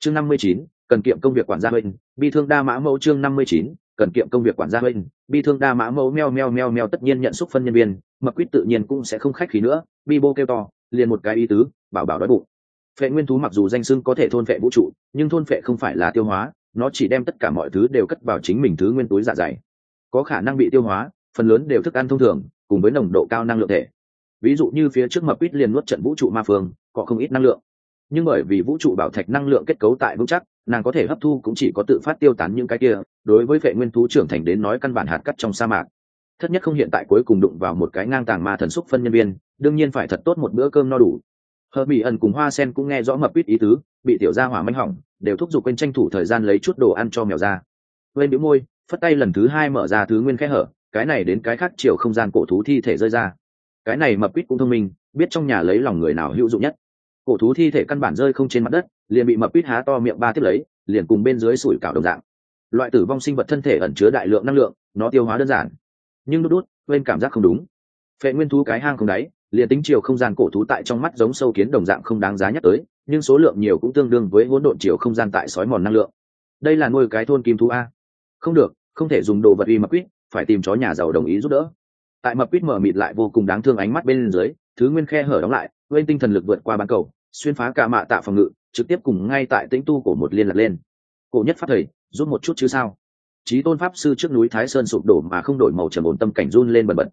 chương 59, cần kiệm công việc quản gia huynh, bi thương đa mã mẫu. chương 59, cần kiệm công việc quản gia huynh, bi thương đa mã mẫu. Meo. Tất nhiên nhận xúc phân nhân viên, mập quýt tự nhiên cũng sẽ không khách khí nữa, bi bô kêu to, liền một cái ý tứ, bảo đói bụng. Phệ nguyên thú mặc dù danh xưng có thể thôn phệ vũ trụ, nhưng thôn phệ không phải là tiêu hóa, nó chỉ đem tất cả mọi thứ đều cất vào chính mình thứ nguyên túi dạ dày, có khả năng bị tiêu hóa, phần lớn đều thức ăn thông thường, cùng với nồng độ cao năng lượng thể. Ví dụ như phía trước mập quýt liền nuốt trận vũ trụ ma phương, có không ít năng lượng, nhưng bởi vì vũ trụ bảo thạch năng lượng kết cấu tại vững chắc, nàng có thể hấp thu cũng chỉ có tự phát tiêu tán những cái kia, đối với phệ nguyên thú trưởng thành đến nói căn bản hạt cắt trong sa mạc. Thất nhất không hiện tại cuối cùng đụng vào một cái ngang tàng ma thần xúc phân nhân viên, đương nhiên phải thật tốt một bữa cơm no đủ. Hợp Bỉ ẩn cùng Hoa Sen cũng nghe rõ mập quýt ý tứ, bị tiểu gia hỏa manh hỏng, đều thúc giục quên tranh thủ thời gian lấy chút đồ ăn cho mèo ra. Quên bĩu môi, phất tay lần thứ hai mở ra thứ nguyên khe hở, cái này đến cái khác chiều không gian cổ thú thi thể rơi ra. Cái này mập quýt cũng thông minh, biết trong nhà lấy lòng người nào hữu dụng nhất. Cổ thú thi thể căn bản rơi không trên mặt đất, liền bị mập quýt há to miệng ba tiếp lấy, liền cùng bên dưới sủi cảo đồng dạng. Loại tử vong sinh vật thân thể ẩn chứa đại lượng năng lượng, nó tiêu hóa đơn giản, nhưng đút quên cảm giác không đúng. Phệ nguyên thú cái hang không đáy, liền tính chiều không gian cổ thú tại trong mắt giống sâu kiến đồng dạng không đáng giá nhắc tới, nhưng số lượng nhiều cũng tương đương với hỗn độn chiều không gian tại sói mòn năng lượng. Đây là nuôi cái thôn kim thú a? Không được, không thể dùng đồ vật uy mập quýt, phải tìm chó nhà giàu đồng ý giúp đỡ. Tại mập quýt mở mịt lại vô cùng đáng thương ánh mắt bên dưới, thứ nguyên khe hở đóng lại, quên tinh thần lực vượt qua bán cầu, xuyên phá cả mạ tạ phòng ngự, trực tiếp cùng ngay tại tĩnh tu cổ một liên lạc lên. Cổ nhất pháp thầy, giúp một chút chứ sao? Chí tôn pháp sư trước núi Thái Sơn sụp đổ mà không đổi màu trầm ổn tâm cảnh run lên bần bật.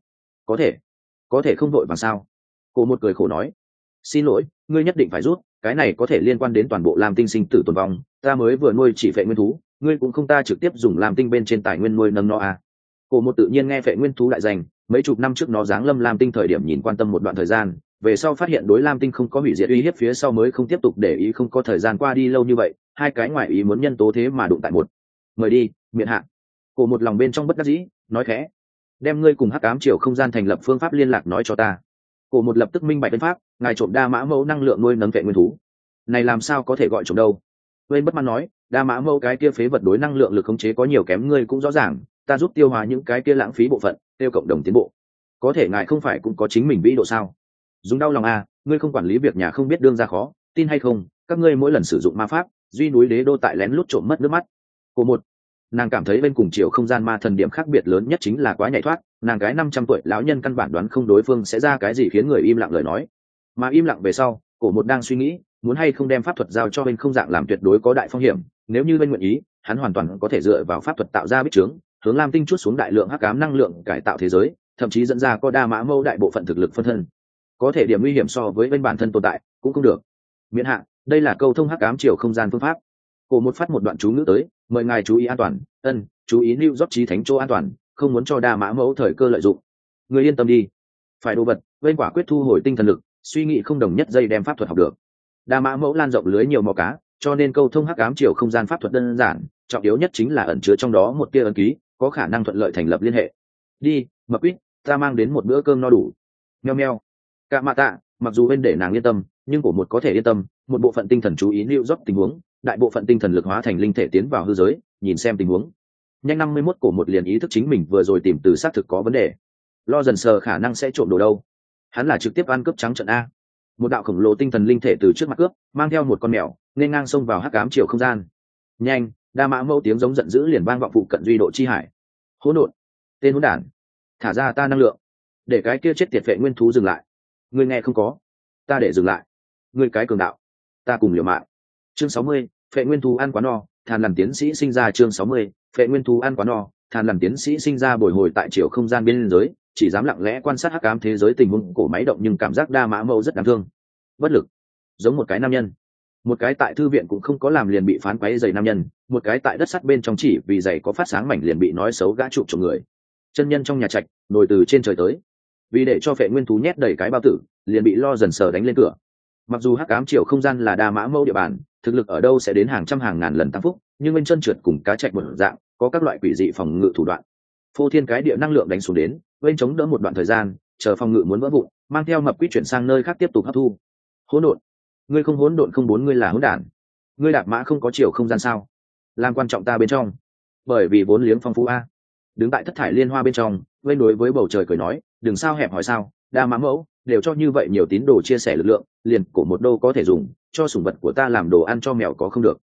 Có thể không đội bằng sao? Cổ một cười khổ nói, xin lỗi, ngươi nhất định phải rút, cái này có thể liên quan đến toàn bộ Lam Tinh sinh tử tồn vong, ta mới vừa nuôi chỉ phệ nguyên thú, ngươi cũng không ta trực tiếp dùng Lam Tinh bên trên tài nguyên nuôi nâng nó à? Cổ một tự nhiên nghe phệ nguyên thú đại danh, mấy chục năm trước nó giáng lâm Lam Tinh thời điểm nhìn quan tâm một đoạn thời gian, về sau phát hiện đối Lam Tinh không có hủy diệt uy hiếp phía sau mới không tiếp tục để ý. Không có thời gian qua đi lâu như vậy, hai cái ngoại ý muốn nhân tố thế mà đụng tại một. Mời đi, miệng hạ. Cổ một lòng bên trong bất đắc dĩ, nói khẽ, đem ngươi cùng hắc ám chiều không gian thành lập phương pháp liên lạc nói cho ta. Cổ một lập tức minh bạch đến pháp, ngài trộm đa mã mẫu năng lượng nuôi nấng phệ nguyên thú, này làm sao có thể gọi trộm đâu? Quên bất mãn nói, đa mã mẫu cái kia phế vật đối năng lượng lực khống chế có nhiều kém ngươi cũng rõ ràng, ta giúp tiêu hóa những cái kia lãng phí bộ phận, tiêu cộng đồng tiến bộ. Có thể ngài không phải cũng có chính mình vĩ độ sao? Dùng đau lòng à, ngươi không quản lý việc nhà không biết đương ra khó, tin hay không, các ngươi mỗi lần sử dụng ma pháp, duy núi đế đô tại lén lút trộm mất nước mắt. Cổ một, nàng cảm thấy bên cùng chiều không gian ma thần điểm khác biệt lớn nhất chính là quá nhạy thoát, nàng cái 500 tuổi lão nhân căn bản đoán không đối phương sẽ ra cái gì khiến người im lặng lời nói. Mà im lặng về sau, cổ một đang suy nghĩ, muốn hay không đem pháp thuật giao cho bên không dạng làm tuyệt đối có đại phong hiểm, nếu như bên nguyện ý, hắn hoàn toàn có thể dựa vào pháp thuật tạo ra bích trướng, hướng Lam Tinh chút xuống đại lượng hắc ám năng lượng cải tạo thế giới, thậm chí dẫn ra có đa mã mâu đại bộ phận thực lực phân thân. Có thể điểm nguy hiểm so với bên bản thân tồn tại cũng không được. Miễn hạ, đây là câu thông hắc ám chiều không gian phương pháp. Cổ một phát một đoạn chú ngữ tới, mời ngài chú ý an toàn, chú ý lưu rót trí thánh chỗ an toàn, không muốn cho đa mã mẫu thời cơ lợi dụng. Người yên tâm đi. Phải đồ vật, bên quả quyết thu hồi tinh thần lực, suy nghĩ không đồng nhất dây đem pháp thuật học được. Đa mã mẫu lan rộng lưới nhiều mò cá, cho nên câu thông hắc ám chiều không gian pháp thuật đơn giản, trọng yếu nhất chính là ẩn chứa trong đó một tia ấn ký, có khả năng thuận lợi thành lập liên hệ. Đi, mập quýt, ta mang đến một bữa cơm no đủ. Meo. Cả mạ tạ, mặc dù bên để nàng yên tâm, nhưng của một có thể yên tâm, một bộ phận tinh thần chú ý lưu rót tình huống, đại bộ phận tinh thần lực hóa thành linh thể tiến vào hư giới, nhìn xem tình huống. Nhanh 51 cổ một liền ý thức chính mình vừa rồi tìm từ xác thực có vấn đề. Lo dần sờ khả năng sẽ trộm đồ đâu. Hắn là trực tiếp ăn cướp trắng trận a. Một đạo khổng lồ tinh thần linh thể từ trước mặt cướp, mang theo một con mèo, nên ngang xông vào hắc ám chiều không gian. Nhanh, đa mã mẫu tiếng giống giận dữ liền vang vọng phụ cận duy độ chi hải. Hỗn độn, tên hỗn đản, thả ra ta năng lượng, để cái kia chết tiệt phệ nguyên thú dừng lại. Ngươi nghe không có? Ta để dừng lại. Ngươi cái cường đạo, ta cùng liều mạng. Chương 60, phệ nguyên thú ăn quá no, Thàn Lằn tiến sĩ sinh ra. Chương 60, phệ nguyên thú ăn quá no, Thàn Lằn tiến sĩ sinh ra bồi hồi tại chiều không gian biên giới, chỉ dám lặng lẽ quan sát hắc ám thế giới tình huống cổ máy động, nhưng cảm giác đa mã mẫu rất đáng thương, bất lực, giống một cái nam nhân, một cái tại thư viện cũng không có làm liền bị phán quấy giày nam nhân, một cái tại đất sắt bên trong chỉ vì giày có phát sáng mảnh liền bị nói xấu gã chụp cho người, chân nhân trong nhà trạch nổi từ trên trời tới, vì để cho phệ nguyên thú nhét đầy cái bao tử liền bị lo dần sờ đánh lên cửa. Mặc dù hắc ám chiều không gian là đa mã mẫu địa bàn, thực lực ở đâu sẽ đến hàng trăm hàng ngàn lần tăng phúc, nhưng bên chân trượt cùng cá trạch một dạng, có các loại quỷ dị phòng ngự thủ đoạn. Phô thiên cái địa năng lượng đánh xuống đến, bên chống đỡ một đoạn thời gian, chờ phòng ngự muốn vỡ vụn, mang theo mập quýt chuyển sang nơi khác tiếp tục hấp thu. Hỗn độn, ngươi không hỗn độn không bốn, ngươi là hỗn đản. Ngươi đạp mã không có chiều không gian sao? Làm quan trọng ta bên trong, bởi vì vốn liếng phong phú a. Đứng tại thất thải liên hoa bên trong, bên đối với bầu trời cười nói, đừng sao hẹp hỏi sao, đa mã mẫu đều cho như vậy nhiều tín đồ chia sẻ lực lượng, liền cổ một đô có thể dùng, cho sủng vật của ta làm đồ ăn cho mèo có không được.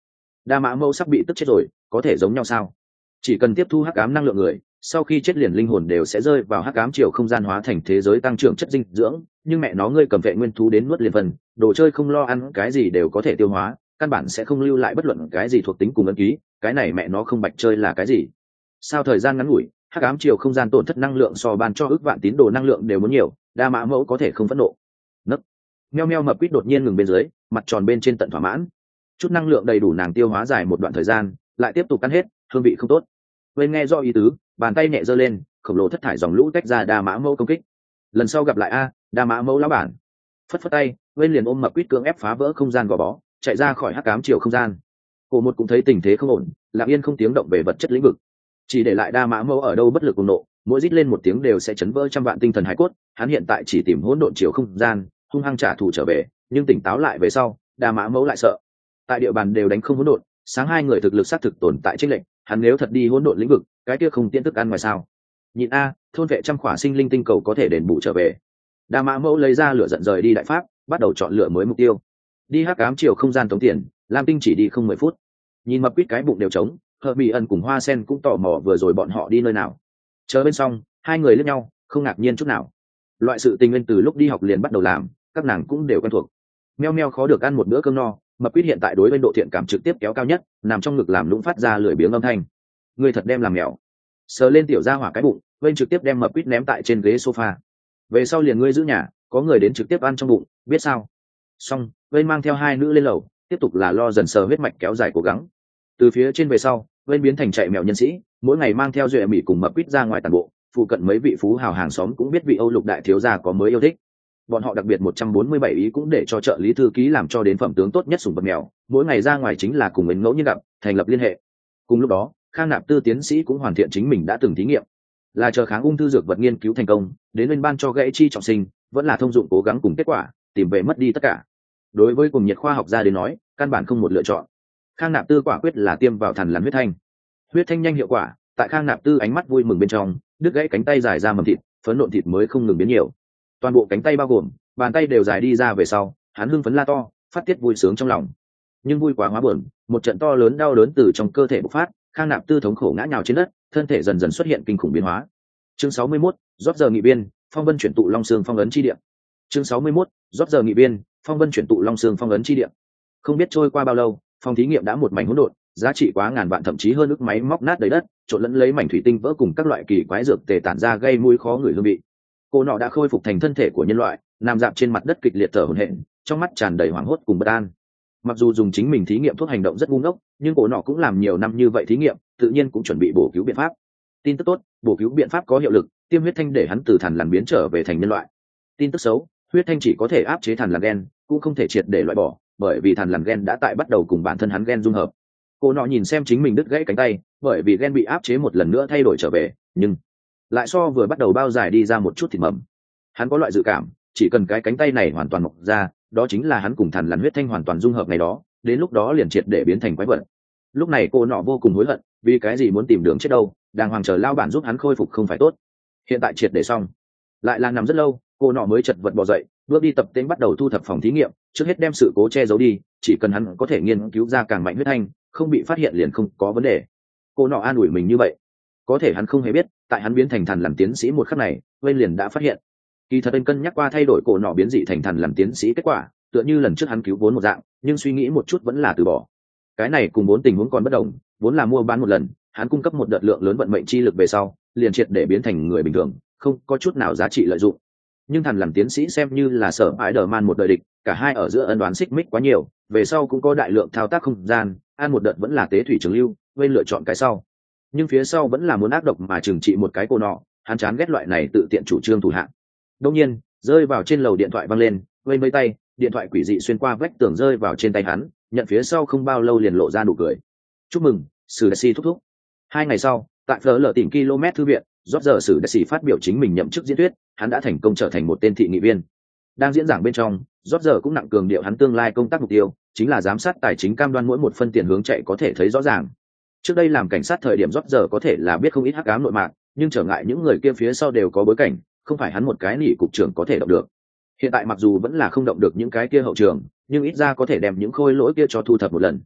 Đa mã mẫu sắp bị tức chết rồi, có thể giống nhau sao? Chỉ cần tiếp thu hắc ám năng lượng người, sau khi chết liền linh hồn đều sẽ rơi vào hắc ám chiều không gian hóa thành thế giới tăng trưởng chất dinh dưỡng, nhưng mẹ nó ngươi cầm vệ nguyên thú đến nuốt liền phần, đồ chơi không lo ăn cái gì đều có thể tiêu hóa, căn bản sẽ không lưu lại bất luận cái gì thuộc tính cùng ấn ký, cái này mẹ nó không bạch chơi là cái gì? Sao thời gian ngắn ngủi, hắc ám chiều không gian tổn thất năng lượng so ban cho ước vạn tín đồ năng lượng đều muốn nhiều, đa mã mẫu có thể không phẫn nộ. Nấc. Meo meo mập quýt đột nhiên ngừng bên dưới, mặt tròn bên trên tận thỏa mãn. Chút năng lượng đầy đủ nàng tiêu hóa dài một đoạn thời gian, lại tiếp tục ăn hết, hương vị không tốt. Bên nghe do ý tứ, bàn tay nhẹ giơ lên, khổng lồ thất thải dòng lũ tách ra đa mã mẫu công kích. Lần sau gặp lại a, đa mã mẫu lão bản. Phất phất tay, bên liền ôm mập quýt cưỡng ép phá vỡ không gian gò bó, chạy ra khỏi hắc ám chiều không gian. Cổ một cũng thấy tình thế không ổn, lặng yên không tiếng động về vật chất lĩnh vực, chỉ để lại đa mã mẫu ở đâu bất lực cùng nộ, mỗi rít lên một tiếng đều sẽ chấn vỡ trăm vạn tinh thần hải cốt. Hắn hiện tại chỉ tìm hỗn độn chiều không gian, hung hăng trả thù trở về, nhưng tỉnh táo lại về sau, đa mã mẫu lại sợ. Tại địa bàn đều đánh không hỗn độn, sáng hai người thực lực xác thực tồn tại trên lệnh, hắn nếu thật đi hỗn độn lĩnh vực, cái kia không tiện thức ăn ngoài sao? Nhịn a, thôn vệ trăm khỏa sinh linh tinh cầu có thể đền bù trở về. Đa mã mẫu lấy ra lửa giận rời đi đại pháp, bắt đầu chọn lựa mới mục tiêu. Đi hắc ám chiều không gian tống tiền, lam tinh chỉ đi không 10 phút. Nhìn mập quýt cái bụng đều trống, Hờ Mỹ Ẩn cùng Hoa Sen cũng tò mò vừa rồi bọn họ đi nơi nào. Chờ bên xong, hai người liếc nhau, không ngạc nhiên chút nào. Loại sự tình nguyên từ lúc đi học liền bắt đầu làm, các nàng cũng đều quen thuộc. Meo meo khó được ăn một bữa cơm no, mập quýt hiện tại đối với độ thiện cảm trực tiếp kéo cao nhất, nằm trong ngực làm lũng phát ra lười biếng âm thanh. Người thật đem làm mèo. Sờ lên tiểu gia hỏa cái bụng, bên trực tiếp đem mập quýt ném tại trên ghế sofa. Về sau liền ngươi giữ nhà, có người đến trực tiếp ăn trong bụng, biết sao? Xong, bên mang theo hai nữ lên lầu, tiếp tục là lo dần sờ huyết mạch kéo dài cố gắng. Từ phía trên về sau, bên biến thành chạy mèo nhân sĩ, mỗi ngày mang theo duệ mỹ cùng mập quýt ra ngoài toàn bộ, phụ cận mấy vị phú hào hàng xóm cũng biết vị Âu Lục đại thiếu gia có mới yêu thích. Bọn họ đặc biệt 147 ý cũng để cho trợ lý thư ký làm cho đến phẩm tướng tốt nhất sủng vật mèo, mỗi ngày ra ngoài chính là cùng mình ngẫu nhiên gặp, thành lập liên hệ. Cùng lúc đó, Khang Nạp Tư tiến sĩ cũng hoàn thiện chính mình đã từng thí nghiệm, là chờ kháng ung thư dược vật nghiên cứu thành công, đến bên ban cho gãy chi trọng sinh, vẫn là thông dụng cố gắng cùng kết quả, tìm về mất đi tất cả. Đối với cùng nhiệt khoa học gia đến nói, căn bản không một lựa chọn. Khang Nạp Tư quả quyết là tiêm vào thằn lằn huyết thanh. Huyết thanh nhanh hiệu quả, tại Khang Nạp Tư ánh mắt vui mừng bên trong, đứt gãy cánh tay dài ra mầm thịt, phấn nộn thịt mới không ngừng biến nhiều. Toàn bộ cánh tay bao gồm, bàn tay đều dài đi ra về sau, hắn hưng phấn la to, phát tiết vui sướng trong lòng. Nhưng vui quá hóa buồn, một trận to lớn đau đớn từ trong cơ thể bộc phát, Khang Nạp Tư thống khổ ngã nhào trên đất, thân thể dần dần xuất hiện kinh khủng biến hóa. Chương 61, rót giờ nghị biên, phong vân chuyển tụ long xương phong ấn chi địa. Chương 61, rót giờ nghị biên, phong vân chuyển tụ long xương phong ấn chi địa. Không biết trôi qua bao lâu, phòng thí nghiệm đã một mảnh hỗn độn, giá trị quá ngàn vạn thậm chí hơn ức máy móc nát đầy đất, trộn lẫn lấy mảnh thủy tinh vỡ cùng các loại kỳ quái dược tề tản ra gây mũi khó ngửi hương vị. Cô nọ đã khôi phục thành thân thể của nhân loại, nằm dạp trên mặt đất kịch liệt thở hổn hển, trong mắt tràn đầy hoảng hốt cùng bất an. Mặc dù dùng chính mình thí nghiệm thuốc hành động rất ngu ngốc, nhưng cô nọ cũng làm nhiều năm như vậy thí nghiệm, tự nhiên cũng chuẩn bị bổ cứu biện pháp. Tin tức tốt, bổ cứu biện pháp có hiệu lực, tiêm huyết thanh để hắn từ thằn lằn biến trở về thành nhân loại. Tin tức xấu, huyết thanh chỉ có thể áp chế thằn lằn gen, cũng không thể triệt để loại bỏ, bởi vì thằn lằn gen đã tại bắt đầu cùng bản thân hắn gen dung hợp. Cô nọ nhìn xem chính mình đứt gãy cánh tay, bởi vì gen bị áp chế một lần nữa thay đổi trở về, nhưng lại so vừa bắt đầu bao dài đi ra một chút thịt mầm. Hắn có loại dự cảm, chỉ cần cái cánh tay này hoàn toàn mọc ra, đó chính là hắn cùng thằn lằn huyết thanh hoàn toàn dung hợp ngày đó, đến lúc đó liền triệt để biến thành quái vật. Lúc này cô nọ vô cùng hối hận, vì cái gì muốn tìm đường chết đâu, đàng hoàng chờ lao bản giúp hắn khôi phục không phải tốt. Hiện tại triệt để xong, lại là nằm rất lâu, cô nọ mới chật vật bò dậy, bước đi tập tên bắt đầu thu thập phòng thí nghiệm, trước hết đem sự cố che giấu đi, chỉ cần hắn có thể nghiên cứu ra càng mạnh huyết thanh, không bị phát hiện liền không có vấn đề. Cô nọ an ủi mình như vậy, có thể hắn không hề biết, tại hắn biến thành thằn lằn tiến sĩ một khắc này, Wayne liền đã phát hiện. Kỳ thật anh cân nhắc qua thay đổi cô nọ biến dị thành thằn lằn tiến sĩ kết quả, tựa như lần trước hắn cứu vốn một dạng, nhưng suy nghĩ một chút vẫn là từ bỏ. Cái này cùng bốn tình huống còn bất đồng, vốn là mua bán một lần, hắn cung cấp một đợt lượng lớn vận mệnh chi lực về sau, liền triệt để biến thành người bình thường, không có chút nào giá trị lợi dụng. Nhưng thằn lằn tiến sĩ xem như là sở Spider-Man một đời địch, cả hai ở giữa ân đoán xích mích quá nhiều, về sau cũng có đại lượng thao tác không gian, ăn một đợt vẫn là tế thủy trường lưu, Wayne lựa chọn cái sau. Nhưng phía sau vẫn là muốn ác độc mà trừng trị một cái cô nọ, hắn chán ghét loại này tự tiện chủ trương thủ hạng. Đương nhiên, rơi vào trên lầu điện thoại vang lên, Wayne vẫy tay, điện thoại quỷ dị xuyên qua vách tường rơi vào trên tay hắn, nhận phía sau không bao lâu liền lộ ra nụ cười. Chúc mừng, Sử Đại Sĩ thúc thúc. 2 ngày sau, tại Fleur lở tỉnh km thư viện, rót giờ Sử Đại Sĩ phát biểu chính mình nhậm chức diễn thuyết, hắn đã thành công trở thành một tên thị nghị viên. Đang diễn giảng bên trong, rót giờ cũng nặng cường điệu hắn tương lai công tác mục tiêu chính là giám sát tài chính, cam đoan mỗi một phân tiền hướng chạy có thể thấy rõ ràng. Trước đây làm cảnh sát thời điểm rót giờ có thể là biết không ít hắc ám nội mạng, nhưng trở ngại những người kia phía sau đều có bối cảnh, không phải hắn một cái nỉ cục trưởng có thể động được. Hiện tại mặc dù vẫn là không động được những cái kia hậu trường, nhưng ít ra có thể đem những khôi lỗi kia cho thu thập một lần.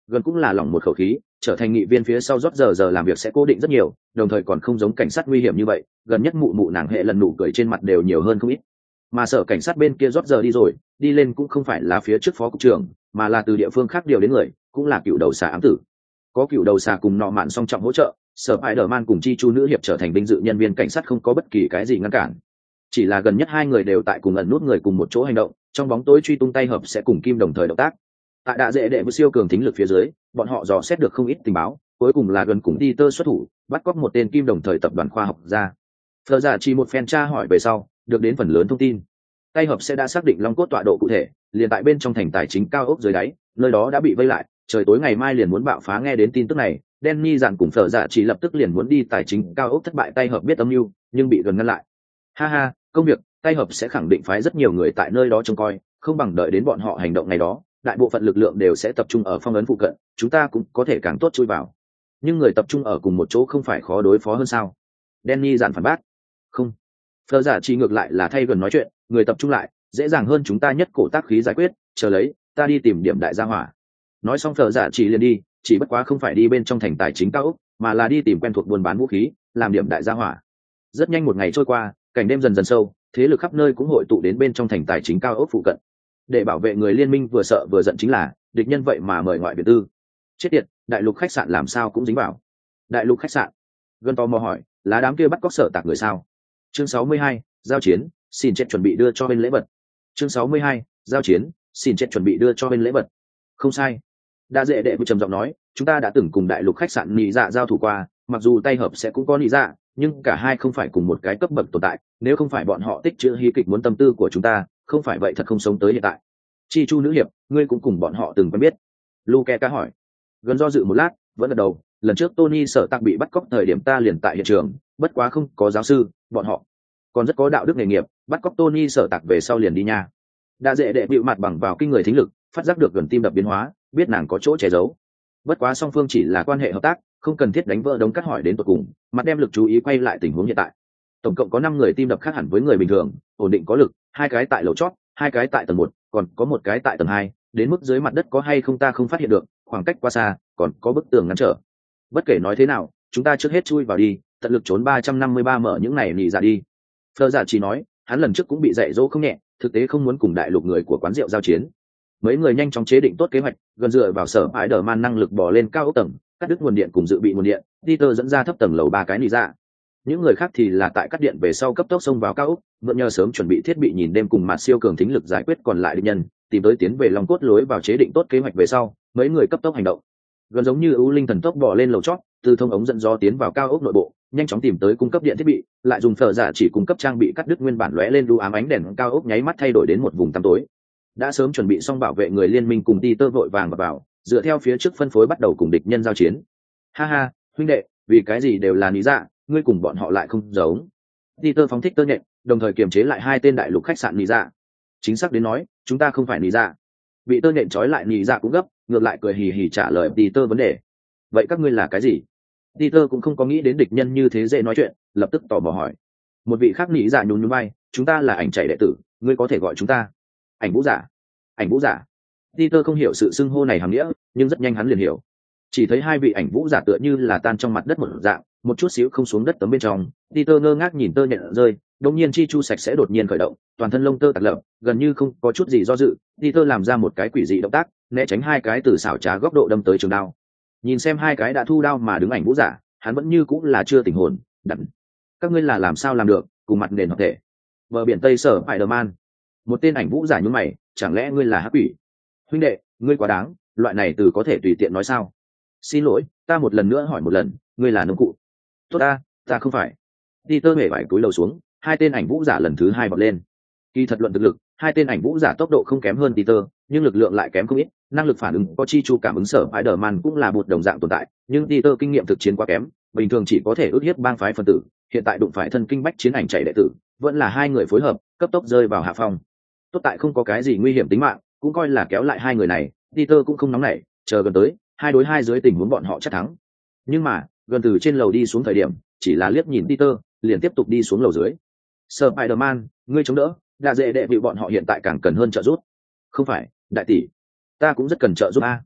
Gần cũng là lỏng một khẩu khí, trở thành nghị viên phía sau rót giờ làm việc sẽ cố định rất nhiều, đồng thời còn không giống cảnh sát nguy hiểm như vậy, gần nhất mụ mụ nàng hệ lần nụ cười trên mặt đều nhiều hơn không ít. Mà sở cảnh sát bên kia rót giờ đi rồi, đi lên cũng không phải là phía trước phó cục trưởng, mà là từ địa phương khác điều đến người, cũng là cựu đầu xà ám tử. Có cựu đầu xà cùng nọ mạn song trọng hỗ trợ, sở Spider-Man cùng chi chu nữ hiệp trở thành vinh dự nhân viên cảnh sát không có bất kỳ cái gì ngăn cản. Chỉ là gần nhất hai người đều tại cùng ẩn nút người cùng một chỗ hành động, trong bóng tối truy tung tay hợp sẽ cùng kim đồng thời động tác. Tại đạ dễ đệ với siêu cường thính lực phía dưới, bọn họ dò xét được không ít tình báo, cuối cùng là gần cùng Peter xuất thủ, bắt cóc một tên kim đồng thời tập đoàn khoa học gia. Phờ giả chỉ một phen tra hỏi về sau, được đến phần lớn thông tin. Tay hợp sẽ đã xác định long cốt tọa độ cụ thể, liền tại bên trong thành tài chính cao ốc dưới đáy, nơi đó đã bị vây lại, trời tối ngày mai liền muốn bạo phá. Nghe đến tin tức này, Danny dặn cùng Phở Dạ chỉ lập tức liền muốn đi tài chính cao ốc thất bại tay hợp biết âm mưu, nhưng bị gần ngăn lại. Ha ha, công việc, tay hợp sẽ khẳng định phái rất nhiều người tại nơi đó trông coi, không bằng đợi đến bọn họ hành động ngày đó, đại bộ phận lực lượng đều sẽ tập trung ở phong ấn phụ cận, chúng ta cũng có thể càng tốt chui vào. Nhưng người tập trung ở cùng một chỗ không phải khó đối phó hơn sao? Danny dặn phản bác. Không. Phở Dạ chỉ ngược lại là thay gần nói chuyện, người tập trung lại, dễ dàng hơn chúng ta nhất cổ tác khí giải quyết, chờ lấy, ta đi tìm điểm đại gia hỏa. Nói xong Phở Dạ chỉ liền đi, chỉ bất quá không phải đi bên trong thành tài chính cao ốc, mà là đi tìm quen thuộc buôn bán vũ khí, làm điểm đại gia hỏa. Rất nhanh một ngày trôi qua, cảnh đêm dần dần sâu, thế lực khắp nơi cũng hội tụ đến bên trong thành tài chính cao ốc phụ cận. Để bảo vệ người liên minh vừa sợ vừa giận chính là, địch nhân vậy mà mời ngoại viện tư. Chết tiệt, đại lục khách sạn làm sao cũng dính vào. Đại lục khách sạn? Gần tò mò hỏi, là đám kia bắt cóc sở tạc người sao? Chương 62, giao chiến, xin chết chuẩn bị đưa cho bên lễ vật. Chương 62, giao chiến, xin chết chuẩn bị đưa cho bên lễ vật. Không sai. Đa dễ đệ vừa trầm giọng nói, chúng ta đã từng cùng đại lục khách sạn nị dạ giao thủ qua, mặc dù tay hợp sẽ cũng có nị dạ, nhưng cả hai không phải cùng một cái cấp bậc tồn tại, nếu không phải bọn họ tích trữ hí kịch muốn tâm tư của chúng ta, không phải vậy thật không sống tới hiện tại. Chi chu nữ hiệp, ngươi cũng cùng bọn họ từng quen biết. Luke ca hỏi. Gần do dự một lát, vẫn gật đầu, lần trước Tony sở tạc bị bắt cóc thời điểm ta liền tại hiện trường, bất quá không có giáo sư, bọn họ còn rất có đạo đức nghề nghiệp, bắt cóc Tony sở tạc về sau liền đi nha. Đa dễ đệ bịu mặt bằng vào kinh người thính lực, phát giác được gần tim đập biến hóa, biết nàng có chỗ che giấu. Bất quá song phương chỉ là quan hệ hợp tác, không cần thiết đánh vỡ đống cắt hỏi đến tận cùng, mặt đem lực chú ý quay lại tình huống hiện tại. Tổng cộng có 5 người tim đập khác hẳn với người bình thường, ổn định có lực, 2 cái tại lầu chót, 2 cái tại tầng 1, còn có 1 cái tại tầng 2, đến mức dưới mặt đất có hay không ta không phát hiện được, khoảng cách quá xa, còn có bức tường ngăn trở. Bất kể nói thế nào, chúng ta trước hết chui vào đi, tận lực trốn 353 mở những này nhị ra đi. Phờ Dạ chỉ nói, hắn lần trước cũng bị dạy dỗ không nhẹ, thực tế không muốn cùng đại lục người của quán rượu giao chiến. Mấy người nhanh chóng chế định tốt kế hoạch, gần dựa vào sở Spider-Man năng lực bò lên cao ốc tầng, cắt đứt nguồn điện cùng dự bị nguồn điện, Peter dẫn ra thấp tầng lầu 3 cái nị dạ. Những người khác thì là tại cắt điện về sau cấp tốc xông vào cao ốc, mượn nhờ sớm chuẩn bị thiết bị nhìn đêm cùng mặt siêu cường thính lực giải quyết còn lại địch nhân, tìm tới tiến về lòng cốt lối vào chế định tốt kế hoạch về sau, mấy người cấp tốc hành động. Gần giống như ưu linh thần tốc bò lên lầu chót, từ thông ống dẫn gió tiến vào cao ốc nội bộ, nhanh chóng tìm tới cung cấp điện thiết bị, lại dùng Phở Dạ chỉ cung cấp trang bị cắt đứt nguyên bản lóe lên đu ám ánh đèn cao ốc nháy mắt thay đổi đến một vùng tăm tối. Đã sớm chuẩn bị xong bảo vệ người liên minh cùng Peter vội vàng vào, dựa theo phía trước phân phối bắt đầu cùng địch nhân giao chiến. Ha ha, huynh đệ, vì cái gì đều là lý dạ, ngươi cùng bọn họ lại không giống. Peter phóng thích tơ nhện, đồng thời kiềm chế lại 2 tên đại lục khách sạn lý dạ. Chính xác đến nói, chúng ta không phải lý dạ. Bị tơ nhện trói lại lý dạ cũng gấp, ngược lại cười hì hì trả lời Peter vấn đề. Vậy các ngươi là cái gì? Peter cũng không có nghĩ đến địch nhân như thế dễ nói chuyện, lập tức tò mò hỏi. Một vị khác lý dạ nhún nhún vai, chúng ta là ảnh chảy đệ tử, ngươi có thể gọi chúng ta ảnh vũ giả. Ảnh vũ giả? Peter không hiểu sự xưng hô này hàm nghĩa, nhưng rất nhanh hắn liền hiểu. Chỉ thấy 2 vị ảnh vũ giả tựa như là tan trong mặt đất một dạng, một chút xíu không xuống đất tấm bên trong. Peter ngơ ngác nhìn tơ nhện rơi, đột nhiên chi chu sạch sẽ đột nhiên khởi động, toàn thân lông tơ tạt lập, gần như không có chút gì do dự. Peter làm ra một cái quỷ dị động tác, né tránh 2 cái từ xảo trá góc độ đâm tới trường đao. Nhìn xem 2 cái đã thu đao mà đứng ảnh vũ giả, hắn vẫn như cũng là chưa tỉnh hồn. Đặng, các ngươi là làm sao làm được? Cùng mặt nền hợp thể. Bờ biển Tây Sở Spider-Man. Một tên ảnh vũ giả nhún mày, chẳng lẽ ngươi là hắc quỷ? Huynh đệ, ngươi quá đáng, loại này từ có thể tùy tiện nói sao? Xin lỗi, ta một lần nữa hỏi một lần, ngươi là nông cụ? Tốt ta không phải. Peter hề vải cúi đầu xuống, 2 tên ảnh vũ giả lần thứ 2 bật lên. Kỳ thật luận thực lực, 2 tên ảnh vũ giả tốc độ không kém hơn Peter, nhưng lực lượng lại kém không ít, năng lực phản ứng có chi chu cảm ứng sở Spider-Man cũng là một đồng dạng tồn tại, nhưng Peter kinh nghiệm thực chiến quá kém, bình thường chỉ có thể ước hiếp bang phái phân tử, hiện tại đụng phải thân kinh bách chiến ảnh chạy đệ tử, vẫn là 2 người phối hợp, cấp tốc rơi vào hạ phong. Tốt tại không có cái gì nguy hiểm tính mạng, cũng coi là kéo lại 2 người này, Peter cũng không nóng nảy, chờ gần tới, 2 đối 2 dưới tình huống bọn họ chắc thắng. Nhưng mà, gần từ trên lầu đi xuống thời điểm, chỉ là liếc nhìn Peter, liền tiếp tục đi xuống lầu dưới. Spider-Man, ngươi chống đỡ, đã dễ đệ bị bọn họ hiện tại càng cần hơn trợ giúp. Không phải, đại tỷ, ta cũng rất cần trợ giúp a.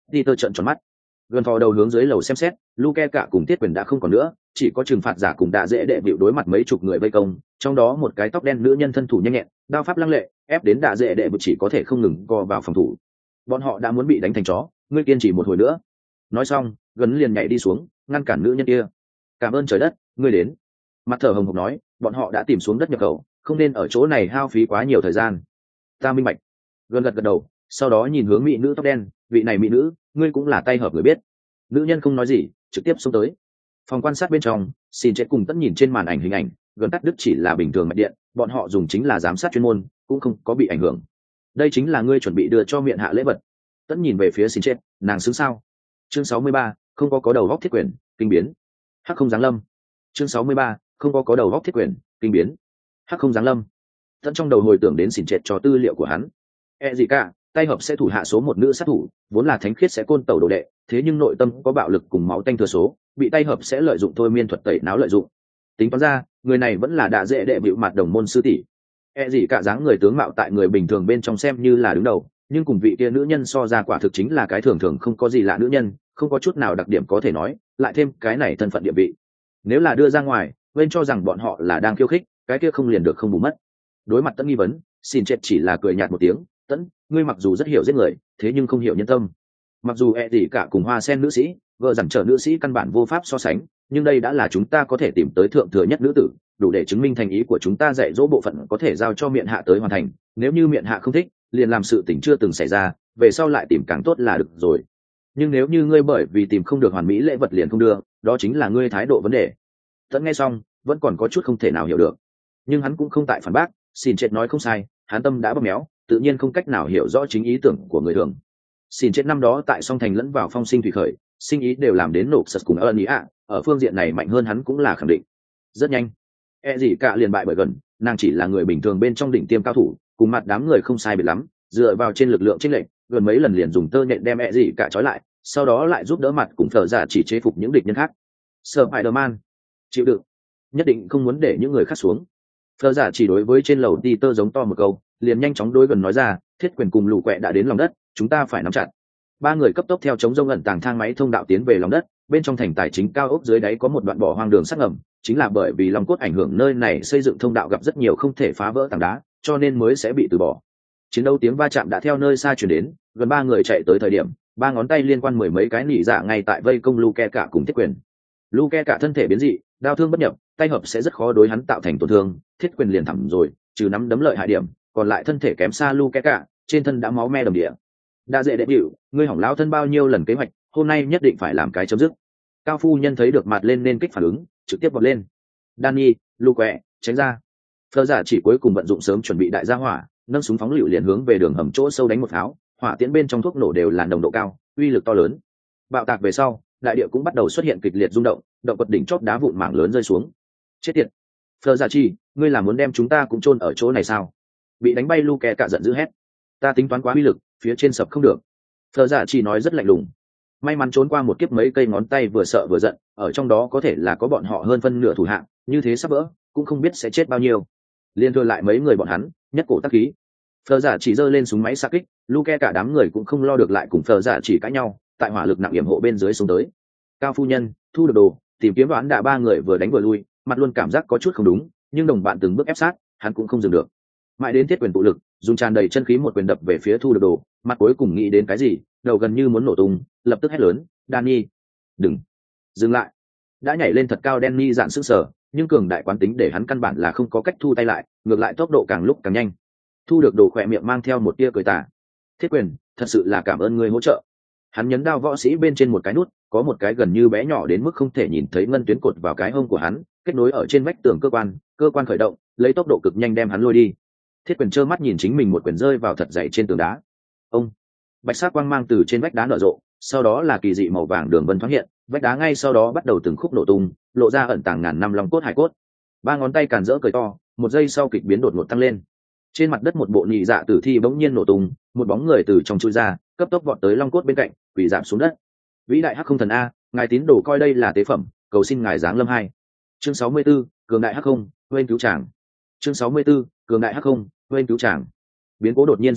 Peter trợn tròn mắt, gần thò đầu hướng dưới lầu xem xét. Luke cả cùng Thiết Quyền đã không còn nữa, chỉ có trừng phạt giả cùng đạ dễ đệ bịu đối mặt mấy chục người vây công, trong đó một cái tóc đen nữ nhân thân thủ nhanh nhẹn, đao pháp lăng lệ, ép đến đạ dễ đệ bịu chỉ có thể không ngừng co vào phòng thủ. Bọn họ đã muốn bị đánh thành chó, ngươi kiên trì một hồi nữa. Nói xong, gần liền nhảy đi xuống, ngăn cản nữ nhân kia. Cảm ơn trời đất, ngươi đến. Mặt thở hồng hộc nói, bọn họ đã tìm xuống đất nhập khẩu, không nên ở chỗ này hao phí quá nhiều thời gian. Ta minh bạch. Gần gật gật đầu, sau đó nhìn hướng mỹ nữ tóc đen, vị này mỹ nữ, ngươi cũng là tay hợp người biết. Nữ nhân không nói gì, trực tiếp xông tới. Phòng quan sát bên trong, xin chết cùng tất nhìn trên màn ảnh hình ảnh, gần tắt đứt chỉ là bình thường mạch điện, bọn họ dùng chính là giám sát chuyên môn, cũng không có bị ảnh hưởng. Đây chính là ngươi chuẩn bị đưa cho miệng hạ lễ vật. Tất nhìn về phía xin chết, nàng xứng sao? Chương 63, không có đầu góc Thiết Quyền, kinh biến. Hắc không giáng lâm. Chương 63, không có đầu góc Thiết Quyền, kinh biến. Hắc không giáng lâm. Tận trong đầu hồi tưởng đến xỉn trệt cho tư liệu của hắn. Gì cả, tay hợp sẽ thủ hạ số một nữ sát thủ, vốn là thánh khiết sẽ côn tẩu đồ đệ, thế nhưng nội tâm có bạo lực cùng máu tanh thừa số, bị tay hợp sẽ lợi dụng thôi miên thuật tẩy não lợi dụng. Tính toán ra, người này vẫn là đạ dễ đệ bịu mặt đồng môn sư tỷ. Gì cả dáng người tướng mạo tại người bình thường bên trong xem như là đứng đầu, nhưng cùng vị kia nữ nhân so ra quả thực chính là cái thường thường không có gì lạ nữ nhân, không có chút nào đặc điểm có thể nói, lại thêm cái này thân phận địa vị. Nếu là đưa ra ngoài, bên cho rằng bọn họ là đang khiêu khích, cái kia không liền được không bù mất. Đối mặt Tẫn nghi vấn, xin chết chỉ là cười nhạt một tiếng, Tẫn, ngươi mặc dù rất hiểu giết người, thế nhưng không hiểu nhân tâm. Mặc dù gì cả cùng hoa sen nữ sĩ, vợ rằng trở nữ sĩ căn bản vô pháp so sánh, nhưng đây đã là chúng ta có thể tìm tới thượng thừa nhất nữ tử, đủ để chứng minh thành ý của chúng ta dạy dỗ bộ phận có thể giao cho miệng hạ tới hoàn thành. Nếu như miệng hạ không thích, liền làm sự tình chưa từng xảy ra, về sau lại tìm càng tốt là được rồi. Nhưng nếu như ngươi bởi vì tìm không được hoàn mỹ lễ vật liền không đưa, đó chính là ngươi thái độ vấn đề. Tẫn nghe xong, vẫn còn có chút không thể nào hiểu được, nhưng hắn cũng không tại phản bác, xin chết nói không sai, hắn tâm đã bóp méo, tự nhiên không cách nào hiểu rõ chính ý tưởng của người thường. Xin chết năm đó tại song thành lẫn vào phong sinh thủy khởi, sinh ý đều làm đến nộp sật cùng ơn ý ạ, ở phương diện này mạnh hơn hắn cũng là khẳng định. Rất nhanh, gì cả liền bại bởi gần, nàng chỉ là người bình thường bên trong đỉnh tiêm cao thủ, cùng mặt đám người không sai biệt lắm, dựa vào trên lực lượng chênh lệch, gần mấy lần liền dùng tơ nhện đem gì cả trói lại, sau đó lại giúp đỡ mặt cùng thở giả chỉ chế phục những địch nhân khác. Spider-Man, chịu đựng, nhất định không muốn để những người khác xuống. Thở giả chỉ đối với trên lầu đi tơ giống to một câu, liền nhanh chóng đối gần nói ra, Thiết Quyền cùng Lũ Quẹ đã đến lòng đất, chúng ta phải nắm chặt. Ba người cấp tốc theo chống rông ẩn tàng thang máy thông đạo tiến về lòng đất, bên trong thành tài chính cao ốc dưới đáy có một đoạn bỏ hoang đường sắt ngầm, chính là bởi vì long cốt ảnh hưởng nơi này xây dựng thông đạo gặp rất nhiều không thể phá vỡ tảng đá, cho nên mới sẽ bị từ bỏ. Chiến đấu tiếng va chạm đã theo nơi xa truyền đến, gần ba người chạy tới thời điểm, ba ngón tay liên quan mười mấy cái nỉ dạ ngay tại vây công Luke cả cùng Thiết Quyền. Luke cả thân thể biến dị, đao thương bất nhập, tay hợp sẽ rất khó đối hắn tạo thành tổn thương, Thiết Quyền liền thẳng rồi, trừ nắm đấm lợi hại điểm, còn lại thân thể kém xa Luke cả, trên thân đã máu me đầm địa. Đã dễ đệ bịu, ngươi hỏng lão thân bao nhiêu lần kế hoạch, hôm nay nhất định phải làm cái chấm dứt. Cao phu nhân thấy được mặt lên nên kích phản ứng, trực tiếp vọt lên. Danny, Luke, tránh ra. Phở giả chỉ cuối cùng vận dụng sớm chuẩn bị đại gia hỏa, nâng súng phóng lựu liền hướng về đường hầm chỗ sâu đánh một pháo, hỏa tiễn bên trong thuốc nổ đều là nồng độ cao, uy lực to lớn. Bạo tạc về sau, đại địa cũng bắt đầu xuất hiện kịch liệt rung động, động vật đỉnh chóp đá vụn mảng lớn rơi xuống. Chết tiệt. Phở giả chi, ngươi là muốn đem chúng ta cũng chôn ở chỗ này sao? Bị đánh bay Luke cả giận dữ hét. Ta tính toán quá uy lực, phía trên sập không được. Phở giả chỉ nói rất lạnh lùng. May mắn trốn qua một kiếp mấy cây ngón tay vừa sợ vừa giận, ở trong đó có thể là có bọn họ hơn phân nửa thủ hạng, như thế sắp vỡ, cũng không biết sẽ chết bao nhiêu. Liên thừa lại mấy người bọn hắn, nhất cổ tắc khí. Phở giả chỉ giơ lên súng máy xạ kích, Luke cả đám người cũng không lo được lại cùng Phở giả chỉ cãi nhau, tại hỏa lực nặng yểm hộ bên dưới xuống tới. Cao phu nhân, thu được đồ, tìm kiếm đoán đạ ba người vừa đánh vừa lui, mặt luôn cảm giác có chút không đúng, nhưng đồng bạn từng bước ép sát, hắn cũng không dừng được. Mãi đến Thiết Quyền tụ lực, dùng tràn đầy chân khí một quyền đập về phía thu được đồ, mặt cuối cùng nghĩ đến cái gì, đầu gần như muốn nổ tung, lập tức hét lớn, Danny, đừng, dừng lại. Đã nhảy lên thật cao, Danny dạn sức sở, nhưng cường đại quán tính để hắn căn bản là không có cách thu tay lại, ngược lại tốc độ càng lúc càng nhanh. Thu được đồ khỏe miệng mang theo một tia cười tà. Thiết Quyền, thật sự là cảm ơn ngươi hỗ trợ. Hắn nhấn đao võ sĩ bên trên một cái nút, có một cái gần như bé nhỏ đến mức không thể nhìn thấy ngân tuyến cột vào cái hông của hắn, kết nối ở trên vách tường cơ quan khởi động, lấy tốc độ cực nhanh đem hắn lôi đi. Thiết Quyền trơ mắt nhìn chính mình một quyền rơi vào thật dày trên tường đá. Ông, bạch sắc quang mang từ trên vách đá nở rộ, sau đó là kỳ dị màu vàng đường vân thoáng hiện, vách đá ngay sau đó bắt đầu từng khúc nổ tung, lộ ra ẩn tàng ngàn năm long cốt hải cốt. Ba ngón tay càn rỡ cười to, một giây sau kịch biến đột ngột tăng lên. Trên mặt đất một bộ nhị dạ tử thi bỗng nhiên nổ tung, một bóng người từ trong chui ra, cấp tốc vọt tới long cốt bên cạnh, quỳ rạp xuống đất. Vĩ đại hắc không thần a, ngài tín đồ coi đây là tế phẩm, cầu xin ngài giáng lâm hai. Chương 64, cường đại hắc không, quên cứu chàng. Chương 64, cường đại hắc không, quên cứu chàng. Biến cố đột nhiên xuất hiện,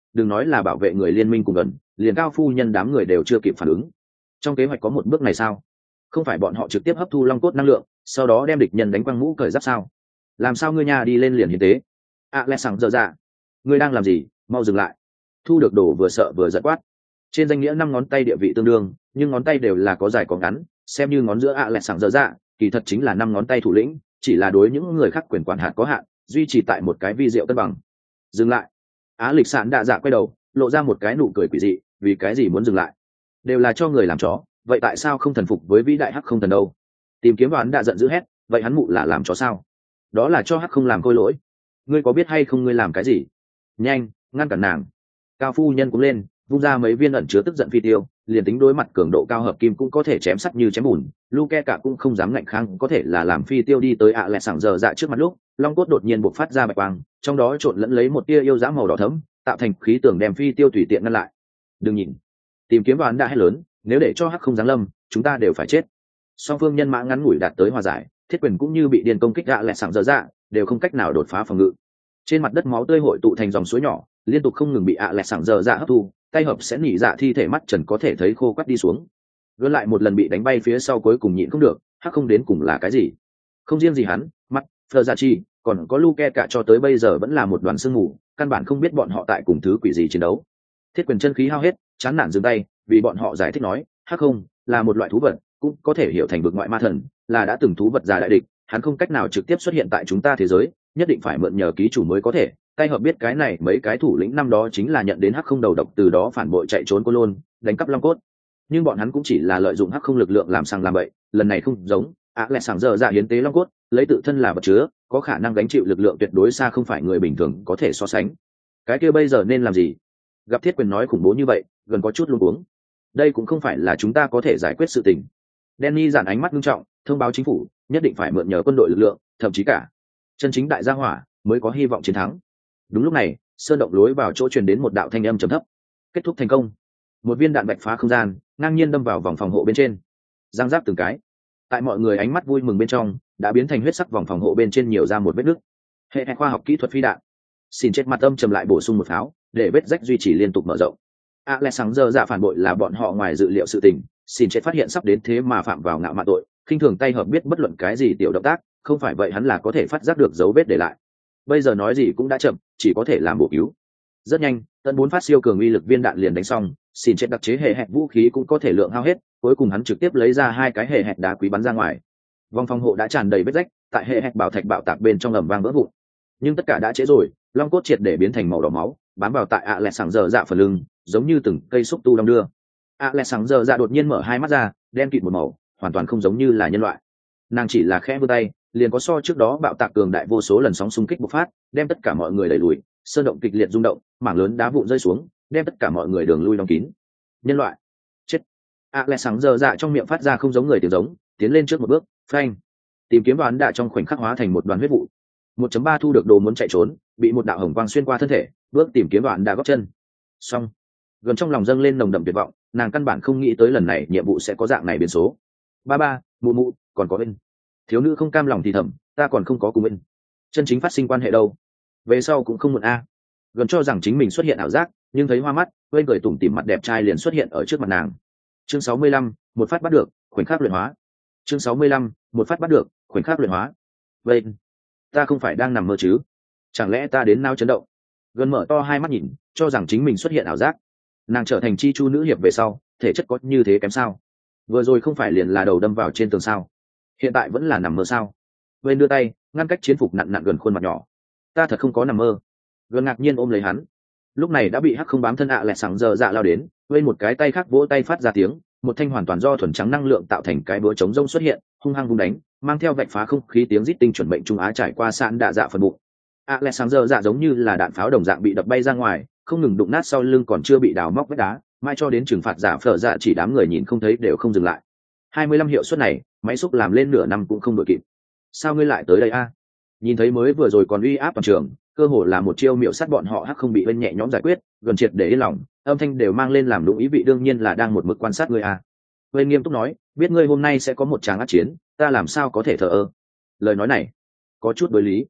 đừng nói là bảo vệ người liên minh cùng gần, liền Cao phu nhân đám người đều chưa kịp phản ứng. Trong kế hoạch có một bước này sao? Không phải bọn họ trực tiếp hấp thu long cốt năng lượng, sau đó đem địch nhân đánh quăng mũ cởi giáp sao? Làm sao ngươi nhà đi lên liền hiến tế? Lẽ sẵn dở dạ, ngươi đang làm gì? Mau dừng lại! Thu được đồ vừa sợ vừa giận quát. Trên danh nghĩa 5 ngón tay địa vị tương đương, nhưng ngón tay đều là có dài có ngắn, xem như ngón giữa lẽ sẵn dở dạ, kỳ thật chính là 5 ngón tay thủ lĩnh, chỉ là đối những người khác quyền quản hạt có hạn, duy trì tại một cái vi diệu cân bằng. Dừng lại! Á Lịch Sạn đạ dạ quay đầu, lộ ra một cái nụ cười quỷ dị, vì cái gì muốn dừng lại? Đều là cho người làm chó, vậy tại sao không thần phục với vĩ đại hắc không thần đâu? Tìm kiếm đoán đã giận dữ hét, vậy hắn mụ là làm chó sao? Đó là cho hắc không làm khôi lỗi. Ngươi có biết hay không ngươi làm cái gì? Nhanh, ngăn cản nàng! Cao phu nhân cũng lên, vung ra mấy viên ẩn chứa tức giận phi tiêu, liền tính đối mặt cường độ cao hợp kim cũng có thể chém sắt như chém bùn. Luke cả cũng không dám ngạnh kháng, có thể là làm phi tiêu đi tới lẹ sảng giờ dạ trước mặt lúc, long cốt đột nhiên bộc phát ra bạch quang, trong đó trộn lẫn lấy một tia yêu dã màu đỏ thẫm, tạo thành khí tường đem phi tiêu tùy tiện ngăn lại. Đừng nhìn! Tìm kiếm đoán đã hét lớn, nếu để cho hắc không giáng lâm, chúng ta đều phải chết. Song phương nhân mã ngắn ngủi đạt tới hòa giải, thiết quyền cũng như bị điên công kích lẹ sảng giờ dạ, đều không cách nào đột phá phòng ngự. Trên mặt đất máu tươi hội tụ thành dòng suối nhỏ, liên tục không ngừng bị lẹ sảng giờ dạ hấp thu, tay hợp sẽ nỉ dạ thi thể mắt trần có thể thấy khô quắt đi xuống. Gỡ lại một lần bị đánh bay phía sau cuối cùng nhịn không được, hắc không đến cùng là cái gì? Không riêng gì hắn, mắt, Fleur Dạ Chi, còn có Luke cả cho tới bây giờ vẫn là một đoàn sương mù, căn bản không biết bọn họ tại cùng thứ quỷ gì chiến đấu. Thiết quyền chân khí hao hết, chán nản dừng tay, vì bọn họ giải thích nói, hắc không là một loại thú vật, cũng có thể hiểu thành vực ngoại ma thần, là đã từng thú vật già đại địch, hắn không cách nào trực tiếp xuất hiện tại chúng ta thế giới, nhất định phải mượn nhờ ký chủ mới có thể. Tay hợp biết cái này mấy cái thủ lĩnh năm đó chính là nhận đến hắc không đầu độc, từ đó phản bội chạy trốn cô lôn, đánh cắp long cốt, nhưng bọn hắn cũng chỉ là lợi dụng hắc không lực lượng làm sang làm bậy, lần này không giống. Lẽ sảng giờ dạ hiến tế long cốt, lấy tự thân là vật chứa, có khả năng gánh chịu lực lượng tuyệt đối xa không phải người bình thường có thể so sánh. Cái kia bây giờ nên làm gì? Gặp thiết quyền nói khủng bố như vậy, gần có chút luống cuống. Đây cũng không phải là chúng ta có thể giải quyết sự tình. Danny giản ánh mắt nghiêm trọng, thông báo chính phủ nhất định phải mượn nhờ quân đội lực lượng, thậm chí cả chân chính đại gia hỏa mới có hy vọng chiến thắng. Đúng lúc này, sơn động lối vào chỗ truyền đến một đạo thanh âm trầm thấp. Kết thúc thành công. Một viên đạn bạch phá không gian, ngang nhiên đâm vào vòng phòng hộ bên trên, giang giáp từng cái. Tại mọi người ánh mắt vui mừng bên trong, đã biến thành huyết sắc vòng phòng hộ bên trên nhiều ra một vết nứt. Hệ khoa học kỹ thuật phi đạn. Xin chết mặt âm trầm lại bổ sung một pháo, để vết rách duy trì liên tục mở rộng. Lẽ sáng giờ dạ phản bội là bọn họ ngoài dự liệu sự tình. Xin chết phát hiện sắp đến thế mà phạm vào ngạo mạn tội, khinh thường tay hợp biết bất luận cái gì tiểu động tác, không phải vậy hắn là có thể phát giác được dấu vết để lại. Bây giờ nói gì cũng đã chậm, chỉ có thể làm bổ cứu. Rất nhanh, tận 4 phát siêu cường uy lực viên đạn liền đánh xong, xin chết đặc chế hệ hẹt vũ khí cũng có thể lượng hao hết, cuối cùng hắn trực tiếp lấy ra 2 cái hệ hẹt đá quý bắn ra ngoài. Vòng phòng hộ đã tràn đầy vết rách, tại hệ hẹt bảo thạch bạo tạc bên trong ầm vang vỡ vụn. Nhưng tất cả đã trễ rồi, long cốt triệt để biến thành màu đỏ máu, bám vào tại lẽ sáng giờ dạ phần lưng, giống như từng cây xúc tu đong đưa. Lẽ sáng giờ dạ đột nhiên mở hai mắt ra, đen kịt một màu, hoàn toàn không giống như là nhân loại. Nàng chỉ là khẽ vươn tay, liền có so trước đó bạo tạc cường đại vô số lần sóng xung kích bộc phát, đem tất cả mọi người đẩy lùi, sơn động kịch liệt rung động, mảng lớn đá vụn rơi xuống, đem tất cả mọi người đường lui đóng kín. Nhân loại chết. Lẽ sáng giờ dạ trong miệng phát ra không giống người tiếng giống, tiến lên trước một bước, phanh. Tìm kiếm đoán đã trong khoảnh khắc hóa thành một đoàn huyết vụ. 1.3 thu được đồ muốn chạy trốn, bị một đạo hồng quang xuyên qua thân thể, bước tìm kiếm đoán đã góp chân. Xong. Gần trong lòng dâng lên nồng đậm tuyệt vọng, nàng căn bản không nghĩ tới lần này nhiệm vụ sẽ có dạng này biến số. Ba, mụ mụ, còn có bên. Thiếu nữ không cam lòng thì thầm, ta còn không có cùng bên. Chân chính phát sinh quan hệ đâu? Về sau cũng không muộn a. Gần cho rằng chính mình xuất hiện ảo giác, nhưng thấy hoa mắt, bên cười tủm tỉm mặt đẹp trai liền xuất hiện ở trước mặt nàng. Chương 65, một phát bắt được, khoảnh khắc luyện hóa. Chương 65, một phát bắt được, khoảnh khắc luyện hóa. Vậy, ta không phải đang nằm mơ chứ? Chẳng lẽ ta đến nao chấn động? Gần mở to hai mắt nhìn, cho rằng chính mình xuất hiện ảo giác. Nàng trở thành chi chu nữ hiệp về sau, thể chất có như thế kém sao? Vừa rồi không phải liền là đầu đâm vào trên tường sao? Hiện tại vẫn là nằm mơ sao? Bên đưa tay ngăn cách chiến phục nặn nặn gần khuôn mặt nhỏ. Ta thật không có nằm mơ. Gần ngạc nhiên ôm lấy hắn. Lúc này đã bị hắc không bám thân lẹ sáng giờ dạ lao đến, bên một cái tay khác vỗ tay phát ra tiếng, một thanh hoàn toàn do thuần trắng năng lượng tạo thành cái búa chống rông xuất hiện, hung hăng vung đánh, mang theo vạch phá không khí tiếng rít tinh chuẩn mệnh trung á trải qua sạn đạ dạ phần bụng. Lẹ sáng giờ dạ giống như là đạn pháo đồng dạng bị đập bay ra ngoài, không ngừng đụng nát sau lưng còn chưa bị đào móc vết đá, mai cho đến trừng phạt giả phở dạ chỉ đám người nhìn không thấy đều không dừng lại. 25 hiệu suất này, máy xúc làm lên nửa năm cũng không đội kịp. Sao ngươi lại tới đây a? Nhìn thấy mới vừa rồi còn uy áp toàn trường, cơ hồ là một chiêu miệu sát bọn họ hắc không bị bên nhẹ nhõm giải quyết, gần triệt để yên lòng, âm thanh đều mang lên làm đúng ý vị, đương nhiên là đang một mực quan sát ngươi a. Bên nghiêm túc nói, biết ngươi hôm nay sẽ có một tràng ác chiến, ta làm sao có thể thờ ơ. Lời nói này có chút đối lý.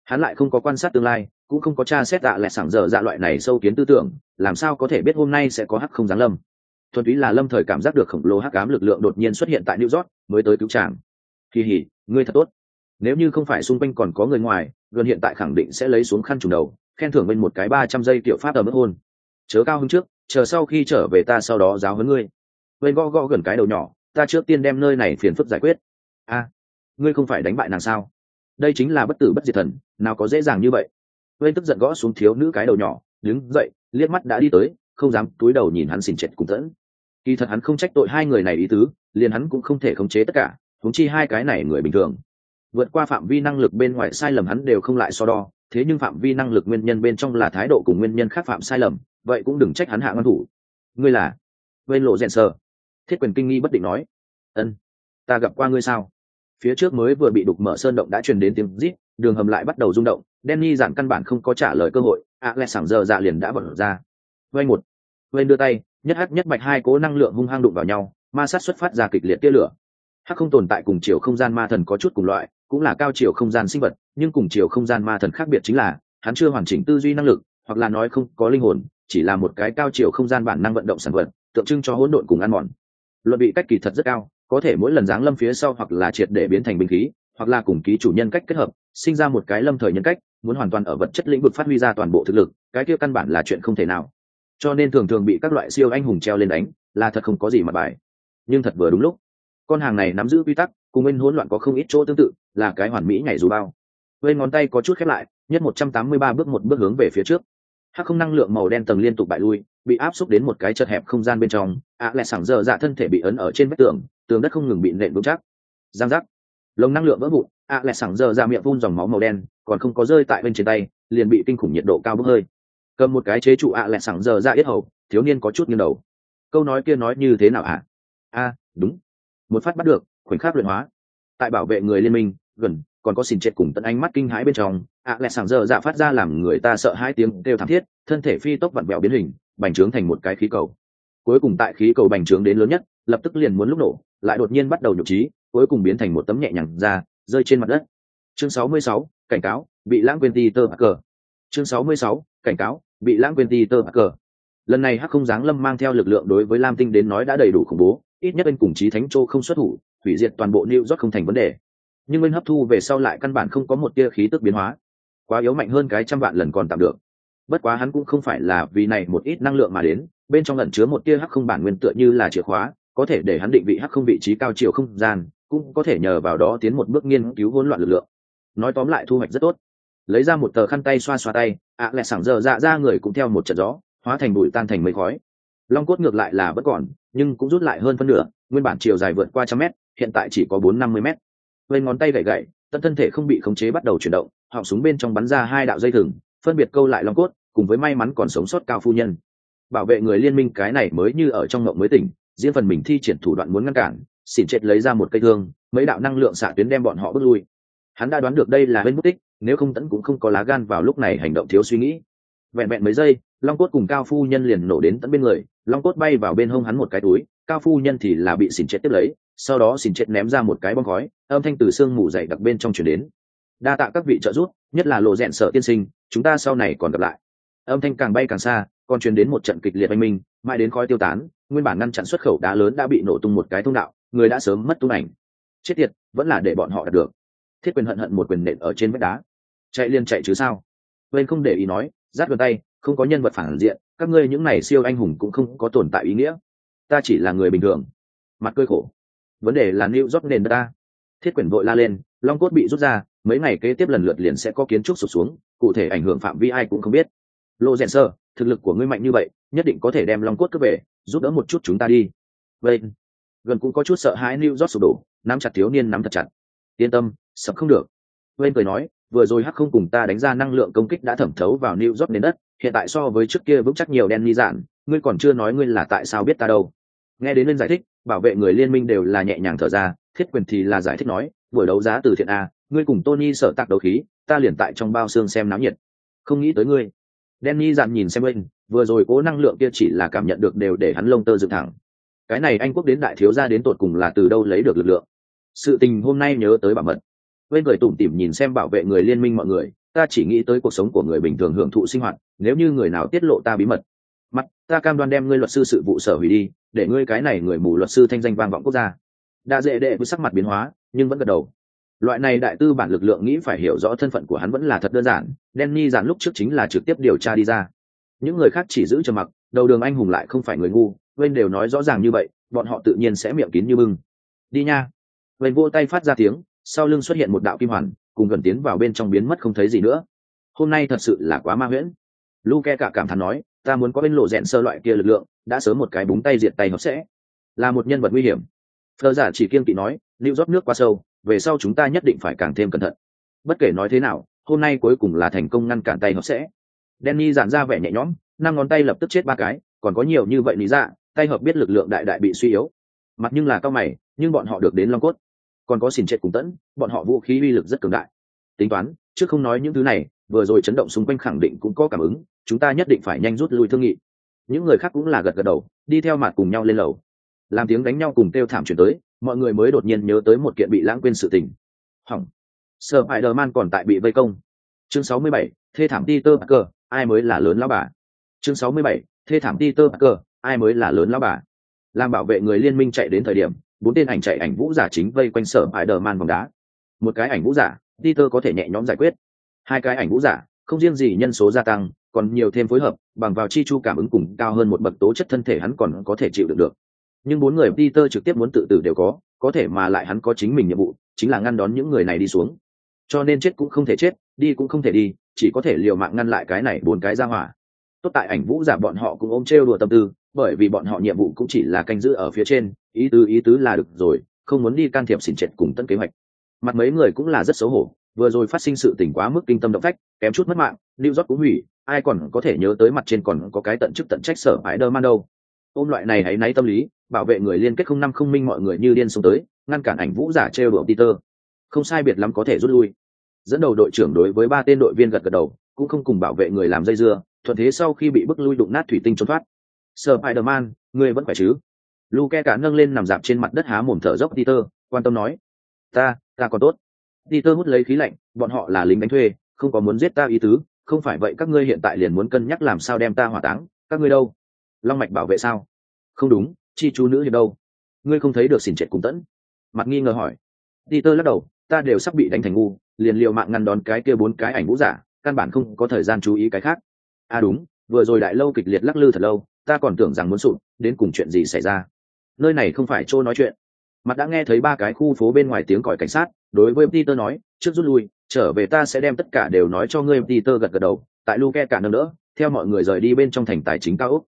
Hắn lại không có quan sát tương lai, cũng không có tra xét lẹ sảng dở dạ loại này sâu kiến tư tưởng, làm sao có thể biết hôm nay sẽ có hắc không giáng lâm. Thuần túy là lâm thời cảm giác được khổng lồ hắc ám lực lượng đột nhiên xuất hiện tại New York, mới tới cứu chàng. Kỳ hỉ, ngươi thật tốt. Nếu như không phải xung quanh còn có người ngoài, gần hiện tại khẳng định sẽ lấy xuống khăn trùm đầu, khen thưởng bên một cái 300 giây tiểu pháp ở mức hôn. Chớ cao hứng trước, chờ sau khi trở về ta sau đó giáo huấn ngươi. Bên gõ gõ gần cái đầu nhỏ, ta trước tiên đem nơi này phiền phức giải quyết. Ngươi không phải đánh bại nàng sao? Đây chính là bất tử bất diệt thần, nào có dễ dàng như vậy. Bên tức giận gõ xuống thiếu nữ cái đầu nhỏ, đứng dậy, liếc mắt đã đi tới, không dám túi đầu nhìn hắn xỉn trệt cùng tẫn. Kỳ thật hắn không trách tội hai người này ý tứ, liền hắn cũng không thể khống chế tất cả, huống chi hai cái này người bình thường. Vượt qua phạm vi năng lực bên ngoài sai lầm hắn đều không lại so đo, thế nhưng phạm vi năng lực nguyên nhân bên trong là thái độ cùng nguyên nhân khác phạm sai lầm, vậy cũng đừng trách hắn hạ ngăn thủ. Ngươi là? Bên lộ rèn sờ. Thiết quyền kinh nghi bất định nói. Ân, ta gặp qua ngươi sao? Phía trước mới vừa bị đục mở sơn động đã truyền đến tiếng rít, đường hầm lại bắt đầu rung động. Danny giản căn bản không có trả lời cơ hội, lẹ sảng giờ dạ liền đã bật ra. Vây đưa tay, nhất hắc nhất bạch hai cố năng lượng hung hăng đụng vào nhau, ma sát xuất phát ra kịch liệt tia lửa. Hắc không tồn tại cùng chiều không gian ma thần có chút cùng loại, cũng là cao chiều không gian sinh vật, nhưng cùng chiều không gian ma thần khác biệt chính là hắn chưa hoàn chỉnh tư duy năng lực, hoặc là nói không có linh hồn, chỉ là một cái cao chiều không gian bản năng vận động sản vật, tượng trưng cho hỗn độn cùng ăn mòn. Luận bị cách kỳ thật rất cao, có thể mỗi lần giáng lâm phía sau hoặc là triệt để biến thành binh khí, hoặc là cùng ký chủ nhân cách kết hợp, sinh ra một cái lâm thời nhân cách, muốn hoàn toàn ở vật chất lĩnh vực phát huy ra toàn bộ thực lực, cái kia căn bản là chuyện không thể nào. Cho nên thường thường bị các loại siêu anh hùng treo lên đánh, là thật không có gì mà bài. Nhưng thật vừa đúng lúc, con hàng này nắm giữ quy tắc, cùng bên hỗn loạn có không ít chỗ tương tự, là cái hoàn mỹ nhảy dù bao. Bên ngón tay có chút khép lại, nhất 183 bước một bước hướng về phía trước. Hắc không năng lượng màu đen tầng liên tục bại lui, bị áp xúc đến một cái chật hẹp không gian bên trong, lẹ sảng giờ dạ thân thể bị ấn ở trên vách tường, tường đất không ngừng bị nện vững chắc. Giang giác, lồng năng lượng vỡ vụn, lẹ sảng giờ dạ miệng phun dòng máu màu đen, còn không có rơi tại bên trên tay, liền bị kinh khủng nhiệt độ cao bốc hơi. Cầm một cái chế trụ lẹ sảng giờ dạ yết hầu, thiếu niên có chút nghiêng đầu. Câu nói kia nói như thế nào hả? Đúng, một phát bắt được, khoảnh khắc luyện hóa. Tại bảo vệ người liên minh gần, còn có xỉn trệt cùng tận ánh mắt kinh hãi bên trong, lẹ sảng giờ dạ phát ra làm người ta sợ hãi tiếng kêu thảm thiết, thân thể phi tốc vặn vẹo biến hình, bành trướng thành một cái khí cầu. Cuối cùng tại khí cầu bành trướng đến lớn nhất, lập tức liền muốn lúc nổ, lại đột nhiên bắt đầu nhục trí, cuối cùng biến thành một tấm nhẹ nhàng ra, rơi trên mặt đất. Chương 66, cảnh cáo, bị lãng quên Peter Parker. Chương 66, cảnh cáo, bị lãng quên Peter Parker. Lần này Hắc không giáng lâm mang theo lực lượng đối với Lam Tinh đến nói đã đầy đủ khủng bố, ít nhất bên cùng chí thánh châu không xuất thủ, hủy diệt toàn bộ New York không thành vấn đề. Nhưng bên hấp thu về sau lại căn bản không có một tia khí tức biến hóa, quá yếu mạnh hơn cái trăm vạn lần còn tạm được. Bất quá hắn cũng không phải là vì này một ít năng lượng mà đến, bên trong ẩn chứa một tia hắc không bản nguyên tựa như là chìa khóa, có thể để hắn định vị hắc không vị trí cao chiều không gian, cũng có thể nhờ vào đó tiến một bước nghiên cứu hỗn loạn lực lượng. Nói tóm lại thu hoạch rất tốt. Lấy ra một tờ khăn tay xoa xoa tay, lẹ sảng giờ dạ ra người cũng theo một trận gió, hóa thành bụi tan thành mây khói. Long cốt ngược lại là vẫn còn, nhưng cũng rút lại hơn phân nửa, nguyên bản chiều dài vượt qua 100 mét, hiện tại chỉ có 450 mét. Bên ngón tay gậy gậy, tận thân thể không bị khống chế bắt đầu chuyển động, họng súng bên trong bắn ra hai đạo dây thừng, phân biệt câu lại long cốt, cùng với may mắn còn sống sót cao phu nhân. Bảo vệ người liên minh cái này mới như ở trong ngộng mới tỉnh, riêng phần mình thi triển thủ đoạn muốn ngăn cản, xỉn chết lấy ra một cây thương, mấy đạo năng lượng xạ tuyến đem bọn họ bước lui. Hắn đã đoán được đây là bên mất tích, nếu không tẫn cũng không có lá gan vào lúc này hành động thiếu suy nghĩ. Vẹn vẹn mấy giây, long cốt cùng cao phu nhân liền nổ đến tận bên người, long cốt bay vào bên hông hắn một cái túi, cao phu nhân thì là bị xỉn chết tiếp lấy, sau đó xỉn chết ném ra một cái bom khói, âm thanh từ xương mù dày đặc bên trong truyền đến. Đa tạ các vị trợ giúp, nhất là lộ rèn sợ tiên sinh, chúng ta sau này còn gặp lại. Âm thanh càng bay càng xa, còn truyền đến một trận kịch liệt oanh minh, mãi đến khói tiêu tán, nguyên bản ngăn chặn xuất khẩu đá lớn đã bị nổ tung một cái thông đạo, người đã sớm mất tung ảnh. Chết tiệt, vẫn là để bọn họ đạt được. Thiết quyền hận hận một quyền nện ở trên vách đá. Chạy liền chạy chứ sao? Bên không để ý nói, giắt gần tay, không có nhân vật phản diện, các ngươi những này siêu anh hùng cũng không có tồn tại ý nghĩa. Ta chỉ là người bình thường. Mặt cười khổ. Vấn đề là New York nền đất ta. Thiết quyền vội la lên, long cốt bị rút ra, mấy ngày kế tiếp lần lượt liền sẽ có kiến trúc sụp xuống, cụ thể ảnh hưởng phạm vi ai cũng không biết. Lô rèn sơ, thực lực của ngươi mạnh như vậy, nhất định có thể đem long cốt cướp về, giúp đỡ một chút chúng ta đi. Vậy, gần cũng có chút sợ hãi New York sụp đổ, nắm chặt thiếu niên nắm thật chặt. Yên tâm, sập không được. Bên cười nói, vừa rồi Hắc không cùng ta đánh ra năng lượng công kích đã thẩm thấu vào New York nền đất, hiện tại so với trước kia vững chắc nhiều. Đen ni dạn, ngươi còn chưa nói ngươi là tại sao biết ta đâu. Nghe đến lên giải thích, bảo vệ người liên minh đều là nhẹ nhàng thở ra, thiết quyền thì là giải thích nói, buổi đấu giá từ thiện a, ngươi cùng Tony sở tạc đấu khí, ta liền tại trong bao xương xem náo nhiệt. Không nghĩ tới ngươi. Danny dặn nhìn xem bên, vừa rồi cố năng lượng kia chỉ là cảm nhận được đều để hắn lông tơ dựng thẳng. Cái này Anh quốc đến đại thiếu gia đến tột cùng là từ đâu lấy được lực lượng. Sự tình hôm nay nhớ tới bảo mật. Bên cười tủm tỉm nhìn xem bảo vệ người liên minh mọi người, ta chỉ nghĩ tới cuộc sống của người bình thường hưởng thụ sinh hoạt, nếu như người nào tiết lộ ta bí mật, mặt ta cam đoan đem ngươi luật sư sự vụ sở hủy đi, để ngươi cái này người mù luật sư thanh danh vang vọng quốc gia. Đa dễ đệ với sắc mặt biến hóa nhưng vẫn gật đầu. Loại này đại tư bản lực lượng nghĩ phải hiểu rõ thân phận của hắn vẫn là thật đơn giản. Danny dàn lúc trước chính là trực tiếp điều tra đi ra. Những người khác chỉ giữ trầm mặc, đầu đường anh hùng lại không phải người ngu, Wayne đều nói rõ ràng như vậy, bọn họ tự nhiên sẽ miệng kín như bưng. Đi nha. Wayne vỗ tay phát ra tiếng, sau lưng xuất hiện một đạo kim hoàn, cùng gần tiến vào bên trong biến mất không thấy gì nữa. Hôm nay thật sự là quá ma huyễn. Luke cả cảm thán nói, ta muốn có bên lộ rèn sơ loại kia lực lượng, đã sớm một cái búng tay diệt tay hợp sẽ là một nhân vật nguy hiểm. Phờ giả chỉ kiên kỵ nói, lưu rót nước quá sâu, về sau chúng ta nhất định phải càng thêm cẩn thận. Bất kể nói thế nào, hôm nay cuối cùng là thành công ngăn cản tay hợp sẽ. Danny giãn ra vẻ nhẹ nhõm, 5 ngón tay lập tức chết 3 cái, còn có nhiều như vậy lý dạ, tay hợp biết lực lượng đại đại bị suy yếu. Mặt nhưng là cao mày, nhưng bọn họ được đến long cốt, còn có xỉn chết cùng tẫn, bọn họ vũ khí uy lực rất cường đại. Tính toán, trước không nói những thứ này, vừa rồi chấn động xung quanh khẳng định cũng có cảm ứng, chúng ta nhất định phải nhanh rút lui thương nghị. Những người khác cũng là gật gật đầu, đi theo mặt cùng nhau lên lầu. Làm tiếng đánh nhau cùng kêu thảm chuyển tới, mọi người mới đột nhiên nhớ tới một kiện bị lãng quên sự tình. Hỏng, Spider-Man còn tại bị vây công. Chương 67, thê thảm Peter Parker, ai mới là lớn lão bà. Chương 67, thê thảm Peter Parker, ai mới là lớn lão bà. Làm bảo vệ người liên minh chạy đến thời điểm, 4 tên ảnh chạy ảnh vũ giả chính vây quanh Spider-Man vòng đá. Một cái ảnh vũ giả, Peter có thể nhẹ nhõm giải quyết. 2 cái ảnh vũ giả, không riêng gì nhân số gia tăng, còn nhiều thêm phối hợp, bằng vào chi chu cảm ứng cùng cao hơn một bậc tố chất thân thể hắn còn có thể chịu đựng được. Nhưng 4 người Peter trực tiếp muốn tự tử đều có thể mà lại hắn có chính mình nhiệm vụ, chính là ngăn đón những người này đi xuống. Cho nên chết cũng không thể chết, đi cũng không thể đi, chỉ có thể liều mạng ngăn lại cái này 4 cái ra hỏa. Tốt tại ảnh vũ giả bọn họ cũng ôm trêu đùa tâm tư, bởi vì bọn họ nhiệm vụ cũng chỉ là canh giữ ở phía trên, ý tứ là được rồi, không muốn đi can thiệp xỉn trệt cùng tận kế hoạch. Mặt mấy người cũng là rất xấu hổ, vừa rồi phát sinh sự tình quá mức kinh tâm động phách, kém chút mất mạng, New York cũng hủy, ai còn có thể nhớ tới mặt trên còn có cái tận chức tận trách sở Spider-Man đâu. Ôm loại này hãy náy tâm lý, bảo vệ người liên kết 05 không minh mọi người như điên xông tới, ngăn cản ảnh vũ giả trêu đùa Peter. Không sai biệt lắm có thể rút lui. Dẫn đầu đội trưởng đối với 3 tên đội viên gật gật đầu, cũng không cùng bảo vệ người làm dây dưa, thuận thế sau khi bị bức lui đụng nát thủy tinh trốn thoát. Spider-Man, ngươi vẫn khỏe chứ? Luke cả nâng lên nằm dạp trên mặt đất há mồm thở dốc Peter, quan tâm nói. Ta còn tốt. Peter hút lấy khí lạnh, bọn họ là lính đánh thuê, không có muốn giết ta ý tứ, không phải vậy các ngươi hiện tại liền muốn cân nhắc làm sao đem ta hỏa táng, các ngươi đâu? Long mạch bảo vệ sao? Không đúng, chi chú nữ hiệp đâu? Ngươi không thấy được xỉn trệt cùng tẫn? Mặt nghi ngờ hỏi. Peter lắc đầu, ta đều sắp bị đánh thành ngu, liền liều mạng ngăn đón cái kia 4 cái ảnh vũ giả, căn bản không có thời gian chú ý cái khác. À đúng, vừa rồi đại lâu kịch liệt lắc lư thật lâu, ta còn tưởng rằng muốn sụp, đến cùng chuyện gì xảy ra? Nơi này không phải chỗ nói chuyện. Mặt đã nghe thấy 3 cái khu phố bên ngoài tiếng còi cảnh sát, đối với Peter nói, trước rút lui, trở về ta sẽ đem tất cả đều nói cho ngươi. Peter gật gật đầu, tại Luke cả nâng đỡ, theo mọi người rời đi bên trong thành tài chính cao ốc.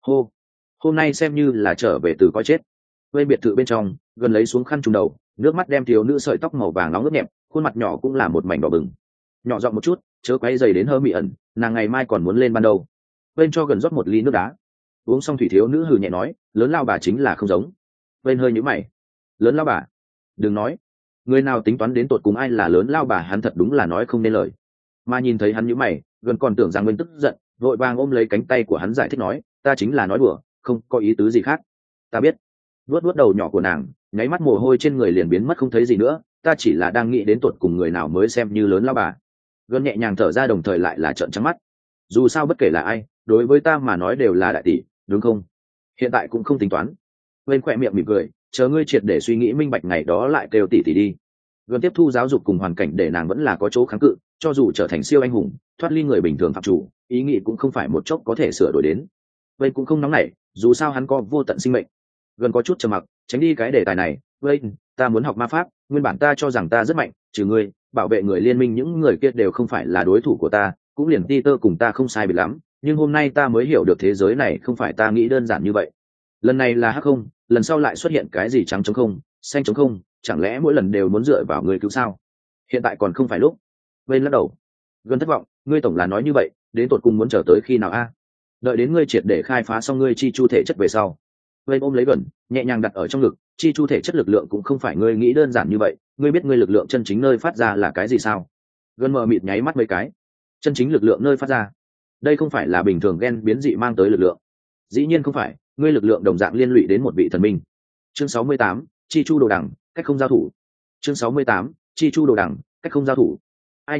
Hôm nay xem như là trở về từ coi chết. Bên biệt thự bên trong, gần lấy xuống khăn trùm đầu, nước mắt đem thiếu nữ sợi tóc màu vàng nóng ướt nhẹp, khuôn mặt nhỏ cũng là một mảnh đỏ bừng. Nhỏ giọng một chút, chớ quấy dày đến hơ mị ẩn, nàng ngày mai còn muốn lên ban đầu. Bên cho gần rót một ly nước đá. Uống xong thủy thiếu nữ hừ nhẹ nói, lớn lao bà chính là không giống. Bên hơi nhíu mày. Lớn lao bà? Đừng nói. Người nào tính toán đến tột cùng ai là lớn lao bà, hắn thật đúng là nói không nên lời. Mà nhìn thấy hắn nhíu mày, gần còn tưởng rằng Nguyên tức giận, vội vàng ôm lấy cánh tay của hắn giải thích nói, ta chính là nói đùa, không có ý tứ gì khác. Ta biết. Vuốt đầu nhỏ của nàng, nháy mắt mồ hôi trên người liền biến mất không thấy gì nữa, ta chỉ là đang nghĩ đến tột cùng người nào mới xem như lớn lao bà. Gần nhẹ nhàng thở ra đồng thời lại là trợn trắng mắt. Dù sao bất kể là ai, đối với ta mà nói đều là đại tỷ, đúng không? Hiện tại cũng không tính toán. Bên khỏe miệng mỉm cười, chờ ngươi triệt để suy nghĩ minh bạch ngày đó lại kêu tỷ tỷ đi. Gần tiếp thu giáo dục cùng hoàn cảnh để nàng vẫn là có chỗ kháng cự, cho dù trở thành siêu anh hùng, thoát ly người bình thường phạm chủ, ý nghĩ cũng không phải một chốc có thể sửa đổi đến. Vậy cũng không nóng nảy, dù sao hắn có vô tận sinh mệnh. Gần có chút trầm mặc, tránh đi cái đề tài này. Vậy, ta muốn học ma pháp, nguyên bản ta cho rằng ta rất mạnh, trừ ngươi, bảo vệ người liên minh những người kia đều không phải là đối thủ của ta, cũng liền Peter cùng ta không sai biệt lắm, nhưng hôm nay ta mới hiểu được thế giới này không phải ta nghĩ đơn giản như vậy. Lần này là hắc không, lần sau lại xuất hiện cái gì trắng trống không, xanh trống không, chẳng lẽ mỗi lần đều muốn dựa vào ngươi cứu sao? Hiện tại còn không phải lúc. Bên lắc đầu. Gần thất vọng, ngươi tổng là nói như vậy, đến tột cùng muốn chờ tới khi nào a? Đợi đến ngươi triệt để khai phá xong ngươi chi chu thể chất về sau. Bên ôm lấy Gần, nhẹ nhàng đặt ở trong ngực, chi chu thể chất lực lượng cũng không phải ngươi nghĩ đơn giản như vậy, ngươi biết ngươi lực lượng chân chính nơi phát ra là cái gì sao? Gần mờ mịt nháy mắt mấy cái. Chân chính lực lượng nơi phát ra? Đây không phải là bình thường gen biến dị mang tới lực lượng. Dĩ nhiên không phải, ngươi lực lượng đồng dạng liên lụy đến một vị thần minh. Chương 68, chi chu đồ đẳng, cách không giao thủ. Chương 68, chi chu đồ đẳng, cách không giao thủ. Ai nha,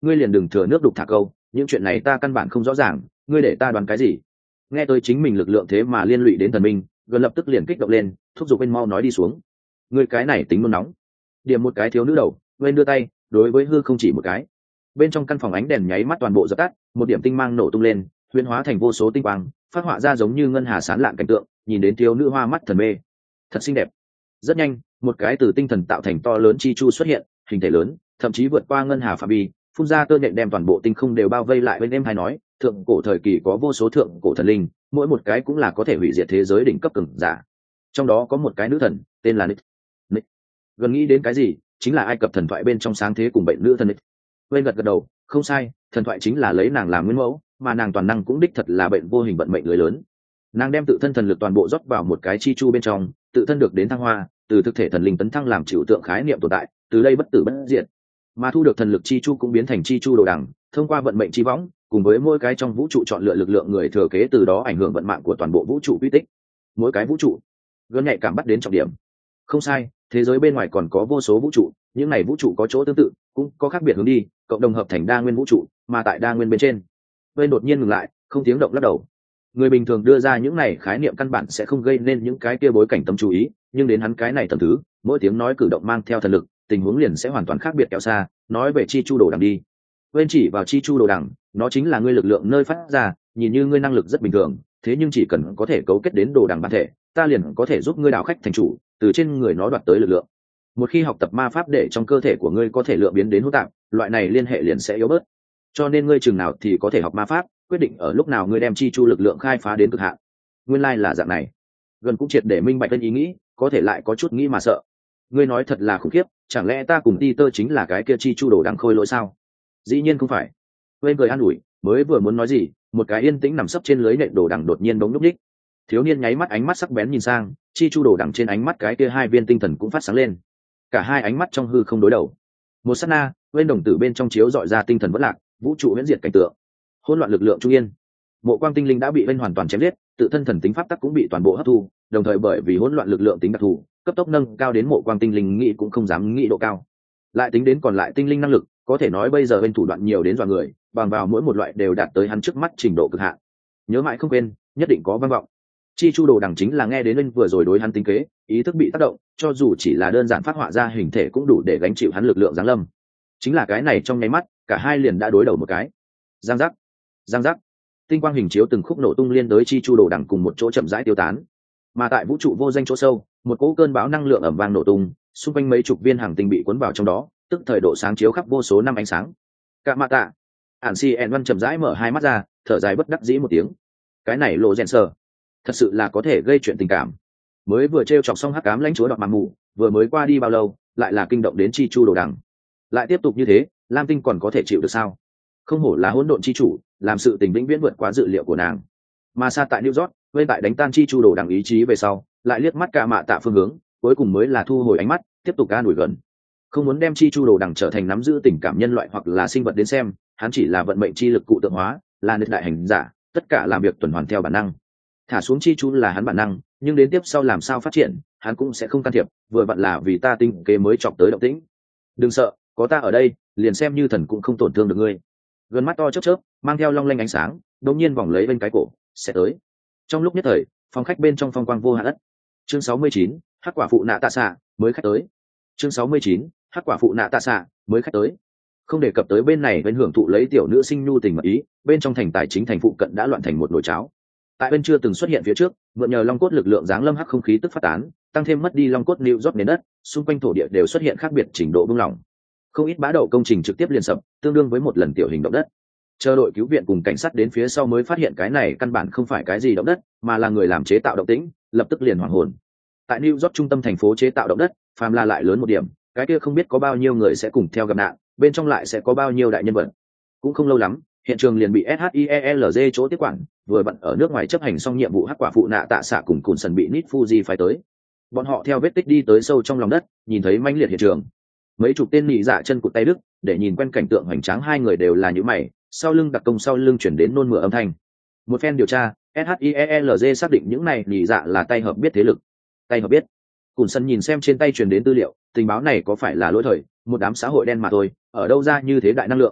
ngươi liền đừng thừa nước đục thả câu, những chuyện này ta căn bản không rõ ràng, ngươi để ta đoán cái gì? Nghe tôi chính mình lực lượng thế mà liên lụy đến thần minh, gần lập tức liền kích động lên, thúc giục bên mau nói đi xuống. Ngươi cái này tính nôn nóng. Điểm một cái thiếu nữ đầu, bên đưa tay đối với hư không chỉ một cái. Bên trong căn phòng ánh đèn nháy mắt toàn bộ dập tắt, một điểm tinh mang nổ tung lên, huyễn hóa thành vô số tinh quang, phát họa ra giống như ngân hà sán lạn cảnh tượng, nhìn đến thiếu nữ hoa mắt thần mê. Thật xinh đẹp. Rất nhanh, một cái từ tinh thần tạo thành to lớn chi chu xuất hiện, hình thể lớn, thậm chí vượt qua ngân hà phạm vi, phun ra tơ nhện đem toàn bộ tinh không đều bao vây lại. Bên em hay nói, thượng cổ thời kỳ có vô số thượng cổ thần linh, mỗi một cái cũng là có thể hủy diệt thế giới đỉnh cấp cường giả. Trong đó có một cái nữ thần, tên là Nix. Gần nghĩ đến cái gì, chính là Ai Cập thần thoại bên trong sáng thế cùng bệnh nữ thần Nix. Bên gật gật đầu, không sai, thần thoại chính là lấy nàng làm nguyên mẫu, mà nàng toàn năng cũng đích thật là bệnh vô hình vận mệnh lưới lớn. Nàng đem tự thân thần lực toàn bộ rót vào một cái chi chu bên trong, tự thân được đến thăng hoa, từ thực thể thần linh tấn thăng làm chịu tượng khái niệm tồn tại, từ đây bất tử bất diệt. Mà thu được thần lực chi chu cũng biến thành chi chu đồ đằng, thông qua vận mệnh chi võng, cùng với mỗi cái trong vũ trụ chọn lựa lực lượng người thừa kế, từ đó ảnh hưởng vận mạng của toàn bộ vũ trụ quy tích. Mỗi cái vũ trụ, gần nhạy cảm bắt đến trọng điểm. Không sai, thế giới bên ngoài còn có vô số vũ trụ, những này vũ trụ có chỗ tương tự, cũng có khác biệt hướng đi, cộng đồng hợp thành đa nguyên vũ trụ, mà tại đa nguyên bên trên. Bên đột nhiên ngừng lại, không tiếng động lắc đầu. Người bình thường đưa ra những này khái niệm căn bản sẽ không gây nên những cái kia bối cảnh tâm chú ý, nhưng đến hắn cái này tầm thứ, mỗi tiếng nói cử động mang theo thần lực, tình huống liền sẽ hoàn toàn khác biệt kéo xa. Nói về chi chu đồ đằng đi. Bên chỉ vào chi chu đồ đằng, nó chính là ngươi lực lượng nơi phát ra, nhìn như ngươi năng lực rất bình thường, thế nhưng chỉ cần có thể cấu kết đến đồ đằng bản thể, ta liền có thể giúp ngươi đảo khách thành chủ, từ trên người nó đoạt tới lực lượng. Một khi học tập ma pháp để trong cơ thể của ngươi có thể lượng biến đến hỗn tạp, loại này liên hệ liền sẽ yếu bớt. Cho nên ngươi chừng nào thì có thể học ma pháp, quyết định ở lúc nào ngươi đem chi chu lực lượng khai phá đến cực hạn. Nguyên lai là dạng này. Gần cũng triệt để minh bạch tên ý nghĩ, có thể lại có chút nghĩ mà sợ. Ngươi nói thật là khủng khiếp, chẳng lẽ ta cùng Peter chính là cái kia chi chu đồ đằng khôi lỗi sao? Dĩ nhiên không phải. Quên cười an ủi, mới vừa muốn nói gì, một cái yên tĩnh nằm sấp trên lưới nệm đồ đằng đột nhiên bỗng nhúc nhích. Thiếu niên nháy mắt ánh mắt sắc bén nhìn sang, chi chu đồ đằng trên ánh mắt cái kia hai viên tinh thần cũng phát sáng lên. Cả hai ánh mắt trong hư không đối đầu. Một sát na, bên đồng tử bên trong chiếu dọi ra tinh thần vỡ lạc, vũ trụ huyễn diệt cảnh tượng. Hỗn loạn lực lượng trung yên. Mộ quang tinh linh đã bị bên hoàn toàn chém giết, tự thân thần tính pháp tắc cũng bị toàn bộ hấp thu, đồng thời bởi vì hỗn loạn lực lượng tính đặc thù, cấp tốc nâng cao đến mộ quang tinh linh nghĩ cũng không dám nghĩ độ cao. Lại tính đến còn lại tinh linh năng lực, có thể nói bây giờ bên thủ đoạn nhiều đến dọa người, bằng vào mỗi một loại đều đạt tới hắn trước mắt trình độ cực hạn. Nhớ mãi không quên, nhất định có vang vọng. Chi chu đồ đằng chính là nghe đến bên vừa rồi đối hắn tính kế, ý thức bị tác động, cho dù chỉ là đơn giản phát họa ra hình thể cũng đủ để gánh chịu hắn lực lượng giáng lâm. Chính là cái này trong nháy mắt, cả hai liền đã đối đầu một cái. Giang giác, giang giác, tinh quang hình chiếu từng khúc nổ tung liên đối chi chu đồ đằng cùng một chỗ chậm rãi tiêu tán. Mà tại vũ trụ vô danh chỗ sâu, một cỗ cơn bão năng lượng ầm vang nổ tung, xung quanh mấy chục viên hàng tinh bị cuốn vào trong đó, tức thời độ sáng chiếu khắp vô số năm ánh sáng. Cả mạ tạ, Ản Si En Văn chậm rãi mở hai mắt ra, thở dài bất đắc dĩ một tiếng. Cái này lộ rèn sờ, thật sự là có thể gây chuyện tình cảm. Mới vừa trêu chọc xong hắc ám lãnh chúa đọt màng mù, vừa mới qua đi bao lâu, lại là kinh động đến chi chu đồ đằng. Lại tiếp tục như thế, Lam Tinh còn có thể chịu được sao? Không hổ là hỗn độn chi chủ, làm sự tình vĩnh viễn vượt quá dự liệu của nàng. Mà xa tại New York, bên tại đánh tan chi chu đồ đằng ý chí về sau, lại liếc mắt cả mạ tạ phương hướng, cuối cùng mới là thu hồi ánh mắt, tiếp tục ca đuổi gần. Không muốn đem chi chu đồ đằng trở thành nắm giữ tình cảm nhân loại hoặc là sinh vật đến xem, hắn chỉ là vận mệnh chi lực cụ tượng hóa, là niết đại hành giả, tất cả làm việc tuần hoàn theo bản năng. Thả xuống chi chu là hắn bản năng, nhưng đến tiếp sau làm sao phát triển, hắn cũng sẽ không can thiệp, vừa vặn là vì ta tinh kế mới chọc tới động tĩnh. Đừng sợ, có ta ở đây, liền xem như thần cũng không tổn thương được ngươi. Gần mắt to chớp chớp, mang theo long lanh ánh sáng, đột nhiên vòng lấy bên cái cổ, sẽ tới. Trong lúc nhất thời, phòng khách bên trong phong quang vô hạn ất. Chương 69, hắc quả phụ nạ tạ xạ, mới khách tới. Chương 69, hắc quả phụ nạ tạ xạ, mới khách tới. Không đề cập tới bên này bên hưởng thụ lấy tiểu nữ sinh nhu tình mật ý, bên trong thành tài chính thành phụ cận đã loạn thành một nồi cháo. Tại bên chưa từng xuất hiện phía trước, mượn nhờ long cốt lực lượng giáng lâm hắc không khí tức phát tán, tăng thêm mất đi long cốt lưu rót nền đất, xung quanh thổ địa đều xuất hiện khác biệt trình độ buông lỏng. Không ít bá đậu công trình trực tiếp liên sập, tương đương với một lần tiểu hình động đất. Chờ đội cứu viện cùng cảnh sát đến phía sau mới phát hiện cái này căn bản không phải cái gì động đất, mà là người làm chế tạo động tĩnh, lập tức liền hoảng hồn. Tại New York trung tâm thành phố chế tạo động đất, phàm là lại lớn một điểm, cái kia không biết có bao nhiêu người sẽ cùng theo gặp nạn, bên trong lại sẽ có bao nhiêu đại nhân vật. Cũng không lâu lắm, hiện trường liền bị SHIELZ chỗ tiếp quản, vừa bận ở nước ngoài chấp hành xong nhiệm vụ hắc quả phụ nạ tạ xạ cùng cùn sần bị Nit Fuji phải tới. Bọn họ theo vết tích đi tới sâu trong lòng đất, nhìn thấy manh liệt hiện trường. Mấy chục tên nhị dạ chân cụt tay đứt, để nhìn quen cảnh tượng hoành tráng hai người đều là những mày, sau lưng đặc công sau lưng chuyển đến nôn mửa âm thanh. Một phen điều tra, SHIELZ xác định những này nhị dạ là tay hợp biết thế lực. Tay hợp biết. Cùn sần nhìn xem trên tay truyền đến tư liệu, tình báo này có phải là lỗi thời, một đám xã hội đen mà thôi, ở đâu ra như thế đại năng lượng.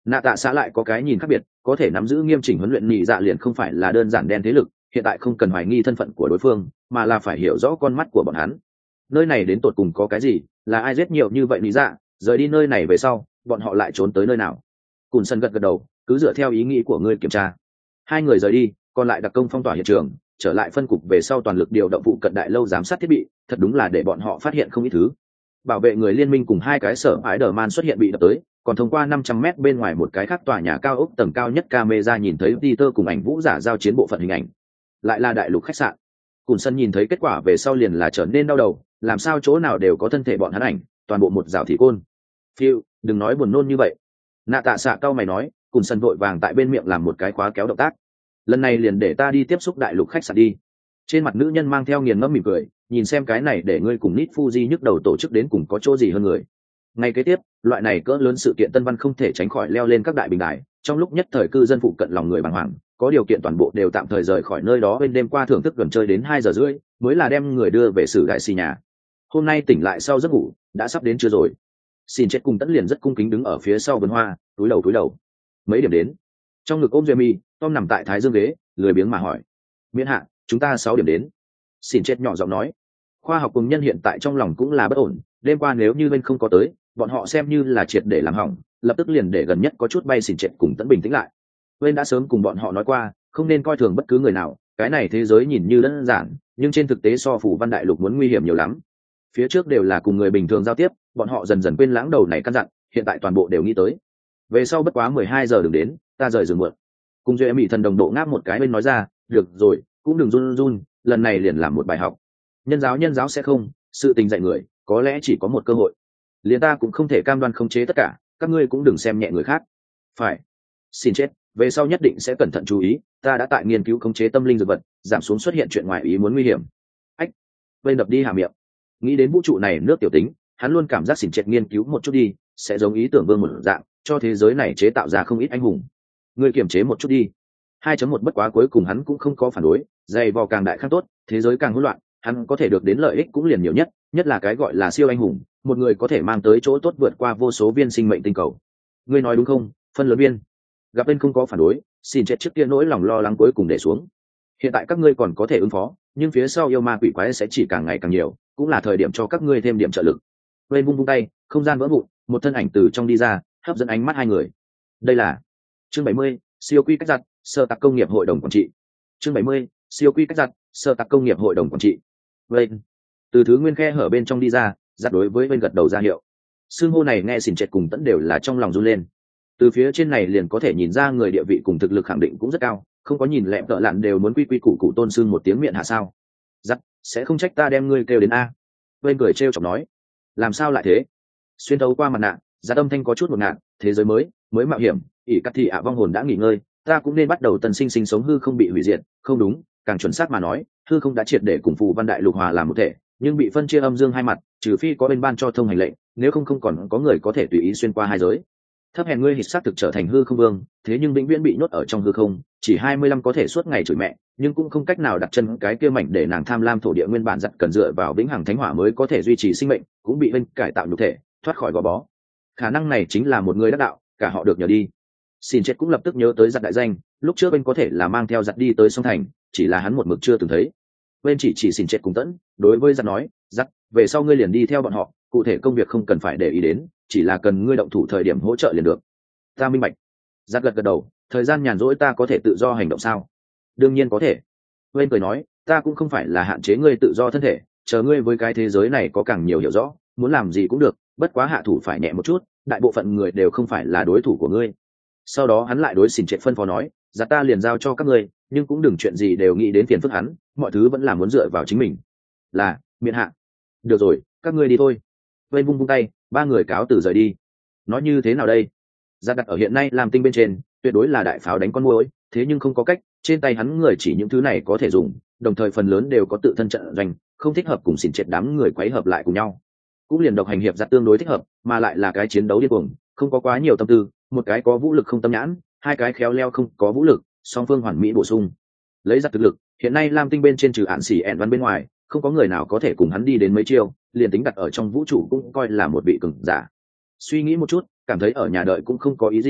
Nạ tạ xã lại có cái nhìn khác biệt, có thể nắm giữ nghiêm chỉnh huấn luyện nhị dạ liền không phải là đơn giản đen thế lực, hiện tại không cần hoài nghi thân phận của đối phương, mà là phải hiểu rõ con mắt của bọn hắn. Nơi này đến tột cùng có cái gì, là ai giết nhiều như vậy nhị dạ, rời đi nơi này về sau, bọn họ lại trốn tới nơi nào? Cùn Sân gật gật đầu, cứ dựa theo ý nghĩ của ngươi kiểm tra. Hai người rời đi, còn lại đặc công phong tỏa hiện trường, trở lại phân cục về sau toàn lực điều động vụ cận đại lâu giám sát thiết bị, thật đúng là để bọn họ phát hiện không ít thứ. Bảo vệ người liên minh cùng hai cái sở Spider-Man xuất hiện bị đập tới, còn thông qua 500 mét bên ngoài một cái khác tòa nhà cao ốc tầng cao nhất camera nhìn thấy Peter cùng ảnh vũ giả giao chiến bộ phận hình ảnh. Lại là đại lục khách sạn. Cùn Sân nhìn thấy kết quả về sau liền là trở nên đau đầu, làm sao chỗ nào đều có thân thể bọn hắn ảnh, toàn bộ một rào thị côn. Phiu, đừng nói buồn nôn như vậy. Nạ tạ xạ cao mày nói, Cùn Sân vội vàng tại bên miệng làm một cái khóa kéo động tác. Lần này liền để ta đi tiếp xúc đại lục khách sạn đi. Trên mặt nữ nhân mang theo nghiền ngẫm mỉm cười, nhìn xem cái này để ngươi cùng Nít Fuji nhức đầu tổ chức đến cùng có chỗ gì hơn người. Ngay kế tiếp, loại này cỡ lớn sự kiện tân văn không thể tránh khỏi leo lên các đại bình đài, trong lúc nhất thời cư dân phụ cận lòng người bàng hoàng, có điều kiện toàn bộ đều tạm thời rời khỏi nơi đó bên đêm qua thưởng thức gần chơi đến 2 giờ rưỡi, mới là đem người đưa về xử đại xì nhà. Hôm nay tỉnh lại sau giấc ngủ, đã sắp đến trưa rồi. Xin chết cùng Tẫn liền rất cung kính đứng ở phía sau vườn hoa, túi đầu. Mấy điểm đến? Trong ngực ôm Jamie, Tom nằm tại thái dương ghế, lười biếng mà hỏi. Miễn hạ, chúng ta 6 điểm đến. Xin chết nhỏ giọng nói. Khoa học cùng nhân hiện tại trong lòng cũng là bất ổn, đêm qua nếu như bên không có tới, bọn họ xem như là triệt để làm hỏng, lập tức liền để gần nhất có chút bay xỉn trệ cùng Tẫn bình tĩnh lại. Bên đã sớm cùng bọn họ nói qua, không nên coi thường bất cứ người nào, cái này thế giới nhìn như đơn giản, nhưng trên thực tế so phủ văn đại lục muốn nguy hiểm nhiều lắm. Phía trước đều là cùng người bình thường giao tiếp, bọn họ dần dần quên lãng đầu này căn dặn, hiện tại toàn bộ đều nghĩ tới. Về sau bất quá 12 giờ đừng đến, ta rời giường muộn. Cùng Duệ Mỹ thần đồng độ ngáp một cái bên nói ra, được rồi, cũng đừng run, lần này liền làm một bài học. Nhân giáo sẽ không, sự tình dạy người, có lẽ chỉ có một cơ hội. Liền ta cũng không thể cam đoan khống chế tất cả, các ngươi cũng đừng xem nhẹ người khác. Phải. Xin chết, về sau nhất định sẽ cẩn thận chú ý, ta đã tại nghiên cứu khống chế tâm linh dược vật, giảm xuống xuất hiện chuyện ngoài ý muốn nguy hiểm. Ách. Bên đập đi hà miệng. Nghĩ đến vũ trụ này nước tiểu tính, hắn luôn cảm giác xỉn chết nghiên cứu một chút đi, sẽ giống ý tưởng vương một dạng, cho thế giới này chế tạo ra không ít anh hùng. Ngươi kiểm chế một chút đi. 2.1 bất quá cuối cùng hắn cũng không có phản đối, dày vò càng đại càng tốt, thế giới càng hỗn loạn, hắn có thể được đến lợi ích cũng liền nhiều nhất là cái gọi là siêu anh hùng, một người có thể mang tới chỗ tốt vượt qua vô số viên sinh mệnh tinh cầu. Ngươi nói đúng không, phân lớn viên? Gặp bên không có phản đối, xin chết trước kia nỗi lòng lo lắng cuối cùng để xuống. Hiện tại các ngươi còn có thể ứng phó, nhưng phía sau yêu ma quỷ quái sẽ chỉ càng ngày càng nhiều, cũng là thời điểm cho các ngươi thêm điểm trợ lực. Bên vung tay, không gian vỡ vụn, một thân ảnh từ trong đi ra, hấp dẫn ánh mắt hai người. Đây là chương 70, siêu quy cách giặt, sơ tạc công nghiệp hội đồng quản trị. Chương 70, siêu quy cách giặt, sơ tạc công nghiệp hội đồng quản trị. Bên từ thứ nguyên khe hở bên trong đi ra, giặt đối với bên gật đầu ra hiệu. Xương hô này nghe xỉn trệt cùng Tẫn đều là trong lòng run lên. Từ phía trên này liền có thể nhìn ra người địa vị cùng thực lực khẳng định cũng rất cao, không có nhìn lẹm tợ lặn đều muốn quy củ tôn xương một tiếng miệng hạ sao? Giặt, sẽ không trách ta đem ngươi kêu đến a. Bên cười trêu chọc nói, làm sao lại thế? Xuyên thấu qua mặt nạ, Giặt âm thanh có chút một ngạn, thế giới mới mạo hiểm, ỷ cắt thì vong hồn đã nghỉ ngơi, ta cũng nên bắt đầu tần sinh sống hư không bị hủy diệt, không đúng, càng chuẩn xác mà nói, hư không đã triệt để cùng phù văn đại lục hòa làm một thể, nhưng bị phân chia âm dương hai mặt, trừ phi có bên ban cho thông hành lệnh, nếu không còn có người có thể tùy ý xuyên qua hai giới. Thấp hèn ngươi hít sát thực trở thành hư không vương, thế nhưng vĩnh viễn bị nhốt ở trong hư không, chỉ 25 có thể suốt ngày chửi mẹ, nhưng cũng không cách nào đặt chân cái kia mảnh để nàng tham lam thổ địa nguyên bản giặt cần dựa vào vĩnh hằng thánh hỏa mới có thể duy trì sinh mệnh, cũng bị bên cải tạo nhục thể, thoát khỏi gò bó. Khả năng này chính là một người đắc đạo, cả họ được nhờ đi. Xin chết cũng lập tức nhớ tới giặt đại danh, lúc trước bên có thể là mang theo giặt đi tới sông thành, chỉ là hắn một mực chưa từng thấy. Bên chỉ xin chết cùng Tẫn, đối với giặt nói, giặt, về sau ngươi liền đi theo bọn họ, cụ thể công việc không cần phải để ý đến, chỉ là cần ngươi động thủ thời điểm hỗ trợ liền được. Ta minh bạch. Giặt gật đầu, thời gian nhàn rỗi ta có thể tự do hành động sao? Đương nhiên có thể. Bên cười nói, ta cũng không phải là hạn chế ngươi tự do thân thể, chờ ngươi với cái thế giới này có càng nhiều hiểu rõ, muốn làm gì cũng được, bất quá hạ thủ phải nhẹ một chút, đại bộ phận người đều không phải là đối thủ của ngươi. Sau đó hắn lại đối xỉn trệ phân phó nói, giặt ta liền giao cho các ngươi, nhưng cũng đừng chuyện gì đều nghĩ đến phiền phức hắn, mọi thứ vẫn là muốn dựa vào chính mình. Là miễn hạ. Được rồi, các ngươi đi thôi. Vây vung tay, ba người cáo từ rời đi. Nói như thế nào đây? Giặt đặt ở hiện nay làm tinh bên trên, tuyệt đối là đại pháo đánh con muỗi, thế nhưng không có cách, trên tay hắn người chỉ những thứ này có thể dùng, đồng thời phần lớn đều có tự thân trận doanh, không thích hợp cùng xỉn trệ đám người quấy hợp lại cùng nhau. Cũng liền độc hành hiệp giặt tương đối thích hợp, mà lại là cái chiến đấu điên cuồng, không có quá nhiều tâm tư, một cái có vũ lực không tâm nhãn, hai cái khéo leo không có vũ lực, song phương hoàn mỹ bổ sung. Lấy giặt thực lực, hiện nay lam tinh bên trên trừ án xỉ ẹn văn bên ngoài, không có người nào có thể cùng hắn đi đến mấy chiêu, liền tính đặt ở trong vũ trụ cũng coi là một vị cường giả. Suy nghĩ một chút, cảm thấy ở nhà đợi cũng không có ý gì,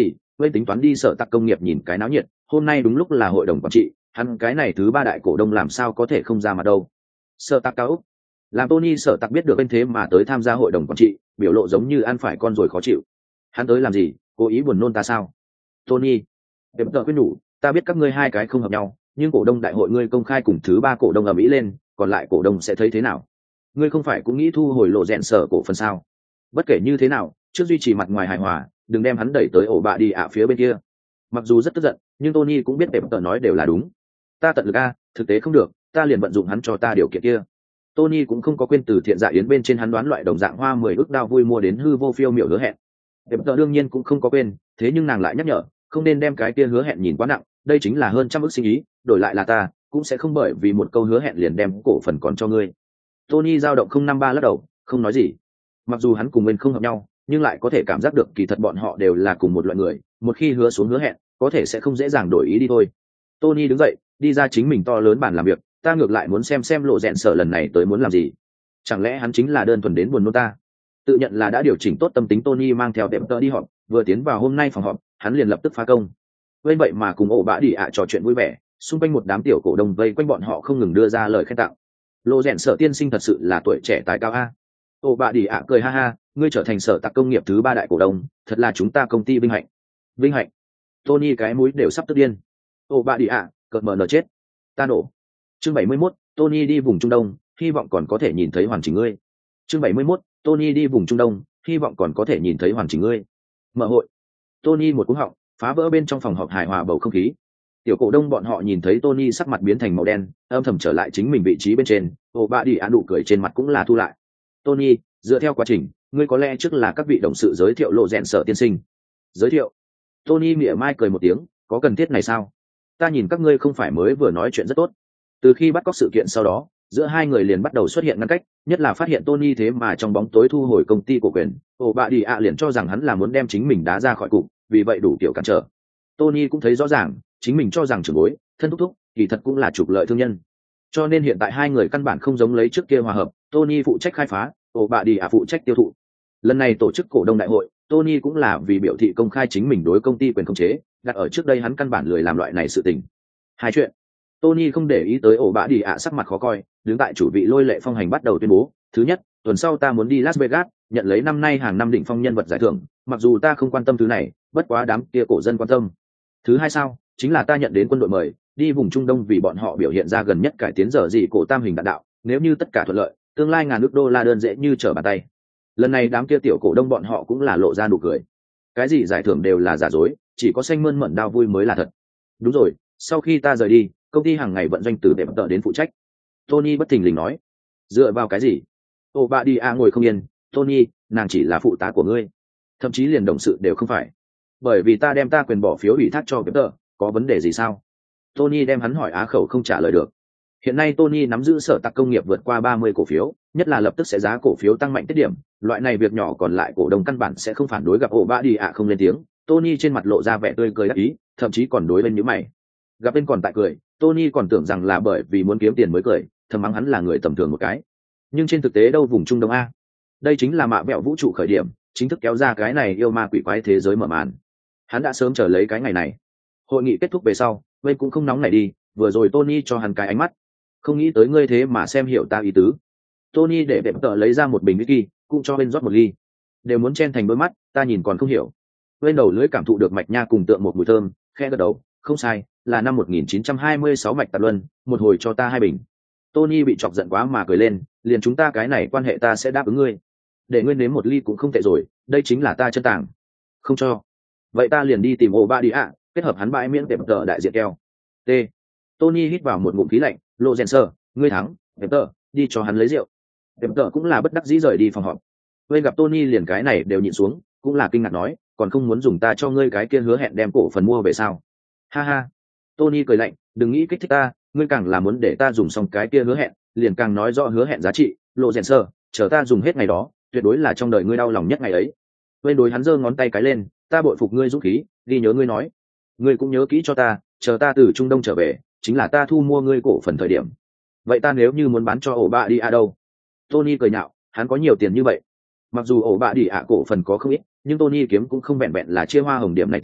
Bên tính toán đi sở tạc công nghiệp nhìn cái náo nhiệt, hôm nay đúng lúc là hội đồng quản trị, hắn cái này thứ ba đại cổ đông làm sao có thể không ra mặt đâu. Sở tạc cao Úc. Làm Tony sở tạc biết được bên thế mà tới tham gia hội đồng quản trị, biểu lộ giống như ăn phải con rồi khó chịu. Hắn tới làm gì, cố ý buồn nôn ta sao? Tony, em tự quyết nhủ, ta biết các ngươi hai cái không hợp nhau, nhưng cổ đông đại hội ngươi công khai cùng thứ ba cổ đông ầm ĩ lên, còn lại cổ đông sẽ thấy thế nào? Ngươi không phải cũng nghĩ thu hồi lộ rèn sở cổ phần sao? Bất kể như thế nào, trước duy trì mặt ngoài hài hòa, đừng đem hắn đẩy tới ổ bạ đi ạ phía bên kia. Mặc dù rất tức giận, nhưng Tony cũng biết em tự nói đều là đúng. Ta tận lực a, thực tế không được, ta liền vận dụng hắn cho ta điều kiện kia. Tony cũng không có quên từ thiện dạ yến bên trên hắn đoán loại đồng dạng hoa 10 ức đao vui mua đến hư vô phiêu miểu hứa hẹn. Em tự đương nhiên cũng không có quên, thế nhưng nàng lại nhắc nhở, không nên đem cái kia hứa hẹn nhìn quá nặng, đây chính là hơn trăm ức sinh ý, đổi lại là ta, cũng sẽ không bởi vì một câu hứa hẹn liền đem cổ phần còn cho ngươi. Tony dao động 053 lắc đầu, không nói gì. Mặc dù hắn cùng mình không hợp nhau, nhưng lại có thể cảm giác được kỳ thật bọn họ đều là cùng một loại người, một khi hứa xuống hứa hẹn, có thể sẽ không dễ dàng đổi ý đi thôi. Tony đứng dậy, đi ra chính mình to lớn bàn làm việc, ta ngược lại muốn xem lộ rèn sở lần này tới muốn làm gì. Chẳng lẽ hắn chính là đơn thuần đến buồn nôn ta? Tự nhận là đã điều chỉnh tốt tâm tính, Tony mang theo tiệm tợ đi họp, vừa tiến vào hôm nay phòng họp, hắn liền lập tức phá công. Bên vậy mà cùng ổ bạ đi ạ trò chuyện vui vẻ, xung quanh một đám tiểu cổ đông vây quanh bọn họ không ngừng đưa ra lời khen tặng. Lộ rèn sở tiên sinh thật sự là tuổi trẻ tài cao a. Ổ bạ đi ạ cười ha ha, ngươi trở thành sở tạc công nghiệp thứ ba đại cổ đông, thật là chúng ta công ty vinh hạnh. Vinh hạnh? Tony cái mũi đều sắp tức điên. Ổ bạ đi ạ, cợt mờ nở chết. Ta nổ. Chương 71, Tony đi vùng Trung Đông, hy vọng còn có thể nhìn thấy hoàn chỉnh ngươi. Chương 71, Tony đi vùng Trung Đông, hy vọng còn có thể nhìn thấy hoàn chỉnh ngươi. Mở hội. Tony một cú họng, phá vỡ bên trong phòng họp hài hòa bầu không khí. Tiểu cổ đông bọn họ nhìn thấy Tony sắc mặt biến thành màu đen, âm thầm trở lại chính mình vị trí bên trên, ồ bạ đi án nụ cười trên mặt cũng là thu lại. Tony, dựa theo quá trình, ngươi có lẽ trước là các vị đồng sự giới thiệu lộ rèn sở tiên sinh. Giới thiệu? Tony mỉa mai cười một tiếng, có cần thiết này sao? Ta nhìn các ngươi không phải mới vừa nói chuyện rất tốt. Từ khi bắt cóc sự kiện sau đó, giữa hai người liền bắt đầu xuất hiện ngăn cách, nhất là phát hiện Tony thế mà trong bóng tối thu hồi công ty cổ quyền, ồ bạ đi ạ liền cho rằng hắn là muốn đem chính mình đá ra khỏi cục, vì vậy đủ kiểu cản trở. Tony cũng thấy rõ ràng, chính mình cho rằng trưởng bối, thân thúc thúc, kỳ thật cũng là trục lợi thương nhân. Cho nên hiện tại hai người căn bản không giống lấy trước kia hòa hợp, Tony phụ trách khai phá, ồ bạ đi ạ phụ trách tiêu thụ. Lần này tổ chức cổ đông đại hội, Tony cũng là vì biểu thị công khai chính mình đối công ty quyền khống chế, đặt ở trước đây hắn căn bản lười làm loại này sự tình. Hai chuyện. Tony không để ý tới ổ bạ đi ạ sắc mặt khó coi, đứng tại chủ vị lôi lệ phong hành bắt đầu tuyên bố, thứ nhất, tuần sau ta muốn đi Las Vegas, nhận lấy năm nay hàng năm đỉnh phong nhân vật giải thưởng, mặc dù ta không quan tâm thứ này, bất quá đám kia cổ dân quan tâm. Thứ hai sao, chính là ta nhận đến quân đội mời, đi vùng Trung Đông vì bọn họ biểu hiện ra gần nhất cải tiến giờ gì cổ tam hình đạn đạo, nếu như tất cả thuận lợi, tương lai ngàn ức đô la đơn dễ như trở bàn tay. Lần này đám kia tiểu cổ đông bọn họ cũng là lộ ra nụ cười. Cái gì giải thưởng đều là giả dối, chỉ có xanh mơn mởn đau vui mới là thật. Đúng rồi, sau khi ta rời đi, công ty hàng ngày vận doanh từ tệp tợ đến phụ trách. Tony bất thình lình nói. Dựa vào cái gì? Ô bà đi ngồi không yên. Tony, nàng chỉ là phụ tá của ngươi, thậm chí liền đồng sự đều không phải. Bởi vì ta đem ta quyền bỏ phiếu ủy thác cho tệp tợ, có vấn đề gì sao? Tony đem hắn hỏi á khẩu không trả lời được. Hiện nay Tony nắm giữ sở tạc công nghiệp vượt qua 30 cổ phiếu, nhất là lập tức sẽ giá cổ phiếu tăng mạnh tiết điểm, loại này việc nhỏ còn lại cổ đông căn bản sẽ không phản đối, gặp ổ bạ đi không lên tiếng. Tony trên mặt lộ ra vẻ tươi cười đắc ý, thậm chí còn đối bên nhíu mày. Gặp bên còn tại cười, Tony còn tưởng rằng là bởi vì muốn kiếm tiền mới cười, thầm mắng hắn là người tầm thường một cái. Nhưng trên thực tế đâu, vùng Trung Đông a, đây chính là mạ vẹo vũ trụ khởi điểm, chính thức kéo ra cái này yêu ma quỷ quái thế giới mở màn. Hắn đã sớm chờ lấy cái ngày này. Hội nghị kết thúc về sau, bên cũng không nóng nảy đi, vừa rồi Tony cho hắn cái ánh mắt, không nghĩ tới ngươi thế mà xem hiểu ta ý tứ. Tony để đẹp tợ lấy ra một bình whisky, cũng cho bên rót một ly. Đều muốn chen thành đôi mắt, ta nhìn còn không hiểu. Bên đầu lưỡi cảm thụ được mạch nha cùng tượng một mùi thơm, khẽ gật đầu, không sai, là năm 1926 mạch tạt luân, một hồi cho ta 2 bình. Tony bị chọc giận quá mà cười lên, liền chúng ta cái này quan hệ ta sẽ đáp ứng ngươi. Để ngươi nếm một ly cũng không tệ rồi, đây chính là ta chân tàng. Không cho. Vậy ta liền đi tìm ổ ba đi kết hợp hắn bãi miễn đẹp tợ đại diện keo. T. Tony hít vào một ngụm khí lạnh, lộ rèn sơ, ngươi thắng, đẹp tợ, đi cho hắn lấy rượu. Đẹp tợ cũng là bất đắc dĩ rời đi phòng họp. Bên gặp Tony liền cái này đều nhịn xuống, cũng là kinh ngạc nói, còn không muốn dùng ta cho ngươi cái kia hứa hẹn đem cổ phần mua về sao? Ha ha. Tony cười lạnh, đừng nghĩ kích thích ta, ngươi càng là muốn để ta dùng xong cái kia hứa hẹn, liền càng nói rõ hứa hẹn giá trị, lộ rèn sơ, chờ ta dùng hết ngày đó, tuyệt đối là trong đời ngươi đau lòng nhất ngày ấy. Bên đối hắn giơ ngón tay cái lên, ta bội phục ngươi dũng khí, ghi nhớ ngươi nói. Ngươi cũng nhớ kỹ cho ta, chờ ta từ Trung Đông trở về, chính là ta thu mua ngươi cổ phần thời điểm. Vậy ta nếu như muốn bán cho ổ bạ đi đâu? Tony cười nhạo, hắn có nhiều tiền như vậy. Mặc dù ổ bạ đi cổ phần có không ít, nhưng Tony kiếm cũng không vẹn vẹn là chia hoa hồng điểm này tiền,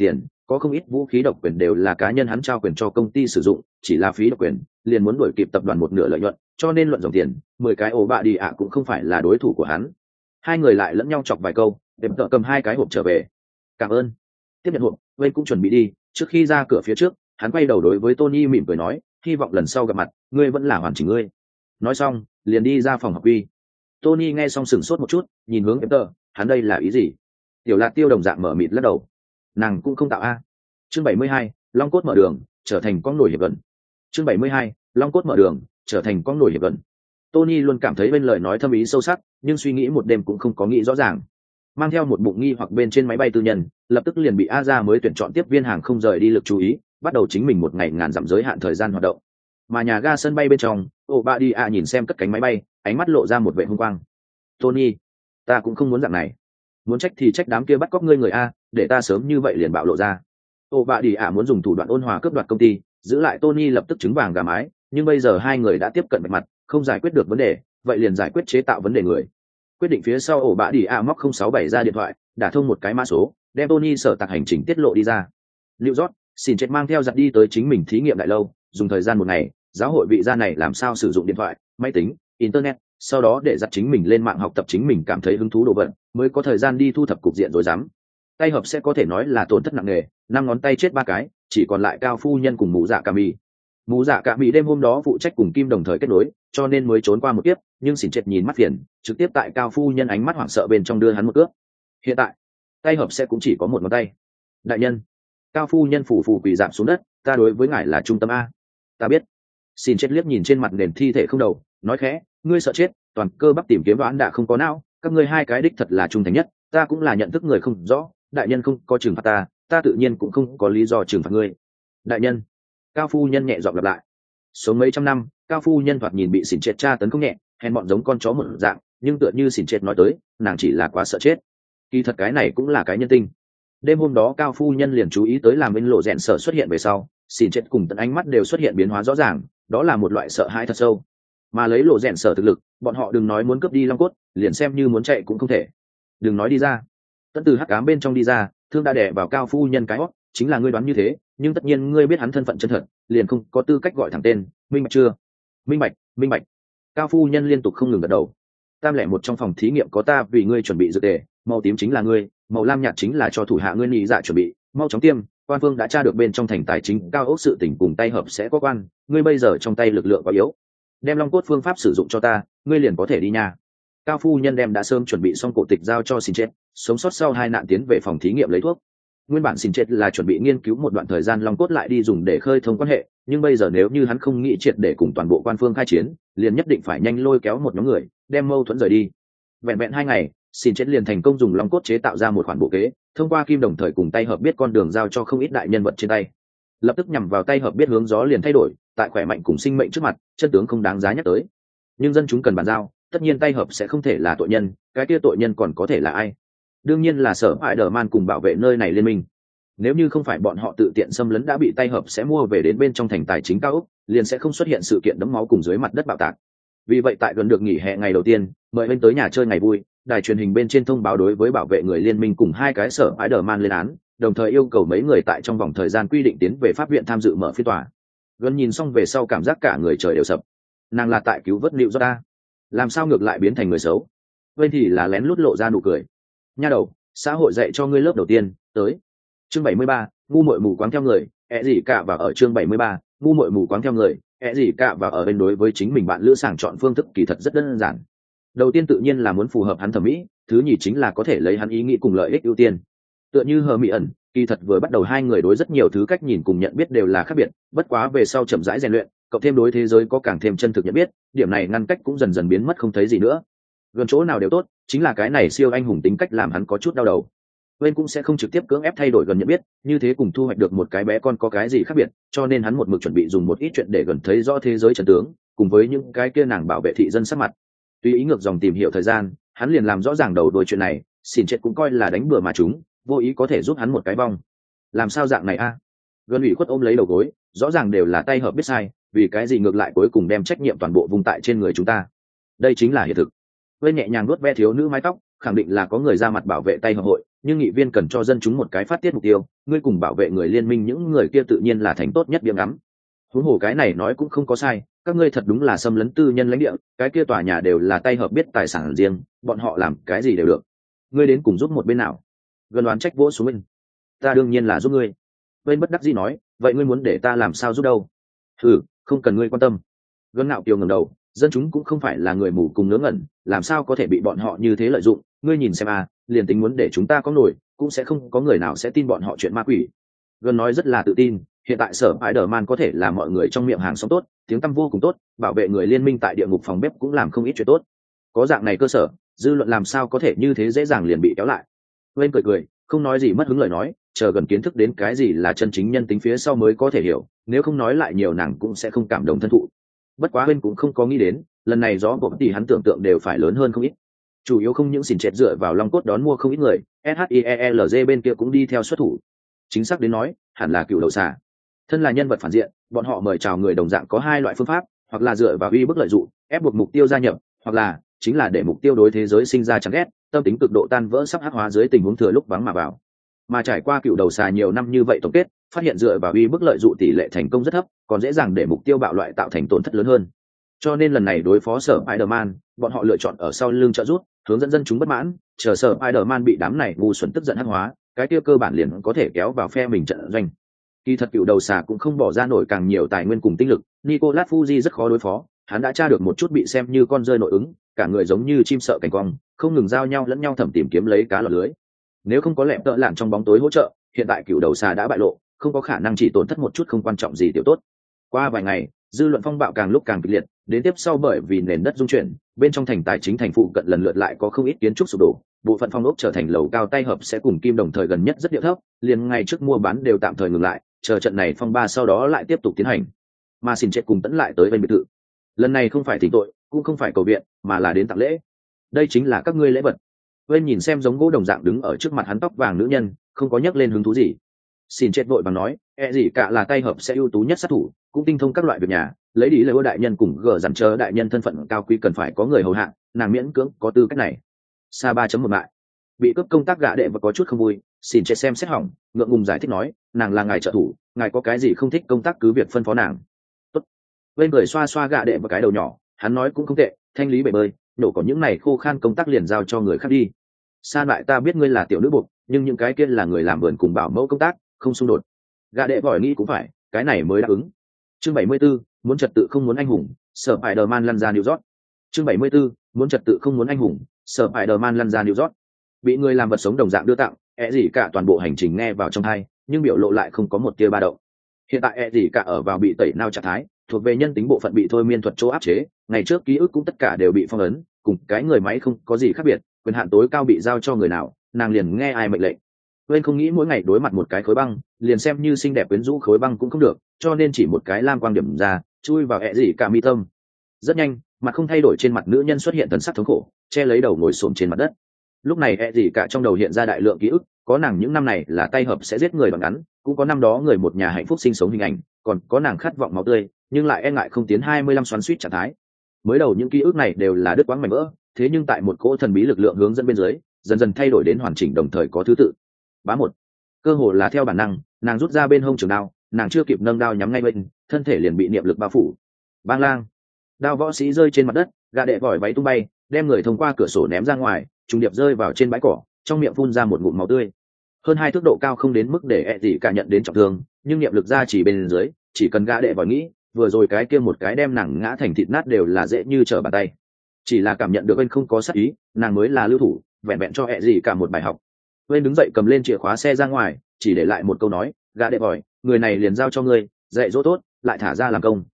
có không ít vũ khí độc quyền đều là cá nhân hắn trao quyền cho công ty sử dụng, chỉ là phí độc quyền liền muốn đuổi kịp tập đoàn một nửa lợi nhuận, cho nên luận dòng tiền 10 cái ổ bạ đi ạ cũng không phải là đối thủ của hắn. Hai người lại lẫn nhau chọc vài câu, đệm tợ cầm 2 cái hộp trở về. Cảm ơn. Tiếp nhận hộp, Wayne cũng chuẩn bị đi, trước khi ra cửa phía trước hắn quay đầu đối với Tony mỉm cười nói, hy vọng lần sau gặp mặt ngươi vẫn là hoàn chỉnh ngươi. Nói xong liền đi ra phòng học quy. Tony nghe xong sửng sốt một chút, nhìn hướng Peter, hắn đây là ý gì? Tiểu Lạc Tiêu đồng dạng mở mịt lắc đầu. Nàng cũng không tạo a. Chương 72, Long cốt mở đường, trở thành con nổi hiệp vận. Chương 72, Long cốt mở đường, trở thành con nổi hiệp vận. Tony luôn cảm thấy bên lời nói thâm ý sâu sắc, nhưng suy nghĩ một đêm cũng không có nghĩ rõ ràng. Mang theo một bụng nghi hoặc bên trên máy bay tư nhân, lập tức liền bị Aza mới tuyển chọn tiếp viên hàng không rời đi lực chú ý, bắt đầu chính mình một ngày ngàn dặm giới hạn thời gian hoạt động. Mà nhà ga sân bay bên trong, Obadia nhìn xem cất cánh máy bay, ánh mắt lộ ra một vẻ hung quang. Tony, ta cũng không muốn dạng này, muốn trách thì trách đám kia bắt cóc ngươi người a, để ta sớm như vậy liền bạo lộ ra. Obadia muốn dùng thủ đoạn ôn hòa cướp đoạt công ty, giữ lại Tony lập tức trứng vàng gà mái, nhưng bây giờ hai người đã tiếp cận bạch mặt, không giải quyết được vấn đề, vậy liền giải quyết chế tạo vấn đề người. Quyết định phía sau Obadia móc 067 ra điện thoại, đả thông một cái mã số, đem Tony sở tạc hành trình tiết lộ đi ra. New York, xin chết mang theo giặt đi tới chính mình thí nghiệm đại lâu, dùng thời gian một ngày, giáo hội vị gia này làm sao sử dụng điện thoại, máy tính, internet, sau đó để giặt chính mình lên mạng học tập chính mình cảm thấy hứng thú đồ vật, mới có thời gian đi thu thập cục diện rồi dám. Tay hợp sẽ có thể nói là tổn thất nặng nề, 5 ngón tay chết 3 cái, chỉ còn lại cao phu nhân cùng mụ dạ cả mì. Mụ dạ cả mì đêm hôm đó phụ trách cùng Kim đồng thời kết nối, cho nên mới trốn qua một kiếp, nhưng xỉn chết nhìn mắt phiền, trực tiếp tại cao phu nhân ánh mắt hoảng sợ bên trong đưa hắn một cước. Hiện tại, tay hợp sẽ cũng chỉ có một ngón tay. Đại nhân, cao phu nhân phủ quỳ giảm xuống đất, ta đối với ngài là trung tâm a. Ta biết. Xin chết liếc nhìn trên mặt nền thi thể không đầu, nói khẽ, ngươi sợ chết, toàn cơ bắp tìm kiếm đoán đã không có não, các ngươi hai cái đích thật là trung thành nhất, ta cũng là nhận thức người không rõ, đại nhân không có trừng phạt ta tự nhiên cũng không có lý do trừng phạt ngươi. Đại nhân. Cao phu nhân nhẹ giọng lặp lại. Sống mấy trăm năm, cao phu nhân thoạt nhìn bị xỉn chết tra tấn không nhẹ, hèn bọn giống con chó một dạng, nhưng tựa như xỉn chết nói tới, nàng chỉ là quá sợ chết. Kỳ thật cái này cũng là cái nhân tinh. Đêm hôm đó cao phu nhân liền chú ý tới làm bên lộ rèn sở xuất hiện về sau, xỉn chết cùng tận ánh mắt đều xuất hiện biến hóa rõ ràng, đó là một loại sợ hãi thật sâu. Mà lấy lộ rèn sở thực lực, bọn họ đừng nói muốn cướp đi long cốt, liền xem như muốn chạy cũng không thể. Đừng nói đi ra. Tận từ hắc ám bên trong đi ra, thương đã đè vào cao phu nhân cái hót, chính là ngươi đoán như thế, nhưng tất nhiên ngươi biết hắn thân phận chân thật, liền không có tư cách gọi thẳng tên, minh bạch chưa? Minh bạch. Cao phu nhân liên tục không ngừng gật đầu. Tam lẻ một trong phòng thí nghiệm có ta vì ngươi chuẩn bị dược tề, màu tím chính là ngươi, màu lam nhạt chính là cho thủ hạ ngươi nhị dạ chuẩn bị, mau chóng tiêm, quan phương đã tra được bên trong thành tài chính cao ốc sự tình cùng tay hợp sẽ có quan, ngươi bây giờ trong tay lực lượng quá yếu, đem long cốt phương pháp sử dụng cho ta, ngươi liền có thể đi nha. Cao phu nhân đem đã sớm chuẩn bị xong cổ tịch giao cho xin chết, sống sót sau 2 nạn tiến về phòng thí nghiệm lấy thuốc. Nguyên bản xin chết là chuẩn bị nghiên cứu một đoạn thời gian long cốt lại đi dùng để khơi thông quan hệ, nhưng bây giờ nếu như hắn không nghĩ triệt để cùng toàn bộ quan phương khai chiến, liền nhất định phải nhanh lôi kéo một nhóm người, đem mâu thuẫn rời đi. Vẹn 2 ngày, xin chết liền thành công dùng long cốt chế tạo ra một khoản bộ kế, thông qua Kim đồng thời cùng tay hợp biết con đường giao cho không ít đại nhân vật trên tay. Lập tức nhằm vào tay hợp biết hướng gió liền thay đổi, tại khỏe mạnh cùng sinh mệnh trước mặt, chân tướng không đáng giá nhắc tới. Nhưng dân chúng cần bàn giao, tất nhiên tay hợp sẽ không thể là tội nhân, cái kia tội nhân còn có thể là ai? Đương nhiên là Sở Spider-Man cùng bảo vệ nơi này liên minh. Nếu như không phải bọn họ tự tiện xâm lấn đã bị tay hợp sẽ mua về đến bên trong thành tài chính cao ốc, liền sẽ không xuất hiện sự kiện đẫm máu cùng dưới mặt đất bạo tạc. Vì vậy tại gần được nghỉ hè ngày đầu tiên, mời bên tới nhà chơi ngày vui, đài truyền hình bên trên thông báo đối với bảo vệ người liên minh cùng 2 cái Sở Spider-Man lên án, đồng thời yêu cầu mấy người tại trong vòng thời gian quy định tiến về pháp viện tham dự mở phiên tòa. Gần nhìn xong về sau cảm giác cả người trời đều sập. Nàng là tại cứu vớt Lưu do ta, làm sao ngược lại biến thành người xấu? Bên thì là lén lút lộ ra nụ cười. Nha đầu, xã hội dạy cho ngươi lớp đầu tiên, tới. Chương 73, ngu muội mù quáng theo người, gì cả và ở chương 73, ngu muội mù quáng theo người, gì cả và ở bên đối với chính mình bạn lữ sàng chọn phương thức kỳ thật rất đơn giản. Đầu tiên tự nhiên là muốn phù hợp hắn thẩm mỹ, thứ nhì chính là có thể lấy hắn ý nghĩ cùng lợi ích ưu tiên. Tựa như Hờ Mỹ ẩn, kỳ thật vừa bắt đầu hai người đối rất nhiều thứ cách nhìn cùng nhận biết đều là khác biệt, bất quá về sau chậm rãi rèn luyện, cộng thêm đối thế giới có càng thêm chân thực nhận biết, điểm này ngăn cách cũng dần dần biến mất không thấy gì nữa. Gần chỗ nào đều tốt, chính là cái này siêu anh hùng tính cách làm hắn có chút đau đầu. Bên cũng sẽ không trực tiếp cưỡng ép thay đổi gần nhận biết, như thế cùng thu hoạch được một cái bé con có cái gì khác biệt, cho nên hắn một mực chuẩn bị dùng một ít chuyện để gần thấy rõ thế giới chân tướng, cùng với những cái kia nàng bảo vệ thị dân sắc mặt. Tuy ý ngược dòng tìm hiểu thời gian, hắn liền làm rõ ràng đầu đuôi chuyện này, xin chết cũng coi là đánh bừa mà chúng, vô ý có thể giúp hắn một cái vong. Làm sao dạng này a? Gần ủy khuất ôm lấy đầu gối, rõ ràng đều là tay hợp biết sai, vì cái gì ngược lại cuối cùng đem trách nhiệm toàn bộ vùng tại trên người chúng ta. Đây chính là hiện thực. Bên nhẹ nhàng nuốt ve thiếu nữ mái tóc, khẳng định là có người ra mặt bảo vệ tay hợp hội, nhưng nghị viên cần cho dân chúng một cái phát tiết mục tiêu, ngươi cùng bảo vệ người liên minh những người kia tự nhiên là thành tốt nhất biếng ngắm. Huống hồ cái này nói cũng không có sai, các ngươi thật đúng là xâm lấn tư nhân lãnh địa, cái kia tòa nhà đều là tay hợp biết tài sản riêng, bọn họ làm cái gì đều được. Ngươi đến cùng giúp một bên nào? Gần đoán trách vỗ xuống mình. Ta đương nhiên là giúp ngươi. Bên bất đắc dĩ nói, vậy ngươi muốn để ta làm sao giúp đâu? Không cần ngươi quan tâm. Gần ngạo kiều ngẩng đầu, dân chúng cũng không phải là người mù cùng ngớ ngẩn, làm sao có thể bị bọn họ như thế lợi dụng? Ngươi nhìn xem liền tính muốn để chúng ta có nổi, cũng sẽ không có người nào sẽ tin bọn họ chuyện ma quỷ. Gần nói rất là tự tin, hiện tại sở Spider-Man có thể là mọi người trong miệng hàng sống tốt, tiếng tăm vô cùng tốt, bảo vệ người liên minh tại địa ngục phòng bếp cũng làm không ít chuyện tốt. Có dạng này cơ sở, dư luận làm sao có thể như thế dễ dàng liền bị kéo lại. Quên cười, không nói gì mất hứng lời nói, chờ gần kiến thức đến cái gì là chân chính nhân tính phía sau mới có thể hiểu, nếu không nói lại nhiều nàng cũng sẽ không cảm động thân thụ. Bất quá Quên cũng không có nghĩ đến, lần này gió bỗng thì hắn tưởng tượng đều phải lớn hơn không ít. Chủ yếu không những xỉn trệt dựa vào long cốt đón mua không ít người, SHIELZ bên kia cũng đi theo xuất thủ. Chính xác đến nói, hẳn là cựu đầu xà. Thân là nhân vật phản diện, bọn họ mời chào người đồng dạng có hai loại phương pháp, hoặc là dựa vào uy bức lợi dụng, ép buộc mục tiêu gia nhập, hoặc là chính là để mục tiêu đối thế giới sinh ra chán ghét, tâm tính cực độ tan vỡ sắp hắc hóa dưới tình huống thừa lúc vắng mà vào. Mà trải qua cựu đầu xà nhiều năm như vậy tổng kết, phát hiện dựa vào uy bức lợi dụng tỷ lệ thành công rất thấp, còn dễ dàng để mục tiêu bạo loại tạo thành tổn thất lớn hơn. Cho nên lần này đối phó sở Spider-Man, bọn họ lựa chọn ở sau lưng trợ giúp, hướng dẫn dân chúng bất mãn, chờ sở Spider-Man bị đám này ngu xuẩn tức giận hắc hóa, cái kia cơ bản liền có thể kéo vào phe mình trận doanh. Kỳ thật cựu đầu xà cũng không bỏ ra nổi càng nhiều tài nguyên cùng tinh lực, Nicolas Fuji rất khó đối phó, hắn đã tra được một chút bị xem như con rơi nội ứng, cả người giống như chim sợ cảnh quang, không ngừng giao nhau lẫn nhau thẩm tìm kiếm lấy cá lọt lưới. Nếu không có lẹm tợ lạn trong bóng tối hỗ trợ, hiện tại cựu đầu xà đã bại lộ, không có khả năng chỉ tổn thất một chút không quan trọng gì tiểu tốt. Qua vài ngày, dư luận phong bạo càng lúc càng kịch liệt, đến tiếp sau bởi vì nền đất rung chuyển, bên trong thành tài chính thành phụ cận lần lượt lại có không ít kiến trúc sụp đổ, bộ phận phong ốc trở thành lầu cao tay hợp sẽ cùng kim đồng thời gần nhất rất điệu thấp, liền ngày trước mua bán đều tạm thời ngừng lại, chờ trận này phong ba sau đó lại tiếp tục tiến hành. Mà xin chết cùng tẫn lại tới bên biệt thự. Lần này không phải thỉnh tội, cũng không phải cầu viện, mà là đến tặng lễ. Đây chính là các ngươi lễ vật. Bên nhìn xem giống gỗ đồng dạng đứng ở trước mặt hắn tóc vàng nữ nhân, không có nhắc lên hứng thú gì. Xin chết vội bằng nói, gì cả là tay hợp sẽ ưu tú nhất sát thủ, cũng tinh thông các loại việc nhà, lấy đi lời ô đại nhân cùng gờ dặn chờ đại nhân thân phận cao quý cần phải có người hầu hạ, nàng miễn cưỡng có tư cách này. Sa 3.1 mại. Bị cướp công tác gạ đệ và có chút không vui, xin chết xem xét hỏng, ngượng ngùng giải thích nói, nàng là ngài trợ thủ, ngài có cái gì không thích công tác cứ việc phân phó nàng. Tốt. Bên người xoa xoa gạ đệ và cái đầu nhỏ, hắn nói cũng không tệ, thanh lý bể bơi, nổ còn những này khô khan công tác liền giao cho người khác đi. Sa lại ta biết ngươi là tiểu nữ buộc, nhưng những cái kia là người làm vườn cùng bảo mẫu công tác, không xung đột. Gạ đệ vội nghĩ cũng phải, cái này mới đáp ứng. Chương 74, muốn trật tự không muốn anh hùng, sở Spider-Man lăn ra New York. Chương 74, muốn trật tự không muốn anh hùng, sở Spider-Man lăn ra New York. Bị người làm vật sống đồng dạng đưa tặng, gì cả toàn bộ hành trình nghe vào trong tai, nhưng biểu lộ lại không có một tia ba động. Hiện tại gì cả ở vào bị tẩy nao trạng thái, thuộc về nhân tính bộ phận bị thôi miên thuật chỗ áp chế, ngày trước ký ức cũng tất cả đều bị phong ấn, cùng cái người máy không có gì khác biệt, quyền hạn tối cao bị giao cho người nào, nàng liền nghe ai mệnh lệnh. Quên không nghĩ mỗi ngày đối mặt một cái khối băng, liền xem như xinh đẹp quyến rũ khối băng cũng không được, cho nên chỉ một cái lam quang điểm ra, chui vào gì cả mi tâm. Rất nhanh, mặt không thay đổi trên mặt nữ nhân xuất hiện thần sắc thống khổ, che lấy đầu ngồi xổm trên mặt đất. Lúc này gì cả trong đầu hiện ra đại lượng ký ức, có nàng những năm này là tay hợp sẽ giết người bằng ngắn, cũng có năm đó người một nhà hạnh phúc sinh sống hình ảnh, còn có nàng khát vọng máu tươi, nhưng lại e ngại không tiến 25 xoắn suýt trạng thái. Mới đầu những ký ức này đều là đứt quãng mảnh vỡ, thế nhưng tại một cỗ thần bí lực lượng hướng dẫn bên dưới, dần dần thay đổi đến hoàn chỉnh đồng thời có thứ tự. Bá một, cơ hồ là theo bản năng, nàng rút ra bên hông trường đao, nàng chưa kịp nâng đao nhắm ngay bên, thân thể liền bị niệm lực bao phủ. Bang lang, đao võ sĩ rơi trên mặt đất, gã đệ vòi váy tung bay, đem người thông qua cửa sổ ném ra ngoài, trùng điệp rơi vào trên bãi cỏ, trong miệng phun ra một ngụm máu tươi. Hơn 2 thước độ cao không đến mức để gì cả nhận đến trọng thương, nhưng niệm lực ra chỉ bên dưới, chỉ cần gã đệ vòi nghĩ, vừa rồi cái kia một cái đem nàng ngã thành thịt nát đều là dễ như trở bàn tay. Chỉ là cảm nhận được bên không có sát ý, nàng mới là lưu thủ, vẹn vẹn cho gì cả một bài học. Bên đứng dậy cầm lên chìa khóa xe ra ngoài, chỉ để lại một câu nói, gã đệ vòi, người này liền giao cho ngươi, dạy dỗ tốt, lại thả ra làm công.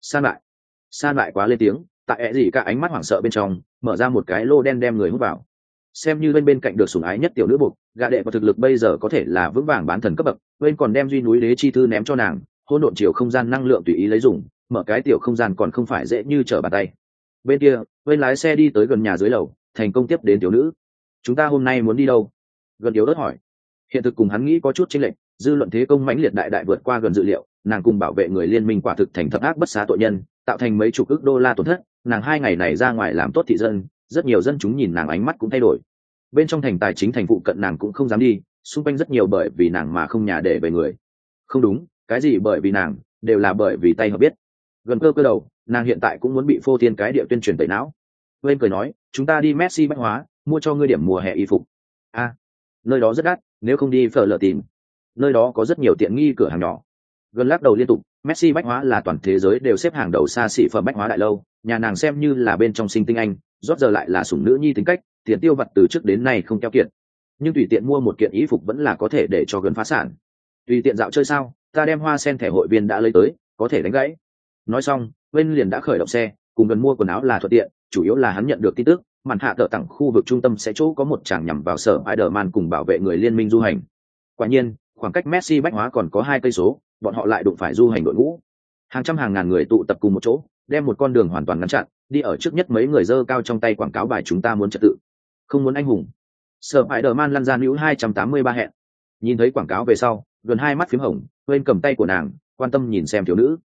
San lại quá lên tiếng, tại gì cả ánh mắt hoảng sợ bên trong, mở ra một cái lô đen đem người hút vào. Xem như bên cạnh được sủng ái nhất tiểu nữ buộc, gã đệ và thực lực bây giờ có thể là vững vàng bán thần cấp bậc, bên còn đem duy núi đế chi thư ném cho nàng, hỗn độn chiều không gian năng lượng tùy ý lấy dùng, mở cái tiểu không gian còn không phải dễ như trở bàn tay. Bên kia, bên lái xe đi tới gần nhà dưới lầu, thành công tiếp đến tiểu nữ. Chúng ta hôm nay muốn đi đâu? Gần yếu đất hỏi. Hiện thực cùng hắn nghĩ có chút chênh lệch, dư luận thế công mãnh liệt đại đại vượt qua gần dự liệu, nàng cùng bảo vệ người liên minh quả thực thành thập ác bất xá tội nhân, tạo thành mấy chục ức đô la tổn thất, nàng 2 ngày này ra ngoài làm tốt thị dân, rất nhiều dân chúng nhìn nàng ánh mắt cũng thay đổi. bên trong thành tài chính thành phụ cận nàng cũng không dám đi, xung quanh rất nhiều bởi vì nàng mà không nhà để về người. Không đúng, cái gì bởi vì nàng, đều là bởi vì tay hợp biết. Gần cơ đầu, nàng hiện tại cũng muốn bị phô thiên cái địa tuyên truyền tẩy não. Quên cười nói, chúng ta đi Messi bách hóa, mua cho ngươi điểm mùa hè y phục. Nơi đó rất đắt, nếu không đi phở lờ tìm. Nơi đó có rất nhiều tiện nghi cửa hàng nhỏ. Gần lắc đầu liên tục, Messi bách hóa là toàn thế giới đều xếp hàng đầu xa xỉ phẩm bách hóa đại lâu, nhà nàng xem như là bên trong sinh tinh anh, rót giờ lại là sủng nữ nhi tính cách, tiền tiêu vặt từ trước đến nay không keo kiệt. Nhưng tùy tiện mua một kiện y phục vẫn là có thể để cho gần phá sản. Tùy tiện dạo chơi sao, ta đem hoa sen thẻ hội viên đã lấy tới, có thể đánh gãy. Nói xong, bên liền đã khởi động xe, cùng gần mua quần áo là thuận tiện, chủ yếu là hắn nhận được tin tức, màn hạ tờ tặng khu vực trung tâm sẽ chỗ có một tràng nhằm vào sở Spider-Man cùng bảo vệ người liên minh du hành. Quả nhiên, khoảng cách Messi bách hóa còn có 2 cây số, bọn họ lại đụng phải du hành đội ngũ. Hàng trăm hàng ngàn người tụ tập cùng một chỗ, đem một con đường hoàn toàn ngăn chặn, đi ở trước nhất mấy người giơ cao trong tay quảng cáo bài chúng ta muốn trật tự, không muốn anh hùng. Sở Spider-Man lăn ra nữ 283 hẹn. Nhìn thấy quảng cáo về sau, gần 2 mắt phím hồng, bên cầm tay của nàng, quan tâm nhìn xem thiếu nữ.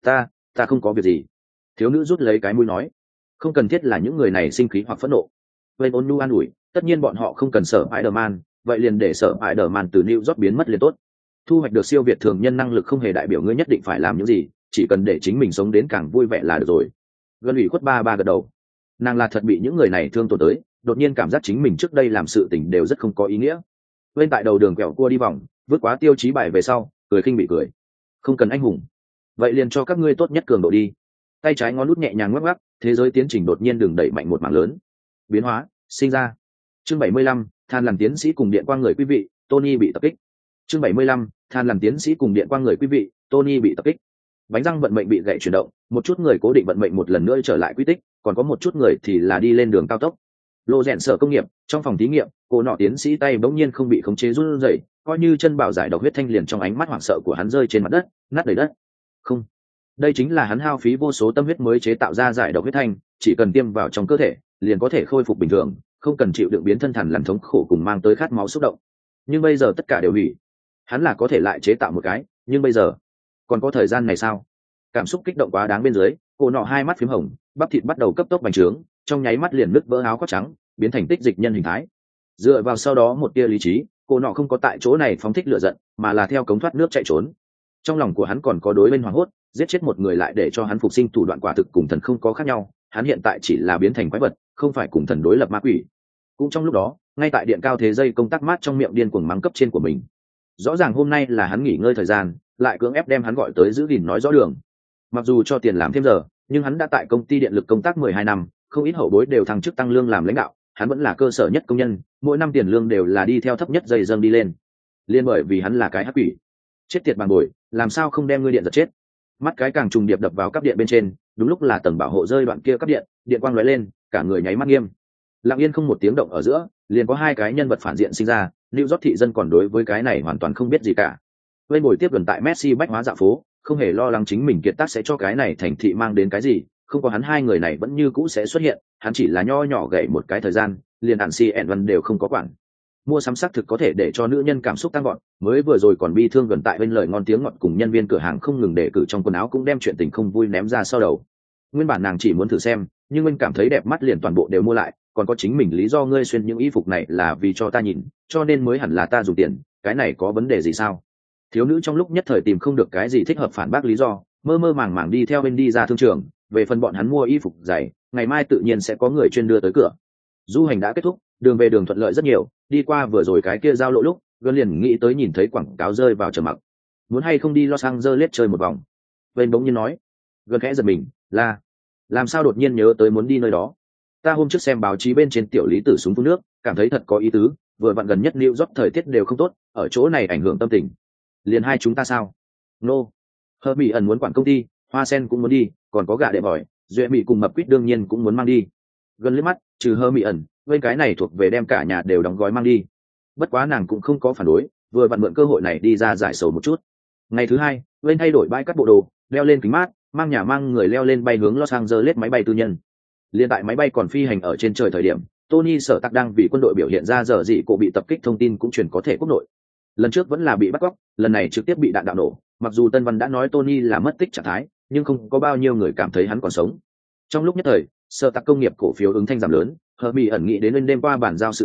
Ta không có việc gì. Thiếu nữ rút lấy cái mũi nói, không cần thiết là những người này sinh khí hoặc phẫn nộ. Bên ôn nhu an ủi, tất nhiên bọn họ không cần sở Spider-Man, vậy liền để sở Spider-Man từ New York biến mất liền tốt. Thu hoạch được siêu việt thường nhân năng lực không hề đại biểu ngươi nhất định phải làm những gì, chỉ cần để chính mình sống đến càng vui vẻ là được rồi. Gần ủy khuất ba gật đầu. Nàng là thật bị những người này thương tổn tới, đột nhiên cảm giác chính mình trước đây làm sự tình đều rất không có ý nghĩa. Bên tại đầu đường quẹo cua đi vòng, vượt quá tiêu chí bài về sau, cười khinh bị cười. Không cần anh hùng, vậy liền cho các ngươi tốt nhất cường độ đi. Tay trái ngón nút nhẹ nhàng ngoắc ngoắc, thế giới tiến trình đột nhiên đường đẩy mạnh một mảng lớn. Biến hóa sinh ra. Chương 75, Than làm tiến sĩ cùng điện quang người quý vị, Tony bị tập kích. Chương 75, Than làm tiến sĩ cùng điện quang người quý vị, Tony bị tập kích. Bánh răng vận mệnh bị gãy chuyển động, một chút người cố định vận mệnh một lần nữa trở lại quy tích, còn có một chút người thì là đi lên đường cao tốc. Lô rèn sở công nghiệp, trong phòng thí nghiệm, cô nọ tiến sĩ tay bỗng nhiên không bị khống chế run rẩy, coi như chân bảo giải độc huyết thanh liền trong ánh mắt hoảng sợ của hắn rơi trên mặt đất, nát đầy đất. Không, đây chính là hắn hao phí vô số tâm huyết mới chế tạo ra giải độc huyết thanh, chỉ cần tiêm vào trong cơ thể, liền có thể khôi phục bình thường, không cần chịu đựng biến thân thằn lằn thống khổ cùng mang tới khát máu xúc động. Nhưng bây giờ tất cả đều hủy. Hắn là có thể lại chế tạo một cái, nhưng bây giờ còn có thời gian này sao? Cảm xúc kích động quá đáng bên dưới, cô nọ 2 mắt phím hồng, bắp thịt bắt đầu cấp tốc bành trướng, trong nháy mắt liền nứt vỡ áo khoác trắng, biến thành tích dịch nhân hình thái. Dựa vào sau đó một tia lý trí, cô nọ không có tại chỗ này phóng thích lửa giận, mà là theo cống thoát nước chạy trốn. Trong lòng của hắn còn có đối bên hoảng hốt, giết chết một người lại để cho hắn phục sinh thủ đoạn quả thực cùng thần không có khác nhau, hắn hiện tại chỉ là biến thành quái vật, không phải cùng thần đối lập ma quỷ. Cũng trong lúc đó, ngay tại điện cao thế dây công tắc mát trong miệng điên cuồng mắng cấp trên của mình. Rõ ràng hôm nay là hắn nghỉ ngơi thời gian, lại cưỡng ép đem hắn gọi tới giữ gìn nói rõ đường. Mặc dù cho tiền làm thêm giờ, nhưng hắn đã tại công ty điện lực công tác 12 năm, không ít hậu bối đều thăng chức tăng lương làm lãnh đạo, hắn vẫn là cơ sở nhất công nhân, mỗi năm tiền lương đều là đi theo thấp nhất dây dâng đi lên. Liên bởi vì hắn là cái hắc quỷ. Chết tiệt bằng bồi, làm sao không đem ngươi điện giật chết. Mắt cái càng trùng điệp đập vào cáp điện bên trên, đúng lúc là tầng bảo hộ rơi đoạn kia cáp điện, điện quang lóe lên, cả người nháy mắt nghiêm. Lặng yên không một tiếng động ở giữa, liền có 2 cái nhân vật phản diện sinh ra, New York thị dân còn đối với cái này hoàn toàn không biết gì cả. Bên buổi tiếp gần tại Messi bách hóa dạo phố, không hề lo lắng chính mình kiệt tác sẽ cho cái này thành thị mang đến cái gì, không có hắn 2 người này vẫn như cũ sẽ xuất hiện, hắn chỉ là nho nhỏ gậy một cái thời gian, liền ản si ẻn văn đều không có quản. Mua sắm xác thực có thể để cho nữ nhân cảm xúc tăng gọn, mới vừa rồi còn bi thương gần tại bên lời ngon tiếng ngọt cùng nhân viên cửa hàng không ngừng đề cử trong quần áo cũng đem chuyện tình không vui ném ra sau đầu. Nguyên bản nàng chỉ muốn thử xem, nhưng mình cảm thấy đẹp mắt liền toàn bộ đều mua lại, còn có chính mình lý do ngươi xuyên những y phục này là vì cho ta nhìn, cho nên mới hẳn là ta dùng tiền, cái này có vấn đề gì sao? Thiếu nữ trong lúc nhất thời tìm không được cái gì thích hợp phản bác lý do, mơ mơ màng màng đi theo bên đi ra thương trường, về phần bọn hắn mua y phục giày, ngày mai tự nhiên sẽ có người chuyên đưa tới cửa. Du hành đã kết thúc, đường về đường thuận lợi rất nhiều, đi qua vừa rồi cái kia giao lộ lúc, gần liền nghĩ tới nhìn thấy quảng cáo rơi vào trầm mặc. Muốn hay không đi Los Angeles chơi một vòng? Bên bỗng nhiên nói. Gần khẽ giật mình, là làm sao đột nhiên nhớ tới muốn đi nơi đó? Ta hôm trước xem báo chí bên trên tiểu lý tử súng phun nước, cảm thấy thật có ý tứ, vừa vặn gần nhất New York thời tiết đều không tốt, ở chỗ này ảnh hưởng tâm tình. Liền 2 chúng ta sao? No. Hơ Mỹ ẩn muốn quản công ty, Hoa Sen cũng muốn đi, còn có gà đệ vòi, Duệ Mỹ cùng Mập Quýt đương nhiên cũng muốn mang đi. Gần liếc mắt, trừ Hơ Mỹ ẩn, bên cái này thuộc về đem cả nhà đều đóng gói mang đi. Bất quá nàng cũng không có phản đối, vừa vặn mượn cơ hội này đi ra giải sầu một chút. Ngày thứ 2, bên thay đổi bãi cắt bộ đồ, leo lên kính mát, mang nhà mang người leo lên bay hướng Los Angeles máy bay tư nhân. Liên tại máy bay còn phi hành ở trên trời thời điểm, Tony Sở Tạc đang vì quân đội biểu hiện ra giờ dị cổ bị tập kích thông tin cũng truyền có thể quốc nội. Lần trước vẫn là bị bắt cóc, lần này trực tiếp bị đạn đạo nổ, mặc dù Tân Văn đã nói Tony là mất tích trạng thái, nhưng không có bao nhiêu người cảm thấy hắn còn sống. Trong lúc nhất thời, Sở Tạc công nghiệp cổ phiếu ứng thanh giảm lớn, Hờ Mỹ ẩn nghĩ đến lên đêm qua bàn giao sự tình,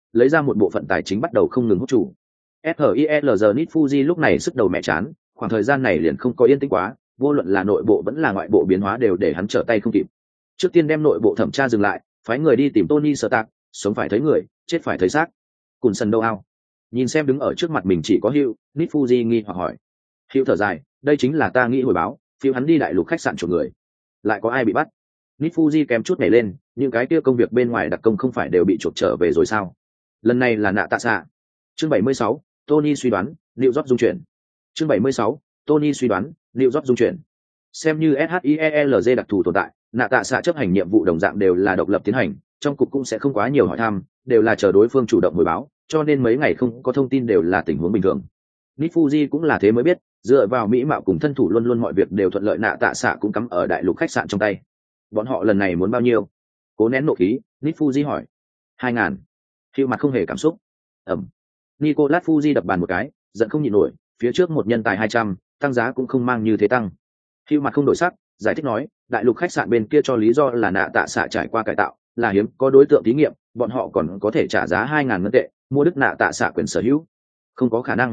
lấy ra một bộ phận tài chính bắt đầu không ngừng hút chủ. FHILZ Nit Fuji lúc này sức đầu mẹ chán, khoảng thời gian này liền không có yên tĩnh quá, vô luận là nội bộ vẫn là ngoại bộ biến hóa đều để hắn trở tay không kịp. Trước tiên đem nội bộ thẩm tra dừng lại, phái người đi tìm Tony Stark, sống phải thấy người, chết phải thấy xác. Cùn sần đâu ao? Nhìn xem đứng ở trước mặt mình chỉ có Hugh, Nit Fuji nghi hoặc hỏi. Hugh thở dài, đây chính là ta nghĩ hồi báo, phiếu hắn đi đại lục khách sạn chuộc người. Lại có ai bị bắt? Nit Fuji kém chút nhảy lên, những cái kia công việc bên ngoài đặc công không phải đều bị chuộc trở về rồi sao? Lần này là nạ tạ xạ. Chương 76, Tony suy đoán, New York dung chuyển. Chương 76, Tony suy đoán, New York dung chuyển. Xem như SHIELZ đặc thù tồn tại, nạ tạ xạ chấp hành nhiệm vụ đồng dạng đều là độc lập tiến hành, trong cục cũng sẽ không quá nhiều hỏi thăm, đều là chờ đối phương chủ động hồi báo, cho nên mấy ngày không có thông tin đều là tình huống bình thường. Nit Fuji cũng là thế mới biết, dựa vào mỹ mạo cùng thân thủ luôn luôn mọi việc đều thuận lợi, nạ tạ xạ cũng cắm ở đại lục khách sạn trong tay. Bọn họ lần này muốn bao nhiêu? Cố nén nộ khí, Nit Fuji hỏi. 2.000. Hiệu mặt không hề cảm xúc. Nicolas Fuji đập bàn một cái, giận không nhịn nổi, phía trước một nhân tài 200, tăng giá cũng không mang như thế tăng. Hiệu mặt không đổi sắc, giải thích nói, đại lục khách sạn bên kia cho lý do là nạ tạ xạ trải qua cải tạo, là hiếm có đối tượng thí nghiệm, bọn họ còn có thể trả giá 2.000 ngân tệ, mua đức nạ tạ xạ quyền sở hữu. Không có khả năng.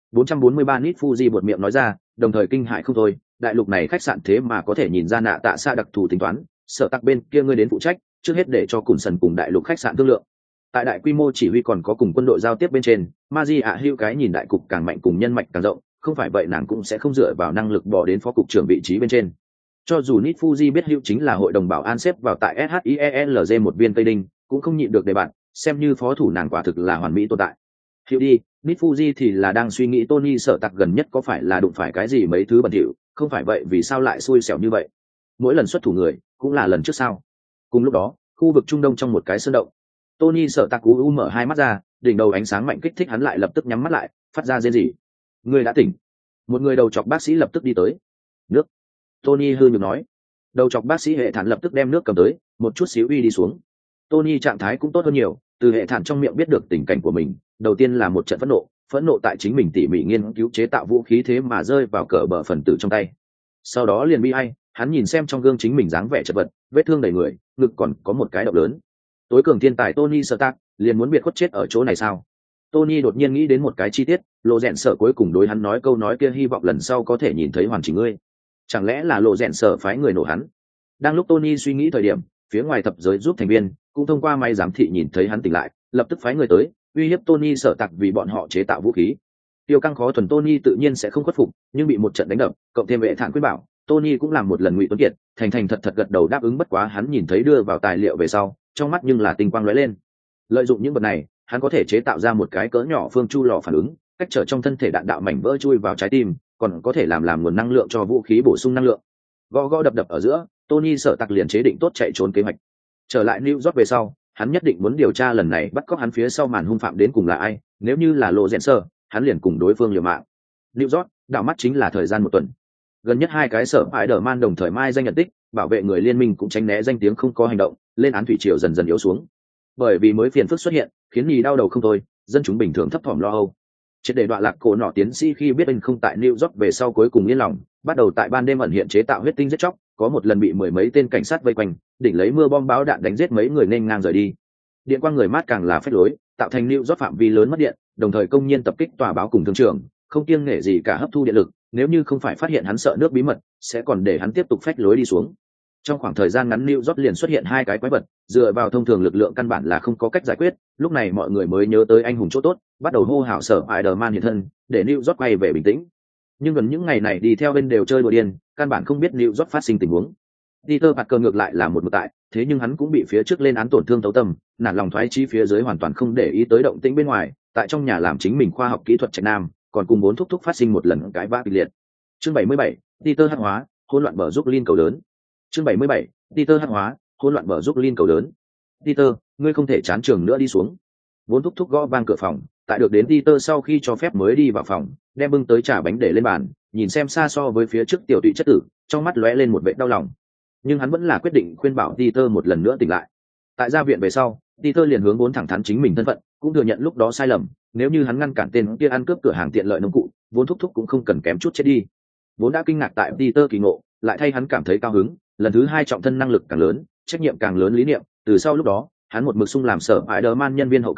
443 Nit Fuji buột miệng nói ra, đồng thời kinh hại không thôi, đại lục này khách sạn thế mà có thể nhìn ra nạ tạ xạ đặc thù tính toán, sợ tắc bên kia ngươi đến phụ trách, trước hết để cho Cùn Sần cùng đại lục khách sạn thương lượng. Tại đại quy mô chỉ huy còn có cùng quân đội giao tiếp bên trên, Maji ạ hữu cái nhìn đại cục càng mạnh cùng nhân mạch càng rộng, không phải vậy nàng cũng sẽ không dựa vào năng lực bỏ đến phó cục trưởng vị trí bên trên. Cho dù Nit Fuji biết hữu chính là hội đồng bảo an xếp vào tại SHIELZ một viên Tây Đinh, cũng không nhịn được đề bạn, xem như phó thủ nàng quả thực là hoàn mỹ tồn tại. Hữu đi, Nit Fuji thì là đang suy nghĩ Tony sợ tặc gần nhất có phải là đụng phải cái gì mấy thứ bẩn thỉu, không phải vậy vì sao lại xui xẻo như vậy. Mỗi lần xuất thủ người, cũng là lần trước sao. Cùng lúc đó, khu vực Trung Đông trong một cái sơn động, Tony sợ tặc u mở hai mắt ra, đỉnh đầu ánh sáng mạnh kích thích hắn lại lập tức nhắm mắt lại, phát ra rên rỉ. Người đã tỉnh. Một người đầu chọc bác sĩ lập tức đi tới. Nước. Tony hư nhược nói. Đầu chọc bác sĩ hệ thản lập tức đem nước cầm tới, một chút xíu uy đi xuống. Tony trạng thái cũng tốt hơn nhiều, từ hệ thản trong miệng biết được tình cảnh của mình, đầu tiên là một trận phẫn nộ tại chính mình tỉ mỉ nghiên cứu chế tạo vũ khí thế mà rơi vào cỡ bờ phần tử trong tay. Sau đó liền bi ai, hắn nhìn xem trong gương chính mình dáng vẻ chật vật, vết thương đầy người, ngực còn có một cái động lớn. Tối cường thiên tài Tony Stark liền muốn biệt khuất chết ở chỗ này sao? Tony đột nhiên nghĩ đến một cái chi tiết, Lộ Rèn Sở cuối cùng đối hắn nói câu nói kia, hy vọng lần sau có thể nhìn thấy hoàn chỉnh ngươi. Chẳng lẽ là Lộ Rèn Sở phái người nổ hắn? Đang lúc Tony suy nghĩ thời điểm, phía ngoài thập giới giúp thành viên cũng thông qua máy giám thị nhìn thấy hắn tỉnh lại, lập tức phái người tới uy hiếp Tony Sở tặc vì bọn họ chế tạo vũ khí. Tiêu căng khó thuần Tony tự nhiên sẽ không khuất phục, nhưng bị một trận đánh đập, cộng thêm vệ thản quyết bảo, Tony cũng làm một lần ngụy tuấn kiệt, thành thật gật đầu đáp ứng. Bất quá hắn nhìn thấy đưa vào tài liệu về sau, trong mắt nhưng là tinh quang lóe lên. Lợi dụng những vật này, hắn có thể chế tạo ra một cái cỡ nhỏ phương chu lò phản ứng, cách trở trong thân thể đạn đạo mảnh vỡ chui vào trái tim, còn có thể làm nguồn năng lượng cho vũ khí bổ sung năng lượng. Gõ đập ở giữa, Tony Sở tặc liền chế định tốt chạy trốn kế hoạch. Trở lại New York về sau, hắn nhất định muốn điều tra lần này bắt cóc hắn phía sau màn hung phạm đến cùng là ai, nếu như là Lộ Rèn Sở, hắn liền cùng đối phương liều mạng. New York, đảo mắt chính là thời gian một tuần. Gần nhất hai cái sở Spider-Man đồng thời mai danh nhận tích, bảo vệ người liên minh cũng tránh né danh tiếng không có hành động, lên án thủy triều dần dần yếu xuống. Bởi vì mới phiền phức xuất hiện, khiến nhì đau đầu không thôi, dân chúng bình thường thấp thỏm lo âu. Triệt để đoạn lạc cổ nọ tiến sĩ khi biết anh không tại New York về sau cuối cùng yên lòng, bắt đầu tại ban đêm ẩn hiện chế tạo huyết tinh giết chóc, có một lần bị mười mấy tên cảnh sát vây quanh, đỉnh lấy mưa bom báo đạn đánh giết mấy người nên ngang rời đi. Điện quang người mát càng là phách lối, tạo thành New York phạm vi lớn mất điện, đồng thời công nhiên tập kích tòa báo cùng thương trường, không kiêng nể gì cả hấp thu điện lực, nếu như không phải phát hiện hắn sợ nước bí mật, sẽ còn để hắn tiếp tục phách lối đi xuống. Trong khoảng thời gian ngắn New York liền xuất hiện hai cái quái vật, dựa vào thông thường lực lượng căn bản là không có cách giải quyết, lúc này mọi người mới nhớ tới anh hùng chỗ tốt, bắt đầu hô hào sở Spider-Man hiện thân, để New York quay về bình tĩnh. Nhưng gần những ngày này đi theo bên đều chơi đùa điên, căn bản không biết New York phát sinh tình huống. Peter Parker ngược lại là một mực tại, thế nhưng hắn cũng bị phía trước lên án tổn thương tấu tâm, nản lòng thoái chí phía dưới hoàn toàn không để ý tới động tĩnh bên ngoài, tại trong nhà làm chính mình khoa học kỹ thuật trạch nam, còn cùng bốn thúc phát sinh một lần cãi vã kịch liệt. Chương 77, Peter hắc hóa, hỗn loạn bờ giúp Lin cầu lớn. Chương 77, Peter hắc hóa, hỗn loạn bờ giúp Lin cầu lớn. Peter, ngươi không thể chán trường nữa đi xuống. Bốn thúc gõ vang cửa phòng, tại được đến Peter sau khi cho phép mới đi vào phòng, đem bưng tới trà bánh để lên bàn, nhìn xem xa so với phía trước tiểu tụy chất tử, trong mắt lóe lên một vẻ đau lòng. Nhưng hắn vẫn là quyết định khuyên bảo Peter một lần nữa tỉnh lại. Tại gia viện về sau, Peter liền hướng vốn thẳng thắn chính mình thân phận, cũng thừa nhận lúc đó sai lầm, nếu như hắn ngăn cản tên kia ăn cướp cửa hàng tiện lợi nông cụ, vốn thúc cũng không cần kém chút chết đi. Vốn đã kinh ngạc tại Peter kỳ ngộ, lại thay hắn cảm thấy cao hứng, lần thứ hai trọng thân năng lực càng lớn, trách nhiệm càng lớn lý niệm, từ sau lúc đó, hắn một mực sung làm sở Spider-Man nhân viên hậu cần,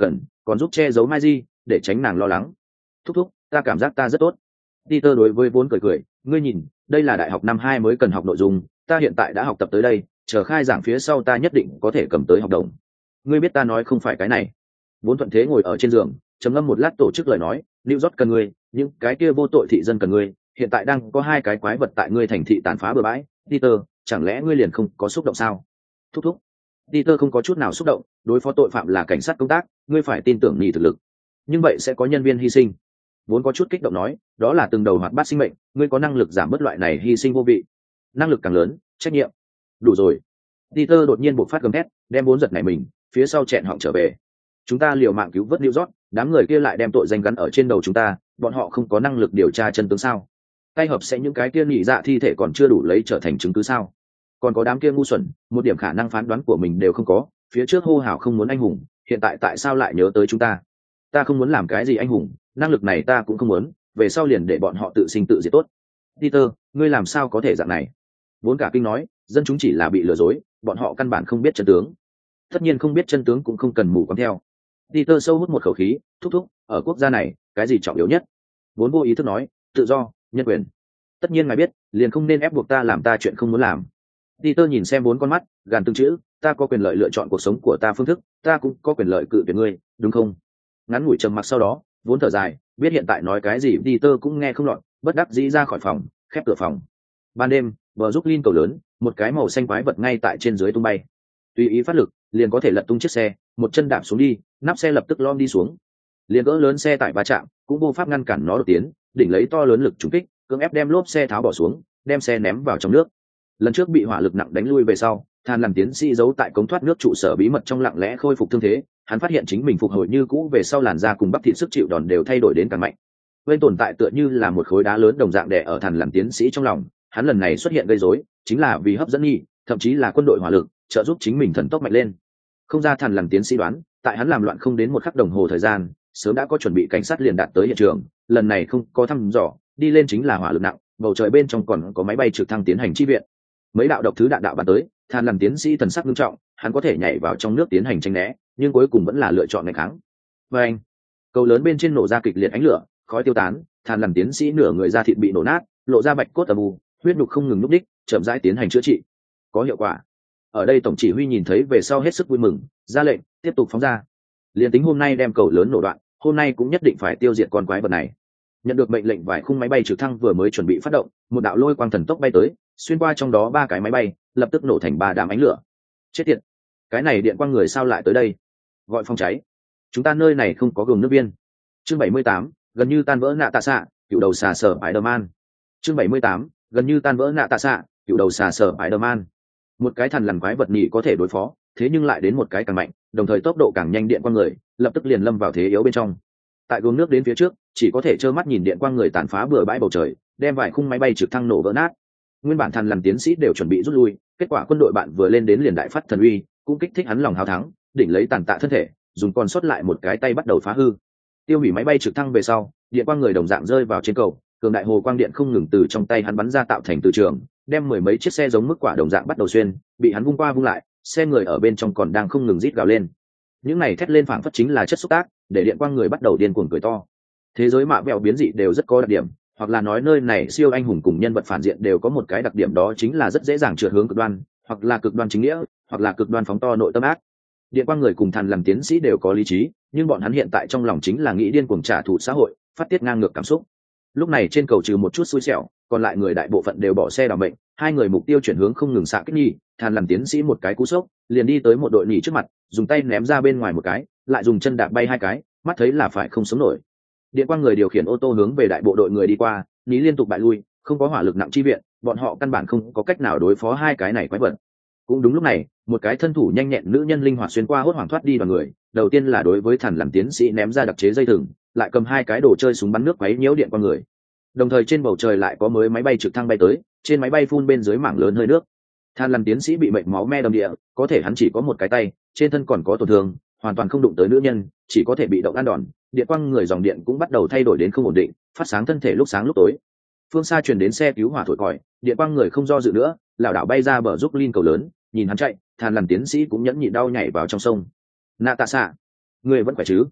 còn giúp che giấu mai di để tránh nàng lo lắng. Thúc thúc, ta cảm giác ta rất tốt. Peter đối với vốn cười cười, ngươi nhìn, đây là đại học năm 2 mới cần học nội dung, ta hiện tại đã học tập tới đây, chờ khai giảng phía sau ta nhất định có thể cầm tới học đồng. Ngươi biết ta nói không phải cái này. Vốn thuận thế ngồi ở trên giường, trầm ngâm một lát tổ chức lời nói, New York cần ngươi, những cái kia vô tội thị dân cần ngươi, hiện tại đang có 2 cái quái vật tại ngươi thành thị tàn phá bừa bãi, Peter, chẳng lẽ ngươi liền không có xúc động sao? Thúc thúc. Peter không có chút nào xúc động, đối phó tội phạm là cảnh sát công tác, ngươi phải tin tưởng nhị thực lực. Nhưng vậy sẽ có nhân viên hy sinh. Vốn có chút kích động nói, đó là từng đầu hoạt bát sinh mệnh, ngươi có năng lực giảm bớt loại này hy sinh vô vị. Năng lực càng lớn, trách nhiệm. Đủ rồi. Peter đột nhiên bộc phát gầm thét, đem vốn giật nảy mình, phía sau chẹn họng trở về. Chúng ta liều mạng cứu vớt New York, đám người kia lại đem tội danh gắn ở trên đầu chúng ta, bọn họ không có năng lực điều tra chân tướng sao? Tay hợp sẽ những cái kia nhị dạ thi thể còn chưa đủ lấy trở thành chứng cứ sao? Còn có đám kia ngu xuẩn, một điểm khả năng phán đoán của mình đều không có, phía trước hô hào không muốn anh hùng, hiện tại tại sao lại nhớ tới chúng ta? Ta không muốn làm cái gì anh hùng, năng lực này ta cũng không muốn, về sau liền để bọn họ tự sinh tự diệt tốt. Peter, ngươi làm sao có thể dạng này? Vốn cả kinh nói, dân chúng chỉ là bị lừa dối, bọn họ căn bản không biết chân tướng. Tất nhiên không biết chân tướng cũng không cần mù quáng theo. Peter sâu hút một khẩu khí, thúc thúc, ở quốc gia này, cái gì trọng yếu nhất? Vốn vô ý thức nói, tự do, nhân quyền. Tất nhiên ngài biết, liền không nên ép buộc ta làm ta chuyện không muốn làm. Peter nhìn xem bốn con mắt, gàn từng chữ, ta có quyền lợi lựa chọn cuộc sống của ta phương thức, ta cũng có quyền lợi cự tuyệt ngươi, đúng không? Ngắn ngủi trầm mặc sau đó, vốn thở dài, biết hiện tại nói cái gì Peter cũng nghe không lọt, bất đắc dĩ ra khỏi phòng, khép cửa phòng. Ban đêm, bờ giúp Lin cầu lớn, một cái màu xanh quái vật ngay tại trên dưới tung bay. Tùy ý phát lực, liền có thể lật tung chiếc xe, một chân đạp xuống đi, nắp xe lập tức lom đi xuống. Liền cỡ lớn xe tải va chạm, cũng vô pháp ngăn cản nó đột tiến, đỉnh lấy to lớn lực trúng kích, cưỡng ép đem lốp xe tháo bỏ xuống, đem xe ném vào trong nước. Lần trước bị hỏa lực nặng đánh lui về sau, Than làm tiến sĩ giấu tại cống thoát nước trụ sở bí mật trong lặng lẽ khôi phục thương thế, hắn phát hiện chính mình phục hồi như cũ về sau làn da cùng bắp thịt sức chịu đòn đều thay đổi đến càng mạnh. Bên tồn tại tựa như là một khối đá lớn đồng dạng đè ở Than làm tiến sĩ trong lòng, hắn lần này xuất hiện gây rối, chính là vì hấp dẫn nghi, thậm chí là quân đội hỏa lực, trợ giúp chính mình thần tốc mạnh lên. Không ra Than làm tiến sĩ đoán, tại hắn làm loạn không đến một khắc đồng hồ thời gian, sớm đã có chuẩn bị cảnh sát liền đạt tới hiện trường, lần này không có thăm dò, đi lên chính là hỏa lực nặng, bầu trời bên trong còn có máy bay trực thăng tiến hành chi viện. Mấy đạo độc thứ đạn đạo bắn tới, Than làm tiến sĩ thần sắc nghiêm trọng, hắn có thể nhảy vào trong nước tiến hành tránh né, nhưng cuối cùng vẫn là lựa chọn ngày kháng. Và anh, cầu lớn bên trên nổ ra kịch liệt ánh lửa, khói tiêu tán, Than làm tiến sĩ nửa người da thịt bị nổ nát, lộ ra bạch cốt âm u, huyết nhục không ngừng núp đích, chậm rãi tiến hành chữa trị. Có hiệu quả. Ở đây tổng chỉ huy nhìn thấy về sau hết sức vui mừng, ra lệnh tiếp tục phóng ra. Liên tính hôm nay đem cầu lớn nổ đoạn, hôm nay cũng nhất định phải tiêu diệt con quái vật này. Nhận được mệnh lệnh, vài khung máy bay trực thăng vừa mới chuẩn bị phát động, một đạo lôi quang thần tốc bay tới, xuyên qua trong đó 3 cái máy bay, lập tức nổ thành 3 đám ánh lửa. Chết tiệt, cái này điện quang người sao lại tới đây? Gọi phòng cháy. Chúng ta nơi này không có gồm nước viên. Chương 78, gần như tan vỡ nạ tạ xạ, cựu đầu xà sở Spider-Man. Chương 78, gần như tan vỡ nạ tạ xạ, cựu đầu xà sở Spider-Man. Một cái thằn lằn quái vật nhị có thể đối phó, thế nhưng lại đến một cái càng mạnh, đồng thời tốc độ càng nhanh điện quang người, lập tức liền lâm vào thế yếu bên trong. Tại gồm nước đến phía trước, chỉ có thể trơ mắt nhìn điện quang người tàn phá bừa bãi bầu trời, đem vài khung máy bay trực thăng nổ vỡ nát. Nguyên bản thằn lằn tiến sĩ đều chuẩn bị rút lui, kết quả quân đội bạn vừa lên đến liền đại phát thần uy, cũng kích thích hắn lòng hào thắng, đỉnh lấy tàn tạ thân thể, dùng còn sót lại một cái tay bắt đầu phá hư. Tiêu hủy máy bay trực thăng về sau, điện quang người đồng dạng rơi vào trên cầu, cường đại hồ quang điện không ngừng từ trong tay hắn bắn ra tạo thành từ trường, đem mười mấy chiếc xe giống mức quả đồng dạng bắt đầu xuyên, bị hắn vung qua vung lại, xe người ở bên trong còn đang không ngừng rít gào lên. Những này thét lên phảng phất chính là chất xúc tác, để điện quang người bắt đầu điên cuồng cười to. Thế giới mạ vẹo biến dị đều rất có đặc điểm, hoặc là nói nơi này siêu anh hùng cùng nhân vật phản diện đều có một cái đặc điểm, đó chính là rất dễ dàng trượt hướng cực đoan, hoặc là cực đoan chính nghĩa, hoặc là cực đoan phóng to nội tâm ác. Điện quang người cùng Thằn làm tiến sĩ đều có lý trí, nhưng bọn hắn hiện tại trong lòng chính là nghĩ điên cuồng trả thù xã hội, phát tiết ngang ngược cảm xúc. Lúc này trên cầu trừ một chút xui xẻo, còn lại người đại bộ phận đều bỏ xe đảm mệnh, hai người mục tiêu chuyển hướng không ngừng xạ kích nhì, Thằn làm tiến sĩ một cái cú sốc, liền đi tới một đội nhì trước mặt, dùng tay ném ra bên ngoài một cái, lại dùng chân đạp bay 2 cái, mắt thấy là phải không sống nổi. Điện quang người điều khiển ô tô hướng về đại bộ đội người đi qua, nhì liên tục bại lui, không có hỏa lực nặng chi viện, bọn họ căn bản không có cách nào đối phó 2 cái này quái vật. Cũng đúng lúc này, một cái thân thủ nhanh nhẹn nữ nhân linh hoạt xuyên qua hốt hoảng thoát đi đoàn người, đầu tiên là đối với Thằn làm tiến sĩ ném ra đặc chế dây thừng, lại cầm 2 cái đồ chơi súng bắn nước quấy nhiễu điện quang người. Đồng thời trên bầu trời lại có mới máy bay trực thăng bay tới, trên máy bay phun bên dưới mảng lớn hơi nước. Thằn làm tiến sĩ bị mệnh máu me đầm địa, có thể hắn chỉ có một cái tay, trên thân còn có tổn thương, hoàn toàn không đụng tới nữ nhân, chỉ có thể bị động ăn đòn. Điện quang người dòng điện cũng bắt đầu thay đổi đến không ổn định, phát sáng thân thể lúc sáng lúc tối. Phương xa truyền đến xe cứu hỏa thổi còi, điện quang người không do dự nữa, lảo đảo bay ra bờ giúp Lin cầu lớn, nhìn hắn chạy, Thằn làm tiến sĩ cũng nhẫn nhịn đau nhảy vào trong sông. Nạ tạ xạ, người vẫn khỏe chứ?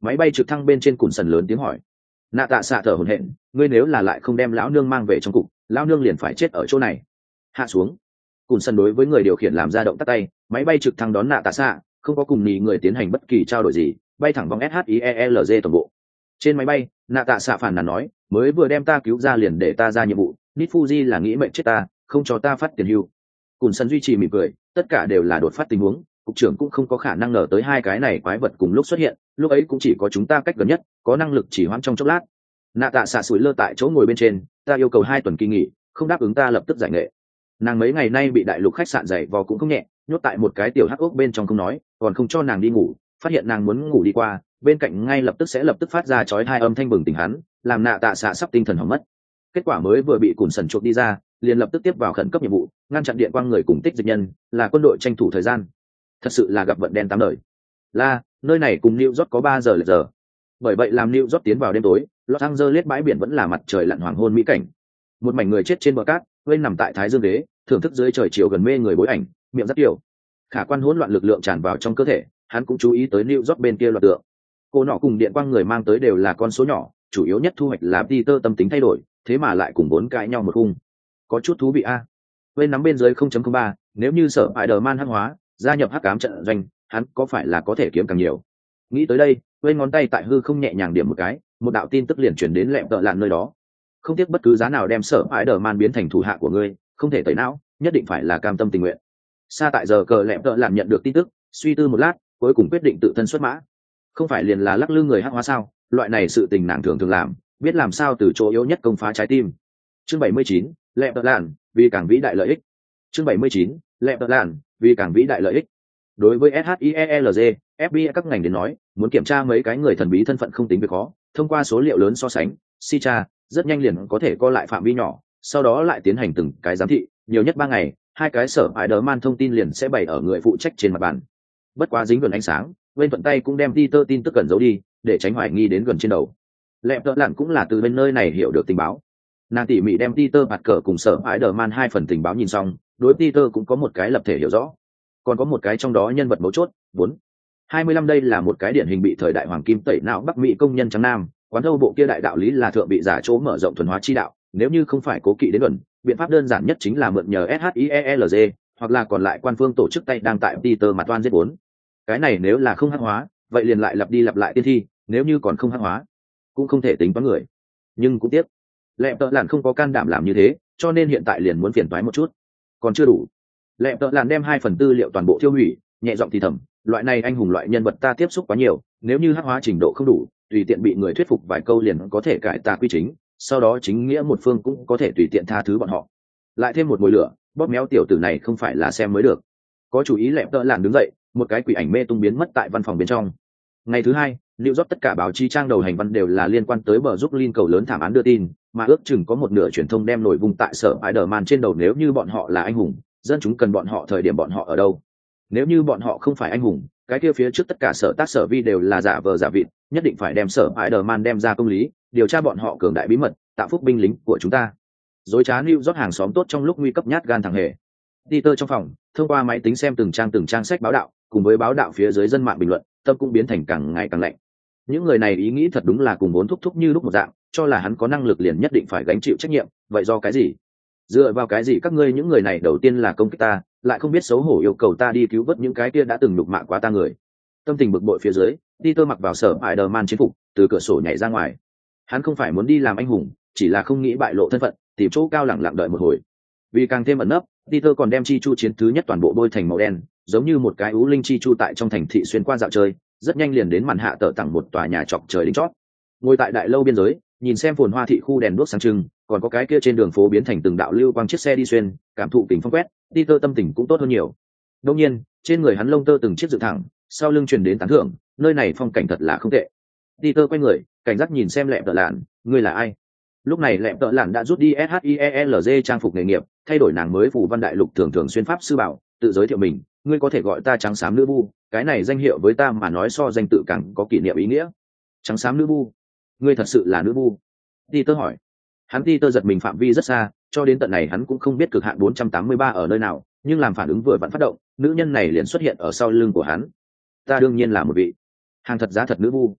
Máy bay trực thăng bên trên cùn sần lớn tiếng hỏi. Nạ tạ xạ thở hổn hển, ngươi nếu là lại không đem lão nương mang về trong cục, lão nương liền phải chết ở chỗ này. Hạ xuống. Cùn sần đối với người điều khiển làm ra động tác tay, máy bay trực thăng đón nạ tạ xạ, không có cùng nhì người tiến hành bất kỳ trao đổi gì, bay thẳng vòng SHIELZ toàn bộ. Trên máy bay, nạ tạ xạ phản nàn nói, mới vừa đem ta cứu ra liền để ta ra nhiệm vụ, Nít Fuji là nghĩ mệnh chết ta, không cho ta phát tiền hưu. Cùn sần duy trì mỉm cười, tất cả đều là đột phát tình huống, cục trưởng cũng không có khả năng ngờ tới hai cái này quái vật cùng lúc xuất hiện, lúc ấy cũng chỉ có chúng ta cách gần nhất, có năng lực chỉ hoãn trong chốc lát. Nạ tạ xạ sủi lơ tại chỗ ngồi bên trên, ta yêu cầu 2 tuần kỳ nghỉ, không đáp ứng ta lập tức giải nghệ. Nàng mấy ngày nay bị đại lục khách sạn dày vò cũng không nhẹ, nhốt tại một cái tiểu hắc ốc bên trong không nói, còn không cho nàng đi ngủ, phát hiện nàng muốn ngủ đi qua, bên cạnh ngay lập tức phát ra chói tai âm thanh bừng tỉnh hắn, làm nạ tạ xạ sắp tinh thần hỏng mất. Kết quả mới vừa bị cùn sần chuộc đi ra, liền lập tức tiếp vào khẩn cấp nhiệm vụ, ngăn chặn điện quang người cùng tích dịch nhân, là quân đội tranh thủ thời gian. Thật sự là gặp vận đen tám đời. La, nơi này cùng New York có 3 giờ lệch giờ. Bởi vậy làm New York tiến vào đêm tối, Los Angeles bãi biển vẫn là mặt trời lặn hoàng hôn mỹ cảnh. Một mảnh người chết trên bờ cát, Wayne nằm tại thái dương ghế, thưởng thức dưới trời chiều gần mê người bối ảnh, miệng rất tiểu. Khả quan hỗn loạn lực lượng tràn vào trong cơ thể, hắn cũng chú ý tới New York bên kia loạt tượng. Cô nọ cùng điện quang người mang tới đều là con số nhỏ, chủ yếu nhất thu hoạch là Peter tâm tính thay đổi, thế mà lại cùng 4 cãi nhau một khung. Có chút thú vị a. Wayne nắm bên dưới 0.03, nếu như sở Spider-Man hắc hóa, gia nhập hắc ám trận doanh, hắn có phải là có thể kiếm càng nhiều. Nghĩ tới đây, Wayne ngón tay tại hư không nhẹ nhàng điểm một cái, một đạo tin tức liền truyền đến lẹm tợ lạn nơi đó. Không tiếc bất cứ giá nào đem sở Spider-Man biến thành thủ hạ của ngươi, không thể tẩy não, nhất định phải là cam tâm tình nguyện. Xa tại giờ cờ lẹm tợ lạn nhận được tin tức, suy tư một lát, cuối cùng quyết định tự thân xuất mã. Không phải liền là lắc lư người hắc hóa sao? Loại này sự tình nàng thường thường làm, biết làm sao từ chỗ yếu nhất công phá trái tim. Chương 79, lẹm tợ lạn, vì càng vĩ đại lợi ích. Chương 79, lẹm tợ lạn, vì càng vĩ đại lợi ích. Đối với SHIELZ, FBI các ngành đến nói, muốn kiểm tra mấy cái người thần bí thân phận không tính việc khó, thông qua số liệu lớn so sánh, tra rất nhanh liền có thể co lại phạm vi nhỏ, sau đó lại tiến hành từng cái giám thị, nhiều nhất 3 ngày, 2 cái sở Spider-Man thông tin liền sẽ bày ở người phụ trách trên mặt bàn. Bất quá dính gần ánh sáng, bên thuận tay cũng đem Peter tin tức gần giấu đi, để tránh hoài nghi đến gần trên đầu. Lẹm tợ lặn cũng là từ bên nơi này hiểu được tình báo. Nàng tỉ mỉ đem Peter bạt cờ cùng sở Spider-Man 2 phần tình báo nhìn xong, đối Peter cũng có một cái lập thể hiểu rõ. Còn có một cái trong đó nhân vật mấu chốt, 425 đây là một cái điển hình bị thời đại hoàng kim tẩy não Bắc Mỹ công nhân trắng nam, quán thâu bộ kia đại đạo lý là thượng bị giả chỗ mở rộng thuần hóa chi đạo, nếu như không phải cố kỵ đến luận, biện pháp đơn giản nhất chính là mượn nhờ SHIELZ, hoặc là còn lại quan phương tổ chức tay đang tại Peter mặt toan giết 4. Cái này nếu là không hắc hóa, vậy liền lại lặp đi lặp lại tiên thi, nếu như còn không hắc hóa, cũng không thể tính toán người. Nhưng cũng tiếc, lẹm tợ lạn không có can đảm làm như thế, cho nên hiện tại liền muốn phiền toái một chút. Còn chưa đủ. Lẹm tợ lạn đem 2 phần tư liệu toàn bộ tiêu hủy, nhẹ giọng thì thầm, loại này anh hùng loại nhân vật ta tiếp xúc quá nhiều, nếu như hắc hóa trình độ không đủ, tùy tiện bị người thuyết phục vài câu liền có thể cải tà quy chính, sau đó chính nghĩa một phương cũng có thể tùy tiện tha thứ bọn họ. Lại thêm một mùi lửa, bóp méo tiểu tử này không phải là xem mới được. Có chủ ý lẹm tợ lạn đứng dậy, một cái quỷ ảnh mê tung biến mất tại văn phòng bên trong. Ngày thứ 2, New York tất cả báo chí trang đầu hành văn đều là liên quan tới bờ giúp Lin cầu lớn thảm án đưa tin, mà ước chừng có một nửa truyền thông đem nổi vùng tại sở Spider-Man trên đầu, nếu như bọn họ là anh hùng, dân chúng cần bọn họ thời điểm bọn họ ở đâu? Nếu như bọn họ không phải anh hùng, cái kia phía trước tất cả sở tác sở vi đều là giả vờ giả vịt, nhất định phải đem sở Spider-Man đem ra công lý, điều tra bọn họ cường đại bí mật, tạo phúc binh lính của chúng ta. Dối trá New York hàng xóm tốt trong lúc nguy cấp nhát gan thằng hề. Peter trong phòng, thông qua máy tính xem từng trang sách báo đạo, cùng với báo đạo phía dưới dân mạng bình luận, tâm cũng biến thành càng ngày càng lạnh. Những người này ý nghĩ thật đúng là cùng vốn thúc thúc như lúc một dạng, cho là hắn có năng lực liền nhất định phải gánh chịu trách nhiệm, vậy do cái gì? Dựa vào cái gì các ngươi những người này đầu tiên là công kích ta, lại không biết xấu hổ yêu cầu ta đi cứu vớt những cái kia đã từng nhục mạ quá ta người. Tâm tình bực bội phía dưới, Peter mặc vào sở Spider-Man chiến phục, từ cửa sổ nhảy ra ngoài. Hắn không phải muốn đi làm anh hùng, chỉ là không nghĩ bại lộ thân phận, tìm chỗ cao lẳng lặng đợi một hồi. Vì càng thêm ẩn nấp, Peter còn đem chi chu chiến thứ nhất toàn bộ bôi thành màu đen, giống như một cái ú linh chi chu tại trong thành thị xuyên qua dạo chơi, rất nhanh liền đến màn hạ tở tặng một tòa nhà chọc trời đính chót. Ngồi tại đại lâu biên giới, nhìn xem phồn hoa thị khu đèn đuốc sáng trưng, còn có cái kia trên đường phố biến thành từng đạo lưu quang chiếc xe đi xuyên, cảm thụ tình phong quét, Peter tâm tình cũng tốt hơn nhiều. Đương nhiên, trên người hắn lông tơ từng chiếc dựng thẳng, sau lưng truyền đến tán thưởng, nơi này phong cảnh thật là không tệ. Peter quay người, cảnh giác nhìn xem lẹm tợ lạn, ngươi là ai? Lúc này lẹm tợ lạn đã rút đi SHIELZ trang phục nghề nghiệp, thay đổi nàng mới phù văn đại lục thường thường xuyên pháp sư bảo, tự giới thiệu mình, ngươi có thể gọi ta trắng xám nữ bu, cái này danh hiệu với ta mà nói so danh tự càng có kỷ niệm ý nghĩa. Trắng xám nữ bu, ngươi thật sự là nữ bu? Peter hỏi. Hắn Peter giật mình phạm vi rất xa, cho đến tận này hắn cũng không biết cực hạn 483 ở nơi nào, nhưng làm phản ứng vừa vặn phát động, nữ nhân này liền xuất hiện ở sau lưng của hắn. Ta đương nhiên là một vị hàng thật giá thật nữ bu.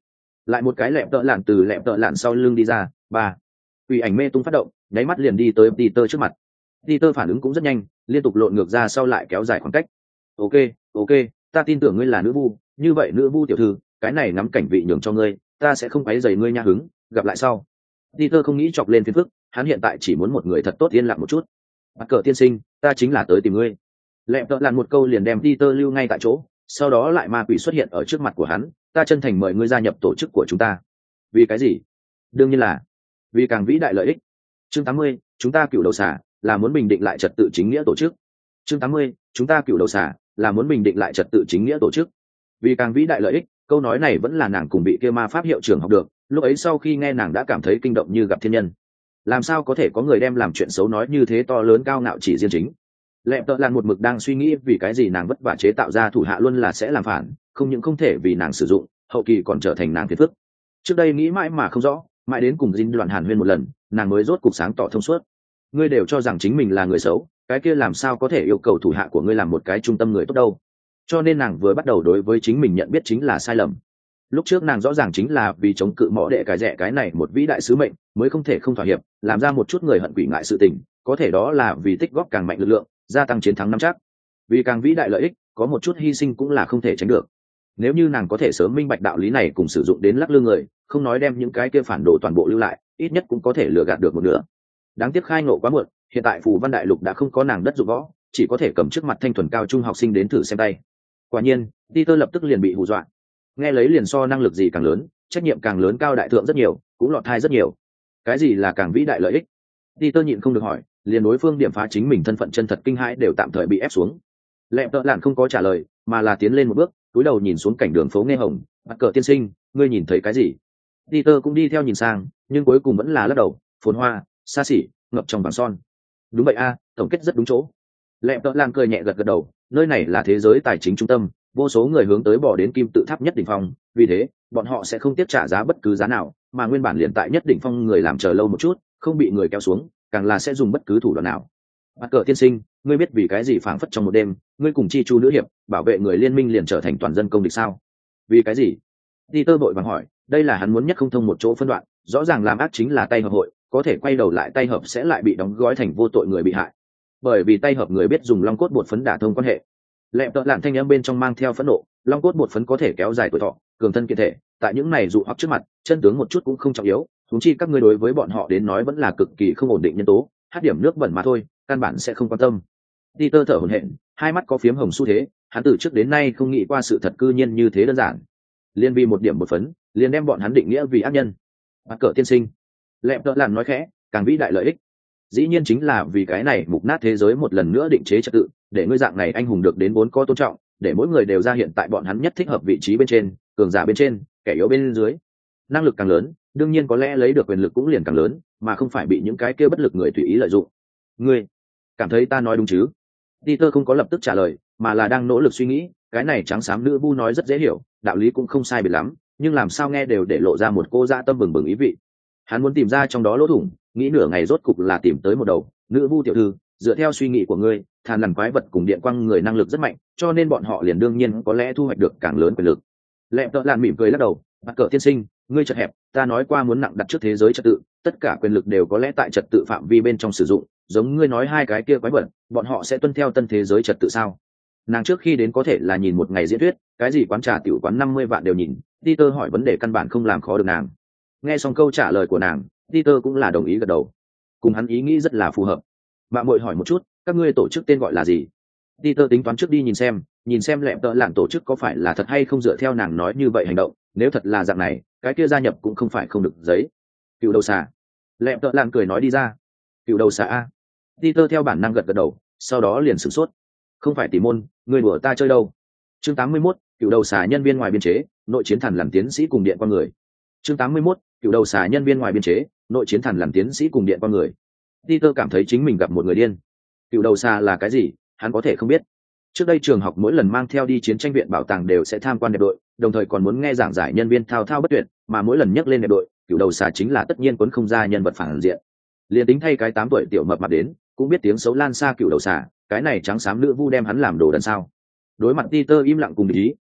lại một cái lẹm tợ lạn từ lẹm tợ lạn sau lưng đi ra. Ba, quỷ ảnh mê tung phát động, nháy mắt liền đi tới Peter trước mặt. Peter phản ứng cũng rất nhanh, liên tục lộn ngược ra sau lại kéo dài khoảng cách. Ok, ok, ta tin tưởng ngươi là nữ vu, như vậy nữ vu tiểu thư, cái này ngắm cảnh vị nhường cho ngươi, ta sẽ không quấy rầy ngươi nha hứng, gặp lại sau. Peter không nghĩ chọc lên phiền phức, hắn hiện tại chỉ muốn một người thật tốt yên lặng một chút. Bắt cờ tiên sinh, ta chính là tới tìm ngươi. Lẹm tợ lạn một câu liền đem Peter lưu ngay tại chỗ, sau đó lại ma quỷ xuất hiện ở trước mặt của hắn, ta chân thành mời ngươi gia nhập tổ chức của chúng ta. Vì cái gì? Đương nhiên là vì càng vĩ đại lợi ích. Chương 80, chúng ta cựu đầu xà là muốn bình định lại trật tự chính nghĩa tổ chức. Chương 80, chúng ta cựu đầu xà là muốn bình định lại trật tự chính nghĩa tổ chức. Vì càng vĩ đại lợi ích, câu nói này vẫn là nàng cùng bị kia ma pháp hiệu trưởng học được, lúc ấy sau khi nghe nàng đã cảm thấy kinh động như gặp thiên nhân. Làm sao có thể có người đem làm chuyện xấu nói như thế to lớn cao ngạo chỉ riêng chính. Lẹm tợ lạn một mực đang suy nghĩ vì cái gì nàng vất vả chế tạo ra thủ hạ luôn là sẽ làm phản, không những không thể vì nàng sử dụng, hậu kỳ còn trở thành nàng phiền phức. Trước đây nghĩ mãi mà không rõ, mãi đến cùng dinh đoạn hàn huyên một lần, nàng mới rốt cục sáng tỏ thông suốt. Ngươi đều cho rằng chính mình là người xấu, cái kia làm sao có thể yêu cầu thủ hạ của ngươi làm một cái trung tâm người tốt đâu. Cho nên nàng vừa bắt đầu đối với chính mình nhận biết chính là sai lầm. Lúc trước nàng rõ ràng chính là vì chống cự mõ đệ cái rẻ cái này một vĩ đại sứ mệnh mới không thể không thỏa hiệp, làm ra một chút người hận quỷ ngại sự tình, có thể đó là vì tích góp càng mạnh lực lượng, gia tăng chiến thắng năm chắc. Vì càng vĩ đại lợi ích, có một chút hy sinh cũng là không thể tránh được. Nếu như nàng có thể sớm minh bạch đạo lý này cùng sử dụng đến lắc lư người, không nói đem những cái kia phản đồ toàn bộ lưu lại, ít nhất cũng có thể lừa gạt được một nửa. Đáng tiếc khai ngộ quá muộn, hiện tại phù văn đại lục đã không có nàng đất dụng võ, chỉ có thể cầm trước mặt thanh thuần cao trung học sinh đến thử xem tay. Quả nhiên, Peter lập tức liền bị hù dọa. Nghe lấy liền so năng lực gì càng lớn, trách nhiệm càng lớn cao đại thượng rất nhiều, cũng lọt thai rất nhiều. Cái gì là càng vĩ đại lợi ích? Peter nhịn không được hỏi, liền đối phương điểm phá chính mình thân phận chân thật kinh hãi đều tạm thời bị ép xuống. Lẹm tợ lạn không có trả lời, mà là tiến lên một bước, cúi đầu nhìn xuống cảnh đường phố nghe hồng. Bắt cờ tiên sinh, ngươi nhìn thấy cái gì? Peter cũng đi theo nhìn sang, nhưng cuối cùng vẫn là lắc đầu, phồn hoa, xa xỉ, ngập trong vàng son. Đúng vậy a, tổng kết rất đúng chỗ. Lẹm tợ lạn cười nhẹ gật gật đầu, nơi này là thế giới tài chính trung tâm, vô số người hướng tới bỏ đến kim tự tháp nhất đỉnh phong, vì thế bọn họ sẽ không tiếp trả giá bất cứ giá nào, mà nguyên bản liền tại nhất đỉnh phong người làm chờ lâu một chút, không bị người kéo xuống, càng là sẽ dùng bất cứ thủ đoạn nào. Bắt cờ tiên sinh, ngươi biết vì cái gì phảng phất trong một đêm, ngươi cùng chi chu nữ hiệp bảo vệ người liên minh liền trở thành toàn dân công địch sao? Vì cái gì? Peter vội vàng hỏi, đây là hắn muốn nhất không thông một chỗ phân đoạn, rõ ràng làm ác chính là tay hợp hội, có thể quay đầu lại tay hợp sẽ lại bị đóng gói thành vô tội người bị hại. Bởi vì tay hợp người biết dùng long cốt bột phấn đả thông quan hệ. Lẹm tợ lạn thanh âm bên trong mang theo phẫn nộ, long cốt bột phấn có thể kéo dài tuổi thọ, cường thân kiện thể, tại những này dụ hoặc trước mặt, chân tướng một chút cũng không trọng yếu, huống chi các ngươi đối với bọn họ đến nói vẫn là cực kỳ không ổn định nhân tố, hát điểm nước bẩn mà thôi, căn bản sẽ không quan tâm. Peter thở hổn hển, hai mắt có phiếm hồng xu thế, hắn từ trước đến nay không nghĩ qua sự thật cư nhiên như thế đơn giản. Liên vì một điểm bột phấn, liền đem bọn hắn định nghĩa vì ác nhân. Bắt cờ tiên sinh, lẹm tợ lạn nói khẽ, càng vĩ đại lợi ích. Dĩ nhiên chính là vì cái này mục nát thế giới một lần nữa định chế trật tự, để ngươi dạng này anh hùng được đến vốn có tôn trọng, để mỗi người đều ra hiện tại bọn hắn nhất thích hợp vị trí bên trên, cường giả bên trên, kẻ yếu bên dưới. Năng lực càng lớn, đương nhiên có lẽ lấy được quyền lực cũng liền càng lớn, mà không phải bị những cái kia bất lực người tùy ý lợi dụng. Ngươi cảm thấy ta nói đúng chứ? Peter không có lập tức trả lời, mà là đang nỗ lực suy nghĩ, cái này trắng xám nữ vu nói rất dễ hiểu, đạo lý cũng không sai biệt lắm, nhưng làm sao nghe đều để lộ ra một cô dạ tâm bừng bừng ý vị. Hắn muốn tìm ra trong đó lỗ thủng, nghĩ nửa ngày rốt cục là tìm tới một đầu. Nữ vu tiểu thư, dựa theo suy nghĩ của ngươi, than lằn quái vật cùng điện quang người năng lực rất mạnh, cho nên bọn họ liền đương nhiên có lẽ thu hoạch được càng lớn quyền lực. Lẹm tợ lạn mỉm cười lắc đầu, bắt cờ tiên sinh, ngươi chật hẹp, ta nói qua muốn nặng đặt trước thế giới trật tự, tất cả quyền lực đều có lẽ tại trật tự phạm vi bên trong sử dụng, giống ngươi nói hai cái kia quái vật, bọn họ sẽ tuân theo tân thế giới trật tự sao? Nàng trước khi đến có thể là nhìn một ngày diễn thuyết, cái gì quán trà tiểu quán 50 vạn đều nhìn. Peter hỏi vấn đề căn bản không làm khó được nàng. Nghe xong câu trả lời của nàng, Peter cũng là đồng ý gật đầu, cùng hắn ý nghĩ rất là phù hợp. Mạng muội hỏi một chút, các ngươi tổ chức tên gọi là gì? Peter tính toán trước đi nhìn xem lẹm tợ lạn tổ chức có phải là thật hay không dựa theo nàng nói như vậy hành động, nếu thật là dạng này, cái kia gia nhập cũng không phải không được giấy. Cựu đầu xà. Lẹm tợ lạn cười nói đi ra. Cựu đầu xà a. Peter theo bản năng gật gật đầu, sau đó liền sửng sốt. Không phải tỉ môn, người đùa ta chơi đâu. Chương 81, cựu đầu xà nhân viên ngoài biên chế, nội chiến thần làm tiến sĩ cùng điện qua người. Chương 81, cựu đầu xà nhân viên ngoài biên chế, nội chiến thần làm tiến sĩ cùng điện qua người. Peter cảm thấy chính mình gặp một người điên. Cựu đầu xà là cái gì, hắn có thể không biết. Trước đây trường học mỗi lần mang theo đi chiến tranh viện bảo tàng đều sẽ tham quan đẹp đội, đồng thời còn muốn nghe giảng giải nhân viên thao thao bất tuyệt, mà mỗi lần nhắc lên đẹp đội, cựu đầu xà chính là tất nhiên quấn không ra nhân vật phản diện. Liền tính thay cái 8 tuổi tiểu mập mạp đến, cũng biết tiếng xấu lan xa cựu đầu xà, cái này trắng xám nữ vu đem hắn làm đồ đần sao. Đối mặt Peter im lặng cùng ý,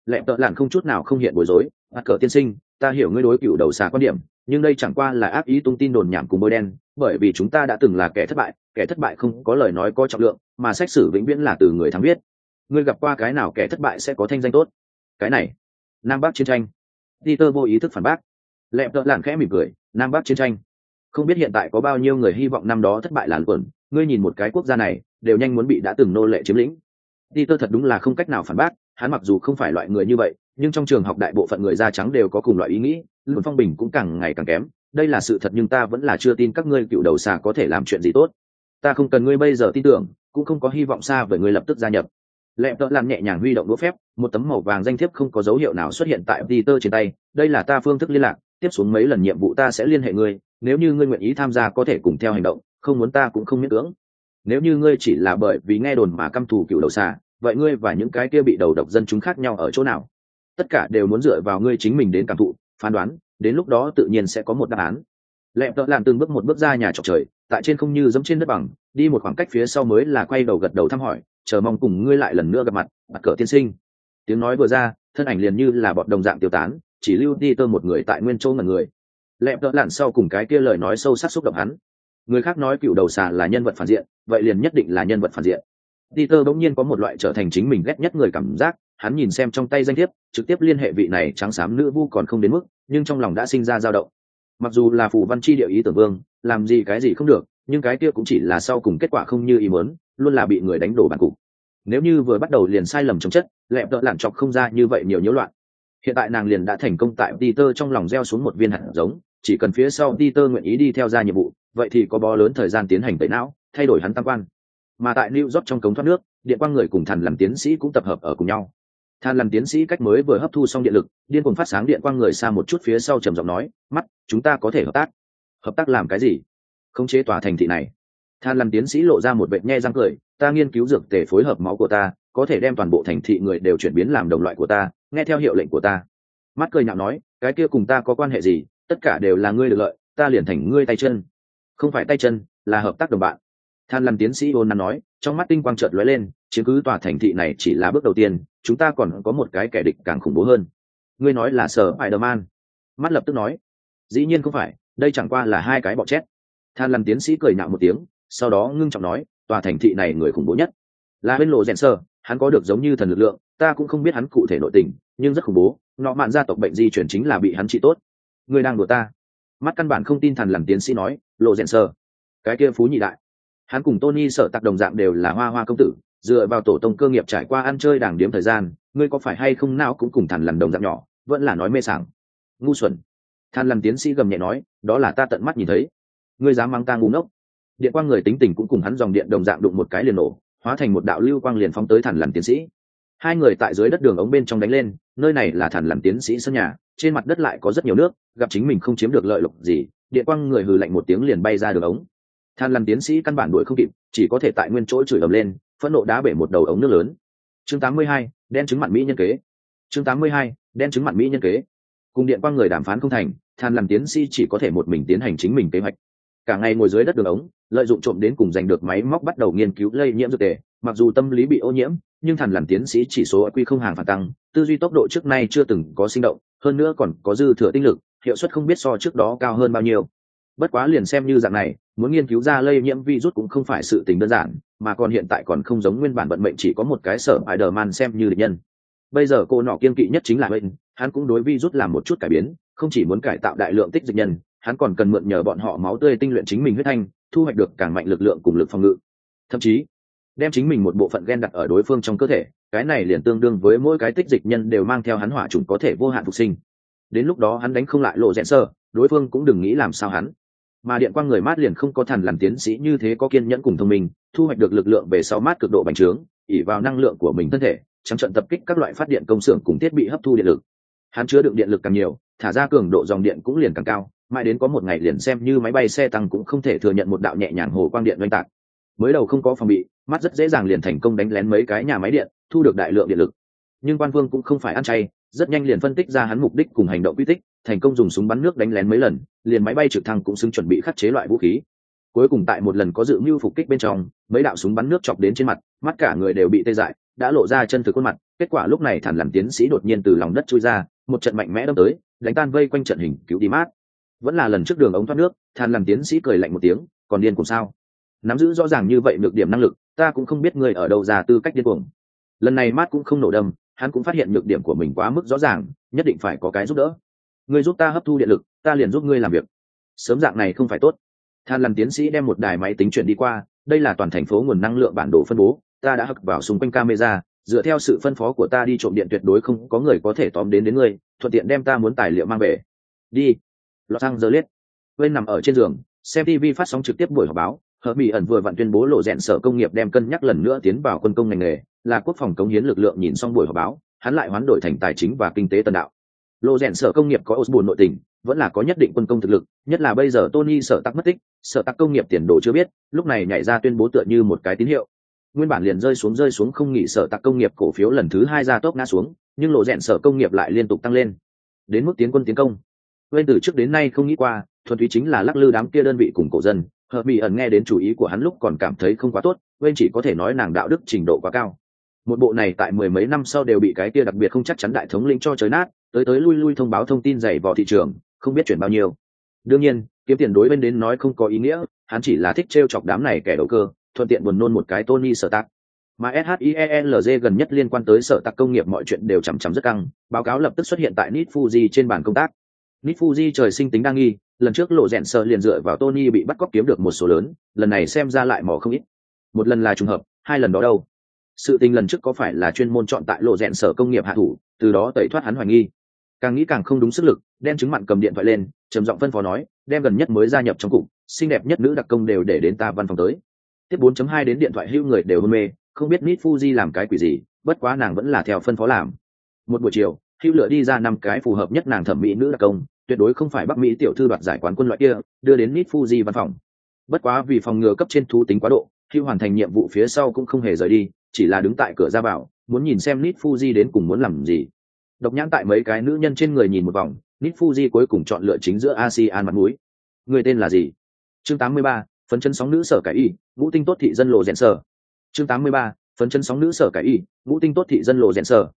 Lẹp tợ lạn không chút nào không hiện bối rối. Bắt cờ tiên sinh, ta hiểu ngươi đối cựu đầu xà quan điểm, nhưng đây chẳng qua là ác ý tung tin đồn nhảm cùng bôi đen, bởi vì chúng ta đã từng là kẻ thất bại không có lời nói có trọng lượng, mà sách sử vĩnh viễn là từ người thắng viết. Ngươi gặp qua cái nào kẻ thất bại sẽ có thanh danh tốt? Cái này, Nam Bắc chiến tranh. Peter vô ý thức phản bác. Lẹp tợ lạn khẽ mỉm cười, Nam Bắc chiến tranh. Không biết hiện tại có bao nhiêu người hy vọng năm đó thất bại làn quẩn, ngươi nhìn một cái quốc gia này, đều nhanh muốn bị đã từng nô lệ chiếm lĩnh. Peter thật đúng là không cách nào phản bác, hắn mặc dù không phải loại người như vậy, nhưng trong trường học đại bộ phận người da trắng đều có cùng loại ý nghĩ, luận phong bình cũng càng ngày càng kém, đây là sự thật nhưng ta vẫn là chưa tin các ngươi cựu đầu xà có thể làm chuyện gì tốt. Ta không cần ngươi bây giờ tin tưởng, cũng không có hy vọng xa với ngươi lập tức gia nhập. Lẹp tợ làm nhẹ nhàng huy động đũa phép, một tấm màu vàng danh thiếp không có dấu hiệu nào xuất hiện tại Peter trên tay, đây là ta phương thức liên lạc, tiếp xuống mấy lần nhiệm vụ ta sẽ liên hệ ngươi, nếu như ngươi nguyện ý tham gia có thể cùng theo hành động, không muốn ta cũng không miễn cưỡng. Nếu như ngươi chỉ là bởi vì nghe đồn mà căm thù cựu đầu xà, vậy ngươi và những cái kia bị đầu độc dân chúng khác nhau ở chỗ nào? Tất cả đều muốn dựa vào ngươi chính mình đến cảm thụ, phán đoán, đến lúc đó tự nhiên sẽ có một đáp án. Lẹp tợ làm từng bước một bước ra nhà trọc trời, tại trên không như dẫm trên đất bằng, đi một khoảng cách phía sau mới là quay đầu gật đầu thăm hỏi, chờ mong cùng ngươi lại lần nữa gặp mặt, Bắt cờ tiên sinh. Tiếng nói vừa ra, thân ảnh liền như là bọt đồng dạng tiêu tán, chỉ lưu Peter một người tại nguyên chỗ ngẩn người. Lẹp tợ lặn sau cùng cái kia lời nói sâu sắc xúc động hắn. Người khác nói cựu đầu xà là nhân vật phản diện, vậy liền nhất định là nhân vật phản diện. Peter bỗng nhiên có một loại trở thành chính mình ghét nhất người cảm giác, hắn nhìn xem trong tay danh thiếp, trực tiếp liên hệ vị này trắng xám nữ vu còn không đến mức, nhưng trong lòng đã sinh ra dao động. Mặc dù là phù văn chi địa ý tưởng vương, làm gì cái gì không được, nhưng cái kia cũng chỉ là sau cùng kết quả không như ý muốn, luôn là bị người đánh đổ bàn cục. Nếu như vừa bắt đầu liền sai lầm trong chất, lẹp tợ lặn chọc không ra như vậy nhiều nhiễu loạn. Hiện tại nàng liền đã thành công tại Peter trong lòng gieo xuống một viên hạt giống, chỉ cần phía sau Peter nguyện ý đi theo ra nhiệm vụ, vậy thì có bó lớn thời gian tiến hành tẩy não, thay đổi hắn tam quan. Mà tại New York trong cống thoát nước, điện quang người cùng thần làm tiến sĩ cũng tập hợp ở cùng nhau. Than làm tiến sĩ cách mới vừa hấp thu xong điện lực, điên cuồng phát sáng điện quang người xa một chút phía sau trầm giọng nói, mắt, chúng ta có thể hợp tác. Hợp tác làm cái gì? Khống chế tòa thành thị này. Than làm tiến sĩ lộ ra một vệt nhe răng cười, ta nghiên cứu dược tề phối hợp máu của ta, có thể đem toàn bộ thành thị người đều chuyển biến làm đồng loại của ta, nghe theo hiệu lệnh của ta. Mắt cười nhạo nói, cái kia cùng ta có quan hệ gì, tất cả đều là ngươi được lợi, ta liền thành ngươi tay chân. Không phải tay chân, là hợp tác đồng bạn. Than làm tiến sĩ ôn nắn nói, trong mắt tinh quang chợt lóe lên, chiếm cứ tòa thành thị này chỉ là bước đầu tiên, chúng ta còn có một cái kẻ địch càng khủng bố hơn. Ngươi nói là Spider-Man. Mắt lập tức nói, dĩ nhiên không phải, đây chẳng qua là hai cái bọ chét. Than làm tiến sĩ cười nhạo một tiếng, sau đó ngưng trọng nói, tòa thành thị này người khủng bố nhất là bên lộ rèn sơ, hắn có được giống như thần lực lượng, ta cũng không biết hắn cụ thể nội tình, nhưng rất khủng bố, nọ mạn gia tộc bệnh di chuyển chính là bị hắn trị tốt. Ngươi đang đùa ta? Mắt căn bản không tin Thần làm tiến sĩ nói, lộ rèn sơ, cái kia phú nhị đại, hắn cùng Tony Sở Tạc đồng dạng đều là hoa hoa công tử, dựa vào tổ tông cơ nghiệp trải qua ăn chơi đàng điếm thời gian, ngươi có phải hay không nào cũng cùng Thần làm đồng dạng nhỏ, vẫn là nói mê sảng, ngu xuẩn. Thần làm tiến sĩ gầm nhẹ nói, đó là ta tận mắt nhìn thấy, ngươi dám mang ta ngu ngốc. Điện quang người tính tình cũng cùng hắn dòng điện đồng dạng đụng một cái liền nổ, hóa thành một đạo lưu quang liền phóng tới Thần làm tiến sĩ. Hai người tại dưới đất đường ống bên trong đánh lên, nơi này là Thần làm tiến sĩ sân nhà, trên mặt đất lại có rất nhiều nước, gặp chính mình không chiếm được lợi lộc gì, điện quang người hừ lạnh một tiếng liền bay ra đường ống. Than làm tiến sĩ căn bản đuổi không kịp, chỉ có thể tại nguyên chỗ chửi ầm lên, phẫn nộ đá bể một đầu ống nước lớn. Chương 82, đen trứng mặn mỹ nhân kế. Chương 82, đen trứng mặn mỹ nhân kế. Cùng điện quang người đàm phán không thành, Than làm tiến sĩ chỉ có thể một mình tiến hành chính mình kế hoạch. Cả ngày ngồi dưới đất đường ống, lợi dụng trộm đến cùng giành được máy móc bắt đầu nghiên cứu lây nhiễm dược tề, mặc dù tâm lý bị ô nhiễm, nhưng Than làm tiến sĩ chỉ số IQ không hàng phản tăng, tư duy tốc độ trước nay chưa từng có sinh động, hơn nữa còn có dư thừa tinh lực, hiệu suất không biết so trước đó cao hơn bao nhiêu. Bất quá liền xem như dạng này, muốn nghiên cứu ra lây nhiễm virus cũng không phải sự tình đơn giản, mà còn hiện tại còn không giống nguyên bản vận mệnh chỉ có một cái sở Spider-Man xem như địch nhân. Bây giờ cô nọ kiên kỵ nhất chính là bệnh, hắn cũng đối virus làm một chút cải biến, không chỉ muốn cải tạo đại lượng tích dịch nhân, hắn còn cần mượn nhờ bọn họ máu tươi tinh luyện chính mình huyết thanh, thu hoạch được càng mạnh lực lượng cùng lực phòng ngự. Thậm chí, đem chính mình một bộ phận gen đặt ở đối phương trong cơ thể, cái này liền tương đương với mỗi cái tích dịch nhân đều mang theo hắn hỏa chủng có thể vô hạn phục sinh. Đến lúc đó hắn đánh không lại lộ rẽn sơ, đối phương cũng đừng nghĩ làm sao hắn. Mà điện quang người mát liền không có Thần làm tiến sĩ như thế có kiên nhẫn cùng thông minh, thu hoạch được lực lượng về sau mát cực độ bành trướng, ỉ vào năng lượng của mình thân thể, trắng trận tập kích các loại phát điện công xưởng cùng thiết bị hấp thu điện lực. Hắn chứa đựng điện lực càng nhiều, thả ra cường độ dòng điện cũng liền càng cao, mãi đến có một ngày liền xem như máy bay xe tăng cũng không thể thừa nhận một đạo nhẹ nhàng hồ quang điện oanh tạc. Mới đầu không có phòng bị, mắt rất dễ dàng liền thành công đánh lén mấy cái nhà máy điện, thu được đại lượng điện lực. Nhưng quan vương cũng không phải ăn chay, rất nhanh liền phân tích ra hắn mục đích cùng hành động quy tích, thành công dùng súng bắn nước đánh lén mấy lần, liền máy bay trực thăng cũng xứng chuẩn bị khắc chế loại vũ khí. Cuối cùng tại một lần có dự mưu phục kích bên trong, mấy đạo súng bắn nước chọc đến trên mặt, mắt cả người đều bị tê dại, đã lộ ra chân thực khuôn mặt, Kết quả lúc này Thản Lằn tiến sĩ đột nhiên từ lòng đất chui ra, một trận mạnh mẽ đâm tới, đánh tan vây quanh trận hình cứu đi mát. Vẫn là lần trước đường ống thoát nước, Thản Lằn tiến sĩ cười lạnh một tiếng, còn điên cuồng sao? Nắm giữ rõ ràng như vậy nhược điểm năng lực, ta cũng không biết ngươi ở đâu ra tư cách điên cuồng. Lần này mát cũng không nổ đâm, hắn cũng phát hiện nhược điểm của mình quá mức rõ ràng, nhất định phải có cái giúp đỡ. Ngươi giúp ta hấp thu điện lực, ta liền giúp ngươi làm việc. Sớm dạng này không phải tốt. Than Lằn tiến sĩ đem một đài máy tính chuyển đi qua, đây là toàn thành phố nguồn năng lượng bản đồ phân bố, ta đã hắc vào xung quanh camera, dựa theo sự phân phó của ta đi trộm điện tuyệt đối không có người có thể tóm đến ngươi, thuận tiện đem ta muốn tài liệu mang về. Đi. Los Angeles. Bên nằm ở trên giường, xem TV phát sóng trực tiếp buổi họp báo, Hợp Mỹ ẩn vừa vặn tuyên bố lộ rèn sở công nghiệp đem cân nhắc lần nữa tiến vào quân công ngành nghề, là quốc phòng cống hiến lực lượng. Nhìn xong buổi họp báo, hắn lại hoán đổi thành tài chính và kinh tế tân đạo. Lộ rèn sở công nghiệp có Osborne nội tình, vẫn là có nhất định quân công thực lực, nhất là bây giờ Tony sở tắc mất tích, sở tắc công nghiệp tiền đồ chưa biết, lúc này nhảy ra tuyên bố tựa như một cái tín hiệu. Nguyên bản liền rơi xuống không nghỉ, sở tắc công nghiệp cổ phiếu lần thứ 2 ra tốc ngã xuống, nhưng lộ rèn sở công nghiệp lại liên tục tăng lên, đến mức tiến quân tiến công. Bên từ trước đến nay không nghĩ qua, thuần túy chính là lắc lư đám kia đơn vị cùng cổ dân. Hợp Mỹ ẩn nghe đến chủ ý của hắn lúc còn cảm thấy không quá tốt, bên chỉ có thể nói nàng đạo đức trình độ quá cao. Một bộ này tại mười mấy năm sau đều bị cái kia đặc biệt không chắc chắn đại thống lĩnh cho chới nát, tới lui lui thông báo thông tin dày vào thị trường, không biết chuyển bao nhiêu. Đương nhiên, kiếm tiền đối bên đến nói không có ý nghĩa, hắn chỉ là thích trêu chọc đám này kẻ đầu cơ, thuận tiện buồn nôn một cái Tony sở tạc. Mà SHIELZ gần nhất liên quan tới sở tạc công nghiệp mọi chuyện đều chằm chằm rất căng, báo cáo lập tức xuất hiện tại Nit Fuji trên bàn công tác. Nit Fuji trời sinh tính đa nghi, lần trước lộ rèn sở liền dựa vào Tony bị bắt cóc kiếm được một số lớn, lần này xem ra lại mò không ít. Một lần là trùng hợp, hai lần đó đâu? Sự tình lần trước có phải là chuyên môn chọn tại lộ rèn sở công nghiệp hạ thủ, từ đó tẩy thoát hắn hoài nghi. Càng nghĩ càng không đúng sức lực, đen chứng mặn cầm điện thoại lên, trầm giọng phân phó nói, đem gần nhất mới gia nhập trong cục, xinh đẹp nhất nữ đặc công đều để đến ta văn phòng tới. Tiếp 4.2 đến điện thoại hưu người đều hôn mê, không biết Nit Fuji làm cái quỷ gì, bất quá nàng vẫn là theo phân phó làm. Một buổi chiều, hưu lựa đi ra 5 cái phù hợp nhất nàng thẩm mỹ nữ đặc công, tuyệt đối không phải Bắc Mỹ tiểu thư đoạt giải quán quân loại kia, đưa đến Nit Fuji văn phòng. Bất quá vì phòng ngừa cấp trên thú tính quá độ, hưu hoàn thành nhiệm vụ phía sau cũng không hề rời đi, chỉ là đứng tại cửa ra vào, muốn nhìn xem Nit Fuji đến cùng muốn làm gì. Độc nhãn tại mấy cái nữ nhân trên người nhìn một vòng, Nit Fuji cuối cùng chọn lựa chính giữa ASEAN mặt mũi. Người tên là gì? Chương 83, phấn chân sóng nữ sở cải y, ngũ tinh tốt thị dân lộ rèn sở. Chương 83, phấn chân sóng nữ sở cải y, ngũ tinh tốt thị dân lộ rèn sở.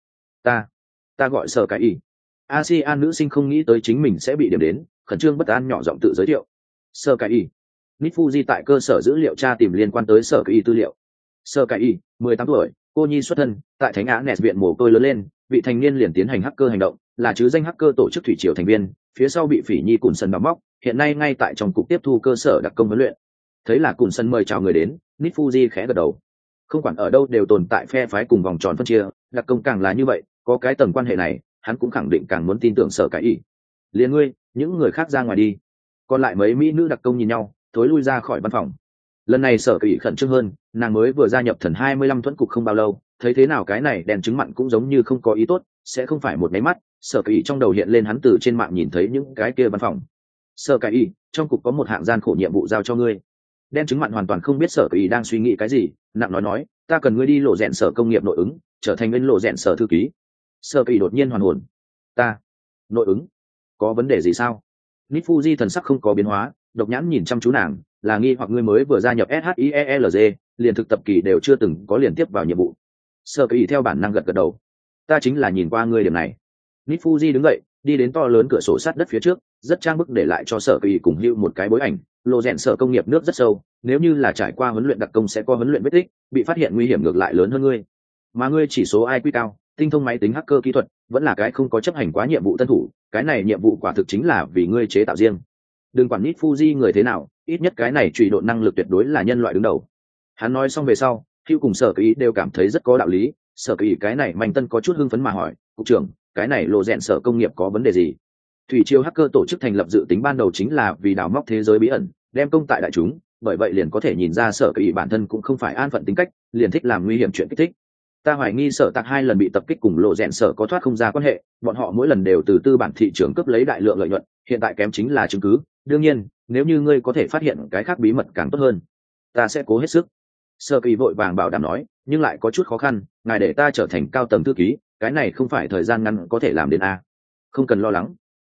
Ta gọi sở cải y. ASEAN nữ sinh không nghĩ tới chính mình sẽ bị điểm đến, khẩn trương bất an nhỏ giọng tự giới thiệu. Sở cải y. Nit Fuji tại cơ sở dữ liệu tra tìm liên quan tới sở cải y tư liệu. Sở cải y, 18 tuổi, cô nhi xuất thân, tại Thánh Á Nẹt viện mồ côi lớn lên, vị thành niên liền tiến hành hacker hành động, là chứ danh hacker tổ chức thủy triều thành viên, phía sau bị Phỉ Nhi Cùn Sân đào móc, hiện nay ngay tại trong cục tiếp thu cơ sở đặc công huấn luyện. Thấy là Cùn Sân mời chào người đến, Nit Fuji khẽ gật đầu. Không quản ở đâu đều tồn tại phe phái cùng vòng tròn phân chia, đặc công càng là như vậy, có cái tầng quan hệ này, hắn cũng khẳng định càng muốn tin tưởng sở cái ý. Liền ngươi, những người khác ra ngoài đi. Còn lại mấy mỹ nữ đặc công nhìn nhau, thối lui ra khỏi văn phòng. Lần này sở cái ý khẩn trương hơn, nàng mới vừa gia nhập thần 25 thuẫn cục không bao lâu, thấy thế nào cái này đèn chứng mặn cũng giống như không có ý tốt, sẽ không phải một máy mắt. Sở cái ý trong đầu hiện lên hắn từ trên mạng nhìn thấy những cái kia văn phòng. Sở cái ý, trong cục có một hạng gian khổ nhiệm vụ giao cho ngươi. Đen chứng mặn hoàn toàn không biết sở cái ý đang suy nghĩ cái gì, nặng nói, ta cần ngươi đi lộ rèn sở công nghiệp nội ứng, trở thành bên lộ rèn sở thư ký. Sở cái ý đột nhiên hoàn hồn. Ta nội ứng có vấn đề gì sao? Nit Fuji thần sắc không có biến hóa, độc nhãn nhìn chăm chú nàng, là nghi hoặc ngươi mới vừa gia nhập SHIELZ, liền thực tập kỳ đều chưa từng có liên tiếp vào nhiệm vụ. Sở cái ý theo bản năng gật đầu. Ta chính là nhìn qua ngươi điểm này. Nit Fuji đứng dậy, đi đến to lớn cửa sổ sát đất phía trước, rất trang bức để lại cho sở cái ý cùng hữu một cái bối ảnh. Lộ rèn sở công nghiệp nước rất sâu, nếu như là trải qua huấn luyện đặc công sẽ có huấn luyện vết tích, bị phát hiện nguy hiểm ngược lại lớn hơn ngươi. Mà ngươi chỉ số IQ cao, tinh thông máy tính hacker kỹ thuật, vẫn là cái không có chấp hành quá nhiệm vụ tân thủ, cái này nhiệm vụ quả thực chính là vì ngươi chế tạo riêng. Đừng quản Nit Fuji người thế nào, ít nhất cái này truy độ năng lực tuyệt đối là nhân loại đứng đầu. Hắn nói xong về sau, Hugh cùng sở cái ý đều cảm thấy rất có đạo lý. Sở cái ý cái này Mạnh Tân có chút hưng phấn mà hỏi, cục trưởng, cái này lộ rèn sở công nghiệp có vấn đề gì? Thủy triều hacker tổ chức thành lập dự tính ban đầu chính là vì đào móc thế giới bí ẩn, đem công tại đại chúng, bởi vậy liền có thể nhìn ra sở cái ý bản thân cũng không phải an phận tính cách, liền thích làm nguy hiểm chuyện kích thích. Ta hoài nghi sở tạc 2 lần bị tập kích cùng lộ rèn sở có thoát không ra quan hệ, bọn họ mỗi lần đều từ tư bản thị trường cướp lấy đại lượng lợi nhuận, hiện tại kém chính là chứng cứ. Đương nhiên, nếu như ngươi có thể phát hiện cái khác bí mật càng tốt hơn, ta sẽ cố hết sức. Sở kỳ vội vàng bảo đảm nói, nhưng lại có chút khó khăn, ngài để ta trở thành cao tầng thư ký, cái này không phải thời gian ngắn có thể làm đến a. Không cần lo lắng.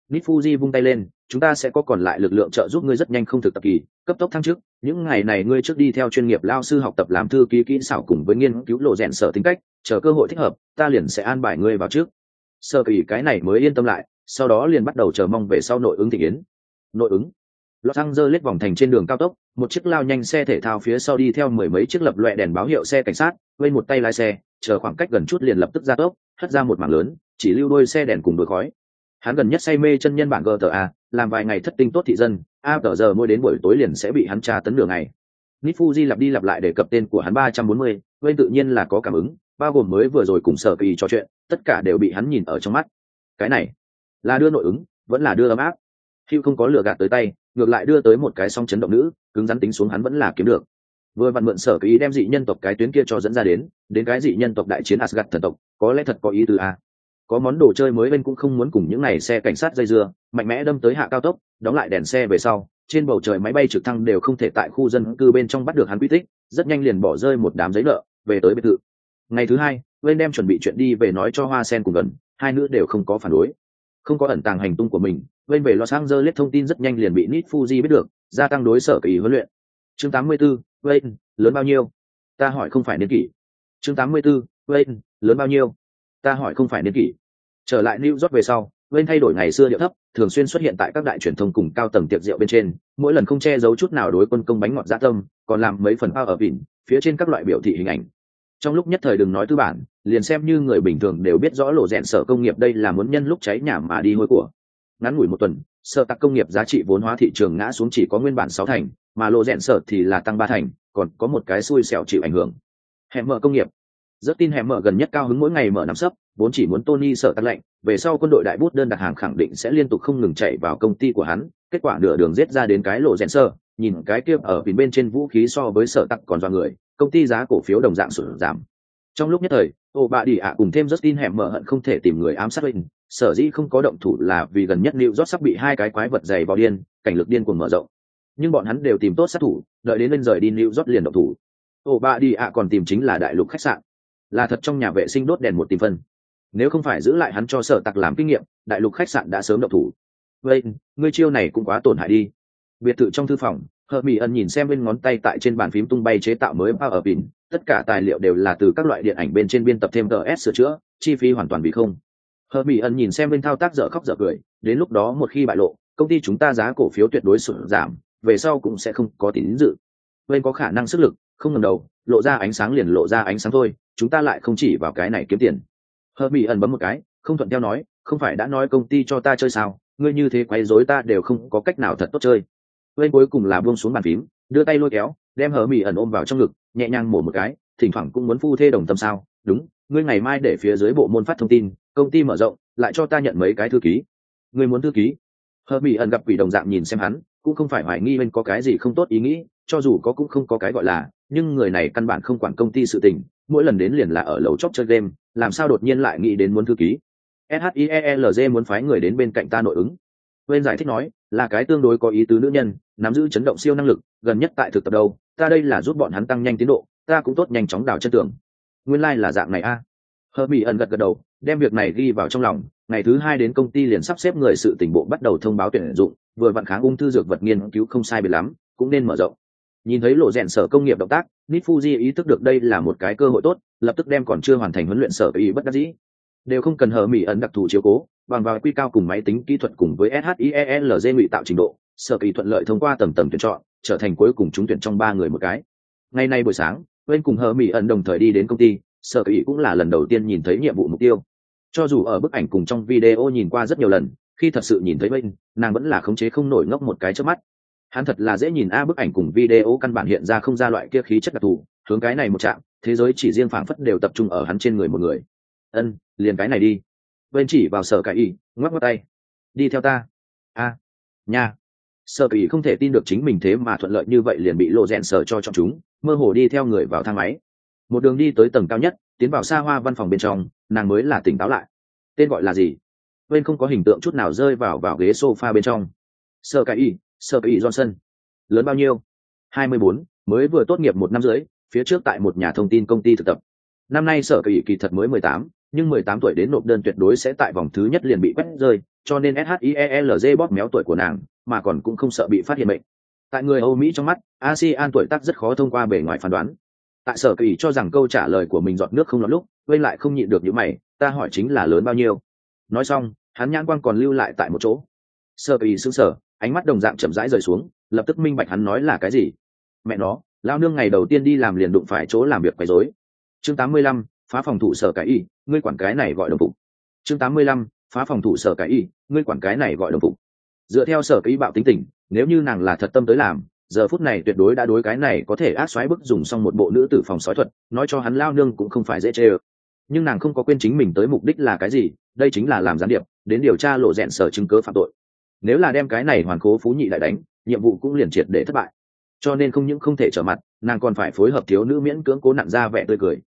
Nít Fuji vung tay lên, chúng ta sẽ có còn lại lực lượng trợ giúp ngươi rất nhanh không thực tập kỳ, cấp tốc thăng chức. Những ngày này ngươi trước đi theo chuyên nghiệp lao sư học tập làm thư ký kỹ xảo cùng với nghiên cứu lộ rèn sở tính cách, chờ cơ hội thích hợp, ta liền sẽ an bài ngươi vào trước. Sở kỳ cái này mới yên tâm lại, sau đó liền bắt đầu chờ mong về sau nội ứng thị yến. Nội ứng. Los Angeles vòng thành trên đường cao tốc, một chiếc lao nhanh xe thể thao phía sau đi theo mười mấy chiếc lập loè đèn báo hiệu xe cảnh sát, quên một tay lái xe, chờ khoảng cách gần chút liền lập tức ra tốc, hất ra một mảng lớn, chỉ lưu đôi xe đèn cùng đuổi khói. Hắn gần nhất say mê chân nhân bản GTA, làm vài ngày thất tinh tốt thị dân, giờ mỗi đến buổi tối liền sẽ bị hắn tra tấn nửa ngày. Nít Fuji lặp đi lặp lại đề cập tên của hắn 340, quên tự nhiên là có cảm ứng, bao gồm mới vừa rồi cùng Sở Kỳ trò chuyện, tất cả đều bị hắn nhìn ở trong mắt. Cái này là đưa nội ứng, vẫn là đưa ấm áp. Hugh không có lừa gạt tới tay, ngược lại đưa tới một cái song chấn động nữ, cứng rắn tính xuống hắn vẫn là kiếm được. Vừa vặn mượn Sở Kỳ đem dị nhân tộc cái tuyến kia cho dẫn ra đến cái dị nhân tộc đại chiến Asgard thần tộc, có lẽ thật có ý tứ a. Có món đồ chơi mới bên cũng không muốn cùng những này xe cảnh sát dây dưa, mạnh mẽ đâm tới hạ cao tốc, đóng lại đèn xe về sau, trên bầu trời máy bay trực thăng đều không thể tại khu dân cư bên trong bắt được hắn quy tích, rất nhanh liền bỏ rơi một đám giấy nợ, về tới biệt thự. Ngày thứ hai, Wayne đem chuẩn bị chuyện đi về nói cho Hoa Sen cùng gần, hai nữ đều không có phản đối. Không có ẩn tàng hành tung của mình, Wayne về Los Angeles thông tin rất nhanh liền bị Nít Fuji biết được, gia tăng đối Sở Kỳ huấn luyện. Chương 84, Wayne, lớn bao nhiêu? Ta hỏi không phải niên kỷ. Chương 84, Wayne, lớn bao nhiêu? Ta hỏi không phải niên kỷ. Trở lại New York về sau, Wayne thay đổi ngày xưa điệu thấp, thường xuyên xuất hiện tại các đại truyền thông cùng cao tầng tiệc rượu bên trên, mỗi lần không che giấu chút nào đối quân công bánh ngọt dã tâm, còn làm mấy phần bao ở vịn, phía trên các loại biểu thị hình ảnh. Trong lúc nhất thời đừng nói tư bản, liền xem như người bình thường đều biết rõ lộ rèn sở công nghiệp đây là muốn nhân lúc cháy nhà mà đi hôi của. Ngắn ngủi một tuần, sở tạc công nghiệp giá trị vốn hóa thị trường ngã xuống chỉ có nguyên bản 6 thành, mà lộ rèn sở thì là tăng 3 thành, còn có một cái xui xẻo chịu ảnh hưởng. Hẻm mở công nghiệp. Rất tin hẻm mở gần nhất cao hứng mỗi ngày mở nắm sấp, vốn chỉ muốn Tony sở tăng lệnh, về sau quân đội đại bút đơn đặt hàng khẳng định sẽ liên tục không ngừng chạy vào công ty của hắn, kết quả nửa đường giết ra đến cái lộ rèn sở, nhìn cái kia ở phía bên trên vũ khí so với sở tặc còn do người, công ty giá cổ phiếu đồng dạng sụt giảm. Trong lúc nhất thời, ô bà đi ạ cùng thêm Justin hẻm mở hận không thể tìm người ám sát mình, sở dĩ không có động thủ là vì gần nhất New York sắp bị hai cái quái vật dày vào điên, cảnh lực điên cuồng mở rộng. Nhưng bọn hắn đều tìm tốt sát thủ, đợi đến bên rời đi New York liền động thủ. Ô bà đi ạ còn tìm chính là đại lục khách sạn, là thật trong nhà vệ sinh đốt đèn một tìm phân. Nếu không phải giữ lại hắn cho sở tặc làm kinh nghiệm, đại lục khách sạn đã sớm động thủ. Vậy, ngươi chiêu này cũng quá tổn hại đi. Biệt thự trong thư phòng, Hermione nhìn xem bên ngón tay tại trên bàn phím tung bay chế tạo mới Power Pin, tất cả tài liệu đều là từ các loại điện ảnh bên trên biên tập thêm DS sửa chữa, chi phí hoàn toàn bị không. Hermione nhìn xem bên thao tác dở khóc dở cười, đến lúc đó một khi bại lộ, công ty chúng ta giá cổ phiếu tuyệt đối sụt giảm, về sau cũng sẽ không có tín dự. Bên có khả năng sức lực, không ngẩng đầu, lộ ra ánh sáng liền lộ ra ánh sáng thôi, chúng ta lại không chỉ vào cái này kiếm tiền. Hermione bấm một cái, không thuận theo nói, không phải đã nói công ty cho ta chơi sao, ngươi như thế quấy rối ta đều không có cách nào thật tốt chơi. Bên cuối cùng là buông xuống bàn phím, đưa tay lôi kéo, đem Hermione ôm vào trong ngực, nhẹ nhàng mổ một cái, thỉnh thoảng cũng muốn phu thê đồng tâm sao? Đúng, ngươi ngày mai để phía dưới bộ môn phát thông tin, công ty mở rộng, lại cho ta nhận mấy cái thư ký. Ngươi muốn thư ký? Hermione gặp quỷ đồng dạng nhìn xem hắn, cũng không phải hoài nghi bên có cái gì không tốt ý nghĩ, cho dù có cũng không có cái gọi là, nhưng người này căn bản không quản công ty sự tình, mỗi lần đến liền là ở lầu chóp chơi game, làm sao đột nhiên lại nghĩ đến muốn thư ký? SHIELZ muốn phái người đến bên cạnh ta nội ứng. Bên giải thích nói, là cái tương đối có ý tứ nữ nhân, nắm giữ chấn động siêu năng lực, gần nhất tại thực tập đâu, ta đây là giúp bọn hắn tăng nhanh tiến độ, ta cũng tốt nhanh chóng đào chân tường. Nguyên lai là dạng này a. Hermione gật gật đầu, đem việc này ghi vào trong lòng, ngày thứ 2 đến công ty liền sắp xếp người sự tình bộ bắt đầu thông báo tuyển dụng, vừa vặn kháng ung thư dược vật nghiên cứu không sai biệt lắm, cũng nên mở rộng. Nhìn thấy lộ rèn sở công nghiệp động tác, Nít Fuji ý thức được đây là một cái cơ hội tốt, lập tức đem còn chưa hoàn thành huấn luyện sở ý bất đắc dĩ. Đều không cần Hermione đặc thù chiếu cố, bằng vào quy cao cùng máy tính kỹ thuật cùng với SHIELZ ngụy tạo trình độ, sở kỳ thuận lợi thông qua tầng tuyển chọn, trở thành cuối cùng trúng tuyển trong 3 người một cái. Ngày nay buổi sáng, bên cùng Hermione đồng thời đi đến công ty, sở kỳ cũng là lần đầu tiên nhìn thấy nhiệm vụ mục tiêu. Cho dù ở bức ảnh cùng trong video nhìn qua rất nhiều lần, khi thật sự nhìn thấy bên, nàng vẫn là khống chế không nổi ngốc một cái trước mắt. Hắn thật là dễ nhìn bức ảnh cùng video căn bản hiện ra không ra loại kia khí chất đặc thù, hướng cái này một chạm, thế giới chỉ riêng phảng phất đều tập trung ở hắn trên người một người. Liền cái này đi. Bên chỉ vào sở cải y, ngoắc ngoắc tay. Đi theo ta. Nha. Sở cải y không thể tin được chính mình thế mà thuận lợi như vậy liền bị lộ rèn sở cho chọn chúng, mơ hồ đi theo người vào thang máy. Một đường đi tới tầng cao nhất, tiến vào xa hoa văn phòng bên trong, nàng mới là tỉnh táo lại. Tên gọi là gì? Bên không có hình tượng chút nào rơi vào ghế sofa bên trong. Sở cải y Johnson. Lớn bao nhiêu? 24, mới vừa tốt nghiệp 1 năm rưỡi, phía trước tại một nhà thông tin công ty thực tập. Năm nay sở cải y kỳ thật mới 18, nhưng 18 tuổi đến nộp đơn tuyệt đối sẽ tại vòng thứ nhất liền bị quét rơi, cho nên SHIELZ bóp méo tuổi của nàng, mà còn cũng không sợ bị phát hiện bệnh. Tại người Âu Mỹ trong mắt, ASEAN tuổi tác rất khó thông qua bề ngoài phán đoán. Tại Sở Kỳ cho rằng câu trả lời của mình giọt nước không lọt lúc, Wayne lại không nhịn được những mày, ta hỏi chính là lớn bao nhiêu. Nói xong, hắn nhãn quang còn lưu lại tại một chỗ. Sở Kỳ sững sờ, ánh mắt đồng dạng chậm rãi rời xuống, lập tức minh bạch hắn nói là cái gì. Mẹ nó, lao nương ngày đầu tiên đi làm liền đụng phải chỗ làm việc quấy rối. Chương 85, phá phòng thủ Sở Cái ngươi quản cái này gọi đồng phục. Chương 85, phá phòng thủ Sở Cái ngươi quản cái này gọi đồng phục. Dựa theo Sở Cái bạo tính tình, nếu như nàng là thật tâm tới làm, giờ phút này tuyệt đối đã đối cái này có thể ác xoáy bức dùng xong một bộ nữ tử phòng sói thuật, nói cho hắn lao nương cũng không phải dễ chê ơ. Nhưng nàng không có quên chính mình tới mục đích là cái gì, đây chính là làm gián điệp, đến điều tra lộ rẹn Sở chứng cớ phạm tội. Nếu là đem cái này hoàn cố phú nhị đại đánh, nhiệm vụ cũng liền triệt để thất bại. Cho nên không những không thể trở mặt, nàng còn phải phối hợp thiếu nữ miễn cưỡng cố nặn ra vẻ tươi cười.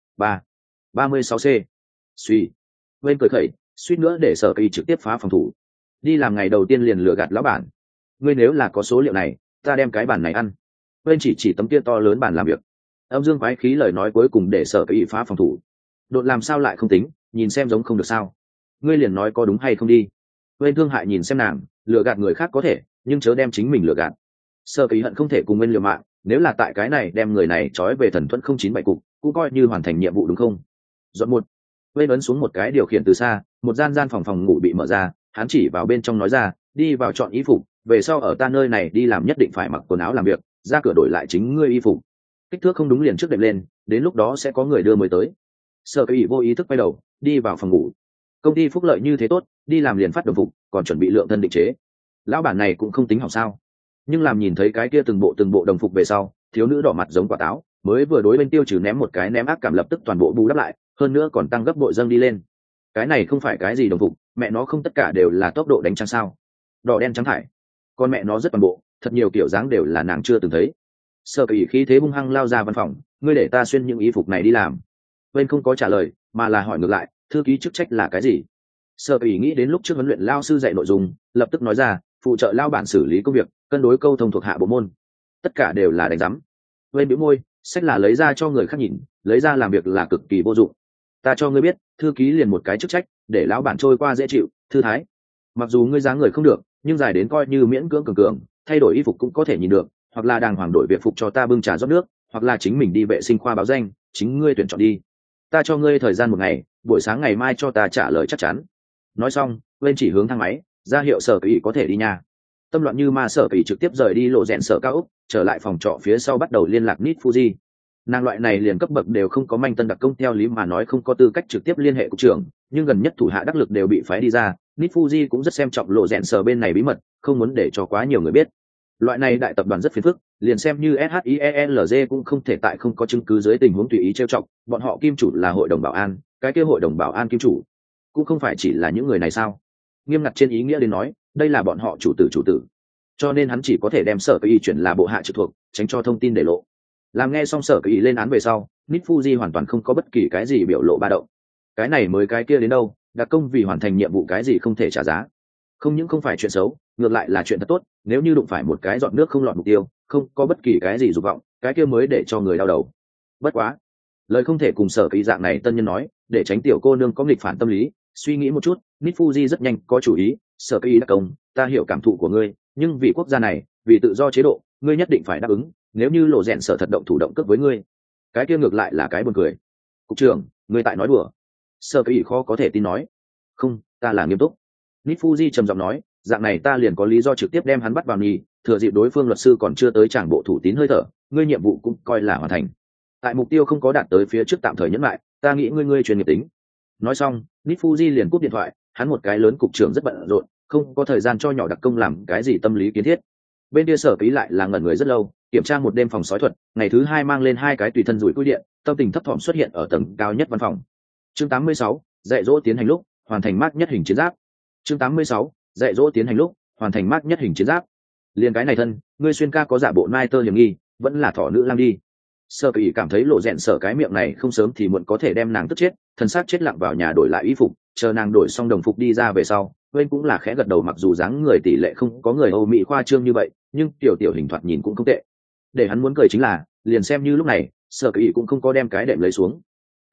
36 c suy bên cười khẩy, suýt nữa để Sở Kỳ trực tiếp phá phòng thủ. Đi làm ngày đầu tiên liền lừa gạt lão bản. Ngươi nếu là có số liệu này, ta đem cái bàn này ăn. Bên chỉ tấm kia to lớn bàn làm việc. Âm dương quái khí lời nói cuối cùng để Sở Kỳ phá phòng thủ. Đột làm sao lại không tính, nhìn xem giống không được sao? Ngươi liền nói có đúng hay không đi. Bên thương hại nhìn xem nàng, lừa gạt người khác có thể, nhưng chớ đem chính mình lừa gạt. Sở Kỳ hận không thể cùng Nguyên liều mạng, nếu là tại cái này đem người này trói về thần thuẫn 097 cục, cũng coi như hoàn thành nhiệm vụ đúng không? Dọn một. Bên ấn xuống một cái điều khiển từ xa, một gian phòng ngủ bị mở ra, hắn chỉ vào bên trong nói ra, đi vào chọn y phục, về sau ở ta nơi này đi làm nhất định phải mặc quần áo làm việc, ra cửa đổi lại chính ngươi y phục. Kích thước không đúng liền trước đệm lên, đến lúc đó sẽ có người đưa mới tới. Sở Kỳ vô ý thức quay đầu, đi vào phòng ngủ. Công ty phúc lợi như thế tốt, đi làm liền phát đồng phục, còn chuẩn bị lượng thân định chế. Lão bản này cũng không tính hỏng sao? Nhưng làm nhìn thấy cái kia từng bộ đồng phục về sau, thiếu nữ đỏ mặt giống quả táo, mới vừa đối bên tiêu trừ ném một cái ném ác cảm lập tức toàn bộ bù đắp lại, hơn nữa còn tăng gấp bội dâng đi lên. Cái này không phải cái gì đồng phục, mẹ nó không tất cả đều là tốc độ đánh trắng sao? Đỏ đen trắng thải, con mẹ nó rất toàn bộ, thật nhiều kiểu dáng đều là nàng chưa từng thấy. Sở Kỳ khí thế hung hăng lao ra văn phòng, ngươi để ta xuyên những y phục này đi làm. Bên không có trả lời, mà là hỏi ngược lại, thư ký chức trách là cái gì? Sở Kỳ nghĩ đến lúc trước huấn luyện lao sư dạy nội dung, lập tức nói ra, phụ trợ lao bản xử lý công việc, cân đối câu thông thuộc hạ bộ môn. Tất cả đều là đánh giám. Bên bĩu môi, sách là lấy ra cho người khác nhìn, lấy ra làm việc là cực kỳ vô dụng. Ta cho ngươi biết, thư ký liền một cái chức trách, để lão bản trôi qua dễ chịu, thư thái. Mặc dù ngươi dáng người không được, nhưng dài đến coi như miễn cưỡng cường, thay đổi y phục cũng có thể nhìn được, hoặc là đàng hoàng đổi việc phục cho ta bưng trà rót nước, hoặc là chính mình đi vệ sinh khoa báo danh, chính ngươi tuyển chọn đi. Ta cho ngươi thời gian 1 ngày, buổi sáng ngày mai cho ta trả lời chắc chắn. Nói xong, bên chỉ hướng thang máy, ra hiệu Sở Kỳ có thể đi nha. Tâm loạn như ma, Sở Kỳ trực tiếp rời đi lộ rèn sở cao ốc, trở lại phòng trọ phía sau bắt đầu liên lạc Nit Fuji. Nàng loại này liền cấp bậc đều không có, manh tân đặc công theo lý mà nói không có tư cách trực tiếp liên hệ cục trưởng, nhưng gần nhất thủ hạ đắc lực đều bị phái đi ra. Nit Fuji cũng rất xem trọng lộ rèn sở bên này bí mật, không muốn để cho quá nhiều người biết. Loại này đại tập đoàn rất phiền phức, liền xem như SHIELZ cũng không thể tại không có chứng cứ dưới tình huống tùy ý trêu chọc. Bọn họ kim chủ là hội đồng bảo an, cái kia hội đồng bảo an kim chủ cũng không phải chỉ là những người này sao? Nghiêm ngặt trên ý nghĩa đến nói, đây là bọn họ chủ tử, cho nên hắn chỉ có thể đem Sở Kỳ chuyển là bộ hạ trực thuộc, tránh cho thông tin để lộ. Làm nghe xong Sở Kỳ lên án về sau, Nit Fuji hoàn toàn không có bất kỳ cái gì biểu lộ ba động. Cái này mới cái kia đến đâu, đặc công vì hoàn thành nhiệm vụ cái gì không thể trả giá. Không những không phải chuyện xấu, ngược lại là chuyện thật tốt. Nếu như đụng phải một cái giọt nước không lọt mục tiêu, không có bất kỳ cái gì dục vọng, cái kia mới để cho người đau đầu. Bất quá, lời không thể cùng Sở Kỳ dạng này tân nhân nói, để tránh tiểu cô nương có nghịch phản tâm lý. Suy nghĩ một chút, Nit Fuji rất nhanh có chủ ý. Sở Kỳ đặc công, ta hiểu cảm thụ của ngươi, nhưng vì quốc gia này, vì tự do chế độ, ngươi nhất định phải đáp ứng. Nếu như lộ rèn sở thật động thủ động cướp với ngươi, cái kia ngược lại là cái buồn cười. Cục trưởng, ngươi tại nói đùa? Sở Kỳ khó có thể tin nói. Không, ta là nghiêm túc. Nit Fuji trầm giọng nói, dạng này ta liền có lý do trực tiếp đem hắn bắt vào nhì, thừa dịp đối phương luật sư còn chưa tới trảng bộ thủ tín hơi thở, ngươi nhiệm vụ cũng coi là hoàn thành. Tại mục tiêu không có đạt tới phía trước tạm thời nhẫn lại, ta nghĩ ngươi chuyên nghiệp tính. Nói xong, Nit Fuji liền cúp điện thoại, hắn một cái lớn cục trưởng rất bận rộn, không có thời gian cho nhỏ đặc công làm cái gì tâm lý kiến thiết. Bên kia Sở Ký lại là ngẩn người rất lâu, kiểm tra một đêm phòng sói thuật, ngày thứ 2 mang lên 2 cái tùy thân rủi cui điện, tâm tình thấp thỏm xuất hiện ở tầng cao nhất văn phòng. Chương 86, dạy dỗ tiến hành lúc, hoàn thành mác nhất hình chiến giáp. Chương 86, dạy dỗ tiến hành lúc, hoàn thành mác nhất hình chiến giáp. Liên cái này thân, ngươi xuyên ca có giả bộ nai tơ hiểm nghi, vẫn là thỏ nữ lang đi. Sở Ký cảm thấy lộ rẹn sở cái miệng này không sớm thì muộn có thể đem nàng tức chết, thân xác chết lặng vào nhà đổi lại y phục, chờ nàng đổi xong đồng phục đi ra về sau, bên cũng là khẽ gật đầu, mặc dù dáng người tỷ lệ không có người Âu Mỹ khoa trương như vậy, nhưng tiểu hình thoạt nhìn cũng không tệ. Để hắn muốn cười chính là, liền xem như lúc này, Sở Ký cũng không có đem cái đệm lấy xuống.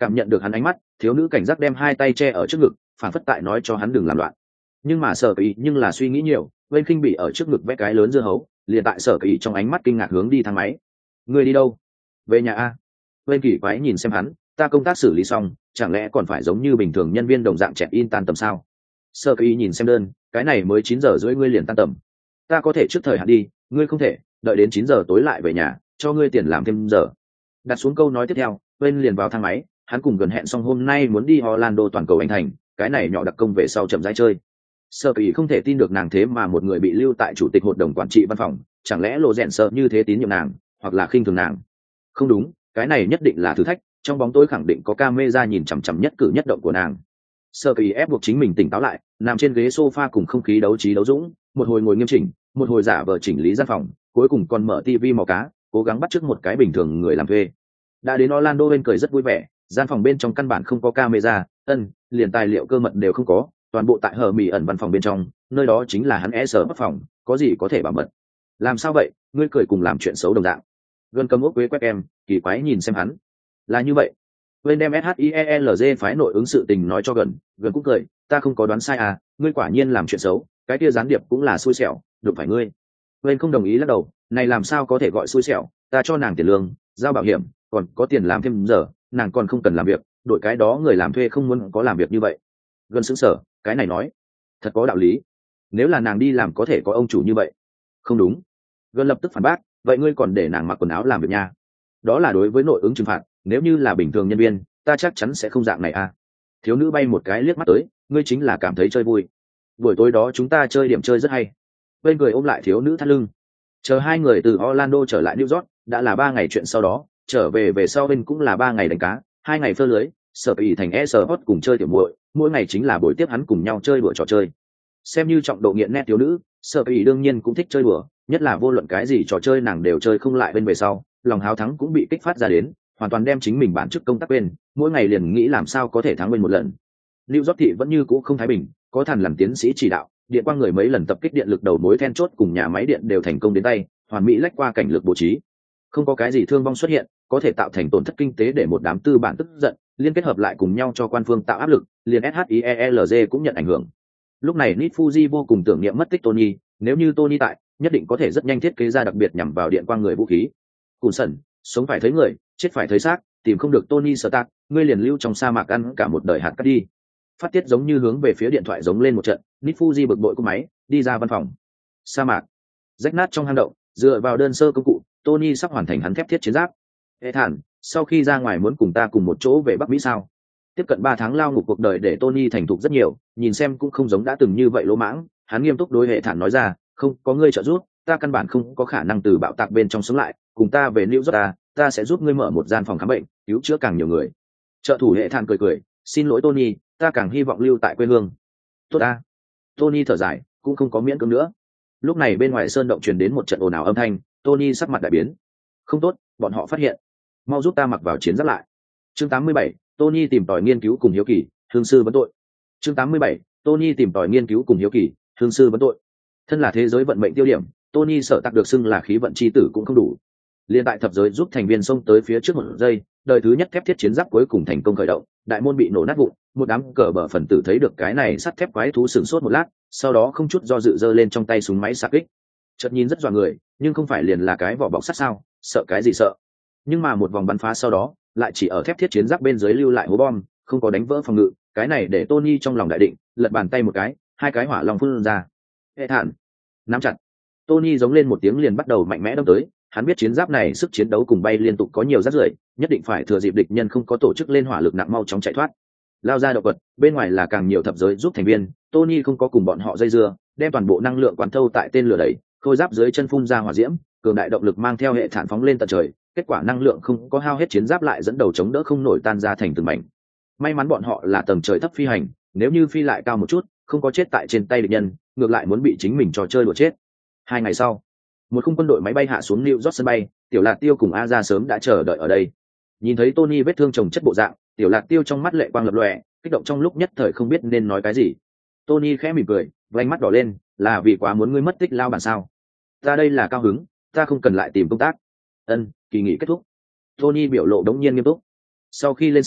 Cảm nhận được hắn ánh mắt, thiếu nữ cảnh giác đem hai tay che ở trước ngực, phản phất tại nói cho hắn đừng làm loạn. Nhưng mà Sở Kỳ nhưng là suy nghĩ nhiều, bên khinh bị ở trước ngực vẽ cái lớn dưa hấu, liền tại Sở Kỳ trong ánh mắt kinh ngạc hướng đi thang máy. Ngươi đi đâu? Về nhà a. Bên kỳ quái nhìn xem hắn, ta công tác xử lý xong, chẳng lẽ còn phải giống như bình thường nhân viên đồng dạng chẹt in tan tầm sao? Sở Kỳ nhìn xem đơn, cái này mới 9 giờ rưỡi ngươi liền tan tầm. Ta có thể trước thời hạn đi, ngươi không thể, đợi đến 9 giờ tối lại về nhà, cho ngươi tiền làm thêm giờ. Đặt xuống câu nói tiếp theo, bên liền vào thang máy, hắn cùng gần hẹn xong hôm nay muốn đi Orlando toàn cầu anh thành, cái này nhỏ đặc công về sau chậm rãi chơi. Sở Kỳ không thể tin được nàng thế mà một người bị lưu tại chủ tịch hội đồng quản trị văn phòng, chẳng lẽ lộ rèn sợ như thế tín nhiệm nàng, hoặc là khinh thường nàng? Không đúng, cái này nhất định là thử thách, trong bóng tối khẳng định có camera nhìn chằm chằm nhất cử nhất động của nàng. Sở Kỳ ép buộc chính mình tỉnh táo lại, nằm trên ghế sofa cùng không khí đấu trí đấu dũng, một hồi ngồi nghiêm chỉnh, một hồi giả vờ chỉnh lý gian phòng, cuối cùng còn mở tivi màu cá, cố gắng bắt chước một cái bình thường người làm thuê. Đã đến Orlando bên cười rất vui vẻ, gian phòng bên trong căn bản không có camera, liền tài liệu cơ mật đều không có, toàn bộ tại hờ mì ẩn văn phòng bên trong, nơi đó chính là hắn sở bất phòng, có gì có thể bảo mật. Làm sao vậy, ngươi cười cùng làm chuyện xấu đồng dạng. Gần cầm ốc quế quét em, kỳ quái nhìn xem hắn. Là như vậy. Bên đem SHIELZ phái nội ứng sự tình nói cho gần cũng cười, ta không có đoán sai à, ngươi quả nhiên làm chuyện xấu, cái kia gián điệp cũng là xui xẻo, đụng phải ngươi. Bên không đồng ý lắc đầu, này làm sao có thể gọi xui xẻo, ta cho nàng tiền lương, giao bảo hiểm, còn có tiền làm thêm giờ, nàng còn không cần làm việc, đội cái đó người làm thuê không muốn có làm việc như vậy. Gần sững sờ, cái này nói thật có đạo lý, nếu là nàng đi làm có thể có ông chủ như vậy. Không đúng. Gần lập tức phản bác, vậy ngươi còn để nàng mặc quần áo làm việc nha, đó là đối với nội ứng trừng phạt, nếu như là bình thường nhân viên ta chắc chắn sẽ không dạng này à. Thiếu nữ bay một cái liếc mắt tới, ngươi chính là cảm thấy chơi vui, buổi tối đó chúng ta chơi điểm chơi rất hay. Bên người ôm lại thiếu nữ thắt lưng. Chờ hai người từ Orlando trở lại New York đã là 3 ngày chuyện sau đó, trở về sau bên cũng là 3 ngày đánh cá, 2 ngày phơ lưới. Sở Kỳ thành Esport cùng chơi tiểu muội, mỗi ngày chính là buổi tiếp hắn cùng nhau chơi đùa trò chơi. Xem như trọng độ nghiện nét thiếu nữ, Sở Kỳ đương nhiên cũng thích chơi đùa, nhất là vô luận cái gì trò chơi nàng đều chơi không lại bên về sau, lòng háo thắng cũng bị kích phát ra đến, hoàn toàn đem chính mình bản chức công tác quên, mỗi ngày liền nghĩ làm sao có thể thắng bên một lần. New York thị vẫn như cũ không thái bình, có Thần làm tiến sĩ chỉ đạo, điện quang người mấy lần tập kích điện lực đầu mối then chốt cùng nhà máy điện đều thành công đến tay, hoàn mỹ lách qua cảnh lực bố trí, không có cái gì thương vong xuất hiện, có thể tạo thành tổn thất kinh tế để một đám tư bản tức giận, liên kết hợp lại cùng nhau cho quan phương tạo áp lực, liền SHIELZ cũng nhận ảnh hưởng. Lúc này Nit Fuji vô cùng tưởng niệm mất tích Tony, nếu như Tony tại, nhất định có thể rất nhanh thiết kế ra đặc biệt nhằm vào điện quang người vũ khí. Cùn sẩn, sống phải thấy người, chết phải thấy xác, tìm không được Tony Stark, ngươi liền lưu trong sa mạc ăn cả một đời hạt cát đi. Phát tiết giống như hướng về phía điện thoại giống lên một trận, Nit Fuji bực bội cúp máy, đi ra văn phòng. Sa mạc, rách nát trong hang động, dựa vào đơn sơ công cụ, Tony sắp hoàn thành hắn thép thiết chiến giáp. Ethan, sau khi ra ngoài muốn cùng ta cùng một chỗ về Bắc Mỹ sao? Tiếp cận 3 tháng lao ngục cuộc đời để Tony thành thục rất nhiều, nhìn xem cũng không giống đã từng như vậy lỗ mãng, hắn nghiêm túc đối Ethan nói ra, không có ngươi trợ giúp, ta căn bản không có khả năng từ bạo tạc bên trong sống lại, cùng ta về New York ta sẽ giúp ngươi mở một gian phòng khám bệnh, cứu chữa càng nhiều người. Trợ thủ Ethan cười cười, xin lỗi Tony, ta càng hy vọng lưu tại quê hương. Tốt ta. Tony thở dài, cũng không có miễn cưỡng nữa. Lúc này bên ngoài sơn động truyền đến một trận ồn ào âm thanh, Tony sắc mặt đại biến. Không tốt, bọn họ phát hiện. Mau giúp ta mặc vào chiến giáp lại. Chương 87, Tony tìm tòi nghiên cứu cùng hiếu kỳ, hương sư vấn tội. Chương 87, Tony tìm tòi nghiên cứu cùng hiếu kỳ, hương sư vấn tội. Thân là thế giới vận mệnh tiêu điểm, Tony sở tạc được xưng là khí vận chi tử cũng không đủ. Liên tại thập giới giúp thành viên xông tới phía trước một giây, đời thứ nhất thép thiết chiến giáp cuối cùng thành công khởi động, đại môn bị nổ nát vụn, một đám cờ bờ phần tử thấy được cái này sắt thép quái thú sửng sốt một lát, sau đó không chút do dự giơ lên trong tay súng máy xạ kích. Chợt nhìn rất dọa người, nhưng không phải liền là cái vỏ bọc sắt sao, sợ cái gì sợ. Nhưng mà một vòng bắn phá sau đó, lại chỉ ở thép thiết chiến giáp bên dưới lưu lại hố bom, không có đánh vỡ phòng ngự, cái này để Tony trong lòng đại định, lật bàn tay một cái, 2 cái hỏa long phun ra. Hệ thản, nắm chặt. Tony giống lên một tiếng liền bắt đầu mạnh mẽ đâm tới, hắn biết chiến giáp này sức chiến đấu cùng bay liên tục có nhiều rắc rưởi, nhất định phải thừa dịp địch nhân không có tổ chức lên hỏa lực nặng mau chóng chạy thoát. Lao ra động vật, bên ngoài là càng nhiều thập giới giúp thành viên, Tony không có cùng bọn họ dây dưa, đem toàn bộ năng lượng quán thâu tại tên lửa đẩy, khôi giáp dưới chân phun ra hỏa diễm, cường đại động lực mang theo hệ thản phóng lên tận trời, kết quả năng lượng không có hao hết, chiến giáp lại dẫn đầu chống đỡ không nổi tan ra thành từng mảnh. May mắn bọn họ là tầng trời thấp phi hành, nếu như phi lại cao một chút, không có chết tại trên tay địch nhân, ngược lại muốn bị chính mình trò chơi đùa chết. 2 ngày sau, một khung quân đội máy bay hạ xuống New York sân bay, Tiểu Lạc Tiêu cùng A Ra sớm đã chờ đợi ở đây. Nhìn thấy Tony vết thương chồng chất bộ dạng, Tiểu Lạc Tiêu trong mắt lệ quang lập lòe, kích động trong lúc nhất thời không biết nên nói cái gì. Tony khẽ mỉm cười, vành mắt đỏ lên, là vì quá muốn ngươi mất tích lao bản sao? Ta đây là cao hứng, ta không cần lại tìm công tác. Kỳ nghỉ kết thúc. Tony biểu lộ đống nhiên nghiêm túc. Sau khi lên xe,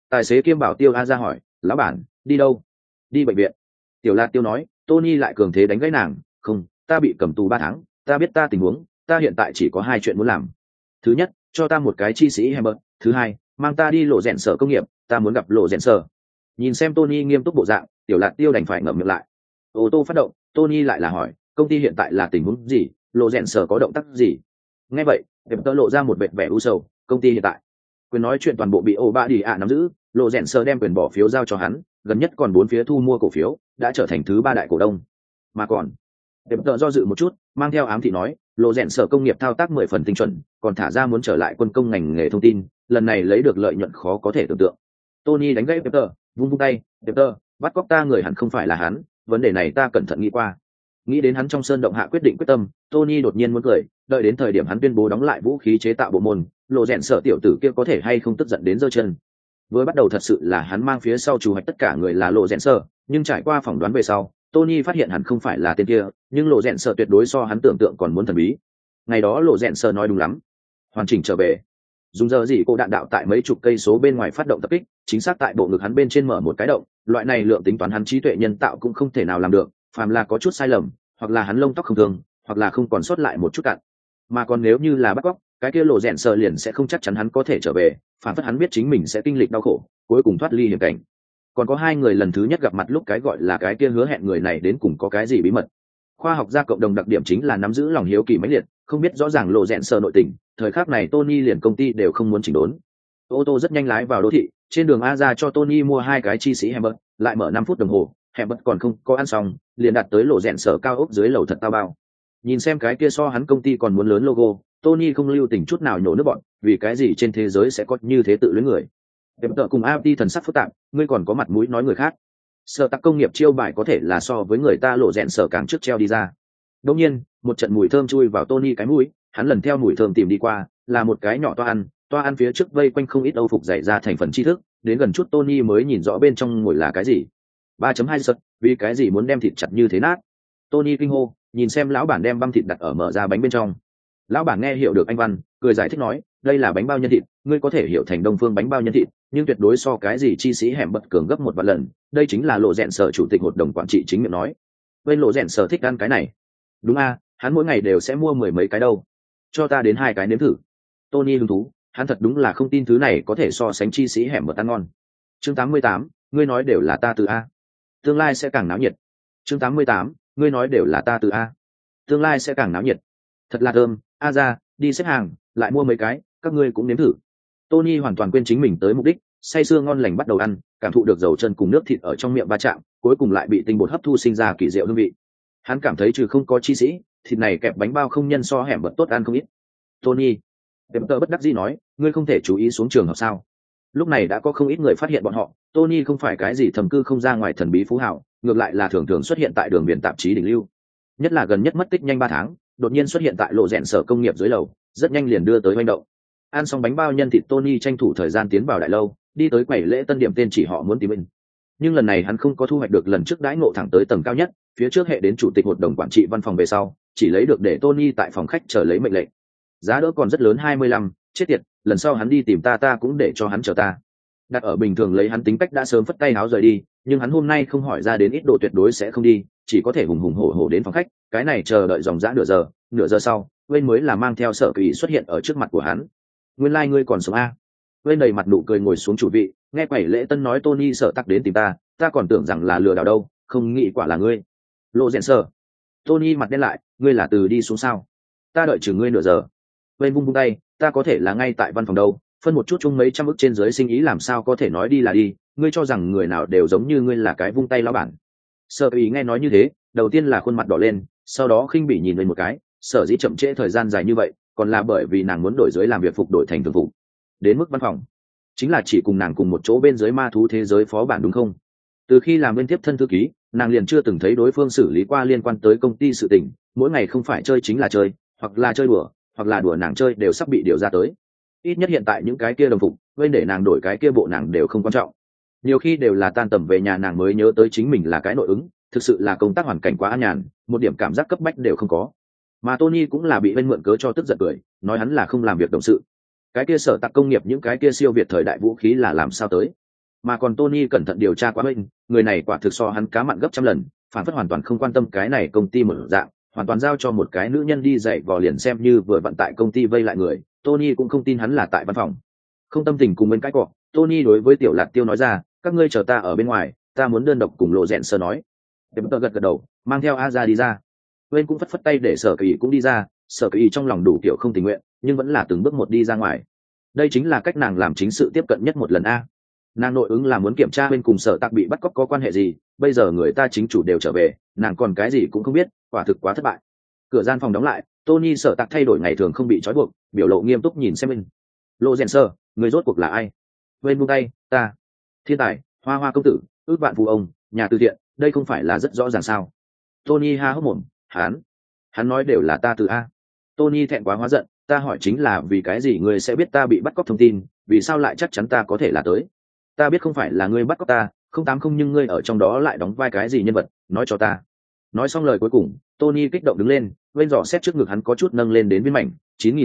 Tài xế kiêm bảo tiêu a ra hỏi, lão bản đi đâu? Đi bệnh viện. Tiểu Lạt Tiêu nói. Tony lại cường thế đánh gãy nàng, không, ta bị cầm tù 3 tháng, ta biết ta tình huống, ta hiện tại chỉ có 2 chuyện muốn làm. Thứ nhất, cho ta một cái chi sĩ Hammer. Thứ hai, mang ta đi lộ rèn sở công nghiệp, ta muốn gặp lộ rèn sở. Nhìn xem Tony nghiêm túc bộ dạng, Tiểu Lạt Tiêu đành phải ngậm miệng lại. Ô tô phát động, Tony lại là hỏi, công ty hiện tại là tình huống gì, lộ rèn sở có động tác gì? Nghe vậy, em tớ lộ ra một vẻ vẻ u sầu. Công ty hiện tại quyền nói chuyện toàn bộ bị Obadiah nắm giữ, lộ rèn sở đem quyền bỏ phiếu giao cho hắn, gần nhất còn 4 phía thu mua cổ phiếu, đã trở thành thứ 3 đại cổ đông. Mà còn, em tớ do dự một chút, mang theo ám thị nói, lộ rèn sở công nghiệp thao tác 10 phần tinh chuẩn, còn thả ra muốn trở lại quân công ngành nghề thông tin, lần này lấy được lợi nhuận khó có thể tưởng tượng. Tony đánh gãy Peter, vung tay, Peter, bắt cóc ta người hẳn không phải là hắn, vấn đề này ta cẩn thận nghĩ qua. Nghĩ đến hắn trong sơn động hạ quyết định quyết tâm, Tony đột nhiên muốn cười, đợi đến thời điểm hắn tuyên bố đóng lại vũ khí chế tạo bộ môn, lộ rèn sở tiểu tử kia có thể hay không tức giận đến giơ chân. Vừa bắt đầu thật sự là hắn mang phía sau chủ hoạch tất cả người là lộ rèn sở, nhưng trải qua phỏng đoán về sau, Tony phát hiện hắn không phải là tên kia, nhưng lộ rèn sở tuyệt đối so hắn tưởng tượng còn muốn thần bí. Ngày đó lộ rèn sở nói đúng lắm, hoàn chỉnh trở về. Dùng giờ gì cô đạn đạo tại mấy chục cây số bên ngoài phát động tập kích, chính xác tại bộ ngực hắn bên trên mở một cái động, loại này lượng tính toán hắn trí tuệ nhân tạo cũng không thể nào làm được, phàm là có chút sai lầm, hoặc là hắn lông tóc không thường, hoặc là không còn sót lại một chút cặn. Mà còn nếu như là bắt cóc, cái kia lộ rèn sợ liền sẽ không chắc chắn hắn có thể trở về, phản phất hắn biết chính mình sẽ kinh lịch đau khổ, cuối cùng thoát ly hiểm cảnh. Còn có 2 người lần thứ nhất gặp mặt lúc cái gọi là cái kia hứa hẹn người này đến cùng có cái gì bí mật. Khoa học gia cộng đồng đặc điểm chính là nắm giữ lòng hiếu kỳ mãnh liệt, không biết rõ ràng lộ rèn sợ nội tình, thời khắc này Tony liền công ty đều không muốn chỉnh đốn. Ô tô rất nhanh lái vào đô thị, trên đường A ra cho Tony mua 2 cái chi sĩ hamburger, lại mở 5 phút đồng hồ, hamburger còn không có ăn xong, liền đặt tới lộ rèn sở cao ốc dưới lầu thật tao bao. Nhìn xem cái kia so hắn công ty còn muốn lớn logo, Tony không lưu tình chút nào nhổ nước bọn, vì cái gì trên thế giới sẽ có như thế tự luyến người. Em tợ cùng AFT thần sắc phức tạp, ngươi còn có mặt mũi nói người khác. Sở tắc công nghiệp chiêu bài có thể là so với người ta lộ rèn sở càng trước treo đi ra. Đương nhiên, một trận mùi thơm chui vào Tony cái mũi, hắn lần theo mùi thơm tìm đi qua, là một cái nhỏ toa ăn phía trước vây quanh không ít âu phục dày ra thành phần tri thức, đến gần chút Tony mới nhìn rõ bên trong ngồi là cái gì. 3.2 sật, vì cái gì muốn đem thịt chặt như thế nát? Tony kinh hô, nhìn xem lão bản đem băm thịt đặt ở mở ra bánh bên trong. Lão bản nghe hiểu được anh văn, cười giải thích nói, đây là bánh bao nhân thịt, ngươi có thể hiểu thành đông phương bánh bao nhân thịt, nhưng tuyệt đối so cái gì chi sĩ hẻm bật cường gấp 1 vạn lần. Đây chính là lộ rèn sở chủ tịch hội đồng quản trị chính miệng nói. Bên lộ rèn sở thích ăn cái này. Đúng a, hắn mỗi ngày đều sẽ mua 10 mấy cái đâu. Cho ta đến 2 cái nếm thử. Tony hứng thú, hắn thật đúng là không tin thứ này có thể so sánh chi sĩ hẻm bật ăn ngon. Chương 88, ngươi nói đều là ta từ a. Tương lai sẽ càng náo nhiệt. Chương 88, ngươi nói đều là ta từ a. Tương lai sẽ càng náo nhiệt. Thật là thơm, a ra, đi xếp hàng, lại mua mấy cái, các ngươi cũng nếm thử. Tony hoàn toàn quên chính mình tới mục đích, say sưa ngon lành bắt đầu ăn, cảm thụ được dầu chân cùng nước thịt ở trong miệng va chạm, cuối cùng lại bị tinh bột hấp thu sinh ra kỳ diệu hương vị. Hắn cảm thấy trừ không có chi sĩ, thịt này kẹp bánh bao không nhân so hẻm bật tốt ăn không ít. Tony, em tớ bất đắc dĩ nói, ngươi không thể chú ý xuống trường học sao? Lúc này đã có không ít người phát hiện bọn họ, Tony không phải cái gì thầm cư không ra ngoài thần bí phú hào, ngược lại là thường thường xuất hiện tại đường biển tạp chí đỉnh lưu. Nhất là gần nhất mất tích nhanh 3 tháng, đột nhiên xuất hiện tại lộ rèn sở công nghiệp dưới lầu, rất nhanh liền đưa tới hoành động. Ăn xong bánh bao nhân thịt, Tony tranh thủ thời gian tiến vào đại lâu, đi tới quầy lễ tân điểm tên chỉ họ muốn tìm mình. Nhưng lần này hắn không có thu hoạch được lần trước đãi ngộ thẳng tới tầng cao nhất, phía trước hệ đến chủ tịch hội đồng quản trị văn phòng về sau, chỉ lấy được để Tony tại phòng khách chờ lấy mệnh lệnh. Giá đỡ còn rất lớn 25, chết tiệt, lần sau hắn đi tìm ta cũng để cho hắn chờ ta. Đặt ở bình thường lấy hắn tính cách đã sớm phất tay áo rời đi, nhưng hắn hôm nay không hỏi ra đến ít độ tuyệt đối sẽ không đi, chỉ có thể hùng hùng hổ hổ đến phòng khách, cái này chờ đợi dòng dã nửa giờ sau, Wayne mới là mang theo Sở Kỳ xuất hiện ở trước mặt của hắn. Nguyên lai ngươi còn sống a? Wayne đầy mặt nụ cười ngồi xuống chủ vị, nghe quầy lễ tân nói Tony sợ tắc đến tìm ta còn tưởng rằng là lừa đảo đâu, không nghĩ quả là ngươi. Lộ rèn sở. Tony mặt đen lại, ngươi là từ đi xuống sao? Ta đợi chừng ngươi nửa giờ. Wayne vung tay, ta có thể là ngay tại văn phòng đâu, phân một chút chung mấy trăm ức trên dưới sinh ý làm sao có thể nói đi là đi, ngươi cho rằng người nào đều giống như ngươi là cái vung tay lão bản. Sở Kỳ nghe nói như thế, đầu tiên là khuôn mặt đỏ lên, sau đó khinh bỉ nhìn lên một cái, sở dĩ chậm trễ thời gian dài như vậy, còn là bởi vì nàng muốn đổi dưới làm việc phục đổi thành thường vụ. Đến mức văn phòng, chính là chỉ cùng nàng cùng một chỗ bên dưới ma thú thế giới phó bản đúng không? Từ khi làm bên tiếp thân thư ký, nàng liền chưa từng thấy đối phương xử lý qua liên quan tới công ty sự tình, mỗi ngày không phải chơi chính là chơi, hoặc là chơi đùa, hoặc là đùa nàng chơi đều sắp bị điều ra tới. Ít nhất hiện tại những cái kia đồng phục, quên để nàng đổi cái kia bộ nàng đều không quan trọng. Nhiều khi đều là tan tầm về nhà nàng mới nhớ tới chính mình là cái nội ứng, thực sự là công tác hoàn cảnh quá an nhàn, một điểm cảm giác cấp bách đều không có. Mà Tony cũng là bị bên mượn cớ cho tức giận cười, nói hắn là không làm việc đồng sự. Cái kia sở tạc công nghiệp những cái kia siêu việt thời đại vũ khí là làm sao tới? Mà còn Tony cẩn thận điều tra quá bên, người này quả thực so hắn cá mặn gấp trăm lần, phản phất hoàn toàn không quan tâm cái này công ty mở dạng, hoàn toàn giao cho một cái nữ nhân đi dạy vò liền xem như vừa vận tại công ty vây lại người, Tony cũng không tin hắn là tại văn phòng. Không tâm tình cùng bên cái cọ, Tony đối với Tiểu Lạc Tiêu nói ra, các ngươi chờ ta ở bên ngoài, ta muốn đơn độc cùng Lộ Rèn Sơ nói. Tiệm tờ gật gật đầu, mang theo A ra đi ra. Bên cũng phất phất tay để Sở Kỳ cũng đi ra, Sở Kỳ trong lòng đủ kiểu không tình nguyện, nhưng vẫn là từng bước một đi ra ngoài. Đây chính là cách nàng làm chính sự tiếp cận nhất một lần a. Nàng nội ứng là muốn kiểm tra bên cùng Sở Tạc bị bắt cóc có quan hệ gì, bây giờ người ta chính chủ đều trở về, nàng còn cái gì cũng không biết, quả thực quá thất bại. Cửa gian phòng đóng lại, Tony Sở Tạc thay đổi ngày thường không bị trói buộc, biểu lộ nghiêm túc nhìn xem bên. Lộ Rèn Sơ, người rốt cuộc là ai? Bên buông tay, ta. Thiên tài, hoa hoa công tử, ước vạn phú ông, nhà từ thiện, đây không phải là rất rõ ràng sao? Tony ha hốc mồm, hắn nói đều là ta từ a. Tony thẹn quá hóa giận, ta hỏi chính là vì cái gì ngươi sẽ biết ta bị bắt cóc thông tin, vì sao lại chắc chắn ta có thể là tới? Ta biết không phải là ngươi bắt cóc ta, không tám không, nhưng ngươi ở trong đó lại đóng vai cái gì nhân vật, nói cho ta. Nói xong lời cuối cùng, Tony kích động đứng lên, bên giỏ xét trước ngực hắn có chút nâng lên đến viên mảnh,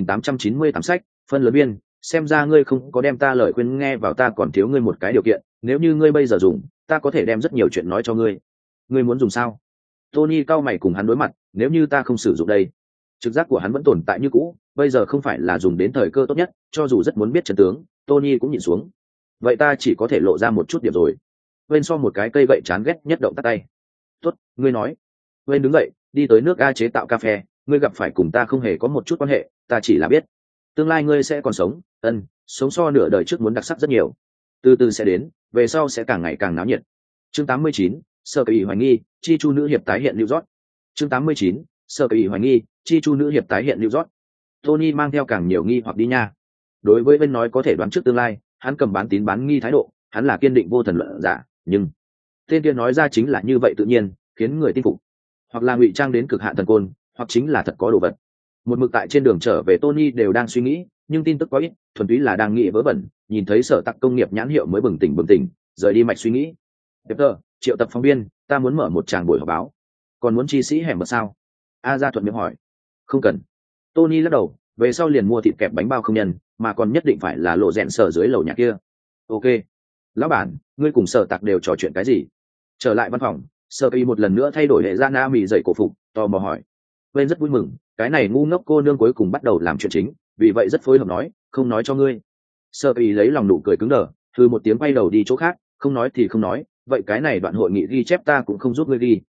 9898 sách, phân lớn viên, xem ra ngươi không có đem ta lời khuyên nghe vào, ta còn thiếu ngươi một cái điều kiện, nếu như ngươi bây giờ dùng, ta có thể đem rất nhiều chuyện nói cho ngươi. Ngươi muốn dùng sao? Tony cau mày cùng hắn đối mặt, nếu như ta không sử dụng đây. Trực giác của hắn vẫn tồn tại như cũ, bây giờ không phải là dùng đến thời cơ tốt nhất, cho dù rất muốn biết chân tướng, Tony cũng nhìn xuống. Vậy ta chỉ có thể lộ ra một chút điểm rồi. Bên so một cái cây gậy chán ghét nhất động tắt tay. Tốt, ngươi nói. Bên đứng dậy, đi tới nước A chế tạo cà phê, ngươi gặp phải cùng ta không hề có một chút quan hệ, ta chỉ là biết. Tương lai ngươi sẽ còn sống, sống so nửa đời trước muốn đặc sắc rất nhiều. Từ từ sẽ đến, về sau sẽ càng ngày càng náo nhiệt. Chương 89, Sở Kỳ hoài nghi, chi chu nữ hiệp tái hiện New York. Chương 89, Sở Kỳ hoài nghi, chi chu nữ hiệp tái hiện New York. Tony mang theo càng nhiều nghi hoặc đi nha. Đối với bên nói có thể đoán trước tương lai, hắn cầm bán tín bán nghi thái độ, hắn là kiên định vô thần luận giả, nhưng tên kia nói ra chính là như vậy tự nhiên, khiến người tin phục. Hoặc là ngụy trang đến cực hạn thần côn, hoặc chính là thật có đồ vật. Một mực tại trên đường trở về Tony đều đang suy nghĩ, nhưng tin tức quá ít, thuần túy là đang nghĩ vớ vẩn, nhìn thấy Sở Tạc công nghiệp nhãn hiệu mới bừng tỉnh, rời đi mạch suy nghĩ. Peter, triệu tập phóng viên, ta muốn mở một tràng buổi họp báo. Còn muốn chi sĩ hẻm mật sao? A ra thuận miệng hỏi. Không cần. Tony lắc đầu, về sau liền mua thịt kẹp bánh bao không nhân, mà còn nhất định phải là Lộ Rèn Sở dưới lầu nhà kia. Ok. Lão bản, ngươi cùng Sở Tạc đều trò chuyện cái gì? Trở lại văn phòng, Sở Kỳ một lần nữa thay đổi hệ ra na mì dậy cổ phục, tò mò hỏi. Bên rất vui mừng, cái này ngu ngốc cô nương cuối cùng bắt đầu làm chuyện chính, vì vậy rất phối hợp nói, không nói cho ngươi. Sở Kỳ lấy lòng nụ cười cứng đờ, thư một tiếng quay đầu đi chỗ khác, không nói thì không nói, vậy cái này đoạn hội nghị ghi chép ta cũng không giúp ngươi ghi.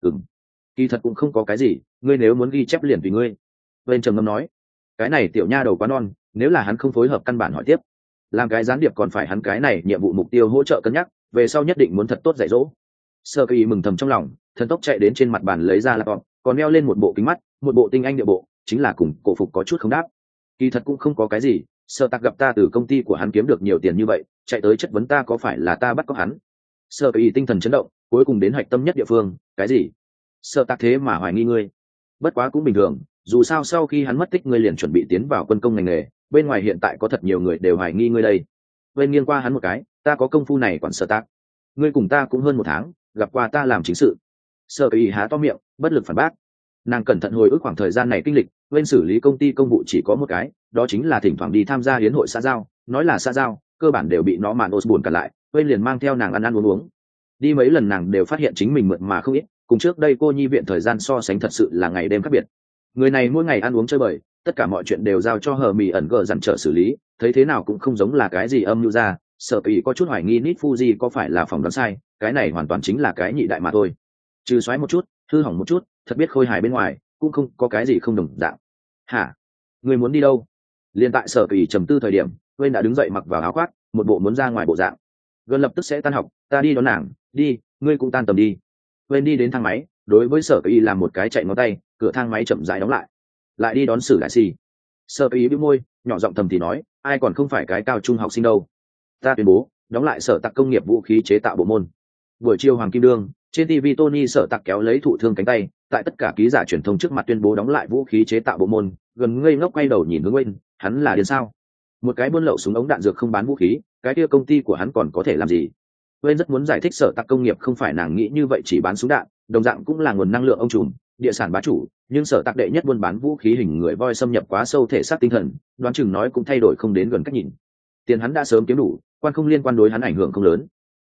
Kỳ thật cũng không có cái gì, ngươi nếu muốn ghi chép liền tùy ngươi. Bên trầm ngâm nói, cái này tiểu nha đầu quá non, nếu là hắn không phối hợp căn bản hỏi tiếp, làm cái gián điệp còn phải hắn cái này nhiệm vụ mục tiêu hỗ trợ cân nhắc, về sau nhất định muốn thật tốt dạy dỗ. Sơ Kỳ mừng thầm trong lòng, thần tốc chạy đến trên mặt bàn lấy ra laptop, còn đeo lên một bộ kính mắt, một bộ tinh anh địa bộ, chính là cùng cổ phục có chút không đáp. Kỳ thật cũng không có cái gì, Sở Tạc gặp ta từ công ty của hắn kiếm được nhiều tiền như vậy, chạy tới chất vấn ta có phải là ta bắt cóc hắn. Sơ Kỳ tinh thần chấn động, cuối cùng đến hạch tâm nhất địa phương, cái gì? Sở Tạc thế mà hoài nghi ngươi? Bất quá cũng bình thường, dù sao sau khi hắn mất tích ngươi liền chuẩn bị tiến vào quân công ngành nghề, bên ngoài hiện tại có thật nhiều người đều hoài nghi ngươi đây. Bên nghiêng qua hắn một cái, ta có công phu này quản Sở Tạc. Ngươi cùng ta cũng hơn một tháng, gặp qua ta làm chính sự. Sở Kỳ há to miệng, bất lực phản bác. Nàng cẩn thận hồi ức khoảng thời gian này kinh lịch, bên xử lý công ty công vụ chỉ có một cái, đó chính là thỉnh thoảng đi tham gia hiến hội xã giao, nói là xã giao, cơ bản đều bị nó màn buồn cả lại, bên liền mang theo nàng ăn ăn uống uống. Đi mấy lần nàng đều phát hiện chính mình mượn mà không ít, cùng trước đây cô nhi viện thời gian so sánh thật sự là ngày đêm khác biệt. Người này mỗi ngày ăn uống chơi bời, tất cả mọi chuyện đều giao cho hờ mì ẩn gờ dặn trợ xử lý, thấy thế nào cũng không giống là cái gì âm mưu ra. Sở Kỳ có chút hoài nghi Nit Fuji có phải là phỏng đoán sai, cái này hoàn toàn chính là cái nhị đại mà thôi. Trừ xoáy một chút, hư hỏng một chút, thật biết khôi hài bên ngoài, cũng không có cái gì không đồng dạng. Hả? Người muốn đi đâu? Liên tại Sở Kỳ trầm tư thời điểm, Quên đã đứng dậy mặc vào áo khoác, một bộ muốn ra ngoài bộ dạng. Gần lập tức sẽ tan học, ta đi đón nàng, đi, ngươi cũng tan tầm đi. Quên đi đến thang máy, đối với Sở Kỳ làm một cái chạy ngón tay, cửa thang máy chậm rãi đóng lại đi đón Sử Đại Sĩ. Sở Kỳ bĩu môi, nhỏ giọng thầm thì nói, ai còn không phải cái cao trung học sinh đâu. Ta tuyên bố, đóng lại Sở Tạc công nghiệp vũ khí chế tạo bộ môn. Buổi chiều hoàng kim đương, trên TV Tony Sở Tạc kéo lấy thụ thương cánh tay, tại tất cả ký giả truyền thông trước mặt tuyên bố đóng lại vũ khí chế tạo bộ môn, gần ngây ngốc quay đầu nhìn hướng Wayne, hắn là điên sao? Một cái buôn lậu súng ống đạn dược không bán vũ khí, cái kia công ty của hắn còn có thể làm gì? Wayne rất muốn giải thích Sở Tạc công nghiệp không phải nàng nghĩ như vậy chỉ bán súng đạn, đồng dạng cũng là nguồn năng lượng ông trùm, địa sản bá chủ, nhưng Sở Tạc đệ nhất buôn bán vũ khí hình người voi xâm nhập quá sâu thể xác tinh thần, đoán chừng nói cũng thay đổi không đến gần cách nhìn. Tiền hắn đã sớm kiếm đủ, quan không liên quan đối hắn ảnh hưởng không lớn,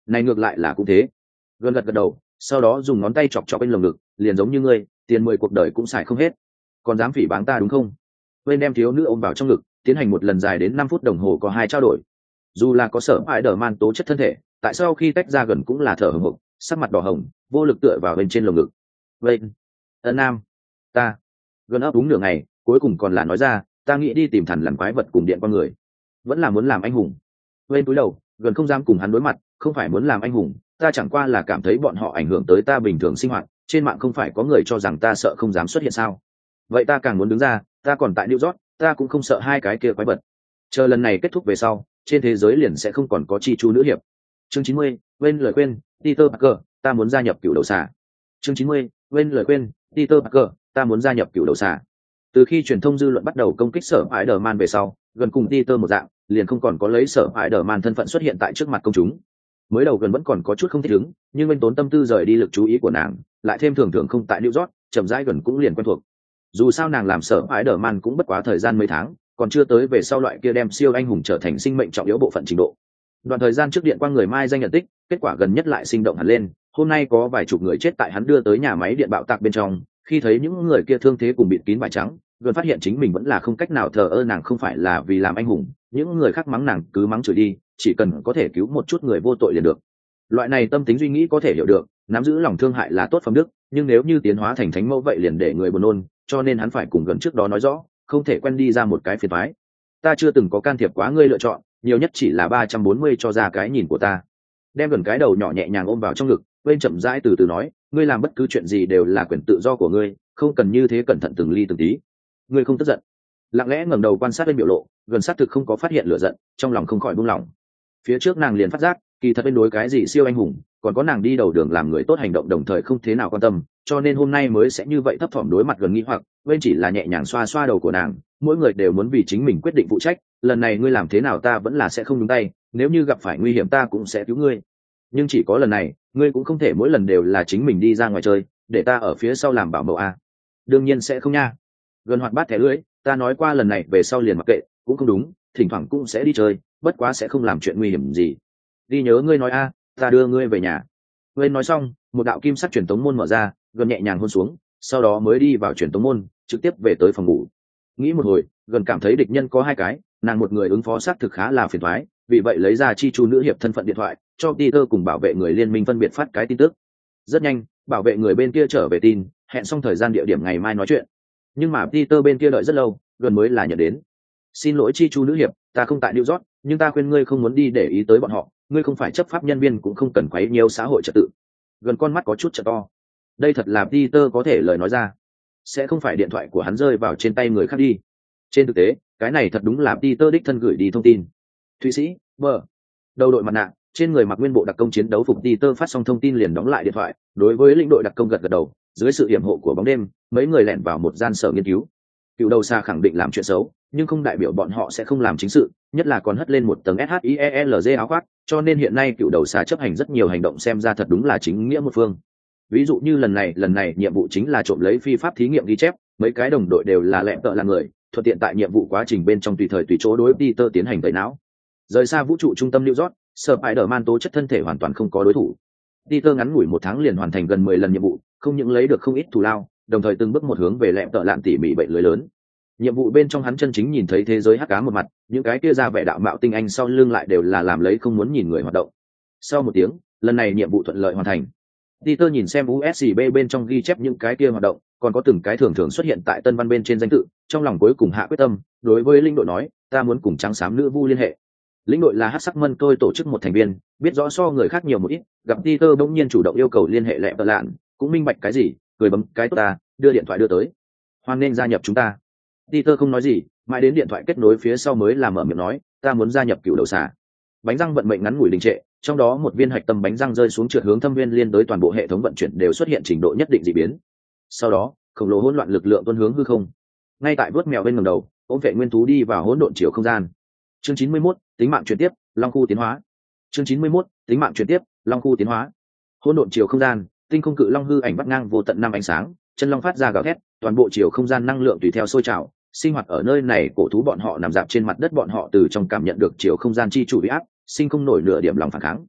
này ngược lại là cũng thế. Gần gật gật đầu, sau đó dùng ngón tay chọc chọc bên lồng ngực, liền giống như ngươi, tiền 10 cuộc đời cũng xài không hết, còn dám phỉ báng ta đúng không? Bên đem thiếu nữ ôm vào trong ngực, tiến hành một lần dài đến 5 phút đồng hồ có hai trao đổi. Dù là có sở hãi đờ man tố chất thân thể, tại sao khi tách ra gần cũng là thở hổn hộc, sắc mặt đỏ hồng, vô lực tựa vào bên trên lồng ngực. Vậy, ân nam, ta gần ấp đúng nửa ngày, cuối cùng còn là nói ra, ta nghĩ đi tìm thằn lằn quái vật cùng điện con người, vẫn là muốn làm anh hùng. Bên cúi đầu, gần không dám cùng hắn đối mặt, không phải muốn làm anh hùng, ta chẳng qua là cảm thấy bọn họ ảnh hưởng tới ta bình thường sinh hoạt, trên mạng không phải có người cho rằng ta sợ không dám xuất hiện sao? Vậy ta càng muốn đứng ra, ta còn tại New York, ta cũng không sợ hai cái kia quái vật. Chờ lần này kết thúc về sau, trên thế giới liền sẽ không còn có chi chu nữ hiệp. Chương 90, bên lời khuyên, Peter Parker, ta muốn gia nhập cựu đầu xà. Chương 90, bên lời khuyên, Peter Parker, ta muốn gia nhập cựu đầu xà. Từ khi truyền thông dư luận bắt đầu công kích sở Spider-Man về sau, gần cùng Peter một dạng, liền không còn có lấy sở Spider-Man thân phận xuất hiện tại trước mặt công chúng. Mới đầu gần vẫn còn có chút không thích ứng, nhưng bên tốn tâm tư rời đi lực chú ý của nàng, lại thêm thường thường không tại New York, chậm rãi gần cũng liền quen thuộc. Dù sao nàng làm sở Spider-Man cũng bất quá thời gian mấy tháng, còn chưa tới về sau loại kia đem siêu anh hùng trở thành sinh mệnh trọng yếu bộ phận trình độ. Đoạn thời gian trước điện qua người mai danh nhận tích, kết quả gần nhất lại sinh động hẳn lên, hôm nay có vài chục người chết tại hắn đưa tới nhà máy điện bạo tạc bên trong, khi thấy những người kia thương thế cùng bịt kín vải trắng, gần phát hiện chính mình vẫn là không cách nào thờ ơ, nàng không phải là vì làm anh hùng, những người khác mắng nàng cứ mắng chửi đi, chỉ cần có thể cứu một chút người vô tội liền được. Loại này tâm tính suy nghĩ có thể hiểu được, nắm giữ lòng thương hại là tốt phẩm đức, nhưng nếu như tiến hóa thành thánh mẫu vậy liền để người buồn nôn, cho nên hắn phải cùng gần trước đó nói rõ, không thể quen đi ra một cái phiền toái. Ta chưa từng có can thiệp quá ngươi lựa chọn, nhiều nhất chỉ là 340 cho ra cái nhìn của ta. Đem gần cái đầu nhỏ nhẹ nhàng ôm vào trong ngực, bên chậm rãi từ từ nói, ngươi làm bất cứ chuyện gì đều là quyền tự do của ngươi, không cần như thế cẩn thận từng ly từng tí. Ngươi không tức giận? Lặng lẽ ngẩng đầu quan sát bên biểu lộ, gần xác thực không có phát hiện lửa giận, trong lòng không khỏi buông lỏng. Phía trước nàng liền phát giác, kỳ thật bên đối cái gì siêu anh hùng, còn có nàng đi đầu đường làm người tốt hành động đồng thời không thế nào quan tâm, cho nên hôm nay mới sẽ như vậy thấp thỏm đối mặt gần nghi hoặc, bên chỉ là nhẹ nhàng xoa xoa đầu của nàng, mỗi người đều muốn vì chính mình quyết định phụ trách, lần này ngươi làm thế nào ta vẫn là sẽ không nhúng tay, nếu như gặp phải nguy hiểm ta cũng sẽ cứu ngươi, nhưng chỉ có lần này ngươi cũng không thể mỗi lần đều là chính mình đi ra ngoài chơi, để ta ở phía sau làm bảo mẫu à? Đương nhiên sẽ không nha. Gần hoạt bát thẻ lưỡi, ta nói qua lần này về sau liền mặc kệ, cũng không đúng, thỉnh thoảng cũng sẽ đi chơi, bất quá sẽ không làm chuyện nguy hiểm gì. Đi nhớ ngươi nói a, ta đưa ngươi về nhà. Quên nói xong, một đạo kim sắc truyền tống môn mở ra, gần nhẹ nhàng hôn xuống, sau đó mới đi vào truyền tống môn, trực tiếp về tới phòng ngủ. Nghĩ một hồi, gần cảm thấy địch nhân có hai cái, nàng một người ứng phó xác thực khá là phiền toái, vì vậy lấy ra chi chu nữ hiệp thân phận điện thoại, cho Peter cùng bảo vệ người liên minh phân biệt phát cái tin tức. Rất nhanh, bảo vệ người bên kia trở về tin, hẹn xong thời gian địa điểm ngày mai nói chuyện. Nhưng mà Peter bên kia đợi rất lâu, gần mới là nhận đến. Xin lỗi chi chu nữ hiệp, ta không tại New York, nhưng ta khuyên ngươi không muốn đi để ý tới bọn họ, ngươi không phải chấp pháp nhân viên cũng không cần quấy nhiều xã hội trật tự. Gần con mắt có chút trợ to. Đây thật là Peter có thể lời nói ra. Sẽ không phải điện thoại của hắn rơi vào trên tay người khác đi. Trên thực tế, cái này thật đúng là Peter đích thân gửi đi thông tin. Thụy Sĩ, bờ. Đầu đội mặt nạ, trên người mặc nguyên bộ đặc công chiến đấu phục Peter phát xong thông tin liền đóng lại điện thoại, đối với lĩnh đội đặc công gật gật đầu, dưới sự hiểm hộ của bóng đêm, mấy người lẻn vào một gian sở nghiên cứu. Cựu đầu xa khẳng định làm chuyện xấu, nhưng không đại biểu bọn họ sẽ không làm chính sự, nhất là còn hất lên một tầng SHIELZ áo khoác, cho nên hiện nay cựu đầu xa chấp hành rất nhiều hành động xem ra thật đúng là chính nghĩa một phương. Ví dụ như lần này nhiệm vụ chính là trộm lấy phi pháp thí nghiệm ghi chép, mấy cái đồng đội đều là lẹm tợ là người, thuận tiện tại nhiệm vụ quá trình bên trong tùy thời tùy chỗ đối Peter tiến hành tẩy não. Rời xa vũ trụ trung tâm New York, Spider-Man tố chất thân thể hoàn toàn không có đối thủ. Peter ngắn ngủi 1 tháng liền hoàn thành gần 10 lần nhiệm vụ, không những lấy được không ít thù lao, đồng thời từng bước một hướng về lẹm tợ lạn tỉ mỉ bệnh lưới lớn. Nhiệm vụ bên trong hắn chân chính nhìn thấy thế giới hắc ám một mặt, những cái kia ra vẻ đạo mạo tinh anh sau lưng lại đều là làm lấy không muốn nhìn người hoạt động. Sau 1 tiếng, lần này nhiệm vụ thuận lợi hoàn thành. Peter nhìn xem USB bên trong ghi chép những cái kia hoạt động, còn có từng cái thường thường xuất hiện tại tân văn bên trên danh tự, trong lòng cuối cùng hạ quyết tâm, đối với linh đội nói, ta muốn cùng trắng xám nữ vu liên hệ. Lĩnh đội là hắc sắc mân tôi tổ chức một thành viên, biết rõ so người khác nhiều một ít, gặp Peter bỗng nhiên chủ động yêu cầu liên hệ lẹ tợ lạn, cũng minh bạch cái gì, cười bấm cái tốt ta, đưa điện thoại đưa tới. Hoan nên gia nhập chúng ta. Peter không nói gì, mãi đến điện thoại kết nối phía sau mới là mở miệng nói, ta muốn gia nhập cựu đầu xà. Bánh răng vận mệnh ngắn ngủi đình trệ, trong đó một viên hạch tâm bánh răng rơi xuống trượt hướng thâm viên liên tới toàn bộ hệ thống vận chuyển đều xuất hiện trình độ nhất định dị biến. Sau đó, khổng lồ hỗn loạn lực lượng tuôn hướng hư không. Ngay tại vớt mèo bên ngầm đầu, ôm vệ nguyên thú đi vào hỗn độn chiều không gian. Chương 91, tính mạng chuyển tiếp, long khu tiến hóa. Chương 91, tính mạng chuyển tiếp, long khu tiến hóa. Hỗn độn chiều không gian, tinh không cự long hư ảnh bắt ngang vô tận năm ánh sáng, chân long phát ra gào thét, toàn bộ chiều không gian năng lượng tùy theo sôi trào, sinh hoạt ở nơi này cổ thú bọn họ nằm dạp trên mặt đất, bọn họ từ trong cảm nhận được chiều không gian chi chủ uy áp, sinh không nổi nửa điểm lòng phản kháng.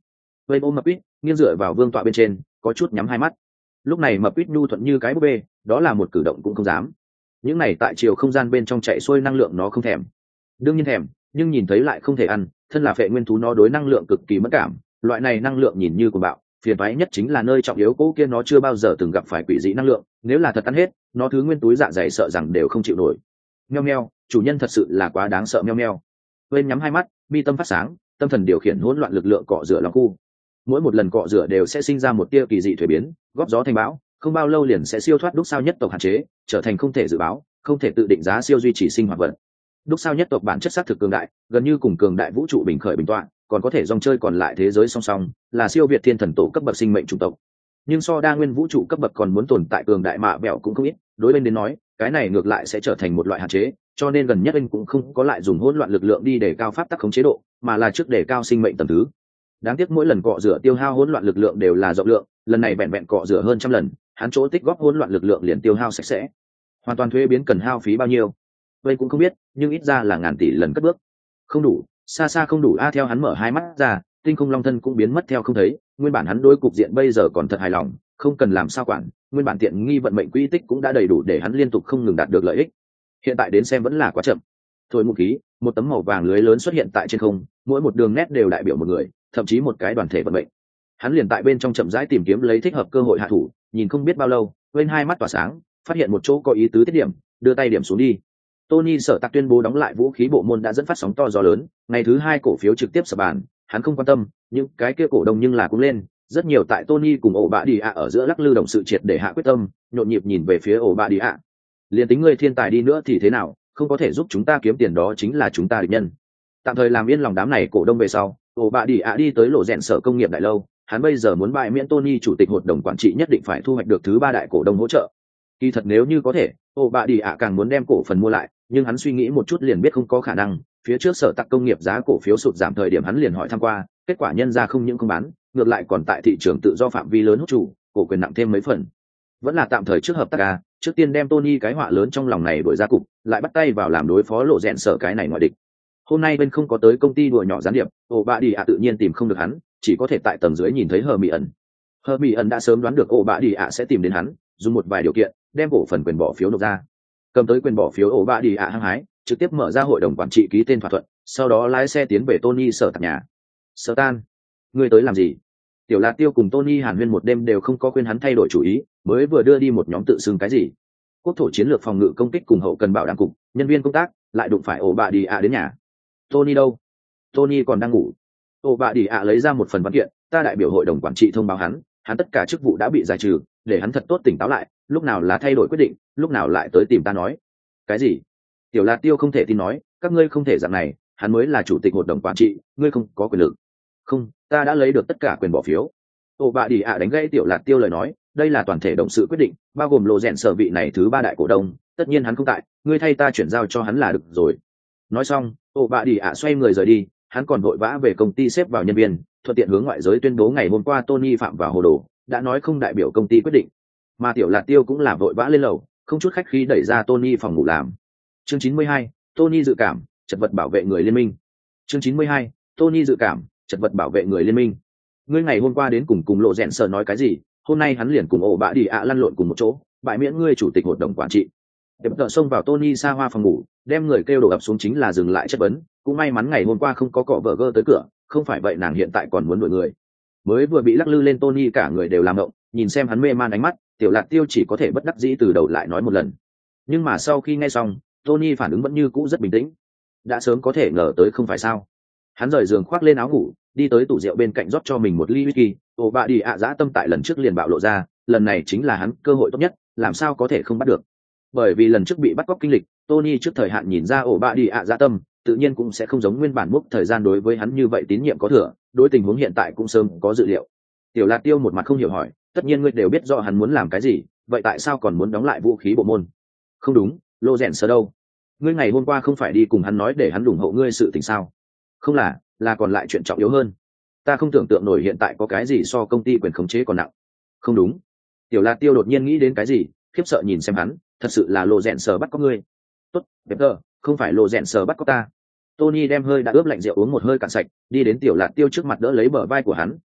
Wayne ôm Mập Quýt, nghiêng dựa vào vương tọa bên trên, có chút nhắm hai mắt. Lúc này Mập Quýt nhu thuận như cái búp bê, đó là một cử động cũng không dám. Những này tại chiều không gian bên trong chạy xuôi năng lượng nó không thèm. Đương nhiên thèm, nhưng nhìn thấy lại không thể ăn, thân là phệ nguyên thú nó đối năng lượng cực kỳ mất cảm, loại này năng lượng nhìn như của bạo, phiền toái nhất chính là nơi trọng yếu cố kia nó chưa bao giờ từng gặp phải quỷ dị năng lượng, nếu là thật ăn hết, nó thứ nguyên túi dạ dày sợ rằng đều không chịu nổi. Meo meo, chủ nhân thật sự là quá đáng sợ meo meo. Bên nhắm hai mắt, mi tâm phát sáng, tâm thần điều khiển hỗn loạn lực lượng cọ rửa lòng khu. Mỗi một lần cọ rửa đều sẽ sinh ra một tia kỳ dị thủy biến, góp gió thành bão, không bao lâu liền sẽ siêu thoát đúc sao nhất tộc hạn chế, trở thành không thể dự báo, không thể tự định giá siêu duy trì sinh hoạt vật. Đúc sao nhất tộc bản chất xác thực cường đại, gần như cùng cường đại vũ trụ bình khởi bình tọa, còn có thể dòng chơi còn lại thế giới song song, là siêu việt thiên thần tổ cấp bậc sinh mệnh chủng tộc. Nhưng so đa nguyên vũ trụ cấp bậc còn muốn tồn tại cường đại mạ bẹo cũng không ít, đối bên đến nói, cái này ngược lại sẽ trở thành một loại hạn chế, cho nên gần nhất anh cũng không có lại dùng hỗn loạn lực lượng đi để cao pháp tắc khống chế độ, mà là trước để cao sinh mệnh tầng thứ. Đáng tiếc mỗi lần cọ rửa tiêu hao hỗn loạn lực lượng đều là rộng lượng, lần này vẹn vẹn cọ rửa hơn trăm lần, hắn chỗ tích góp hỗn loạn lực lượng liền tiêu hao sạch sẽ. Hoàn toàn thuế biến cần hao phí bao nhiêu? Vậy cũng không biết, nhưng ít ra là ngàn tỷ lần cất bước. Không đủ, xa xa không đủ a. Theo hắn mở hai mắt ra, tinh không long thân cũng biến mất theo không thấy, nguyên bản hắn đối cục diện bây giờ còn thật hài lòng, không cần làm sao quản, nguyên bản tiện nghi vận mệnh quỹ tích cũng đã đầy đủ để hắn liên tục không ngừng đạt được lợi ích. Hiện tại đến xem vẫn là quá chậm. Thôi một khí, một tấm màu vàng lưới lớn xuất hiện tại trên không, mỗi một đường nét đều đại biểu một người, thậm chí một cái đoàn thể vận mệnh. Hắn liền tại bên trong chậm rãi tìm kiếm lấy thích hợp cơ hội hạ thủ, nhìn không biết bao lâu, bên hai mắt tỏa sáng, phát hiện một chỗ có ý tứ tiết điểm, đưa tay điểm xuống đi. Tony Sở Tạc tuyên bố đóng lại vũ khí bộ môn đã dẫn phát sóng to gió lớn, ngày thứ hai cổ phiếu trực tiếp sập bàn, hắn không quan tâm, nhưng cái kia cổ đông nhưng là cũng lên, rất nhiều tại Tony cùng ổ bạ đi ạ ở giữa lắc lư đồng sự triệt để hạ quyết tâm, nhộn nhịp nhìn về phía ổ bạ đi ạ. Liên tính ngươi thiên tài đi nữa thì thế nào, không có thể giúp chúng ta kiếm tiền đó chính là chúng ta địch nhân. Tạm thời làm yên lòng đám này cổ đông về sau, ổ bạ đi ạ đi tới lộ rèn sở công nghiệp đại lâu, hắn bây giờ muốn bãi miễn Tony chủ tịch hội đồng quản trị nhất định phải thu hoạch được thứ ba đại cổ đông hỗ trợ. Kỳ thật nếu như có thể, ổ bạ đi ạ càng muốn đem cổ phần mua lại, nhưng hắn suy nghĩ một chút liền biết không có khả năng. Phía trước sở tạc công nghiệp giá cổ phiếu sụt giảm thời điểm hắn liền hỏi tham qua, kết quả nhân ra không những không bán, ngược lại còn tại thị trường tự do phạm vi lớn hút chủ, cổ quyền nặng thêm mấy phần. Vẫn là tạm thời trước hợp tác à, trước tiên đem Tony cái họa lớn trong lòng này đuổi ra cục, lại bắt tay vào làm đối phó lộ rèn sở cái này ngoại địch. Hôm nay bên không có tới công ty đùa nhỏ gián điệp, ổ bạ đi ạ tự nhiên tìm không được hắn, chỉ có thể tại tầng dưới nhìn thấy Hờ Mỹ ẩn. Hờ Mỹ ẩn đã sớm đoán được ổ bạ đi ạ sẽ tìm đến hắn, dùng một vài điều kiện đem cổ phần quyền bỏ phiếu nộp ra. Cầm tới quyền bỏ phiếu ổ bạ đi ạ hăng hái, trực tiếp mở ra hội đồng quản trị ký tên thỏa thuận, sau đó lái xe tiến về Tony sở tạc nhà. Sở tan, ngươi tới làm gì? Tiểu Lạt Tiêu cùng Tony hàn huyên một đêm đều không có khuyên hắn thay đổi chủ ý, mới vừa đưa đi một nhóm tự xưng cái gì quốc thổ chiến lược phòng ngự công kích cùng hậu cần bảo đảm cục nhân viên công tác, lại đụng phải ổ bạ đi ạ đến nhà. Tony đâu? Tony còn đang ngủ. Ổ bạ đi ạ lấy ra một phần văn kiện, ta đại biểu hội đồng quản trị thông báo hắn tất cả chức vụ đã bị giải trừ, để hắn thật tốt tỉnh táo lại, lúc nào là thay đổi quyết định, lúc nào lại tới tìm ta nói. Cái gì? Tiểu Lạt Tiêu không thể tin nói, các ngươi không thể dạng này, hắn mới là chủ tịch hội đồng quản trị, ngươi không có quyền lực. Không, ta đã lấy được tất cả quyền bỏ phiếu. Ổ bạ đi ạ đánh gãy Tiểu Lạt Tiêu lời nói, đây là toàn thể động sự quyết định, bao gồm lộ rèn sở vị này thứ ba đại cổ đông, tất nhiên hắn không tại, ngươi thay ta chuyển giao cho hắn là được rồi. Nói xong, ổ bạ đi ạ xoay người rời đi, hắn còn vội vã về công ty xếp vào nhân viên, thuận tiện hướng ngoại giới tuyên bố ngày hôm qua Tony phạm vào hồ đồ, đã nói không đại biểu công ty quyết định. Mà Tiểu Lạt Tiêu cũng là vội vã lên lầu, không chút khách khí đẩy ra Tony phòng ngủ làm. Chương 92, Tony dự cảm, chật vật bảo vệ người liên minh. Chương 92, Tony dự cảm, chật vật bảo vệ người liên minh. Ngươi ngày hôm qua đến cùng lộ rèn sở nói cái gì? Hôm nay hắn liền cùng ổ bạ đi ạ lăn lộn cùng một chỗ, bãi miễn ngươi chủ tịch hội đồng quản trị. Đẹp tợ xông vào Tony xa hoa phòng ngủ, đem người kêu đổ ập xuống chính là dừng lại chất vấn, cũng may mắn ngày hôm qua không có cọ vợ gơ tới cửa, không phải vậy nàng hiện tại còn muốn đuổi người. Mới vừa bị lắc lư lên Tony cả người đều làm động, nhìn xem hắn mê man ánh mắt, Tiểu Lạt Tiêu chỉ có thể bất đắc dĩ từ đầu lại nói một lần. Nhưng mà sau khi nghe xong, Tony phản ứng vẫn như cũ rất bình tĩnh. Đã sớm có thể ngờ tới không phải sao? Hắn rời giường khoác lên áo ngủ, đi tới tủ rượu bên cạnh rót cho mình một ly whisky. Ổ bạ đi ạ dã tâm tại lần trước liền bạo lộ ra, lần này chính là hắn cơ hội tốt nhất, làm sao có thể không bắt được? Bởi vì lần trước bị bắt cóc kinh lịch, Tony trước thời hạn nhìn ra ổ bạ đi ạ dã tâm, tự nhiên cũng sẽ không giống nguyên bản mốc thời gian đối với hắn như vậy tín nhiệm có thừa, đối tình huống hiện tại cũng sớm có dự liệu. Tiểu Lạt Tiêu một mặt không hiểu hỏi, tất nhiên ngươi đều biết rõ hắn muốn làm cái gì, vậy tại sao còn muốn đóng lại vũ khí bộ môn? Không đúng, lô rèn sơ đâu? Ngươi ngày hôm qua không phải đi cùng hắn nói để hắn ủng hộ ngươi sự tình sao? Không là còn lại chuyện trọng yếu hơn. Ta không tưởng tượng nổi hiện tại có cái gì so công ty quyền khống chế còn nặng. Không đúng. Tiểu Lạt Tiêu đột nhiên nghĩ đến cái gì, khiếp sợ nhìn xem hắn, thật sự là lộ rèn sờ bắt có ngươi. Tốt, Peter, không phải lộ rèn sờ bắt có ta. Tony đem hơi đã ướp lạnh rượu uống một hơi cạn sạch, đi đến Tiểu Lạt Tiêu trước mặt đỡ lấy bờ vai của hắn,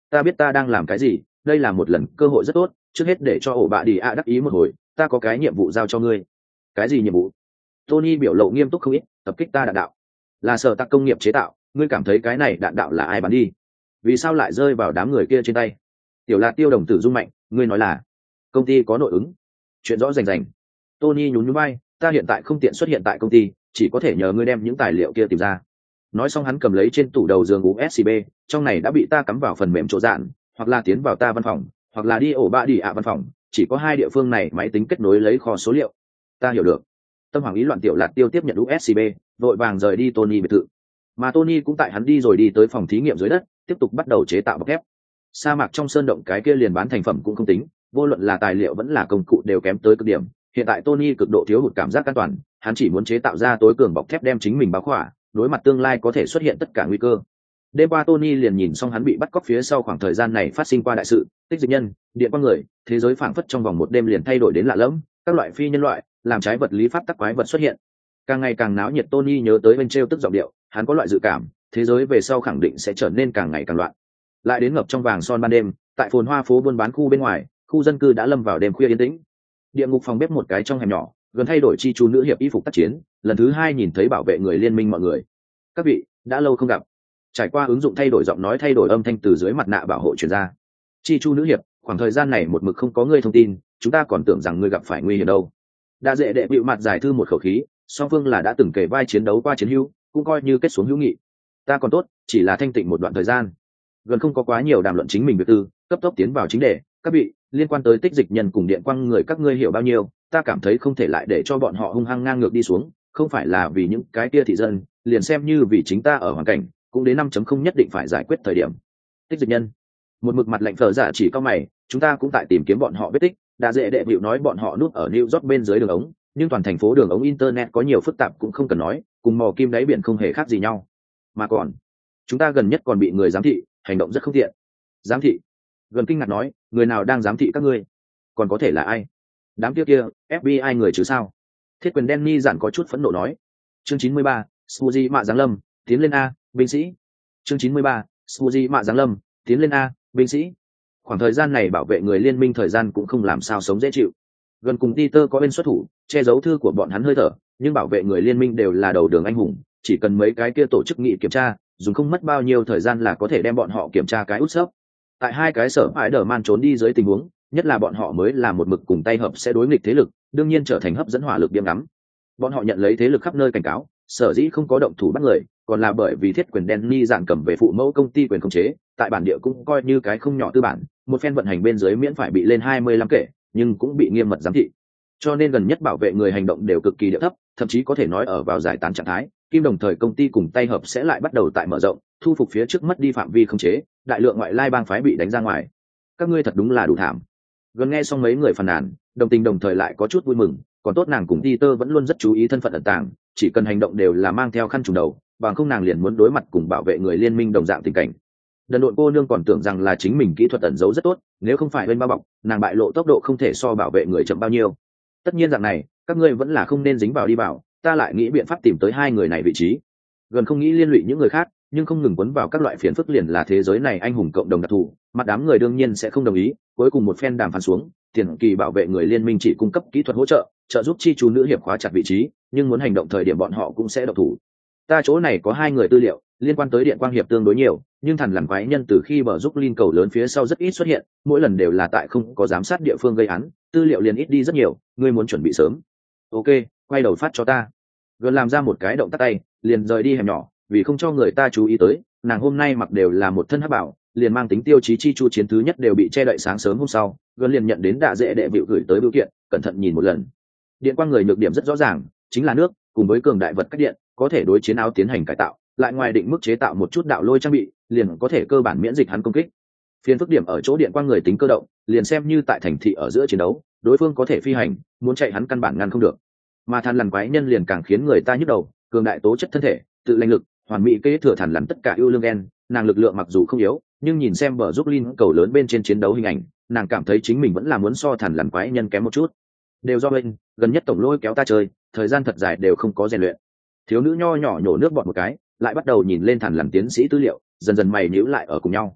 Ta biết ta đang làm cái gì, đây là một lần cơ hội rất tốt, trước hết để cho ổ bạ đi ạ đắc ý một hồi, ta có cái nhiệm vụ giao cho ngươi. Cái gì nhiệm vụ? Tony biểu lộ nghiêm túc không ít, tập kích ta đạn đạo. Là sở tạc công nghiệp chế tạo, ngươi cảm thấy cái này đạn đạo là ai bắn đi? Vì sao lại rơi vào đám người kia trên tay? Tiểu Lạc Tiêu đồng tử rung mạnh, ngươi nói là công ty có nội ứng. Chuyện rõ rành rành. Tony nhún nhún vai, ta hiện tại không tiện xuất hiện tại công ty, chỉ có thể nhờ ngươi đem những tài liệu kia tìm ra. Nói xong hắn cầm lấy trên tủ đầu giường USB, trong này đã bị ta cắm vào phần mềm chỗ dạn, hoặc là tiến vào ta văn phòng, hoặc là đi ổ bạ đi ạ văn phòng, chỉ có hai địa phương này máy tính kết nối lấy kho số liệu. Ta hiểu được. Tâm hoàng ý loạn Tiểu Lạc Tiêu tiếp nhận USB, vội vàng rời đi Tony biệt thự. Mà Tony cũng tại hắn đi rồi đi tới phòng thí nghiệm dưới đất, tiếp tục bắt đầu chế tạo bọc thép. Sa mạc trong sơn động cái kia liền bán thành phẩm cũng không tính, vô luận là tài liệu vẫn là công cụ đều kém tới cực điểm. Hiện tại Tony cực độ thiếu hụt cảm giác an toàn, hắn chỉ muốn chế tạo ra tối cường bọc thép đem chính mình bao khỏa, đối mặt tương lai có thể xuất hiện tất cả nguy cơ. Đêm qua Tony liền nhìn xong hắn bị bắt cóc phía sau khoảng thời gian này phát sinh qua đại sự, tích dịch nhân, điện quang người, thế giới phảng phất trong vòng một đêm liền thay đổi đến lạ lẫm, các loại phi nhân loại, làm trái vật lý pháp tắc quái vật xuất hiện. Càng ngày càng náo nhiệt, Tony nhớ tới bên treo tức giọng điệu, hắn có loại dự cảm, thế giới về sau khẳng định sẽ trở nên càng ngày càng loạn. Lại đến ngập trong vàng son ban đêm, tại phồn hoa phố buôn bán khu bên ngoài, khu dân cư đã lâm vào đêm khuya yên tĩnh. Địa ngục phòng bếp một cái trong hẻm nhỏ, gần thay đổi chi chu nữ hiệp y phục tác chiến, lần thứ hai nhìn thấy bảo vệ người liên minh mọi người. Các vị, đã lâu không gặp. Trải qua ứng dụng thay đổi giọng nói thay đổi âm thanh từ dưới mặt nạ bảo hộ truyền ra. Chi chu nữ hiệp, khoảng thời gian này một mực không có ngươi thông tin, chúng ta còn tưởng rằng ngươi gặp phải nguy hiểm đâu. Đã dễ đệ bịu mặt giải thư một khẩu khí, song phương là đã từng kể vai chiến đấu qua chiến hữu, cũng coi như kết xuống hữu nghị. Ta còn tốt, chỉ là thanh tịnh một đoạn thời gian, gần không có quá nhiều đàm luận chính mình việc tư, cấp tốc tiến vào chính đề. Các vị, liên quan tới tích dịch nhân cùng điện quang người các ngươi hiểu bao nhiêu, ta cảm thấy không thể lại để cho bọn họ hung hăng ngang ngược đi xuống, không phải là vì những cái kia thị dân, liền xem như vì chính ta ở hoàn cảnh, cũng đến 5.0 nhất định phải giải quyết thời điểm. Tích dịch nhân, một mực mặt lạnh phở giả chỉ cao mày, chúng ta cũng tại tìm kiếm bọn họ vết tích. Đã dễ đệ bịu nói bọn họ núp ở New York bên dưới đường ống, nhưng toàn thành phố đường ống internet có nhiều phức tạp cũng không cần nói, cùng mò kim đáy biển không hề khác gì nhau. Mà còn, chúng ta gần nhất còn bị người giám thị, hành động rất không tiện. Giám thị? Gần kinh ngạc nói, người nào đang giám thị các ngươi? Còn có thể là ai? Đám kia FBI người chứ sao? Thiết quyền Danny giản có chút phẫn nộ nói. Chương 93, Suzy mạ giáng lâm, tiến lên A, binh sĩ. Chương 93, Suzy mạ giáng lâm, tiến lên A, binh sĩ. Khoảng thời gian này bảo vệ người liên minh thời gian cũng không làm sao sống dễ chịu. Gần cùng Peter có bên xuất thủ, che giấu thư của bọn hắn hơi thở, nhưng bảo vệ người liên minh đều là đầu đường anh hùng, chỉ cần mấy cái kia tổ chức nghị kiểm tra, dùng không mất bao nhiêu thời gian là có thể đem bọn họ kiểm tra cái út xớp. Tại hai cái sở ải đờ man trốn đi dưới tình huống, nhất là bọn họ mới là một mực cùng tay hợp sẽ đối nghịch thế lực, đương nhiên trở thành hấp dẫn hỏa lực điểm ngắm. Bọn họ nhận lấy thế lực khắp nơi cảnh cáo, sở dĩ không có động thủ bắt người, còn là bởi vì thiết quyền Danny dạng cầm về phụ mẫu công ty quyền khống chế, tại bản địa cũng coi như cái không nhỏ tư bản, một phen vận hành bên dưới miễn phải bị lên 25 kể, nhưng cũng bị nghiêm mật giám thị. Cho nên gần nhất bảo vệ người hành động đều cực kỳ địa thấp, thậm chí có thể nói ở vào giải tán trạng thái. Kim đồng thời công ty cùng tay hợp sẽ lại bắt đầu tại mở rộng, thu phục phía trước mất đi phạm vi khống chế, đại lượng ngoại lai bang phái bị đánh ra ngoài. Các ngươi thật đúng là đủ thảm. Gần nghe xong mấy người phàn nàn, đồng tình đồng thời lại có chút vui mừng, còn tốt nàng cùng Peter vẫn luôn rất chú ý thân phận ẩn tàng, chỉ cần hành động đều là mang theo khăn trùm đầu, bằng không nàng liền muốn đối mặt cùng bảo vệ người liên minh đồng dạng tình cảnh. Đần độn cô nương còn tưởng rằng là chính mình kỹ thuật ẩn giấu rất tốt, nếu không phải bên bao bọc, nàng bại lộ tốc độ không thể so bảo vệ người chậm bao nhiêu. Tất nhiên dạng này, các ngươi vẫn là không nên dính vào đi vào, ta lại nghĩ biện pháp tìm tới hai người này vị trí. Gần không nghĩ liên lụy những người khác, nhưng không ngừng quấn vào các loại phiền phức liền là thế giới này anh hùng cộng đồng đặc thù, mặt đám người đương nhiên sẽ không đồng ý. Cuối cùng một phen đàm phán xuống, tiền kỳ bảo vệ người liên minh chỉ cung cấp kỹ thuật hỗ trợ, trợ giúp chi chú nữ hiệp khóa chặt vị trí, nhưng muốn hành động thời điểm bọn họ cũng sẽ độc thủ. Ta chỗ này có hai người tư liệu liên quan tới điện quang hiệp tương đối nhiều, nhưng thằn lằn quái nhân từ khi bờ giúp linh cầu lớn phía sau rất ít xuất hiện, mỗi lần đều là tại không có giám sát địa phương gây án, tư liệu liền ít đi rất nhiều, ngươi muốn chuẩn bị sớm. Ok, quay đầu phát cho ta. Gần làm ra một cái động tác tay, liền rời đi hẻm nhỏ, vì không cho người ta chú ý tới, nàng hôm nay mặc đều là một thân hắc bảo, liền mang tính tiêu chí chi chu chiến thứ nhất đều bị che đậy. Sáng sớm hôm sau, gần liền nhận đến đạ dễ đệ bịu gửi tới bưu kiện, cẩn thận nhìn một lần. Điện quang người nhược điểm rất rõ ràng, chính là nước, cùng với cường đại vật cách điện, có thể đối chiến áo tiến hành cải tạo, lại ngoài định mức chế tạo một chút đạo lôi trang bị, liền có thể cơ bản miễn dịch hắn công kích. Phiên phức điểm ở chỗ điện quang người tính cơ động, liền xem như tại thành thị ở giữa chiến đấu, đối phương có thể phi hành, muốn chạy hắn căn bản ngăn không được. Mà than lằn quái nhân liền càng khiến người ta nhức đầu, cường đại tố chất thân thể, tự lãnh lực, hoàn mỹ kế thừa thản lằn tất cả ưu lương gen, nàng lực lượng mặc dù không yếu, nhưng nhìn xem bờ giúp linh cầu lớn bên trên chiến đấu hình ảnh, nàng cảm thấy chính mình vẫn là muốn so thản lằn quái nhân kém một chút. Đều do bên gần nhất tổng lôi kéo ta chơi, thời gian thật dài đều không có rèn luyện. Thiếu nữ nho nhỏ nhổ nước bọt một cái, lại bắt đầu nhìn lên thản lằn tiến sĩ tư liệu, dần dần mày nhíu lại ở cùng nhau.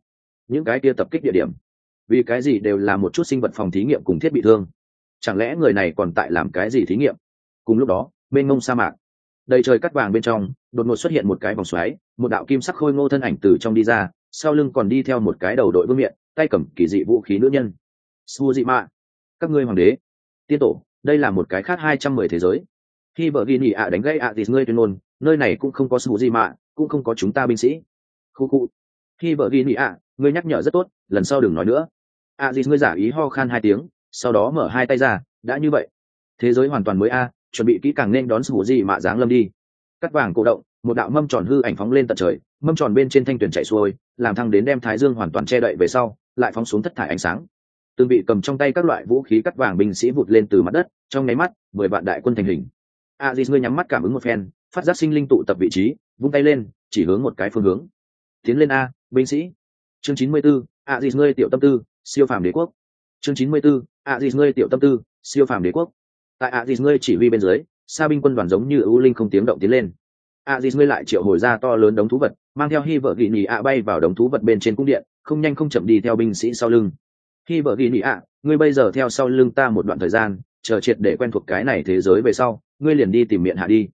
những cái kia tập kích địa điểm vì cái gì đều là một chút sinh vật phòng thí nghiệm cùng thiết bị thương? Chẳng lẽ người này còn tại làm cái gì thí nghiệm? Cùng lúc đó bên ngông sa mạc đầy trời cắt vàng bên trong đột ngột xuất hiện một cái vòng xoáy, một đạo kim sắc khôi ngô thân ảnh từ trong đi ra, sau lưng còn đi theo một cái đầu đội vương miện tay cầm kỳ dị vũ khí nữ nhân. Su dị mạ, các ngươi hoàng đế, tiên tổ, đây là một cái khác 210 thế giới. Khi vợ ghi nhị ạ đánh gây ạ thì ngươi tuyên ngôn, nơi này cũng không có Su dị mạ, cũng không có chúng ta binh sĩ. Khu khu. Khi vợ ghi nhị ạ, ngươi nhắc nhở rất tốt, lần sau đừng nói nữa. ạ thì ngươi giả ý ho khan 2 tiếng, sau đó mở 2 tay ra, đã như vậy thế giới hoàn toàn mới a, chuẩn bị kỹ càng nên đón Su dị mạ giáng lâm đi. Cắt vàng cổ động, một đạo mâm tròn hư ảnh phóng lên tận trời, mâm tròn bên trên thanh tuyển chạy xuôi, làm thăng đến đem thái dương hoàn toàn che đậy về sau, lại phóng xuống thất thải ánh sáng. Từng bị cầm trong tay các loại vũ khí cắt vàng binh sĩ vụt lên từ mặt đất, trong nháy mắt 10 vạn đại quân thành hình. Aziz ngươi nhắm mắt cảm ứng một phen, phát giác sinh linh tụ tập vị trí, vung tay lên, chỉ hướng một cái phương hướng. Tiến lên a, binh sĩ. Chương 94, Aziz ngươi tiểu tâm tư, siêu phàm đế quốc. Chương 94, Aziz ngươi tiểu tâm tư, siêu phàm đế quốc. Tại Aziz ngươi chỉ huy bên dưới, sa binh quân đoàn giống như ưu linh không tiếng động tiến lên. Aziz ngươi lại triệu hồi ra to lớn đống thú vật, mang theo hy vợ gỉ nhì ạ bay vào đống thú vật bên trên cung điện, không nhanh không chậm đi theo binh sĩ sau lưng. Hy vợ gỉ nhì ạ, ngươi bây giờ theo sau lưng ta một đoạn thời gian, chờ triệt để quen thuộc cái này thế giới về sau, ngươi liền đi tìm miệng hạ đi.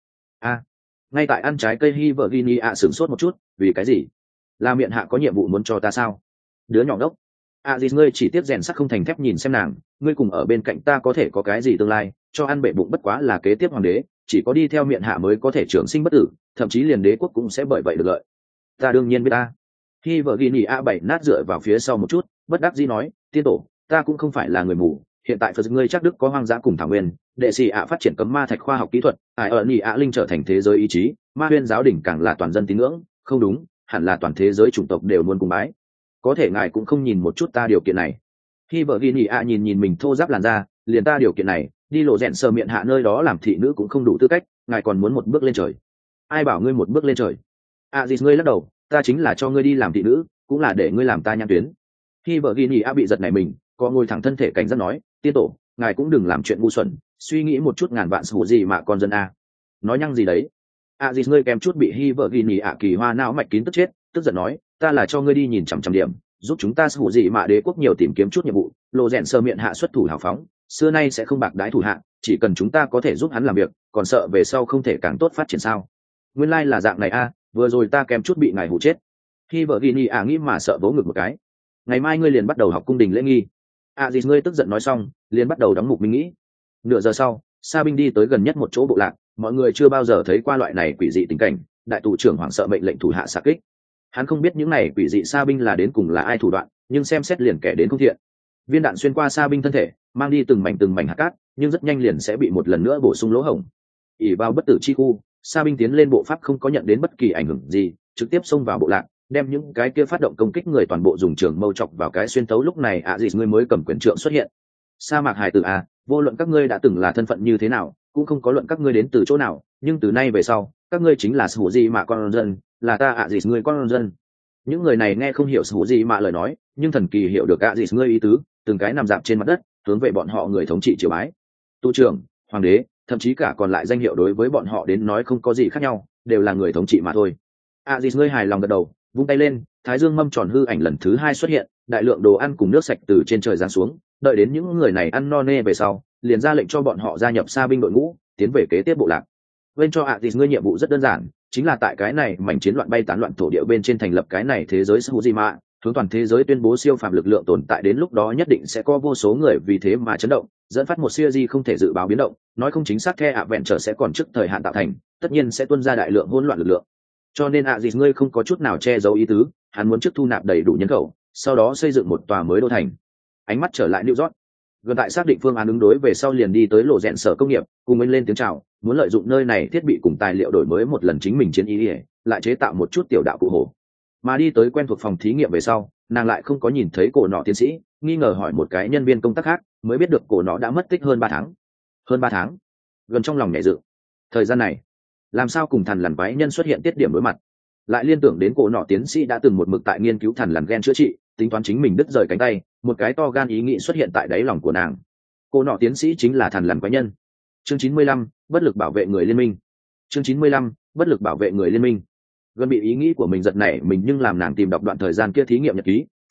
Ngay tại ăn trái cây hy vợ gỉ nhì ạ sửng sốt một chút, vì cái gì? Là miệng hạ có nhiệm vụ muốn cho ta sao? Đứa nhỏ đốc. Aziz ngươi chỉ tiếp rèn sắt không thành thép nhìn xem nàng, ngươi cùng ở bên cạnh ta có thể có cái gì tương lai, cho ăn bể bụng bất quá là kế tiếp hoàng đế, chỉ có đi theo miệng hạ mới có thể trường sinh bất tử, thậm chí liền đế quốc cũng sẽ bởi vậy được lợi. Ta đương nhiên biết ta. Khi vợ ghi nhị a 7 nát dựa vào phía sau một chút, bất đắc dĩ nói, tiên tổ, ta cũng không phải là người mù, hiện tại phật ngươi chắc đức có hoang dã cùng thảo nguyên, đệ sĩ ạ phát triển cấm ma thạch khoa học kỹ thuật, ai ở nhị ạ linh trở thành thế giới ý chí, ma huyên giáo đỉnh càng là toàn dân tín ngưỡng, không đúng, hẳn là toàn thế giới chủng tộc đều muốn cùng bái. Có thể ngài cũng không nhìn một chút ta điều kiện này. Khi vợ ghi nhị ạ nhìn mình thô giáp làn da, liền ta điều kiện này, đi lộ rèn sờ miệng hạ nơi đó làm thị nữ cũng không đủ tư cách, ngài còn muốn một bước lên trời. Ai bảo ngươi một bước lên trời? Aziz ngươi lắc đầu, ta chính là cho ngươi đi làm thị nữ, cũng là để ngươi làm ta nhãn tuyến. Khi vợ ghi nhị a bị giật này mình, có ngồi thẳng thân thể cảnh giác nói, tiên tổ, ngài cũng đừng làm chuyện ngu xuẩn, suy nghĩ một chút ngàn vạn sự gì mà con dân a. Nói nhăng gì đấy? Aziz ngươi kèm chút bị Hi vợ ghi nhị a kỳ hoa não mạch kín tức chết, tức giận nói, ta là cho ngươi đi nhìn chằm chằm điểm, giúp chúng ta sự gì mà đế quốc nhiều tìm kiếm chút nhiệm vụ, lộ rèn sờ miệng hạ xuất thủ hào phóng, xưa nay sẽ không bạc đái thủ hạ, chỉ cần chúng ta có thể giúp hắn làm việc, còn sợ về sau không thể càng tốt phát triển sao? Nguyên lai là dạng này a, vừa rồi ta kèm chút bị ngài hụ chết. Khi vợ ghi nhị ạ nghĩ mà sợ vỗ ngực một cái. Ngày mai ngươi liền bắt đầu học cung đình lễ nghi. Aziz ngươi tức giận nói xong, liền bắt đầu đóng mục minh nghĩ. Nửa giờ sau, sa binh đi tới gần nhất một chỗ bộ lạc, mọi người chưa bao giờ thấy qua loại này quỷ dị tình cảnh, đại tù trưởng hoảng sợ mệnh lệnh thủ hạ xạ kích. Hắn không biết những này quỷ dị sa binh là đến cùng là ai thủ đoạn, nhưng xem xét liền kẻ đến không thiện. Viên đạn xuyên qua sa binh thân thể, mang đi từng mảnh hạt cát, nhưng rất nhanh liền sẽ bị một lần nữa bổ sung lỗ hổng. ỉ vào bất tử chi khu, sa binh tiến lên bộ pháp không có nhận đến bất kỳ ảnh hưởng gì, trực tiếp xông vào bộ lạc, đem những cái kia phát động công kích người toàn bộ dùng trường mâu chọc vào cái xuyên tấu. Lúc này Aziz ngươi mới cầm quyền trượng xuất hiện. Sa mạc hải tử à, vô luận các ngươi đã từng là thân phận như thế nào, cũng không có luận các ngươi đến từ chỗ nào, nhưng từ nay về sau, các ngươi chính là sự gì mà con dân, là ta Aziz ngươi con dân. Những người này nghe không hiểu sự gì mà lời nói, nhưng thần kỳ hiểu được Aziz ngươi ý tứ, từng cái nằm dạp trên mặt đất, hướng về bọn họ người thống trị triều bái. Tu trưởng, hoàng đế, thậm chí cả còn lại danh hiệu đối với bọn họ đến nói không có gì khác nhau, đều là người thống trị mà thôi. Aziz ngươi hài lòng gật đầu, vung tay lên, thái dương mâm tròn hư ảnh lần thứ 2 xuất hiện, đại lượng đồ ăn cùng nước sạch từ trên trời giáng xuống, đợi đến những người này ăn no nê về sau, liền ra lệnh cho bọn họ gia nhập sa binh đội ngũ, tiến về kế tiếp bộ lạc. Bên cho Aziz ngươi nhiệm vụ rất đơn giản, chính là tại cái này mảnh chiến loạn bay tán loạn thổ địa bên trên thành lập cái này thế giới Sujima, hướng toàn thế giới tuyên bố siêu phàm lực lượng tồn tại, đến lúc đó nhất định sẽ có vô số người vì thế mà chấn động, dẫn phát một series không thể dự báo biến động, nói không chính xác The Adventure sẽ còn trước thời hạn tạo thành, tất nhiên sẽ tuôn ra đại lượng hỗn loạn lực lượng. Cho nên Aziz ngươi không có chút nào che giấu ý tứ, hắn muốn trước thu nạp đầy đủ nhân khẩu, sau đó xây dựng một tòa mới đô thành. Ánh mắt trở lại New York, gần tại xác định phương án ứng đối về sau liền đi tới lộ rèn sở công nghiệp, cùng anh lên tiếng chào, muốn lợi dụng nơi này thiết bị cùng tài liệu đổi mới một lần chính mình chiến ý, lại chế tạo một chút tiểu đạo cụ hồ. Mà đi tới quen thuộc phòng thí nghiệm về sau, nàng lại không có nhìn thấy cổ nọ tiến sĩ, nghi ngờ hỏi một cái nhân viên công tác khác, mới biết được cổ nọ đã mất tích hơn 3 tháng. Hơn 3 tháng? Gần trong lòng nhẹ dự. Thời gian này, làm sao cùng thần lằn quái nhân xuất hiện tiết điểm đối mặt? Lại liên tưởng đến cổ nọ tiến sĩ đã từng một mực tại nghiên cứu thần lằn gen chữa trị, tính toán chính mình đứt rời cánh tay, một cái to gan ý nghĩ xuất hiện tại đáy lòng của nàng. Cổ nọ tiến sĩ chính là thần lằn quái nhân. Chương 95, bất lực bảo vệ người liên minh. Chương 95, bất lực bảo vệ người liên minh. Gần bị ý nghĩ của mình giật nảy mình, nhưng làm nàng tìm đọc đoạn thời gian kia thí nghiệm nhật ký,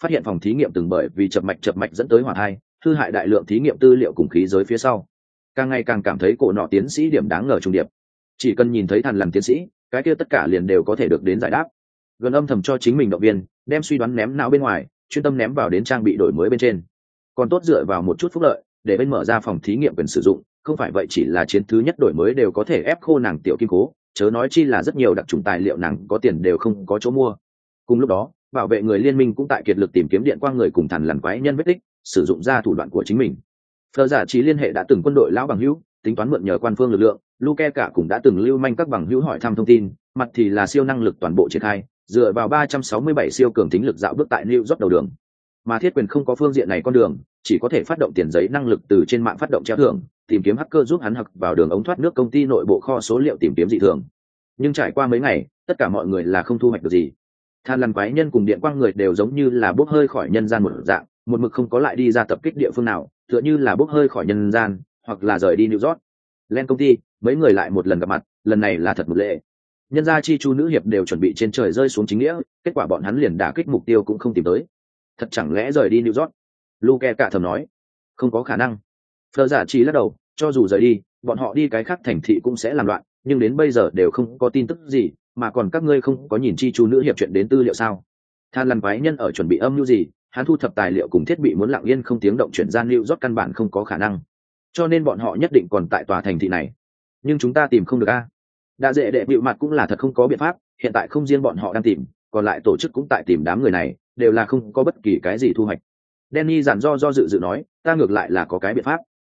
phát hiện phòng thí nghiệm từng bởi vì chập mạch dẫn tới hỏa thai, hư hại đại lượng thí nghiệm tư liệu cùng khí giới phía sau. Càng ngày càng cảm thấy cổ nọ tiến sĩ điểm đáng ngờ trùng điệp. Chỉ cần nhìn thấy thằn lằn tiến sĩ, cái kia tất cả liền đều có thể được đến giải đáp. Gần âm thầm cho chính mình động viên, đem suy đoán ném não bên ngoài, chuyên tâm ném vào đến trang bị đổi mới bên trên. Còn tốt dựa vào một chút phúc lợi, để bên mở ra phòng thí nghiệm quyền sử dụng, không phải vậy chỉ là chiến thứ nhất đổi mới đều có thể ép khô nàng tiểu kim cố, chớ nói chi là rất nhiều đặc trùng tài liệu nàng có tiền đều không có chỗ mua. Cùng lúc đó, bảo vệ người liên minh cũng tại kiệt lực tìm kiếm điện quang người cùng thằn lằn quái nhân vết tích, sử dụng ra thủ đoạn của chính mình. Phờ giả trí liên hệ đã từng quân đội lão bằng hữu, tính toán mượn nhờ quan phương lực lượng, Luke cả cũng đã từng lưu manh các bằng hữu hỏi thăm thông tin, mặt thì là siêu năng lực toàn bộ triển khai, dựa vào 367 siêu cường tính lực dạo bước tại New York đầu đường. Mà thiết quyền không có phương diện này con đường, chỉ có thể phát động tiền giấy năng lực từ trên mạng phát động treo thưởng, tìm kiếm hacker giúp hắn hặc vào đường ống thoát nước công ty nội bộ kho số liệu tìm kiếm dị thường. Nhưng trải qua mấy ngày, tất cả mọi người là không thu hoạch được gì. Than lằn quái nhân cùng điện quang người đều giống như là bốc hơi khỏi nhân gian một dạng, một mực không có lại đi ra tập kích địa phương nào, tựa như là bốc hơi khỏi nhân gian, hoặc là rời đi New York. Lên công ty, mấy người lại một lần gặp mặt, lần này là thật một lệ. Nhân gia chi chu nữ hiệp đều chuẩn bị trên trời rơi xuống chính nghĩa, kết quả bọn hắn liền đả kích mục tiêu cũng không tìm tới. Thật chẳng lẽ rời đi New York? Luke cả thầm nói, không có khả năng. Phờ giả chỉ lắc đầu, cho dù rời đi, bọn họ đi cái khác thành thị cũng sẽ làm loạn, nhưng đến bây giờ đều không có tin tức gì, mà còn các ngươi không có nhìn chi chu nữ hiệp chuyện đến tư liệu sao? Than lằn quái nhân ở chuẩn bị âm mưu gì, hắn thu thập tài liệu cùng thiết bị muốn lặng yên không tiếng động chuyển ra New York căn bản không có khả năng, cho nên bọn họ nhất định còn tại tòa thành thị này. Nhưng chúng ta tìm không được a. Đã dễ đệ bịu mặt cũng là thật không có biện pháp, hiện tại không riêng bọn họ đang tìm, còn lại tổ chức cũng tại tìm đám người này, đều là không có bất kỳ cái gì thu hoạch. Danny giản do dự nói, ta ngược lại là có cái biện pháp.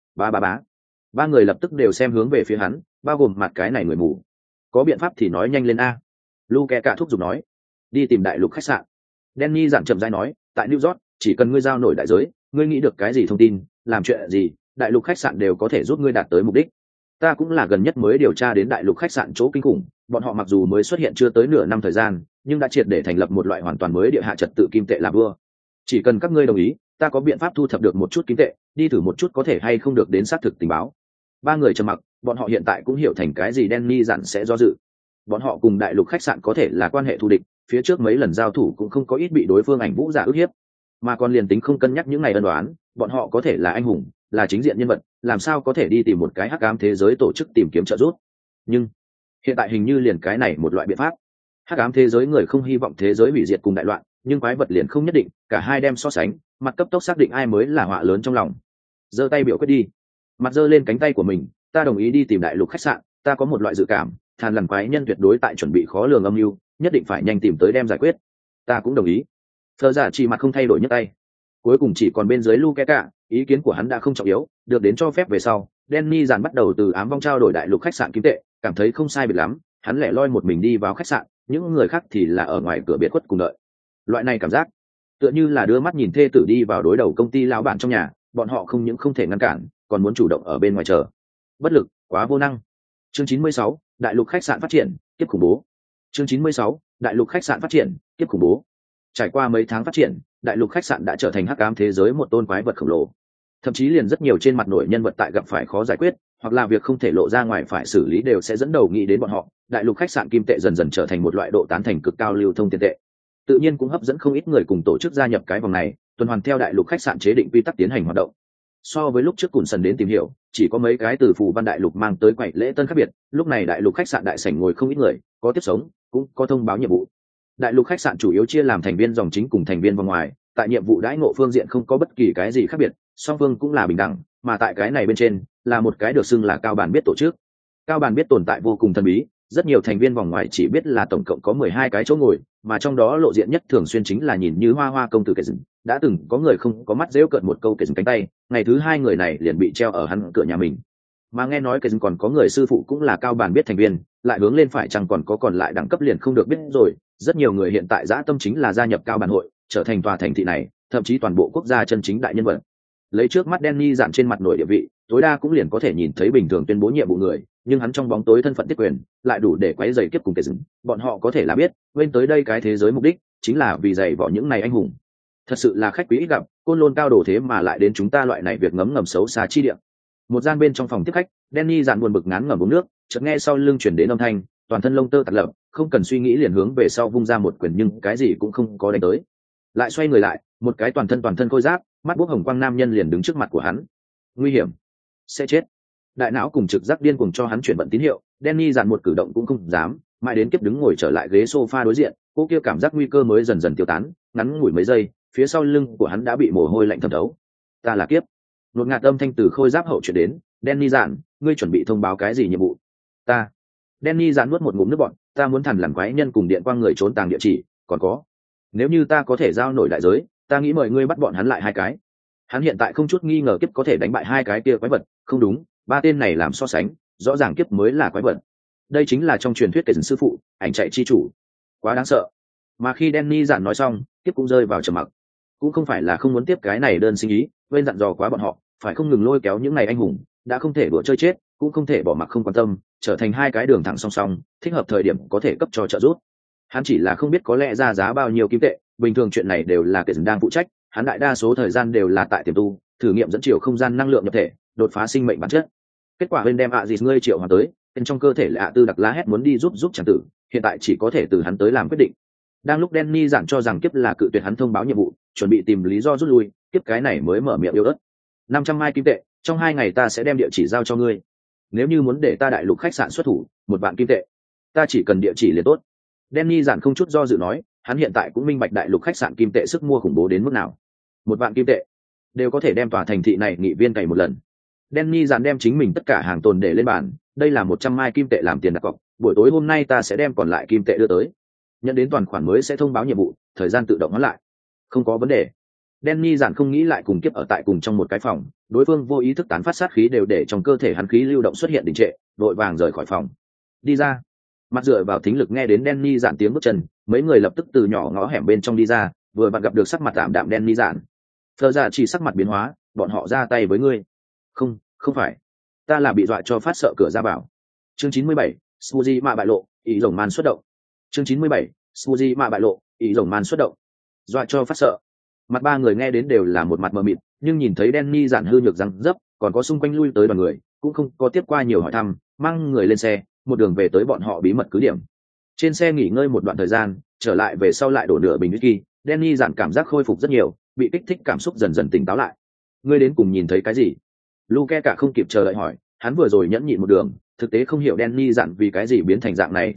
Ba người lập tức đều xem hướng về phía hắn, bao gồm mặt cái này người mù. Có biện pháp thì nói nhanh lên a. Luke cả thúc giục nói, đi tìm đại lục khách sạn. Danny giản chậm rãi nói, tại New York, chỉ cần ngươi giao nổi đại giới, ngươi nghĩ được cái gì thông tin, làm chuyện gì, đại lục khách sạn đều có thể giúp ngươi đạt tới mục đích. Ta cũng là gần nhất mới điều tra đến đại lục khách sạn chỗ kinh khủng, bọn họ mặc dù mới xuất hiện chưa tới nửa năm thời gian, nhưng đã triệt để thành lập một loại hoàn toàn mới địa hạ trật tự kim tệ làm vua. Chỉ cần các ngươi đồng ý, ta có biện pháp thu thập được một chút kim tệ, đi thử một chút có thể hay không được đến xác thực tình báo. Ba người trầm mặc, bọn họ hiện tại cũng hiểu thành cái gì Danny dặn sẽ do dự. Bọn họ cùng đại lục khách sạn có thể là quan hệ thù địch, phía trước mấy lần giao thủ cũng không có ít bị đối phương ảnh vũ giả ức hiếp, mà còn liền tính không cân nhắc những ngày ân đoán, bọn họ có thể là anh hùng, là chính diện nhân vật, làm sao có thể đi tìm một cái hắc ám thế giới tổ chức tìm kiếm trợ giúp. Nhưng hiện tại hình như liền cái này một loại biện pháp. Hắc ám thế giới người không hy vọng thế giới hủy diệt cùng đại loạn, nhưng quái vật liền không nhất định, cả hai đem so sánh, mặt cấp tốc xác định ai mới là họa lớn trong lòng. Giơ tay biểu quyết đi. Mặt giơ lên cánh tay của mình, ta đồng ý đi tìm đại lục khách sạn, ta có một loại dự cảm, Than lằn quái nhân tuyệt đối tại chuẩn bị khó lường âm mưu, nhất định phải nhanh tìm tới đem giải quyết. Ta cũng đồng ý. Phờ giả chỉ mặt không thay đổi nhấc tay. Cuối cùng chỉ còn bên dưới Luke cả, ý kiến của hắn đã không trọng yếu, được đến cho phép về sau, Danny dàn bắt đầu từ ám vong trao đổi đại lục khách sạn kim tệ, cảm thấy không sai biệt lắm, hắn lẻ loi một mình đi vào khách sạn, những người khác thì là ở ngoài cửa biệt khuất cùng đợi. Loại này cảm giác, tựa như là đưa mắt nhìn thê tử đi vào đối đầu công ty lão bản trong nhà, bọn họ không những không thể ngăn cản, còn muốn chủ động ở bên ngoài chờ. Bất lực, quá vô năng. Chương 96, đại lục khách sạn phát triển, tiếp khủng bố. Chương 96, đại lục khách sạn phát triển, tiếp khủng bố. Trải qua mấy tháng phát triển, đại lục khách sạn đã trở thành hắc ám thế giới một tôn quái vật khổng lồ. Thậm chí liền rất nhiều trên mặt nổi nhân vật tại gặp phải khó giải quyết, hoặc là việc không thể lộ ra ngoài phải xử lý đều sẽ dẫn đầu nghĩ đến bọn họ. Đại lục khách sạn kim tệ dần dần trở thành một loại độ tán thành cực cao lưu thông tiền tệ. Tự nhiên cũng hấp dẫn không ít người cùng tổ chức gia nhập cái vòng này, tuần hoàn theo đại lục khách sạn chế định quy tắc tiến hành hoạt động. So với lúc trước Cùn Sần đến tìm hiểu, chỉ có mấy cái từ phù văn đại lục mang tới quậy lễ tân khác biệt, lúc này đại lục khách sạn đại sảnh ngồi không ít người, có tiếp sống, cũng có thông báo nhiệm vụ. Đại lục khách sạn chủ yếu chia làm thành viên dòng chính cùng thành viên vòng ngoài, tại nhiệm vụ đãi ngộ phương diện không có bất kỳ cái gì khác biệt, song phương cũng là bình đẳng, mà tại cái này bên trên là một cái được xưng là cao bàn biết tổ chức. Cao bàn biết tồn tại vô cùng thần bí, rất nhiều thành viên vòng ngoài chỉ biết là tổng cộng có 12 cái chỗ ngồi, mà trong đó lộ diện nhất thường xuyên chính là nhìn như hoa hoa công tử kẻ rừng. Đã từng có người không có mắt dễu cợt một câu kẻ rừng cánh tay, ngày thứ hai người này liền bị treo ở hắn cửa nhà mình. Mà nghe nói kẻ rừng còn có người sư phụ cũng là cao bàn biết thành viên, lại hướng lên phải chăng còn có còn lại đẳng cấp liền không được biết rồi. Rất nhiều người hiện tại dã tâm chính là gia nhập cao bàn hội, trở thành tòa thành thị này, thậm chí toàn bộ quốc gia chân chính đại nhân vật. Lấy trước mắt Danny giảm trên mặt nổi địa vị, tối đa cũng liền có thể nhìn thấy bình thường tuyên bố nhiệm vụ người, nhưng hắn trong bóng tối thân phận tiết quyền lại đủ để quấy rầy kiếp cùng kẻ rừng. Bọn họ có thể là biết bên tới đây cái thế giới mục đích chính là vì dạy võ những này anh hùng. Thật sự là khách quý ít gặp, côn lôn cao đồ thế mà lại đến chúng ta loại này việc ngấm ngầm xấu xa chi địa. Một gian bên trong phòng tiếp khách, Danny dàn buồn bực ngán ngẩm uống nước, chợt nghe sau lưng chuyển đến âm thanh, toàn thân lông tơ tạt lập, không cần suy nghĩ liền hướng về sau vung ra một quyền nhưng cái gì cũng không có đánh tới. Lại xoay người lại, một cái toàn thân khôi giáp, mắt bốc hồng quang nam nhân liền đứng trước mặt của hắn. Nguy hiểm, sẽ chết. Đại não cùng trực giác điên cuồng cho hắn chuyển vận tín hiệu. Danny dàn một cử động cũng không dám, mãi đến kiếp đứng ngồi trở lại ghế sofa đối diện, cô kia cảm giác nguy cơ mới dần dần tiêu tán. Ngắn ngủi mấy giây, phía sau lưng của hắn đã bị mồ hôi lạnh thấm thấu. Ta là kiếp. Một ngạt âm thanh từ khôi giáp hậu chuyển đến. Danny dàn, ngươi chuẩn bị thông báo cái gì nhiệm vụ? Ta. Danny dàn nuốt một ngụm nước bọt. Ta muốn thằn lằn quái nhân cùng điện quang người trốn tàng địa chỉ. Còn có, nếu như ta có thể giao nổi đại giới, ta nghĩ mời ngươi bắt bọn hắn lại hai cái. Hắn hiện tại không chút nghi ngờ kiếp có thể đánh bại hai cái kia quái vật. Không đúng, ba tên này làm so sánh, rõ ràng kiếp mới là quái vật. Đây chính là trong truyền thuyết kể dần sư phụ, ảnh chạy chi chủ. Quá đáng sợ. Mà khi Danny dặn nói xong, kiếp cũng rơi vào trầm mặc. Cũng không phải là không muốn tiếp cái này đơn sinh ý, bên dặn dò quá bọn họ, phải không ngừng lôi kéo những này anh hùng, đã không thể đùa chơi chết, cũng không thể bỏ mặc không quan tâm, trở thành hai cái đường thẳng song song, thích hợp thời điểm có thể cấp cho trợ giúp. Hắn chỉ là không biết có lẽ ra giá bao nhiêu kim tệ, bình thường chuyện này đều là kẻ đang phụ trách, hắn đại đa số thời gian đều là tại tiềm tu, thử nghiệm dẫn chiều không gian năng lượng nhập thể, đột phá sinh mệnh bản chất. Kết quả bên đem gì ngươi triệu hoàn tới, bên trong cơ thể là tư đặc lá hét muốn đi giúp chàng tử, hiện tại chỉ có thể từ hắn tới làm quyết định. Đang lúc Danny giảng cho rằng kiếp là cự tuyệt hắn thông báo nhiệm vụ, chuẩn bị tìm lý do rút lui, kiếp cái này mới mở miệng yếu ớt. 500 mai kim tệ, trong 2 ngày ta sẽ đem địa chỉ giao cho ngươi. Nếu như muốn để ta đại lục khách sạn xuất thủ, 1 vạn kim tệ. Ta chỉ cần địa chỉ liền tốt. Danny giản không chút do dự nói, hắn hiện tại cũng minh bạch đại lục khách sạn kim tệ sức mua khủng bố đến mức nào. 1 vạn kim tệ đều có thể đem tòa thành thị này nghị viên cày một lần. Danny giản đem chính mình tất cả hàng tồn để lên bàn, đây là 100 mai kim tệ làm tiền đặt cọc, buổi tối hôm nay ta sẽ đem còn lại kim tệ đưa tới. Nhận đến toàn khoản mới sẽ thông báo nhiệm vụ, thời gian tự động hoãn lại. Không có vấn đề. Danny giản không nghĩ lại cùng kiếp ở tại cùng trong một cái phòng, đối phương vô ý thức tán phát sát khí đều để trong cơ thể hắn khí lưu động xuất hiện đình trệ, vội vàng rời khỏi phòng. Đi ra. Mặt dựa vào thính lực nghe đến Danny giản tiếng bước chân, mấy người lập tức từ nhỏ ngõ hẻm bên trong đi ra, vừa vặn gặp được sắc mặt tạm đạm Danny giản. Thờ giả chỉ sắc mặt biến hóa, bọn họ ra tay với ngươi. Không phải. Ta là bị dọa cho phát sợ cửa ra vào. Chương 97, Suzy mạ bại lộ, ý rồng man xuất động. Chương 97, Suzy mạ bại lộ, ý rồng man xuất động. Dọa cho phát sợ. Mặt ba người nghe đến đều là một mặt mờ mịt, nhưng nhìn thấy Danny giản hư nhược răng dấp, còn có xung quanh lui tới đoàn người, cũng không có tiếp qua nhiều hỏi thăm, mang người lên xe, một đường về tới bọn họ bí mật cứ điểm. Trên xe nghỉ ngơi một đoạn thời gian, trở lại về sau lại đổ nửa bình whisky, Danny giản cảm giác khôi phục rất nhiều, bị kích thích cảm xúc dần dần tỉnh táo lại. Ngươi đến cùng nhìn thấy cái gì? Luke cả không kịp chờ đợi hỏi, hắn vừa rồi nhẫn nhịn một đường, thực tế không hiểu Danny giản vì cái gì biến thành dạng này.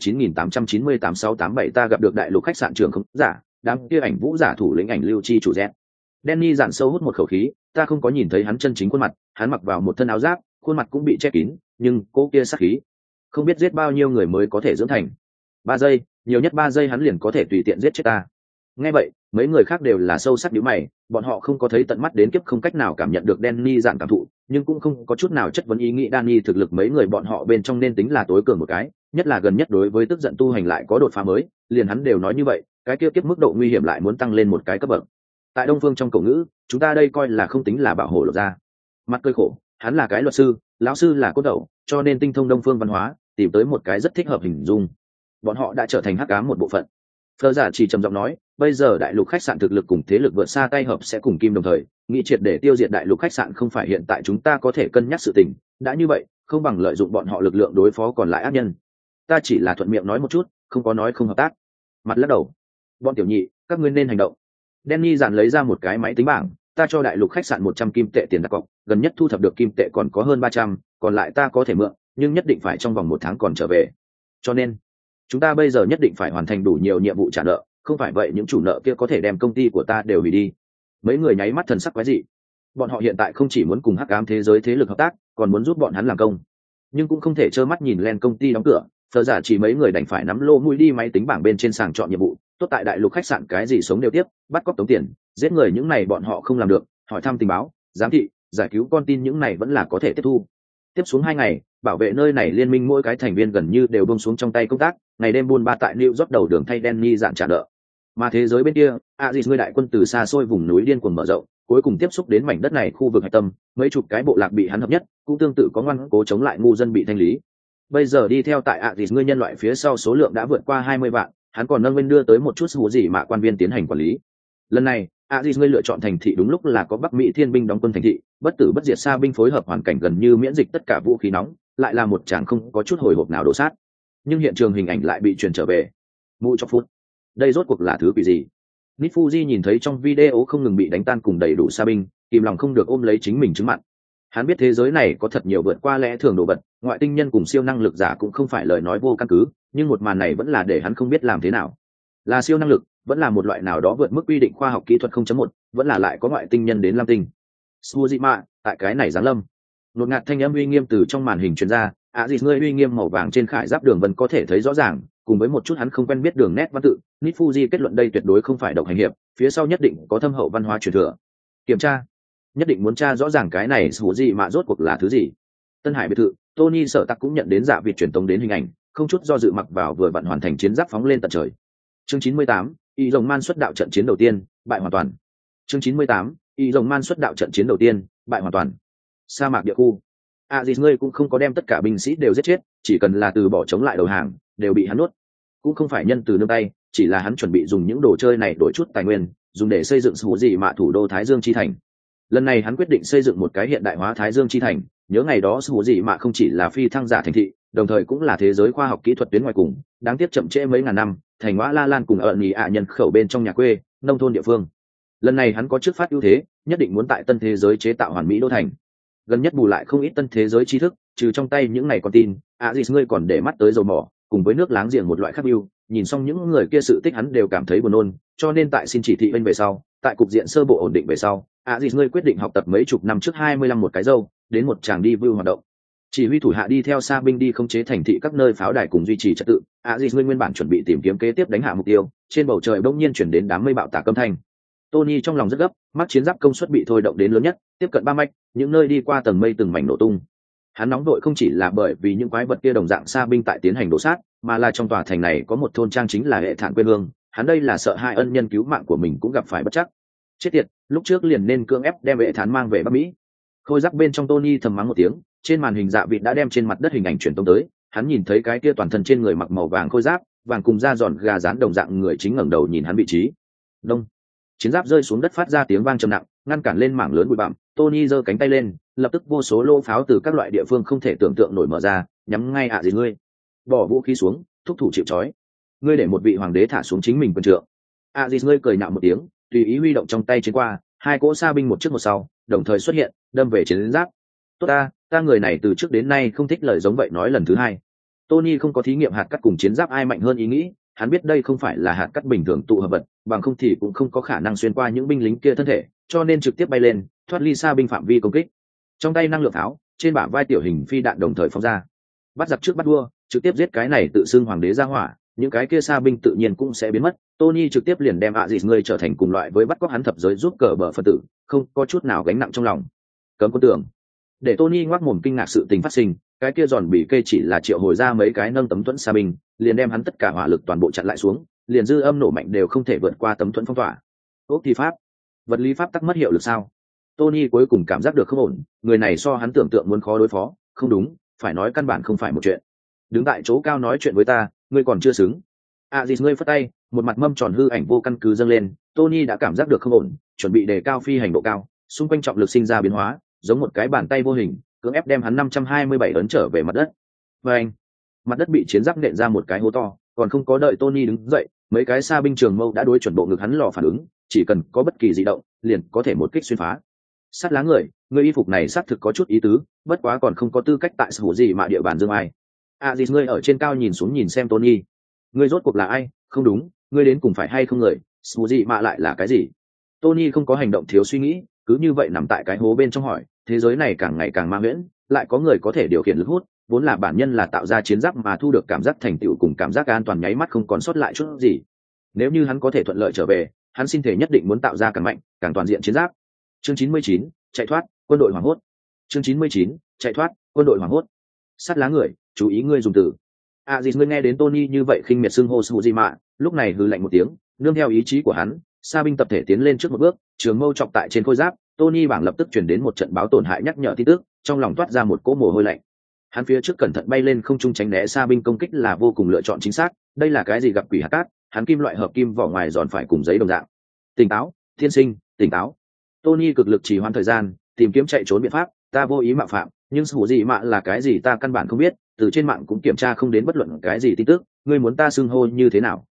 9898-687 ta gặp được đại lục khách sạn trường không giả, đám kia ảnh vũ giả thủ lĩnh ảnh lưu chi chủ Z. Danny giản sâu hút một khẩu khí, ta không có nhìn thấy hắn chân chính khuôn mặt, hắn mặc vào một thân áo giáp, khuôn mặt cũng bị che kín, nhưng cô kia sát khí, không biết giết bao nhiêu người mới có thể dưỡng thành. 3 giây, nhiều nhất 3 giây hắn liền có thể tùy tiện giết chết ta. Nghe vậy, mấy người khác đều là sâu sắc nhíu mày, bọn họ không có thấy tận mắt đến kiếp, không cách nào cảm nhận được Danny giản cảm thụ, nhưng cũng không có chút nào chất vấn ý nghĩ Danny thực lực mấy người bọn họ bên trong nên tính là tối cường một cái, nhất là gần nhất đối với tức giận tu hành lại có đột phá mới, liền hắn đều nói như vậy, cái kia kiếp mức độ nguy hiểm lại muốn tăng lên một cái cấp bậc. Tại Đông Phương trong cổ ngữ, chúng ta đây coi là không tính là bảo hộ lột ra. Mặt cười khổ, hắn là cái luật sư, lão sư là cốt đầu, cho nên tinh thông Đông Phương văn hóa, tìm tới một cái rất thích hợp hình dung. Bọn họ đã trở thành hắc ám một bộ phận. Phơ giả chỉ trầm giọng nói, bây giờ đại lục khách sạn thực lực cùng thế lực vượt xa tay hợp sẽ cùng kim đồng thời, nghị triệt để tiêu diệt đại lục khách sạn không phải hiện tại chúng ta có thể cân nhắc sự tình, đã như vậy, không bằng lợi dụng bọn họ lực lượng đối phó còn lại ác nhân. Ta chỉ là thuận miệng nói một chút, không có nói không hợp tác. Mặt lắc đầu. Bọn tiểu nhị, các ngươi nên hành động. Danny giản lấy ra một cái máy tính bảng, ta cho đại lục khách sạn 100 kim tệ tiền đặt cọc, gần nhất thu thập được kim tệ còn có hơn 300, còn lại ta có thể mượn, nhưng nhất định phải trong vòng 1 tháng còn trở về. Cho nên, chúng ta bây giờ nhất định phải hoàn thành đủ nhiều nhiệm vụ trả nợ, không phải vậy những chủ nợ kia có thể đem công ty của ta đều hủy đi. Mấy người nháy mắt thần sắc quái dị. Bọn họ hiện tại không chỉ muốn cùng hắc ám thế giới thế lực hợp tác, còn muốn giúp bọn hắn làm công, nhưng cũng không thể trơ mắt nhìn lên công ty đóng cửa. Phờ giả chỉ mấy người đành phải nắm lô mũi đi máy tính bảng bên trên sàng chọn nhiệm vụ. Tốt tại đại lục khách sạn cái gì sống đều tiếp, bắt cóc tống tiền, giết người những này bọn họ không làm được, hỏi thăm tình báo, giám thị, giải cứu con tin những này vẫn là có thể tiếp thu. Tiếp xuống 2 ngày, bảo vệ nơi này liên minh mỗi cái thành viên gần như đều buông xuống trong tay công tác, ngày đêm buôn ba tại New York đầu đường thay Danny dạn trả nợ. Mà thế giới bên kia, Aziz ngươi đại quân từ xa xôi vùng núi điên cuồng mở rộng, cuối cùng tiếp xúc đến mảnh đất này khu vực hạch tâm, mấy chục cái bộ lạc bị hắn hợp nhất, cũng tương tự có ngoan cố chống lại ngu dân bị thanh lý. Bây giờ đi theo tại Aziz ngươi nhân loại phía sau số lượng đã vượt qua 20 vạn, hắn còn nâng lên đưa tới một chút hữu gì mà quan viên tiến hành quản lý. Lần này, Aziz ngươi lựa chọn thành thị đúng lúc là có Bắc Mỹ thiên binh đóng quân thành thị, bất tử bất diệt sa binh phối hợp hoàn cảnh gần như miễn dịch tất cả vũ khí nóng, lại là một chàng không có chút hồi hộp nào đổ sát. Nhưng hiện trường hình ảnh lại bị truyền trở về. Mụ cho phút. Đây rốt cuộc là thứ quỷ gì? Nít Fuji nhìn thấy trong video không ngừng bị đánh tan cùng đầy đủ sa binh, kìm lòng không được ôm lấy chính mình chứng mặn. Hắn biết thế giới này có thật nhiều vượt qua lẽ thường đồ vật, ngoại tinh nhân cùng siêu năng lực giả cũng không phải lời nói vô căn cứ, nhưng một màn này vẫn là để hắn không biết làm thế nào. Là siêu năng lực, vẫn là một loại nào đó vượt mức quy định khoa học kỹ thuật 0.1, vẫn là lại có ngoại tinh nhân đến lam tinh. Sujima, tại cái này giáng lâm. Nột ngạt thanh âm uy nghiêm từ trong màn hình truyền ra, ngươi uy nghiêm màu vàng trên khải giáp đường vân có thể thấy rõ ràng, cùng với một chút hắn không quen biết đường nét văn tự, Nít Fuji kết luận đây tuyệt đối không phải độc hành hiệp, phía sau nhất định có thâm hậu văn hóa truyền thừa. Kiểm tra, nhất định muốn tra rõ ràng cái này Sujima rốt cuộc là thứ gì. Tân Hải biệt thự, Tony Sở Tạc cũng nhận đến dạ vịt truyền tống đến hình ảnh, không chút do dự mặc vào vừa vặn hoàn thành chiến giáp phóng lên tận trời. Chương 98, Y Rồng Man xuất đạo trận chiến đầu tiên, bại hoàn toàn. Chương 98, Y Rồng Man xuất đạo trận chiến đầu tiên, bại hoàn toàn. Sa mạc địa khu. Ngươi cũng không có đem tất cả binh sĩ đều giết chết, chỉ cần là từ bỏ chống lại đầu hàng, đều bị hắn nuốt. Cũng không phải nhân từ nương tay, chỉ là hắn chuẩn bị dùng những đồ chơi này đổi chút tài nguyên, dùng để xây dựng Sujima thủ đô Thái Dương chi thành. Lần này hắn quyết định xây dựng một cái hiện đại hóa Thái Dương chi thành, nhớ ngày đó Sujima không chỉ là phi thăng giả thành thị, đồng thời cũng là thế giới khoa học kỹ thuật tuyến ngoài cùng, đáng tiếc chậm trễ mấy ngàn năm, thành Ngõa La Lan cùng ở nhì ạ nhân khẩu bên trong nhà quê, nông thôn địa phương. Lần này hắn có trước phát ưu thế, nhất định muốn tại tân thế giới chế tạo hoàn mỹ đô thành. Gần nhất bù lại không ít tân thế giới tri thức, trừ trong tay những ngày con tin, ngươi còn để mắt tới dầu mỏ, cùng với nước láng giềng một loại khác view, nhìn xong những người kia sự tích hắn đều cảm thấy buồn nôn, cho nên tại xin chỉ thị bên về sau, tại cục diện sơ bộ ổn định về sau, ngươi quyết định học tập mấy chục năm trước 25 một cái dâu, đến một tràng đi view hoạt động. Chỉ huy thủ hạ đi theo xa binh đi khống chế thành thị các nơi pháo đài cùng duy trì trật tự. Ngươi nguyên bản chuẩn bị tìm kiếm kế tiếp đánh hạ mục tiêu, trên bầu trời bỗng nhiên chuyển đến đám mây bạo tạc âm thanh. Tony trong lòng rất gấp, mắt chiến giáp công suất bị thôi động đến lớn nhất, tiếp cận 3 mạch, những nơi đi qua tầng mây từng mảnh nổ tung. Hắn nóng đội không chỉ là bởi vì những quái vật kia đồng dạng xa binh tại tiến hành đổ sát, mà là trong tòa thành này có một thôn trang chính là hệ thản quê hương, hắn đây là sợ hai ân nhân cứu mạng của mình cũng gặp phải bất chắc. Chết tiệt, lúc trước liền nên cưỡng ép đem hệ thản mang về Bắc Mỹ. Khôi giáp bên trong Tony thầm mắng một tiếng, trên màn hình dạ vịt đã đem trên mặt đất hình ảnh truyền tống tới, hắn nhìn thấy cái kia toàn thân trên người mặc màu vàng khôi giáp, vàng cùng da giòn gà rán đồng dạng người chính ngẩng đầu nhìn hắn vị trí. Đông. Chiến giáp rơi xuống đất phát ra tiếng vang trầm nặng, ngăn cản lên mảng lớn bụi bặm. Tony giơ cánh tay lên, lập tức vô số lô pháo từ các loại địa phương không thể tưởng tượng nổi mở ra, nhắm ngay ngươi. Bỏ vũ khí xuống, thúc thủ chịu trói. Ngươi để một vị hoàng đế thả xuống chính mình quân trượng. Ngươi cười nhạo một tiếng, tùy ý huy động trong tay chiến qua, hai cỗ xa binh một trước một sau, đồng thời xuất hiện, đâm về chiến giáp. Tốt ta người này từ trước đến nay không thích lời giống vậy nói lần thứ hai. Tony không có thí nghiệm hạt cắt cùng chiến giáp ai mạnh hơn ý nghĩ, hắn biết đây không phải là hạt cắt bình thường tụ hợp vật, bằng không thì cũng không có khả năng xuyên qua những binh lính kia thân thể, cho nên trực tiếp bay lên, thoát ly xa binh phạm vi công kích. Trong tay năng lượng pháo, trên bả vai tiểu hình phi đạn đồng thời phóng ra. Bắt giặc trước bắt đua, trực tiếp giết cái này tự xưng hoàng đế ra hỏa, những cái kia xa binh tự nhiên cũng sẽ biến mất. Tony trực tiếp liền đem ngươi trở thành cùng loại với bắt cóc hắn thập giới giúp cờ bờ phân tử, không có chút nào gánh nặng trong lòng. Cấm quân tưởng. Để Tony ngoác mồm kinh ngạc sự tình phát sinh, cái kia giòn bị kê chỉ là triệu hồi ra mấy cái nâng tấm thuẫn xa binh, liền đem hắn tất cả hỏa lực toàn bộ chặn lại xuống, liền dư âm nổ mạnh đều không thể vượt qua tấm thuẫn phong tỏa. Ốc thì pháp, vật lý pháp tắc mất hiệu lực sao? Tony cuối cùng cảm giác được không ổn, người này so hắn tưởng tượng muốn khó đối phó, không đúng, phải nói căn bản không phải một chuyện. Đứng tại chỗ cao nói chuyện với ta, ngươi còn chưa xứng. Ngươi phất tay, một mặt mâm tròn hư ảnh vô căn cứ dâng lên, Tony đã cảm giác được không ổn, chuẩn bị đề cao phi hành độ cao, xung quanh trọng lực sinh ra biến hóa, giống một cái bàn tay vô hình, cưỡng ép đem hắn 527 ấn trở về mặt đất. Và anh, mặt đất bị chiến giáp nện ra một cái hố to, còn không có đợi Tony đứng dậy, mấy cái xa binh trường mâu đã đối chuẩn bộ ngực hắn lò phản ứng, chỉ cần có bất kỳ dị động, liền có thể một kích xuyên phá. Sắt lá người y phục này xác thực có chút ý tứ, bất quá còn không có tư cách tại sở gì mà địa bàn dương ai. Ngươi ở trên cao nhìn xuống nhìn xem Tony, ngươi rốt cuộc là ai? Không đúng, ngươi đến cùng phải hay không người? Sở gì mà lại là cái gì? Tony không có hành động thiếu suy nghĩ, cứ như vậy nằm tại cái hố bên trong hỏi, thế giới này càng ngày càng ma huyễn, lại có người có thể điều khiển lực hút, vốn là bản nhân là tạo ra chiến giáp mà thu được cảm giác thành tựu cùng cảm giác an toàn nháy mắt không còn sót lại chút gì. Nếu như hắn có thể thuận lợi trở về, hắn xin thể nhất định muốn tạo ra càng mạnh, càng toàn diện chiến giáp. Chương 99, chạy thoát, quân đội hoảng hốt. Chương 99, chạy thoát, quân đội hoảng hốt. Sắt lá người, chú ý ngươi dùng từ. Ngươi nghe đến Tony như vậy khinh miệt xưng hô Sujima, lúc này hừ lạnh một tiếng, nương theo ý chí của hắn, sa binh tập thể tiến lên trước một bước, trường mâu chọc tại trên khôi giáp. Tony bảng lập tức chuyển đến một trận báo tổn hại nhắc nhở tin tức, trong lòng toát ra một cỗ mồ hôi lạnh. Hắn phía trước cẩn thận bay lên không trung tránh né sa binh công kích là vô cùng lựa chọn chính xác, đây là cái gì gặp quỷ hạt cát, hắn kim loại hợp kim vỏ ngoài giòn phải cùng giấy đồng dạng. Tỉnh táo, thiên sinh, tỉnh táo. Tony cực lực trì hoãn thời gian, tìm kiếm chạy trốn biện pháp, ta vô ý mạo phạm, nhưng sự gì mạ là cái gì ta căn bản không biết, từ trên mạng cũng kiểm tra không đến bất luận cái gì tin tức, ngươi muốn ta xưng hô như thế nào?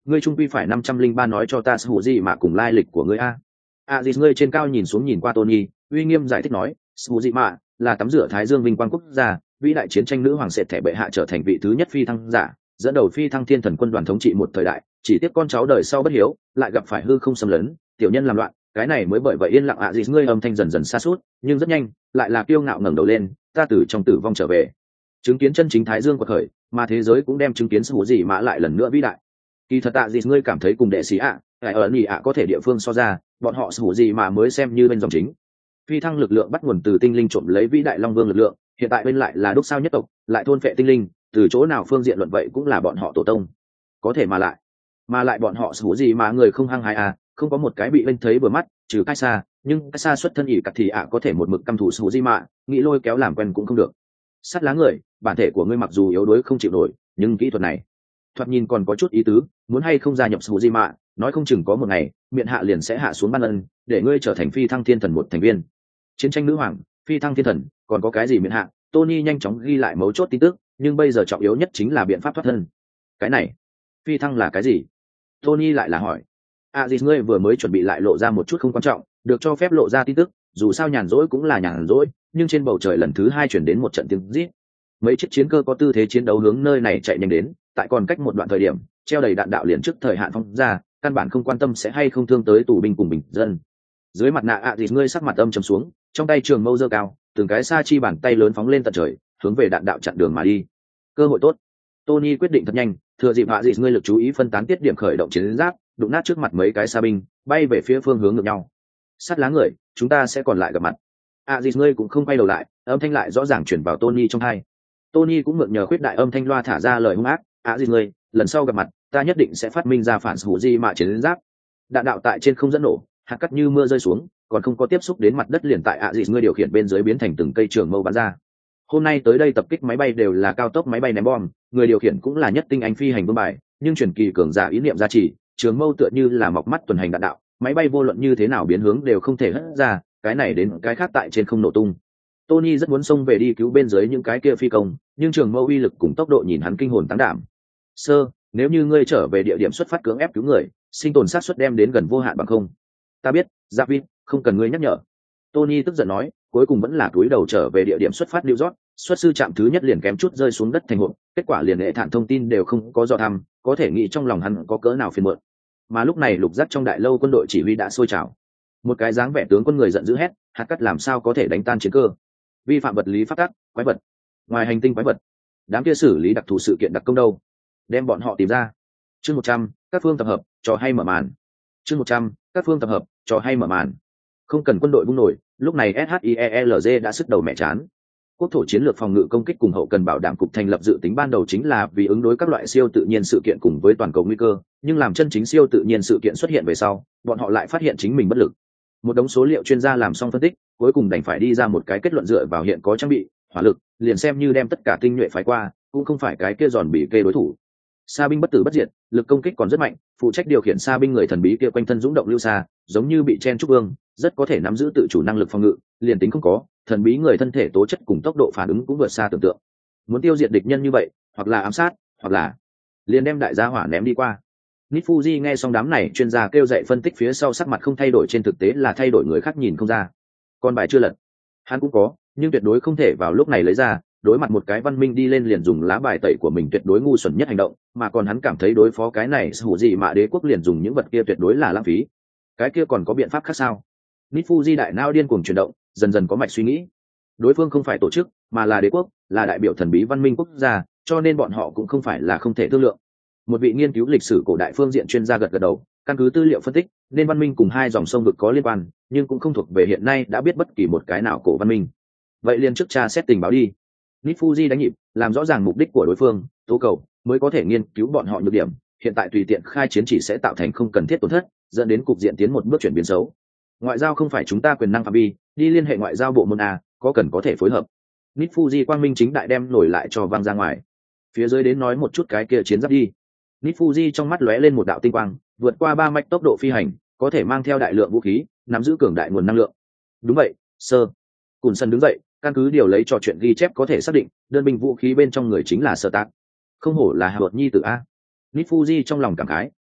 ngươi trung quy phải 503 nói cho ta hữu gì mà cùng lai lịch của ngươi a. Aziz ngươi trên cao nhìn xuống nhìn qua Tony, uy nghiêm giải thích nói, hữu gì mà là tắm rửa thái dương vinh quang quốc gia, vĩ đại chiến tranh nữ hoàng sệt thẻ bệ hạ trở thành vị thứ nhất phi thăng giả, dẫn đầu phi thăng thiên thần quân đoàn thống trị một thời đại, chỉ tiếc con cháu đời sau bất hiếu, lại gặp phải hư không xâm lấn, tiểu nhân làm loạn, cái này mới bởi vậy yên lặng Aziz ngươi âm thanh dần dần xa suốt, nhưng rất nhanh, lại là kiêu ngạo ngẩng đầu lên, ta từ trong tử vong trở về, chứng kiến chân chính thái dương quật khởi, mà thế giới cũng đem chứng kiến hữu gì mà lại lần nữa vĩ đại. Kỳ thật Aziz ngươi cảm thấy cùng đệ sĩ ạ, ở nhị ạ có thể địa phương so ra, bọn họ hữu gì mà mới xem như bên dòng chính. Phi thăng lực lượng bắt nguồn từ tinh linh trộm lấy vĩ đại long vương lực lượng, hiện tại bên lại là đúc sao nhất tộc, lại thôn phệ tinh linh, từ chỗ nào phương diện luận vậy cũng là bọn họ tổ tông. Có thể mà lại bọn họ hữu gì mà người không hăng hái à, không có một cái bị bên thấy vừa mắt, trừ cách xa, nhưng cách xa xuất thân ỷ cặt thì ạ có thể một mực căm thù hữu gì mà, nghĩ lôi kéo làm quen cũng không được. Sắt lá người, bản thể của ngươi mặc dù yếu đuối không chịu nổi, nhưng kỹ thuật này thoạt nhìn còn có chút ý tứ, muốn hay không gia nhập hữu gì mà, nói không chừng có một ngày miệng hạ liền sẽ hạ xuống ban ân, để ngươi trở thành phi thăng thiên thần một thành viên. Chiến tranh nữ hoàng, phi thăng thiên thần, còn có cái gì miễn hạn? Tony nhanh chóng ghi lại mấu chốt tin tức, nhưng bây giờ trọng yếu nhất chính là biện pháp thoát thân. Cái này, phi thăng là cái gì? Tony lại là hỏi. Aziz ngươi vừa mới chuẩn bị lại lộ ra một chút không quan trọng, được cho phép lộ ra tin tức, dù sao nhàn rỗi cũng là nhàn rỗi, nhưng trên bầu trời lần thứ hai chuyển đến một trận tiếng rít. Mấy chiếc chiến cơ có tư thế chiến đấu hướng nơi này chạy nhanh đến, tại còn cách một đoạn thời điểm, treo đầy đạn đạo liền trước thời hạn phóng ra, căn bản không quan tâm sẽ hay không thương tới tù binh cùng bình dân. Dưới mặt nạ Aziz ngươi sắc mặt âm trầm xuống, trong tay trường mâu giơ cao, từng cái sa chi bàn tay lớn phóng lên tận trời, hướng về đạn đạo chặn đường mà đi. Cơ hội tốt. Tony quyết định thật nhanh, thừa dịp Aziz ngươi lực chú ý phân tán tiết điểm khởi động chiến giáp, đụng nát trước mặt mấy cái sa binh, bay về phía phương hướng ngược nhau. Sắt lá người, chúng ta sẽ còn lại gặp mặt. Aziz ngươi cũng không quay đầu lại, âm thanh lại rõ ràng chuyển vào Tony trong tai. Tony cũng mượn nhờ khuyết đại âm thanh loa thả ra lời hung ác, Aziz ngươi, lần sau gặp mặt, ta nhất định sẽ phát minh ra phản hữu gì mà chiến giáp. Đạn đạo tại trên không dẫn nổ, hạt cát như mưa rơi xuống, còn không có tiếp xúc đến mặt đất liền tại Aziz ngươi điều khiển bên dưới biến thành từng cây trường mâu bắn ra. Hôm nay tới đây tập kích máy bay đều là cao tốc máy bay ném bom, người điều khiển cũng là nhất tinh anh phi hành vương bài, nhưng truyền kỳ cường giả ý niệm gia trì, trường mâu tựa như là mọc mắt tuần hành đạn đạo, máy bay vô luận như thế nào biến hướng đều không thể hất ra, cái này đến cái khác tại trên không nổ tung. Tony rất muốn xông về đi cứu bên dưới những cái kia phi công, nhưng trường mâu uy lực cùng tốc độ nhìn hắn kinh hồn táng đảm. Sơ, nếu như ngươi trở về địa điểm xuất phát cưỡng ép cứu người, sinh tồn xác suất đem đến gần vô hạn bằng không. Ta biết, David, không cần ngươi nhắc nhở. Tony tức giận nói, cuối cùng vẫn là cúi đầu trở về địa điểm xuất phát New York, xuất sư trạm thứ nhất liền kém chút rơi xuống đất thành hộp, kết quả liền hệ thản thông tin đều không có dò thăm, có thể nghĩ trong lòng hắn có cỡ nào phiền muộn. Mà lúc này lục giác trong đại lâu quân đội chỉ huy đã sôi trào. Một cái dáng vẻ tướng quân người giận dữ hét, hạt cát làm sao có thể đánh tan chiến cơ? Vi phạm vật lý pháp tắc, quái vật. Ngoài hành tinh quái vật, đám kia xử lý đặc thù sự kiện đặc công đâu? Đem bọn họ tìm ra. Chương 100, các phương tập hợp, trò hay mở màn. Chương 100, các phương tập hợp, trò hay mở màn. Không cần quân đội vung nổi, lúc này SHIELZ đã sức đầu mẹ chán. Quốc thổ chiến lược phòng ngự công kích cùng hậu cần bảo đảm cục thành lập dự tính ban đầu chính là vì ứng đối các loại siêu tự nhiên sự kiện cùng với toàn cầu nguy cơ, nhưng làm chân chính siêu tự nhiên sự kiện xuất hiện về sau, bọn họ lại phát hiện chính mình bất lực. Một đống số liệu chuyên gia làm xong phân tích, cuối cùng đành phải đi ra một cái kết luận dựa vào hiện có trang bị, hỏa lực, liền xem như đem tất cả tinh nhuệ phái qua, cũng không phải cái kia giòn bị kê đối thủ. Sa binh bất tử bất diệt, lực công kích còn rất mạnh, phụ trách điều khiển sa binh người thần bí kia quanh thân dũng động lưu xa, giống như bị chen trúc vương, rất có thể nắm giữ tự chủ năng lực phòng ngự, liền tính không có, thần bí người thân thể tố chất cùng tốc độ phản ứng cũng vượt xa tưởng tượng. Muốn tiêu diệt địch nhân như vậy, hoặc là ám sát, hoặc là liền đem đại gia hỏa ném đi qua. Nifuji nghe xong đám này chuyên gia kêu dậy phân tích phía sau sắc mặt không thay đổi, trên thực tế là thay đổi người khác nhìn không ra. Con bài chưa lật, hắn cũng có, nhưng tuyệt đối không thể vào lúc này lấy ra. Đối mặt một cái văn minh đi lên liền dùng lá bài tẩy của mình tuyệt đối ngu xuẩn nhất hành động, mà còn hắn cảm thấy đối phó cái này hữu gì mà đế quốc liền dùng những vật kia tuyệt đối là lãng phí. Cái kia còn có biện pháp khác sao? Nifuji đại nao điên cuồng chuyển động, dần dần có mạch suy nghĩ. Đối phương không phải tổ chức, mà là đế quốc, là đại biểu thần bí văn minh quốc gia, cho nên bọn họ cũng không phải là không thể thương lượng. Một vị nghiên cứu lịch sử cổ đại phương diện chuyên gia gật gật đầu, căn cứ tư liệu phân tích, nên văn minh cùng hai dòng sông vực có liên quan, nhưng cũng không thuộc về hiện nay đã biết bất kỳ một cái nào cổ văn minh. Vậy liền trước tra xét tình báo đi. Nifuji đánh nhịp, làm rõ ràng mục đích của đối phương, tố cầu, mới có thể nghiên cứu bọn họ nhược điểm. Hiện tại tùy tiện khai chiến chỉ sẽ tạo thành không cần thiết tổn thất, dẫn đến cục diện tiến một bước chuyển biến xấu. Ngoại giao không phải chúng ta quyền năng phạm vi, đi liên hệ ngoại giao bộ môn A, có cần có thể phối hợp. Nifuji quang minh chính đại đem nổi lại cho vang ra ngoài. Phía dưới đến nói một chút cái kia chiến giáp đi. Nifuji trong mắt lóe lên một đạo tinh quang, vượt qua 3 mạch tốc độ phi hành, có thể mang theo đại lượng vũ khí, nắm giữ cường đại nguồn năng lượng. Đúng vậy, sir. Cùn sân đứng dậy, căn cứ điều lấy trò chuyện ghi chép có thể xác định, đơn binh vũ khí bên trong người chính là Sơ Tạc. Không hổ là Hạ Bột Nhi tử A. Nifuji trong lòng cảm khái,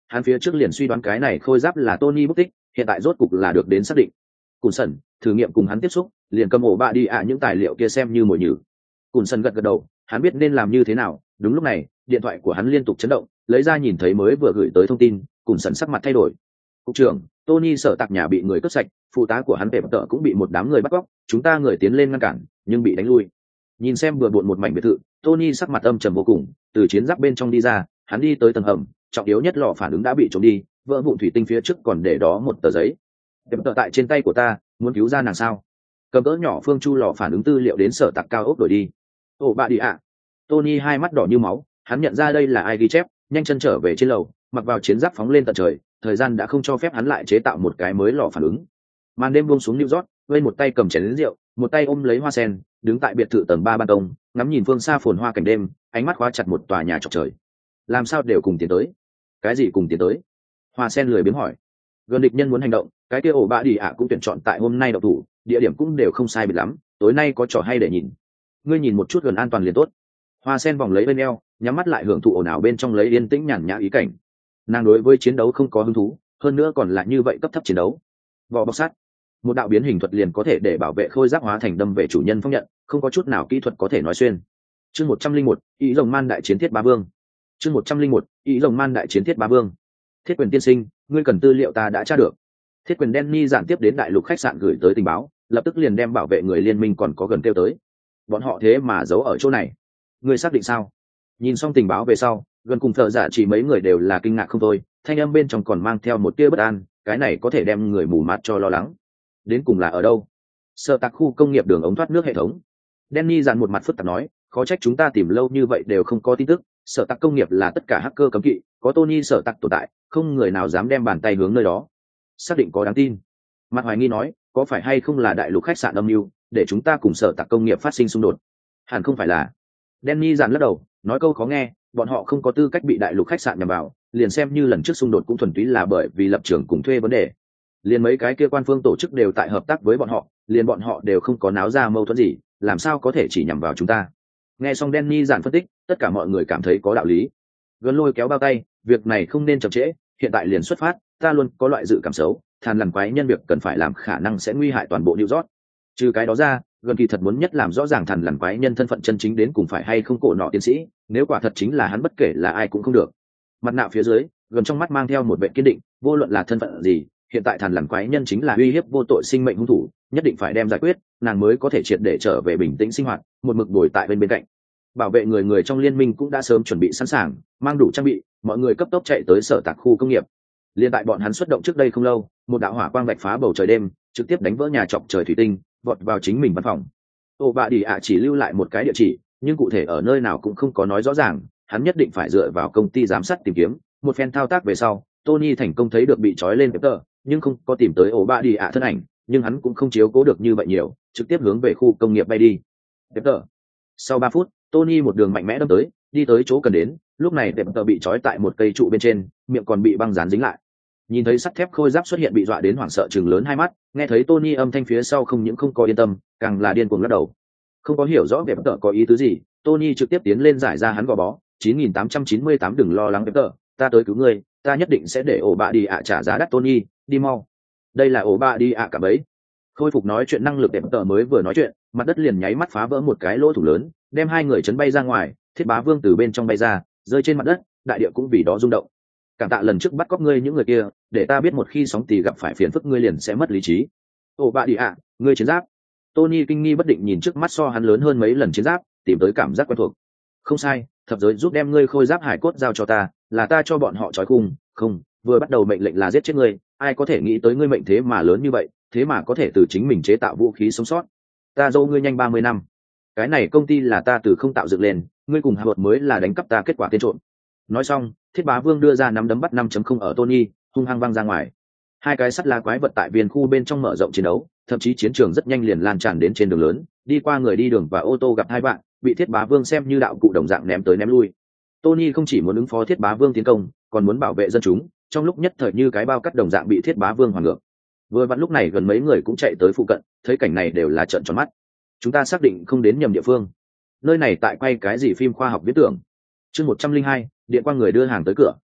hắn phía trước liền suy đoán cái này khôi giáp là Tony mất tích, hiện tại rốt cục là được đến xác định. Cùn sần thử nghiệm cùng hắn tiếp xúc, liền cầm ổ bạ đi ạ những tài liệu kia xem như mồi nhử. Cùn sần gật gật đầu, hắn biết nên làm như thế nào. Đúng lúc này điện thoại của hắn liên tục chấn động, lấy ra nhìn thấy mới vừa gửi tới thông tin. Cùn sần sắc mặt thay đổi. Cục trưởng, Tony sở tạc nhà bị người cướp sạch, phụ tá của hắn tệ tợ cũng bị một đám người bắt cóc, chúng ta người tiến lên ngăn cản nhưng bị đánh lui. Nhìn xem vừa bộn một mảnh biệt thự, Tony sắc mặt âm trầm vô cùng, từ chiến giáp bên trong đi ra, hắn đi tới tầng hầm, trọng yếu nhất lò phản ứng đã bị trộm đi, vỡ vụn thủy tinh phía trước còn để đó một tờ giấy. Tệ tợ tại trên tay của ta, muốn cứu ra nàng sao? Cầm cỡ nhỏ phương chu lò phản ứng tư liệu đến sở tạc cao ốc đổi đi. Ồ bạ đi ạ. Tony hai mắt đỏ như máu, hắn nhận ra đây là ai ghi chép, nhanh chân trở về trên lầu, mặc vào chiến giáp phóng lên tận trời. Thời gian đã không cho phép hắn lại chế tạo một cái mới lò phản ứng. Màn đêm buông xuống New York, vây một tay cầm chén lớn rượu, một tay ôm lấy hoa sen, đứng tại biệt thự tầng 3 ban công, ngắm nhìn phương xa phồn hoa cảnh đêm, ánh mắt khóa chặt một tòa nhà chọc trời. Làm sao đều cùng tiến tới? Cái gì cùng tiến tới? Hoa sen lười biếng hỏi. Gần địch nhân muốn hành động, cái kia ổ bạ đi ạ cũng tuyển chọn tại hôm nay động thủ, địa điểm cũng đều không sai biệt lắm, tối nay có trò hay để nhìn. Ngươi nhìn một chút gần an toàn liền tốt. Hoa sen vòng lấy bên eo, nhắm mắt lại hưởng thụ ồn ào bên trong lấy yên tĩnh nhàn nhã ý cảnh. Nàng đối với chiến đấu không có hứng thú, hơn nữa còn là như vậy cấp thấp chiến đấu. Vỏ bọc sắt, một đạo biến hình thuật liền có thể để bảo vệ khôi giáp hóa thành đâm về chủ nhân phong nhận, không có chút nào kỹ thuật có thể nói xuyên. Chương 101, ý rồng man đại chiến thiết bá vương. Chương 101, ý rồng man đại chiến thiết bá vương. Thiết quyền tiên sinh, ngươi cần tư liệu ta đã tra được. Thiết quyền Danny giản tiếp đến đại lục khách sạn gửi tới tình báo, lập tức liền đem bảo vệ người liên minh còn có gần kêu tới. Bọn họ thế mà giấu ở chỗ này. Ngươi xác định sao? Nhìn xong tình báo về sau, gần cùng thợ giả chỉ mấy người đều là kinh ngạc không thôi, thanh âm bên trong còn mang theo một tia bất an, cái này có thể đem người mù mắt cho lo lắng. Đến cùng là ở đâu? Sở tạc khu công nghiệp đường ống thoát nước hệ thống. Danny dàn một mặt phức tạp nói, khó trách chúng ta tìm lâu như vậy đều không có tin tức, sở tạc công nghiệp là tất cả hacker cấm kỵ, có Tony sở tạc tồn tại, không người nào dám đem bàn tay hướng nơi đó. Xác định có đáng tin. Mặt hoài nghi nói, có phải hay không là đại lục khách sạn âm mưu để chúng ta cùng sở tạc công nghiệp phát sinh xung đột? Hẳn không phải là. Danny dàn lắc đầu, nói câu khó nghe, bọn họ không có tư cách bị đại lục khách sạn nhằm vào, liền xem như lần trước xung đột cũng thuần túy là bởi vì lập trường cùng thuê vấn đề. Liền mấy cái kia quan phương tổ chức đều tại hợp tác với bọn họ, liền bọn họ đều không có náo ra mâu thuẫn gì, làm sao có thể chỉ nhằm vào chúng ta? Nghe xong Danny giản phân tích, tất cả mọi người cảm thấy có đạo lý. Gần lôi kéo bao tay, việc này không nên chậm trễ, hiện tại liền xuất phát, ta luôn có loại dự cảm xấu, than lằn quái nhân việc cần phải làm khả năng sẽ nguy hại toàn bộ New York. Trừ cái đó ra, gần kỳ thật muốn nhất làm rõ ràng thằn lằn quái nhân thân phận chân chính đến cùng phải hay không cổ nọ tiến sĩ, nếu quả thật chính là hắn bất kể là ai cũng không được. Mặt nạ phía dưới, gần trong mắt mang theo một vẻ kiên định, vô luận là thân phận gì, hiện tại thằn lằn quái nhân chính là uy hiếp vô tội sinh mệnh hung thủ, nhất định phải đem giải quyết, nàng mới có thể triệt để trở về bình tĩnh sinh hoạt, một mực bồi tại bên cạnh. Bảo vệ người trong liên minh cũng đã sớm chuẩn bị sẵn sàng, mang đủ trang bị, mọi người cấp tốc chạy tới sở tạc khu công nghiệp. Liên tại bọn hắn xuất động trước đây không lâu, một đạo hỏa quang vạch phá bầu trời đêm, trực tiếp đánh vỡ nhà chọc trời thủy tinh, vọt vào chính mình văn phòng. Ô bạ đi ạ chỉ lưu lại một cái địa chỉ, nhưng cụ thể ở nơi nào cũng không có nói rõ ràng, hắn nhất định phải dựa vào công ty giám sát tìm kiếm. Một phen thao tác về sau, Tony thành công thấy được bị trói lên Peter, nhưng không có tìm tới ổ bạ đi ạ thân ảnh, nhưng hắn cũng không chiếu cố được như vậy nhiều, trực tiếp hướng về khu công nghiệp bay đi. Peter. Sau 3 phút, Tony một đường mạnh mẽ đâm tới, đi tới chỗ cần đến, lúc này Peter bị trói tại một cây trụ bên trên, miệng còn bị băng dán dính lại. Nhìn thấy sắt thép khôi giáp xuất hiện bị dọa đến hoảng sợ trừng lớn hai mắt, nghe thấy Tony âm thanh phía sau không những không có yên tâm, càng là điên cuồng lắc đầu. Không có hiểu rõ Peter có ý tứ gì, Tony trực tiếp tiến lên giải ra hắn gò bó. 9898 đừng lo lắng Peter, ta tới cứu ngươi, ta nhất định sẽ để ổ bạ đi ạ trả giá đắt. Tony, đi mau. Đây là ổ bạ đi ạ cả bấy. Khôi phục nói chuyện năng lực Peter mới vừa nói chuyện, mặt đất liền nháy mắt phá vỡ một cái lỗ thủng lớn, đem hai người chấn bay ra ngoài, Thiết Bá Vương từ bên trong bay ra, rơi trên mặt đất, đại địa cũng vì đó rung động. Cảm tạ lần trước bắt cóc ngươi những người kia, để ta biết một khi sóng tì gặp phải phiền phức ngươi liền sẽ mất lý trí. Ồ bạ đi ạ, ngươi chiến giáp. Tony kinh nghi bất định nhìn trước mắt so hắn lớn hơn mấy lần chiến giáp, tìm tới cảm giác quen thuộc. Không sai, thập giới giúp đem ngươi khôi giáp hải cốt giao cho ta, là ta cho bọn họ trói khung. Không, vừa bắt đầu mệnh lệnh là giết chết ngươi, ai có thể nghĩ tới ngươi mệnh thế mà lớn như vậy, thế mà có thể từ chính mình chế tạo vũ khí sống sót. Ta dâu ngươi nhanh 30 năm. Cái này công ty là ta từ không tạo dựng lên, ngươi cùng Hạ Bột mới là đánh cắp ta kết quả tên trộm. Nói xong, Thiết Bá Vương đưa ra nắm đấm bắt 5.0 ở Tony, hung hăng văng ra ngoài. Hai cái sắt lá quái vật tại viên khu bên trong mở rộng chiến đấu, thậm chí chiến trường rất nhanh liền lan tràn đến trên đường lớn, đi qua người đi đường và ô tô gặp hai bạn, bị Thiết Bá Vương xem như đạo cụ đồng dạng ném tới ném lui. Tony không chỉ muốn ứng phó Thiết Bá Vương tiến công, còn muốn bảo vệ dân chúng, trong lúc nhất thời như cái bao cắt đồng dạng bị Thiết Bá Vương hoàn ngược. Vừa vặn lúc này gần mấy người cũng chạy tới phụ cận, thấy cảnh này đều là trợn tròn mắt. Chúng ta xác định không đến nhầm địa phương. Nơi này tại quay cái gì phim khoa học viễn tưởng. Chương 102, điện quang người đưa hàng tới cửa.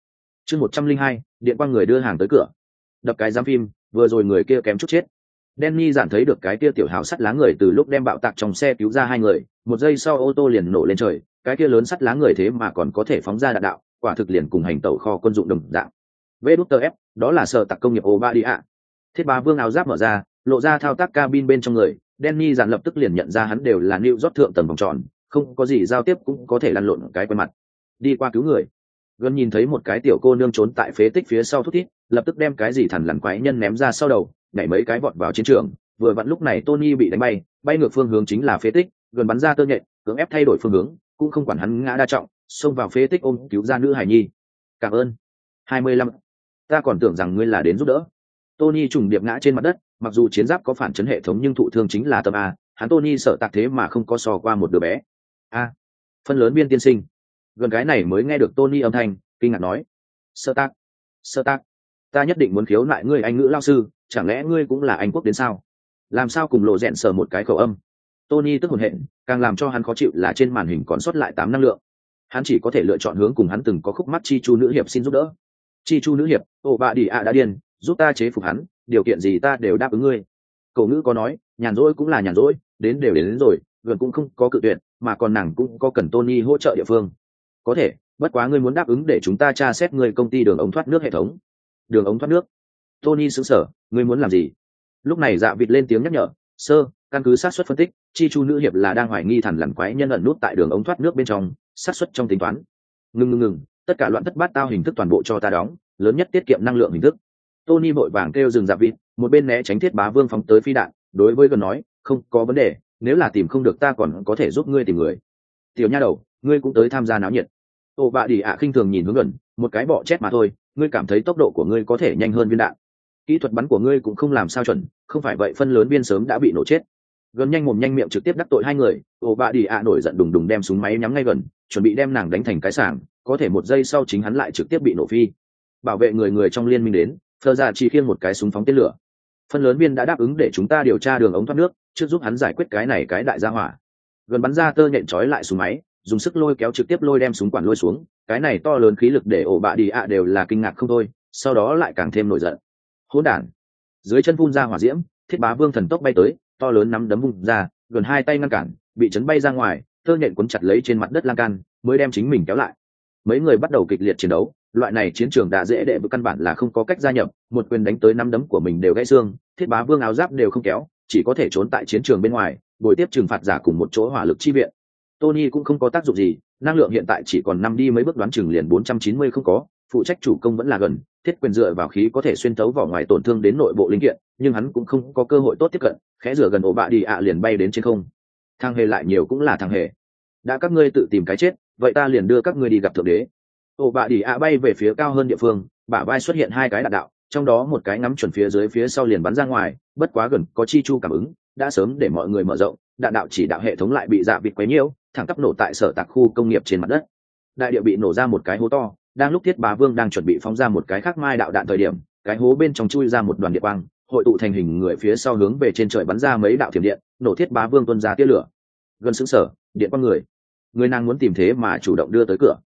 chương 102, điện quang người đưa hàng tới cửa. Đập cái giám phim, vừa rồi người kia kém chút chết. Danny giản thấy được cái kia tiểu hào sắt lá người từ lúc đem bạo tạc trong xe cứu ra hai người, một giây sau ô tô liền nổ lên trời, cái kia lớn sắt lá người thế mà còn có thể phóng ra đạn đạo, quả thực liền cùng hành tẩu kho quân dụng đồng dạng. VWF, đó là sở tạc công nghiệp Obadia. Thiết Bá Vương áo giáp mở ra, lộ ra thao tác cabin bên trong người, Danny giản lập tức liền nhận ra hắn đều là New York thượng tầng vòng tròn, không có gì giao tiếp cũng có thể lăn lộn cái quen mặt. Đi qua cứu người. Gần nhìn thấy một cái tiểu cô nương trốn tại phế tích phía sau thút thít, lập tức đem cái gì thằn lằn quái nhân ném ra sau đầu, nhảy mấy cái vọt vào chiến trường. Vừa vặn lúc này Tony bị đánh bay ngược phương hướng chính là phế tích, gần bắn ra tơ nhện, cưỡng ép thay đổi phương hướng, cũng không quản hắn ngã đa trọng, xông vào phế tích ôm cứu ra nữ hải nhi. Cảm ơn. 25. Ta còn tưởng rằng ngươi là đến giúp đỡ. Tony trùng điệp ngã trên mặt đất, mặc dù chiến giáp có phản chấn hệ thống nhưng thụ thương chính là tâm a, hắn Tony sợ tạc thế mà không có sò qua một đứa bé. A. Phân lớn biên tiên sinh. Gần cái này mới nghe được Tony âm thanh, kinh ngạc nói: Sơ tác, ta nhất định muốn khiếu nại ngươi Anh ngữ lao sư, chẳng lẽ ngươi cũng là Anh quốc đến sao? Làm sao cùng lộ rẹn sờ một cái khẩu âm? Tony tức hồn hện, càng làm cho hắn khó chịu là trên màn hình còn sót lại 8 năng lượng. Hắn chỉ có thể lựa chọn hướng cùng hắn từng có khúc mắc Chi Chu nữ hiệp xin giúp đỡ. Chi Chu nữ hiệp, ồ bà đi ạ đã điên, giúp ta chế phục hắn, điều kiện gì ta đều đáp ứng ngươi. Cổ ngữ có nói, nhàn rỗi cũng là nhàn rỗi, đến rồi, gần cũng không có cự tuyệt, mà còn nàng cũng có cần Tony hỗ trợ địa phương. Có thể, bất quá ngươi muốn đáp ứng để chúng ta tra xét người công ty đường ống thoát nước hệ thống. Đường ống thoát nước? Tony sững sờ, ngươi muốn làm gì? Lúc này Dạ Vịt lên tiếng nhắc nhở: Sơ, căn cứ xác suất phân tích, Chi Chu nữ hiệp là đang hoài nghi thằn lằn quái nhân ẩn nút tại đường ống thoát nước bên trong, xác suất trong tính toán. Ngừng, tất cả loạn thất bát tao hình thức toàn bộ cho ta đóng, lớn nhất tiết kiệm năng lượng hình thức. Tony vội vàng kêu dừng Dạ Vịt, một bên né tránh Thiết Bá Vương phóng tới phi đạn, đối với gần nói: không có vấn đề, nếu là tìm không được ta còn có thể giúp ngươi tìm người. Tiểu nha đầu, ngươi cũng tới tham gia náo nhiệt. Ô bạ đi ạ khinh thường nhìn hướng gần, một cái bọ chết mà thôi, ngươi cảm thấy tốc độ của ngươi có thể nhanh hơn viên đạn, kỹ thuật bắn của ngươi cũng không làm sao chuẩn, không phải vậy phân lớn viên sớm đã bị nổ chết. Gần nhanh mồm nhanh miệng trực tiếp đắc tội hai người, ô bạ đi ạ nổi giận đùng đùng đem súng máy nhắm ngay gần, chuẩn bị đem nàng đánh thành cái sảng, có thể một giây sau chính hắn lại trực tiếp bị nổ phi. Bảo vệ người trong liên minh đến, Phơ ra chỉ khiêng một cái súng phóng tên lửa. Phân lớn viên đã đáp ứng để chúng ta điều tra đường ống thoát nước, trước giúp hắn giải quyết cái này cái đại gia hỏa. Gần bắn ra tơ nhện trói lại súng máy, dùng sức lôi kéo trực tiếp lôi đem súng quản lôi xuống, cái này to lớn khí lực để ổ bạ đi ạ đều là kinh ngạc không thôi, sau đó lại càng thêm nổi giận. Hỗn đản! Dưới chân phun ra hỏa diễm, Thiết Bá Vương thần tốc bay tới, to lớn nắm đấm vung ra, gần hai tay ngăn cản, bị chấn bay ra ngoài, tơ nhện cuốn chặt lấy trên mặt đất lan can, mới đem chính mình kéo lại. Mấy người bắt đầu kịch liệt chiến đấu, loại này chiến trường đã dễ đệ với căn bản là không có cách gia nhập, một quyền đánh tới nắm đấm của mình đều gãy xương, Thiết Bá Vương áo giáp đều không kéo, chỉ có thể trốn tại chiến trường bên ngoài, bồi tiếp trừng phạt giả cùng một chỗ hỏa lực chi viện. Tony cũng không có tác dụng gì, năng lượng hiện tại chỉ còn 5 đi mấy bước đoán chừng liền 490 không có, phụ trách chủ công vẫn là gần, thiết quyền dựa vào khí có thể xuyên thấu vỏ ngoài tổn thương đến nội bộ linh kiện, nhưng hắn cũng không có cơ hội tốt tiếp cận, khẽ rửa gần ổ bạ đi ạ liền bay đến trên không. Thằng hề lại nhiều cũng là thằng hề. Đã các ngươi tự tìm cái chết, vậy ta liền đưa các ngươi đi gặp thượng đế. Ổ bạ đi ạ bay về phía cao hơn địa phương, bả vai xuất hiện hai cái đạn đạo, trong đó một cái ngắm chuẩn phía dưới phía sau liền bắn ra ngoài, bất quá gần có Chi Chu cảm ứng, đã sớm để mọi người mở rộng, đạn đạo chỉ đạo hệ thống lại bị Dạ Vịt quấy nhiễu, thẳng tắp nổ tại sở tạc khu công nghiệp trên mặt đất. Đại địa bị nổ ra một cái hố to, đang lúc Thiết Bá Vương đang chuẩn bị phóng ra một cái khác mai đạo đạn thời điểm, cái hố bên trong chui ra một đoàn điện quang, hội tụ thành hình người phía sau hướng về trên trời bắn ra mấy đạo thiểm điện, nổ Thiết Bá Vương tuôn ra tia lửa. Gần sững sờ, điện quang người nàng muốn tìm thế mà chủ động đưa tới cửa.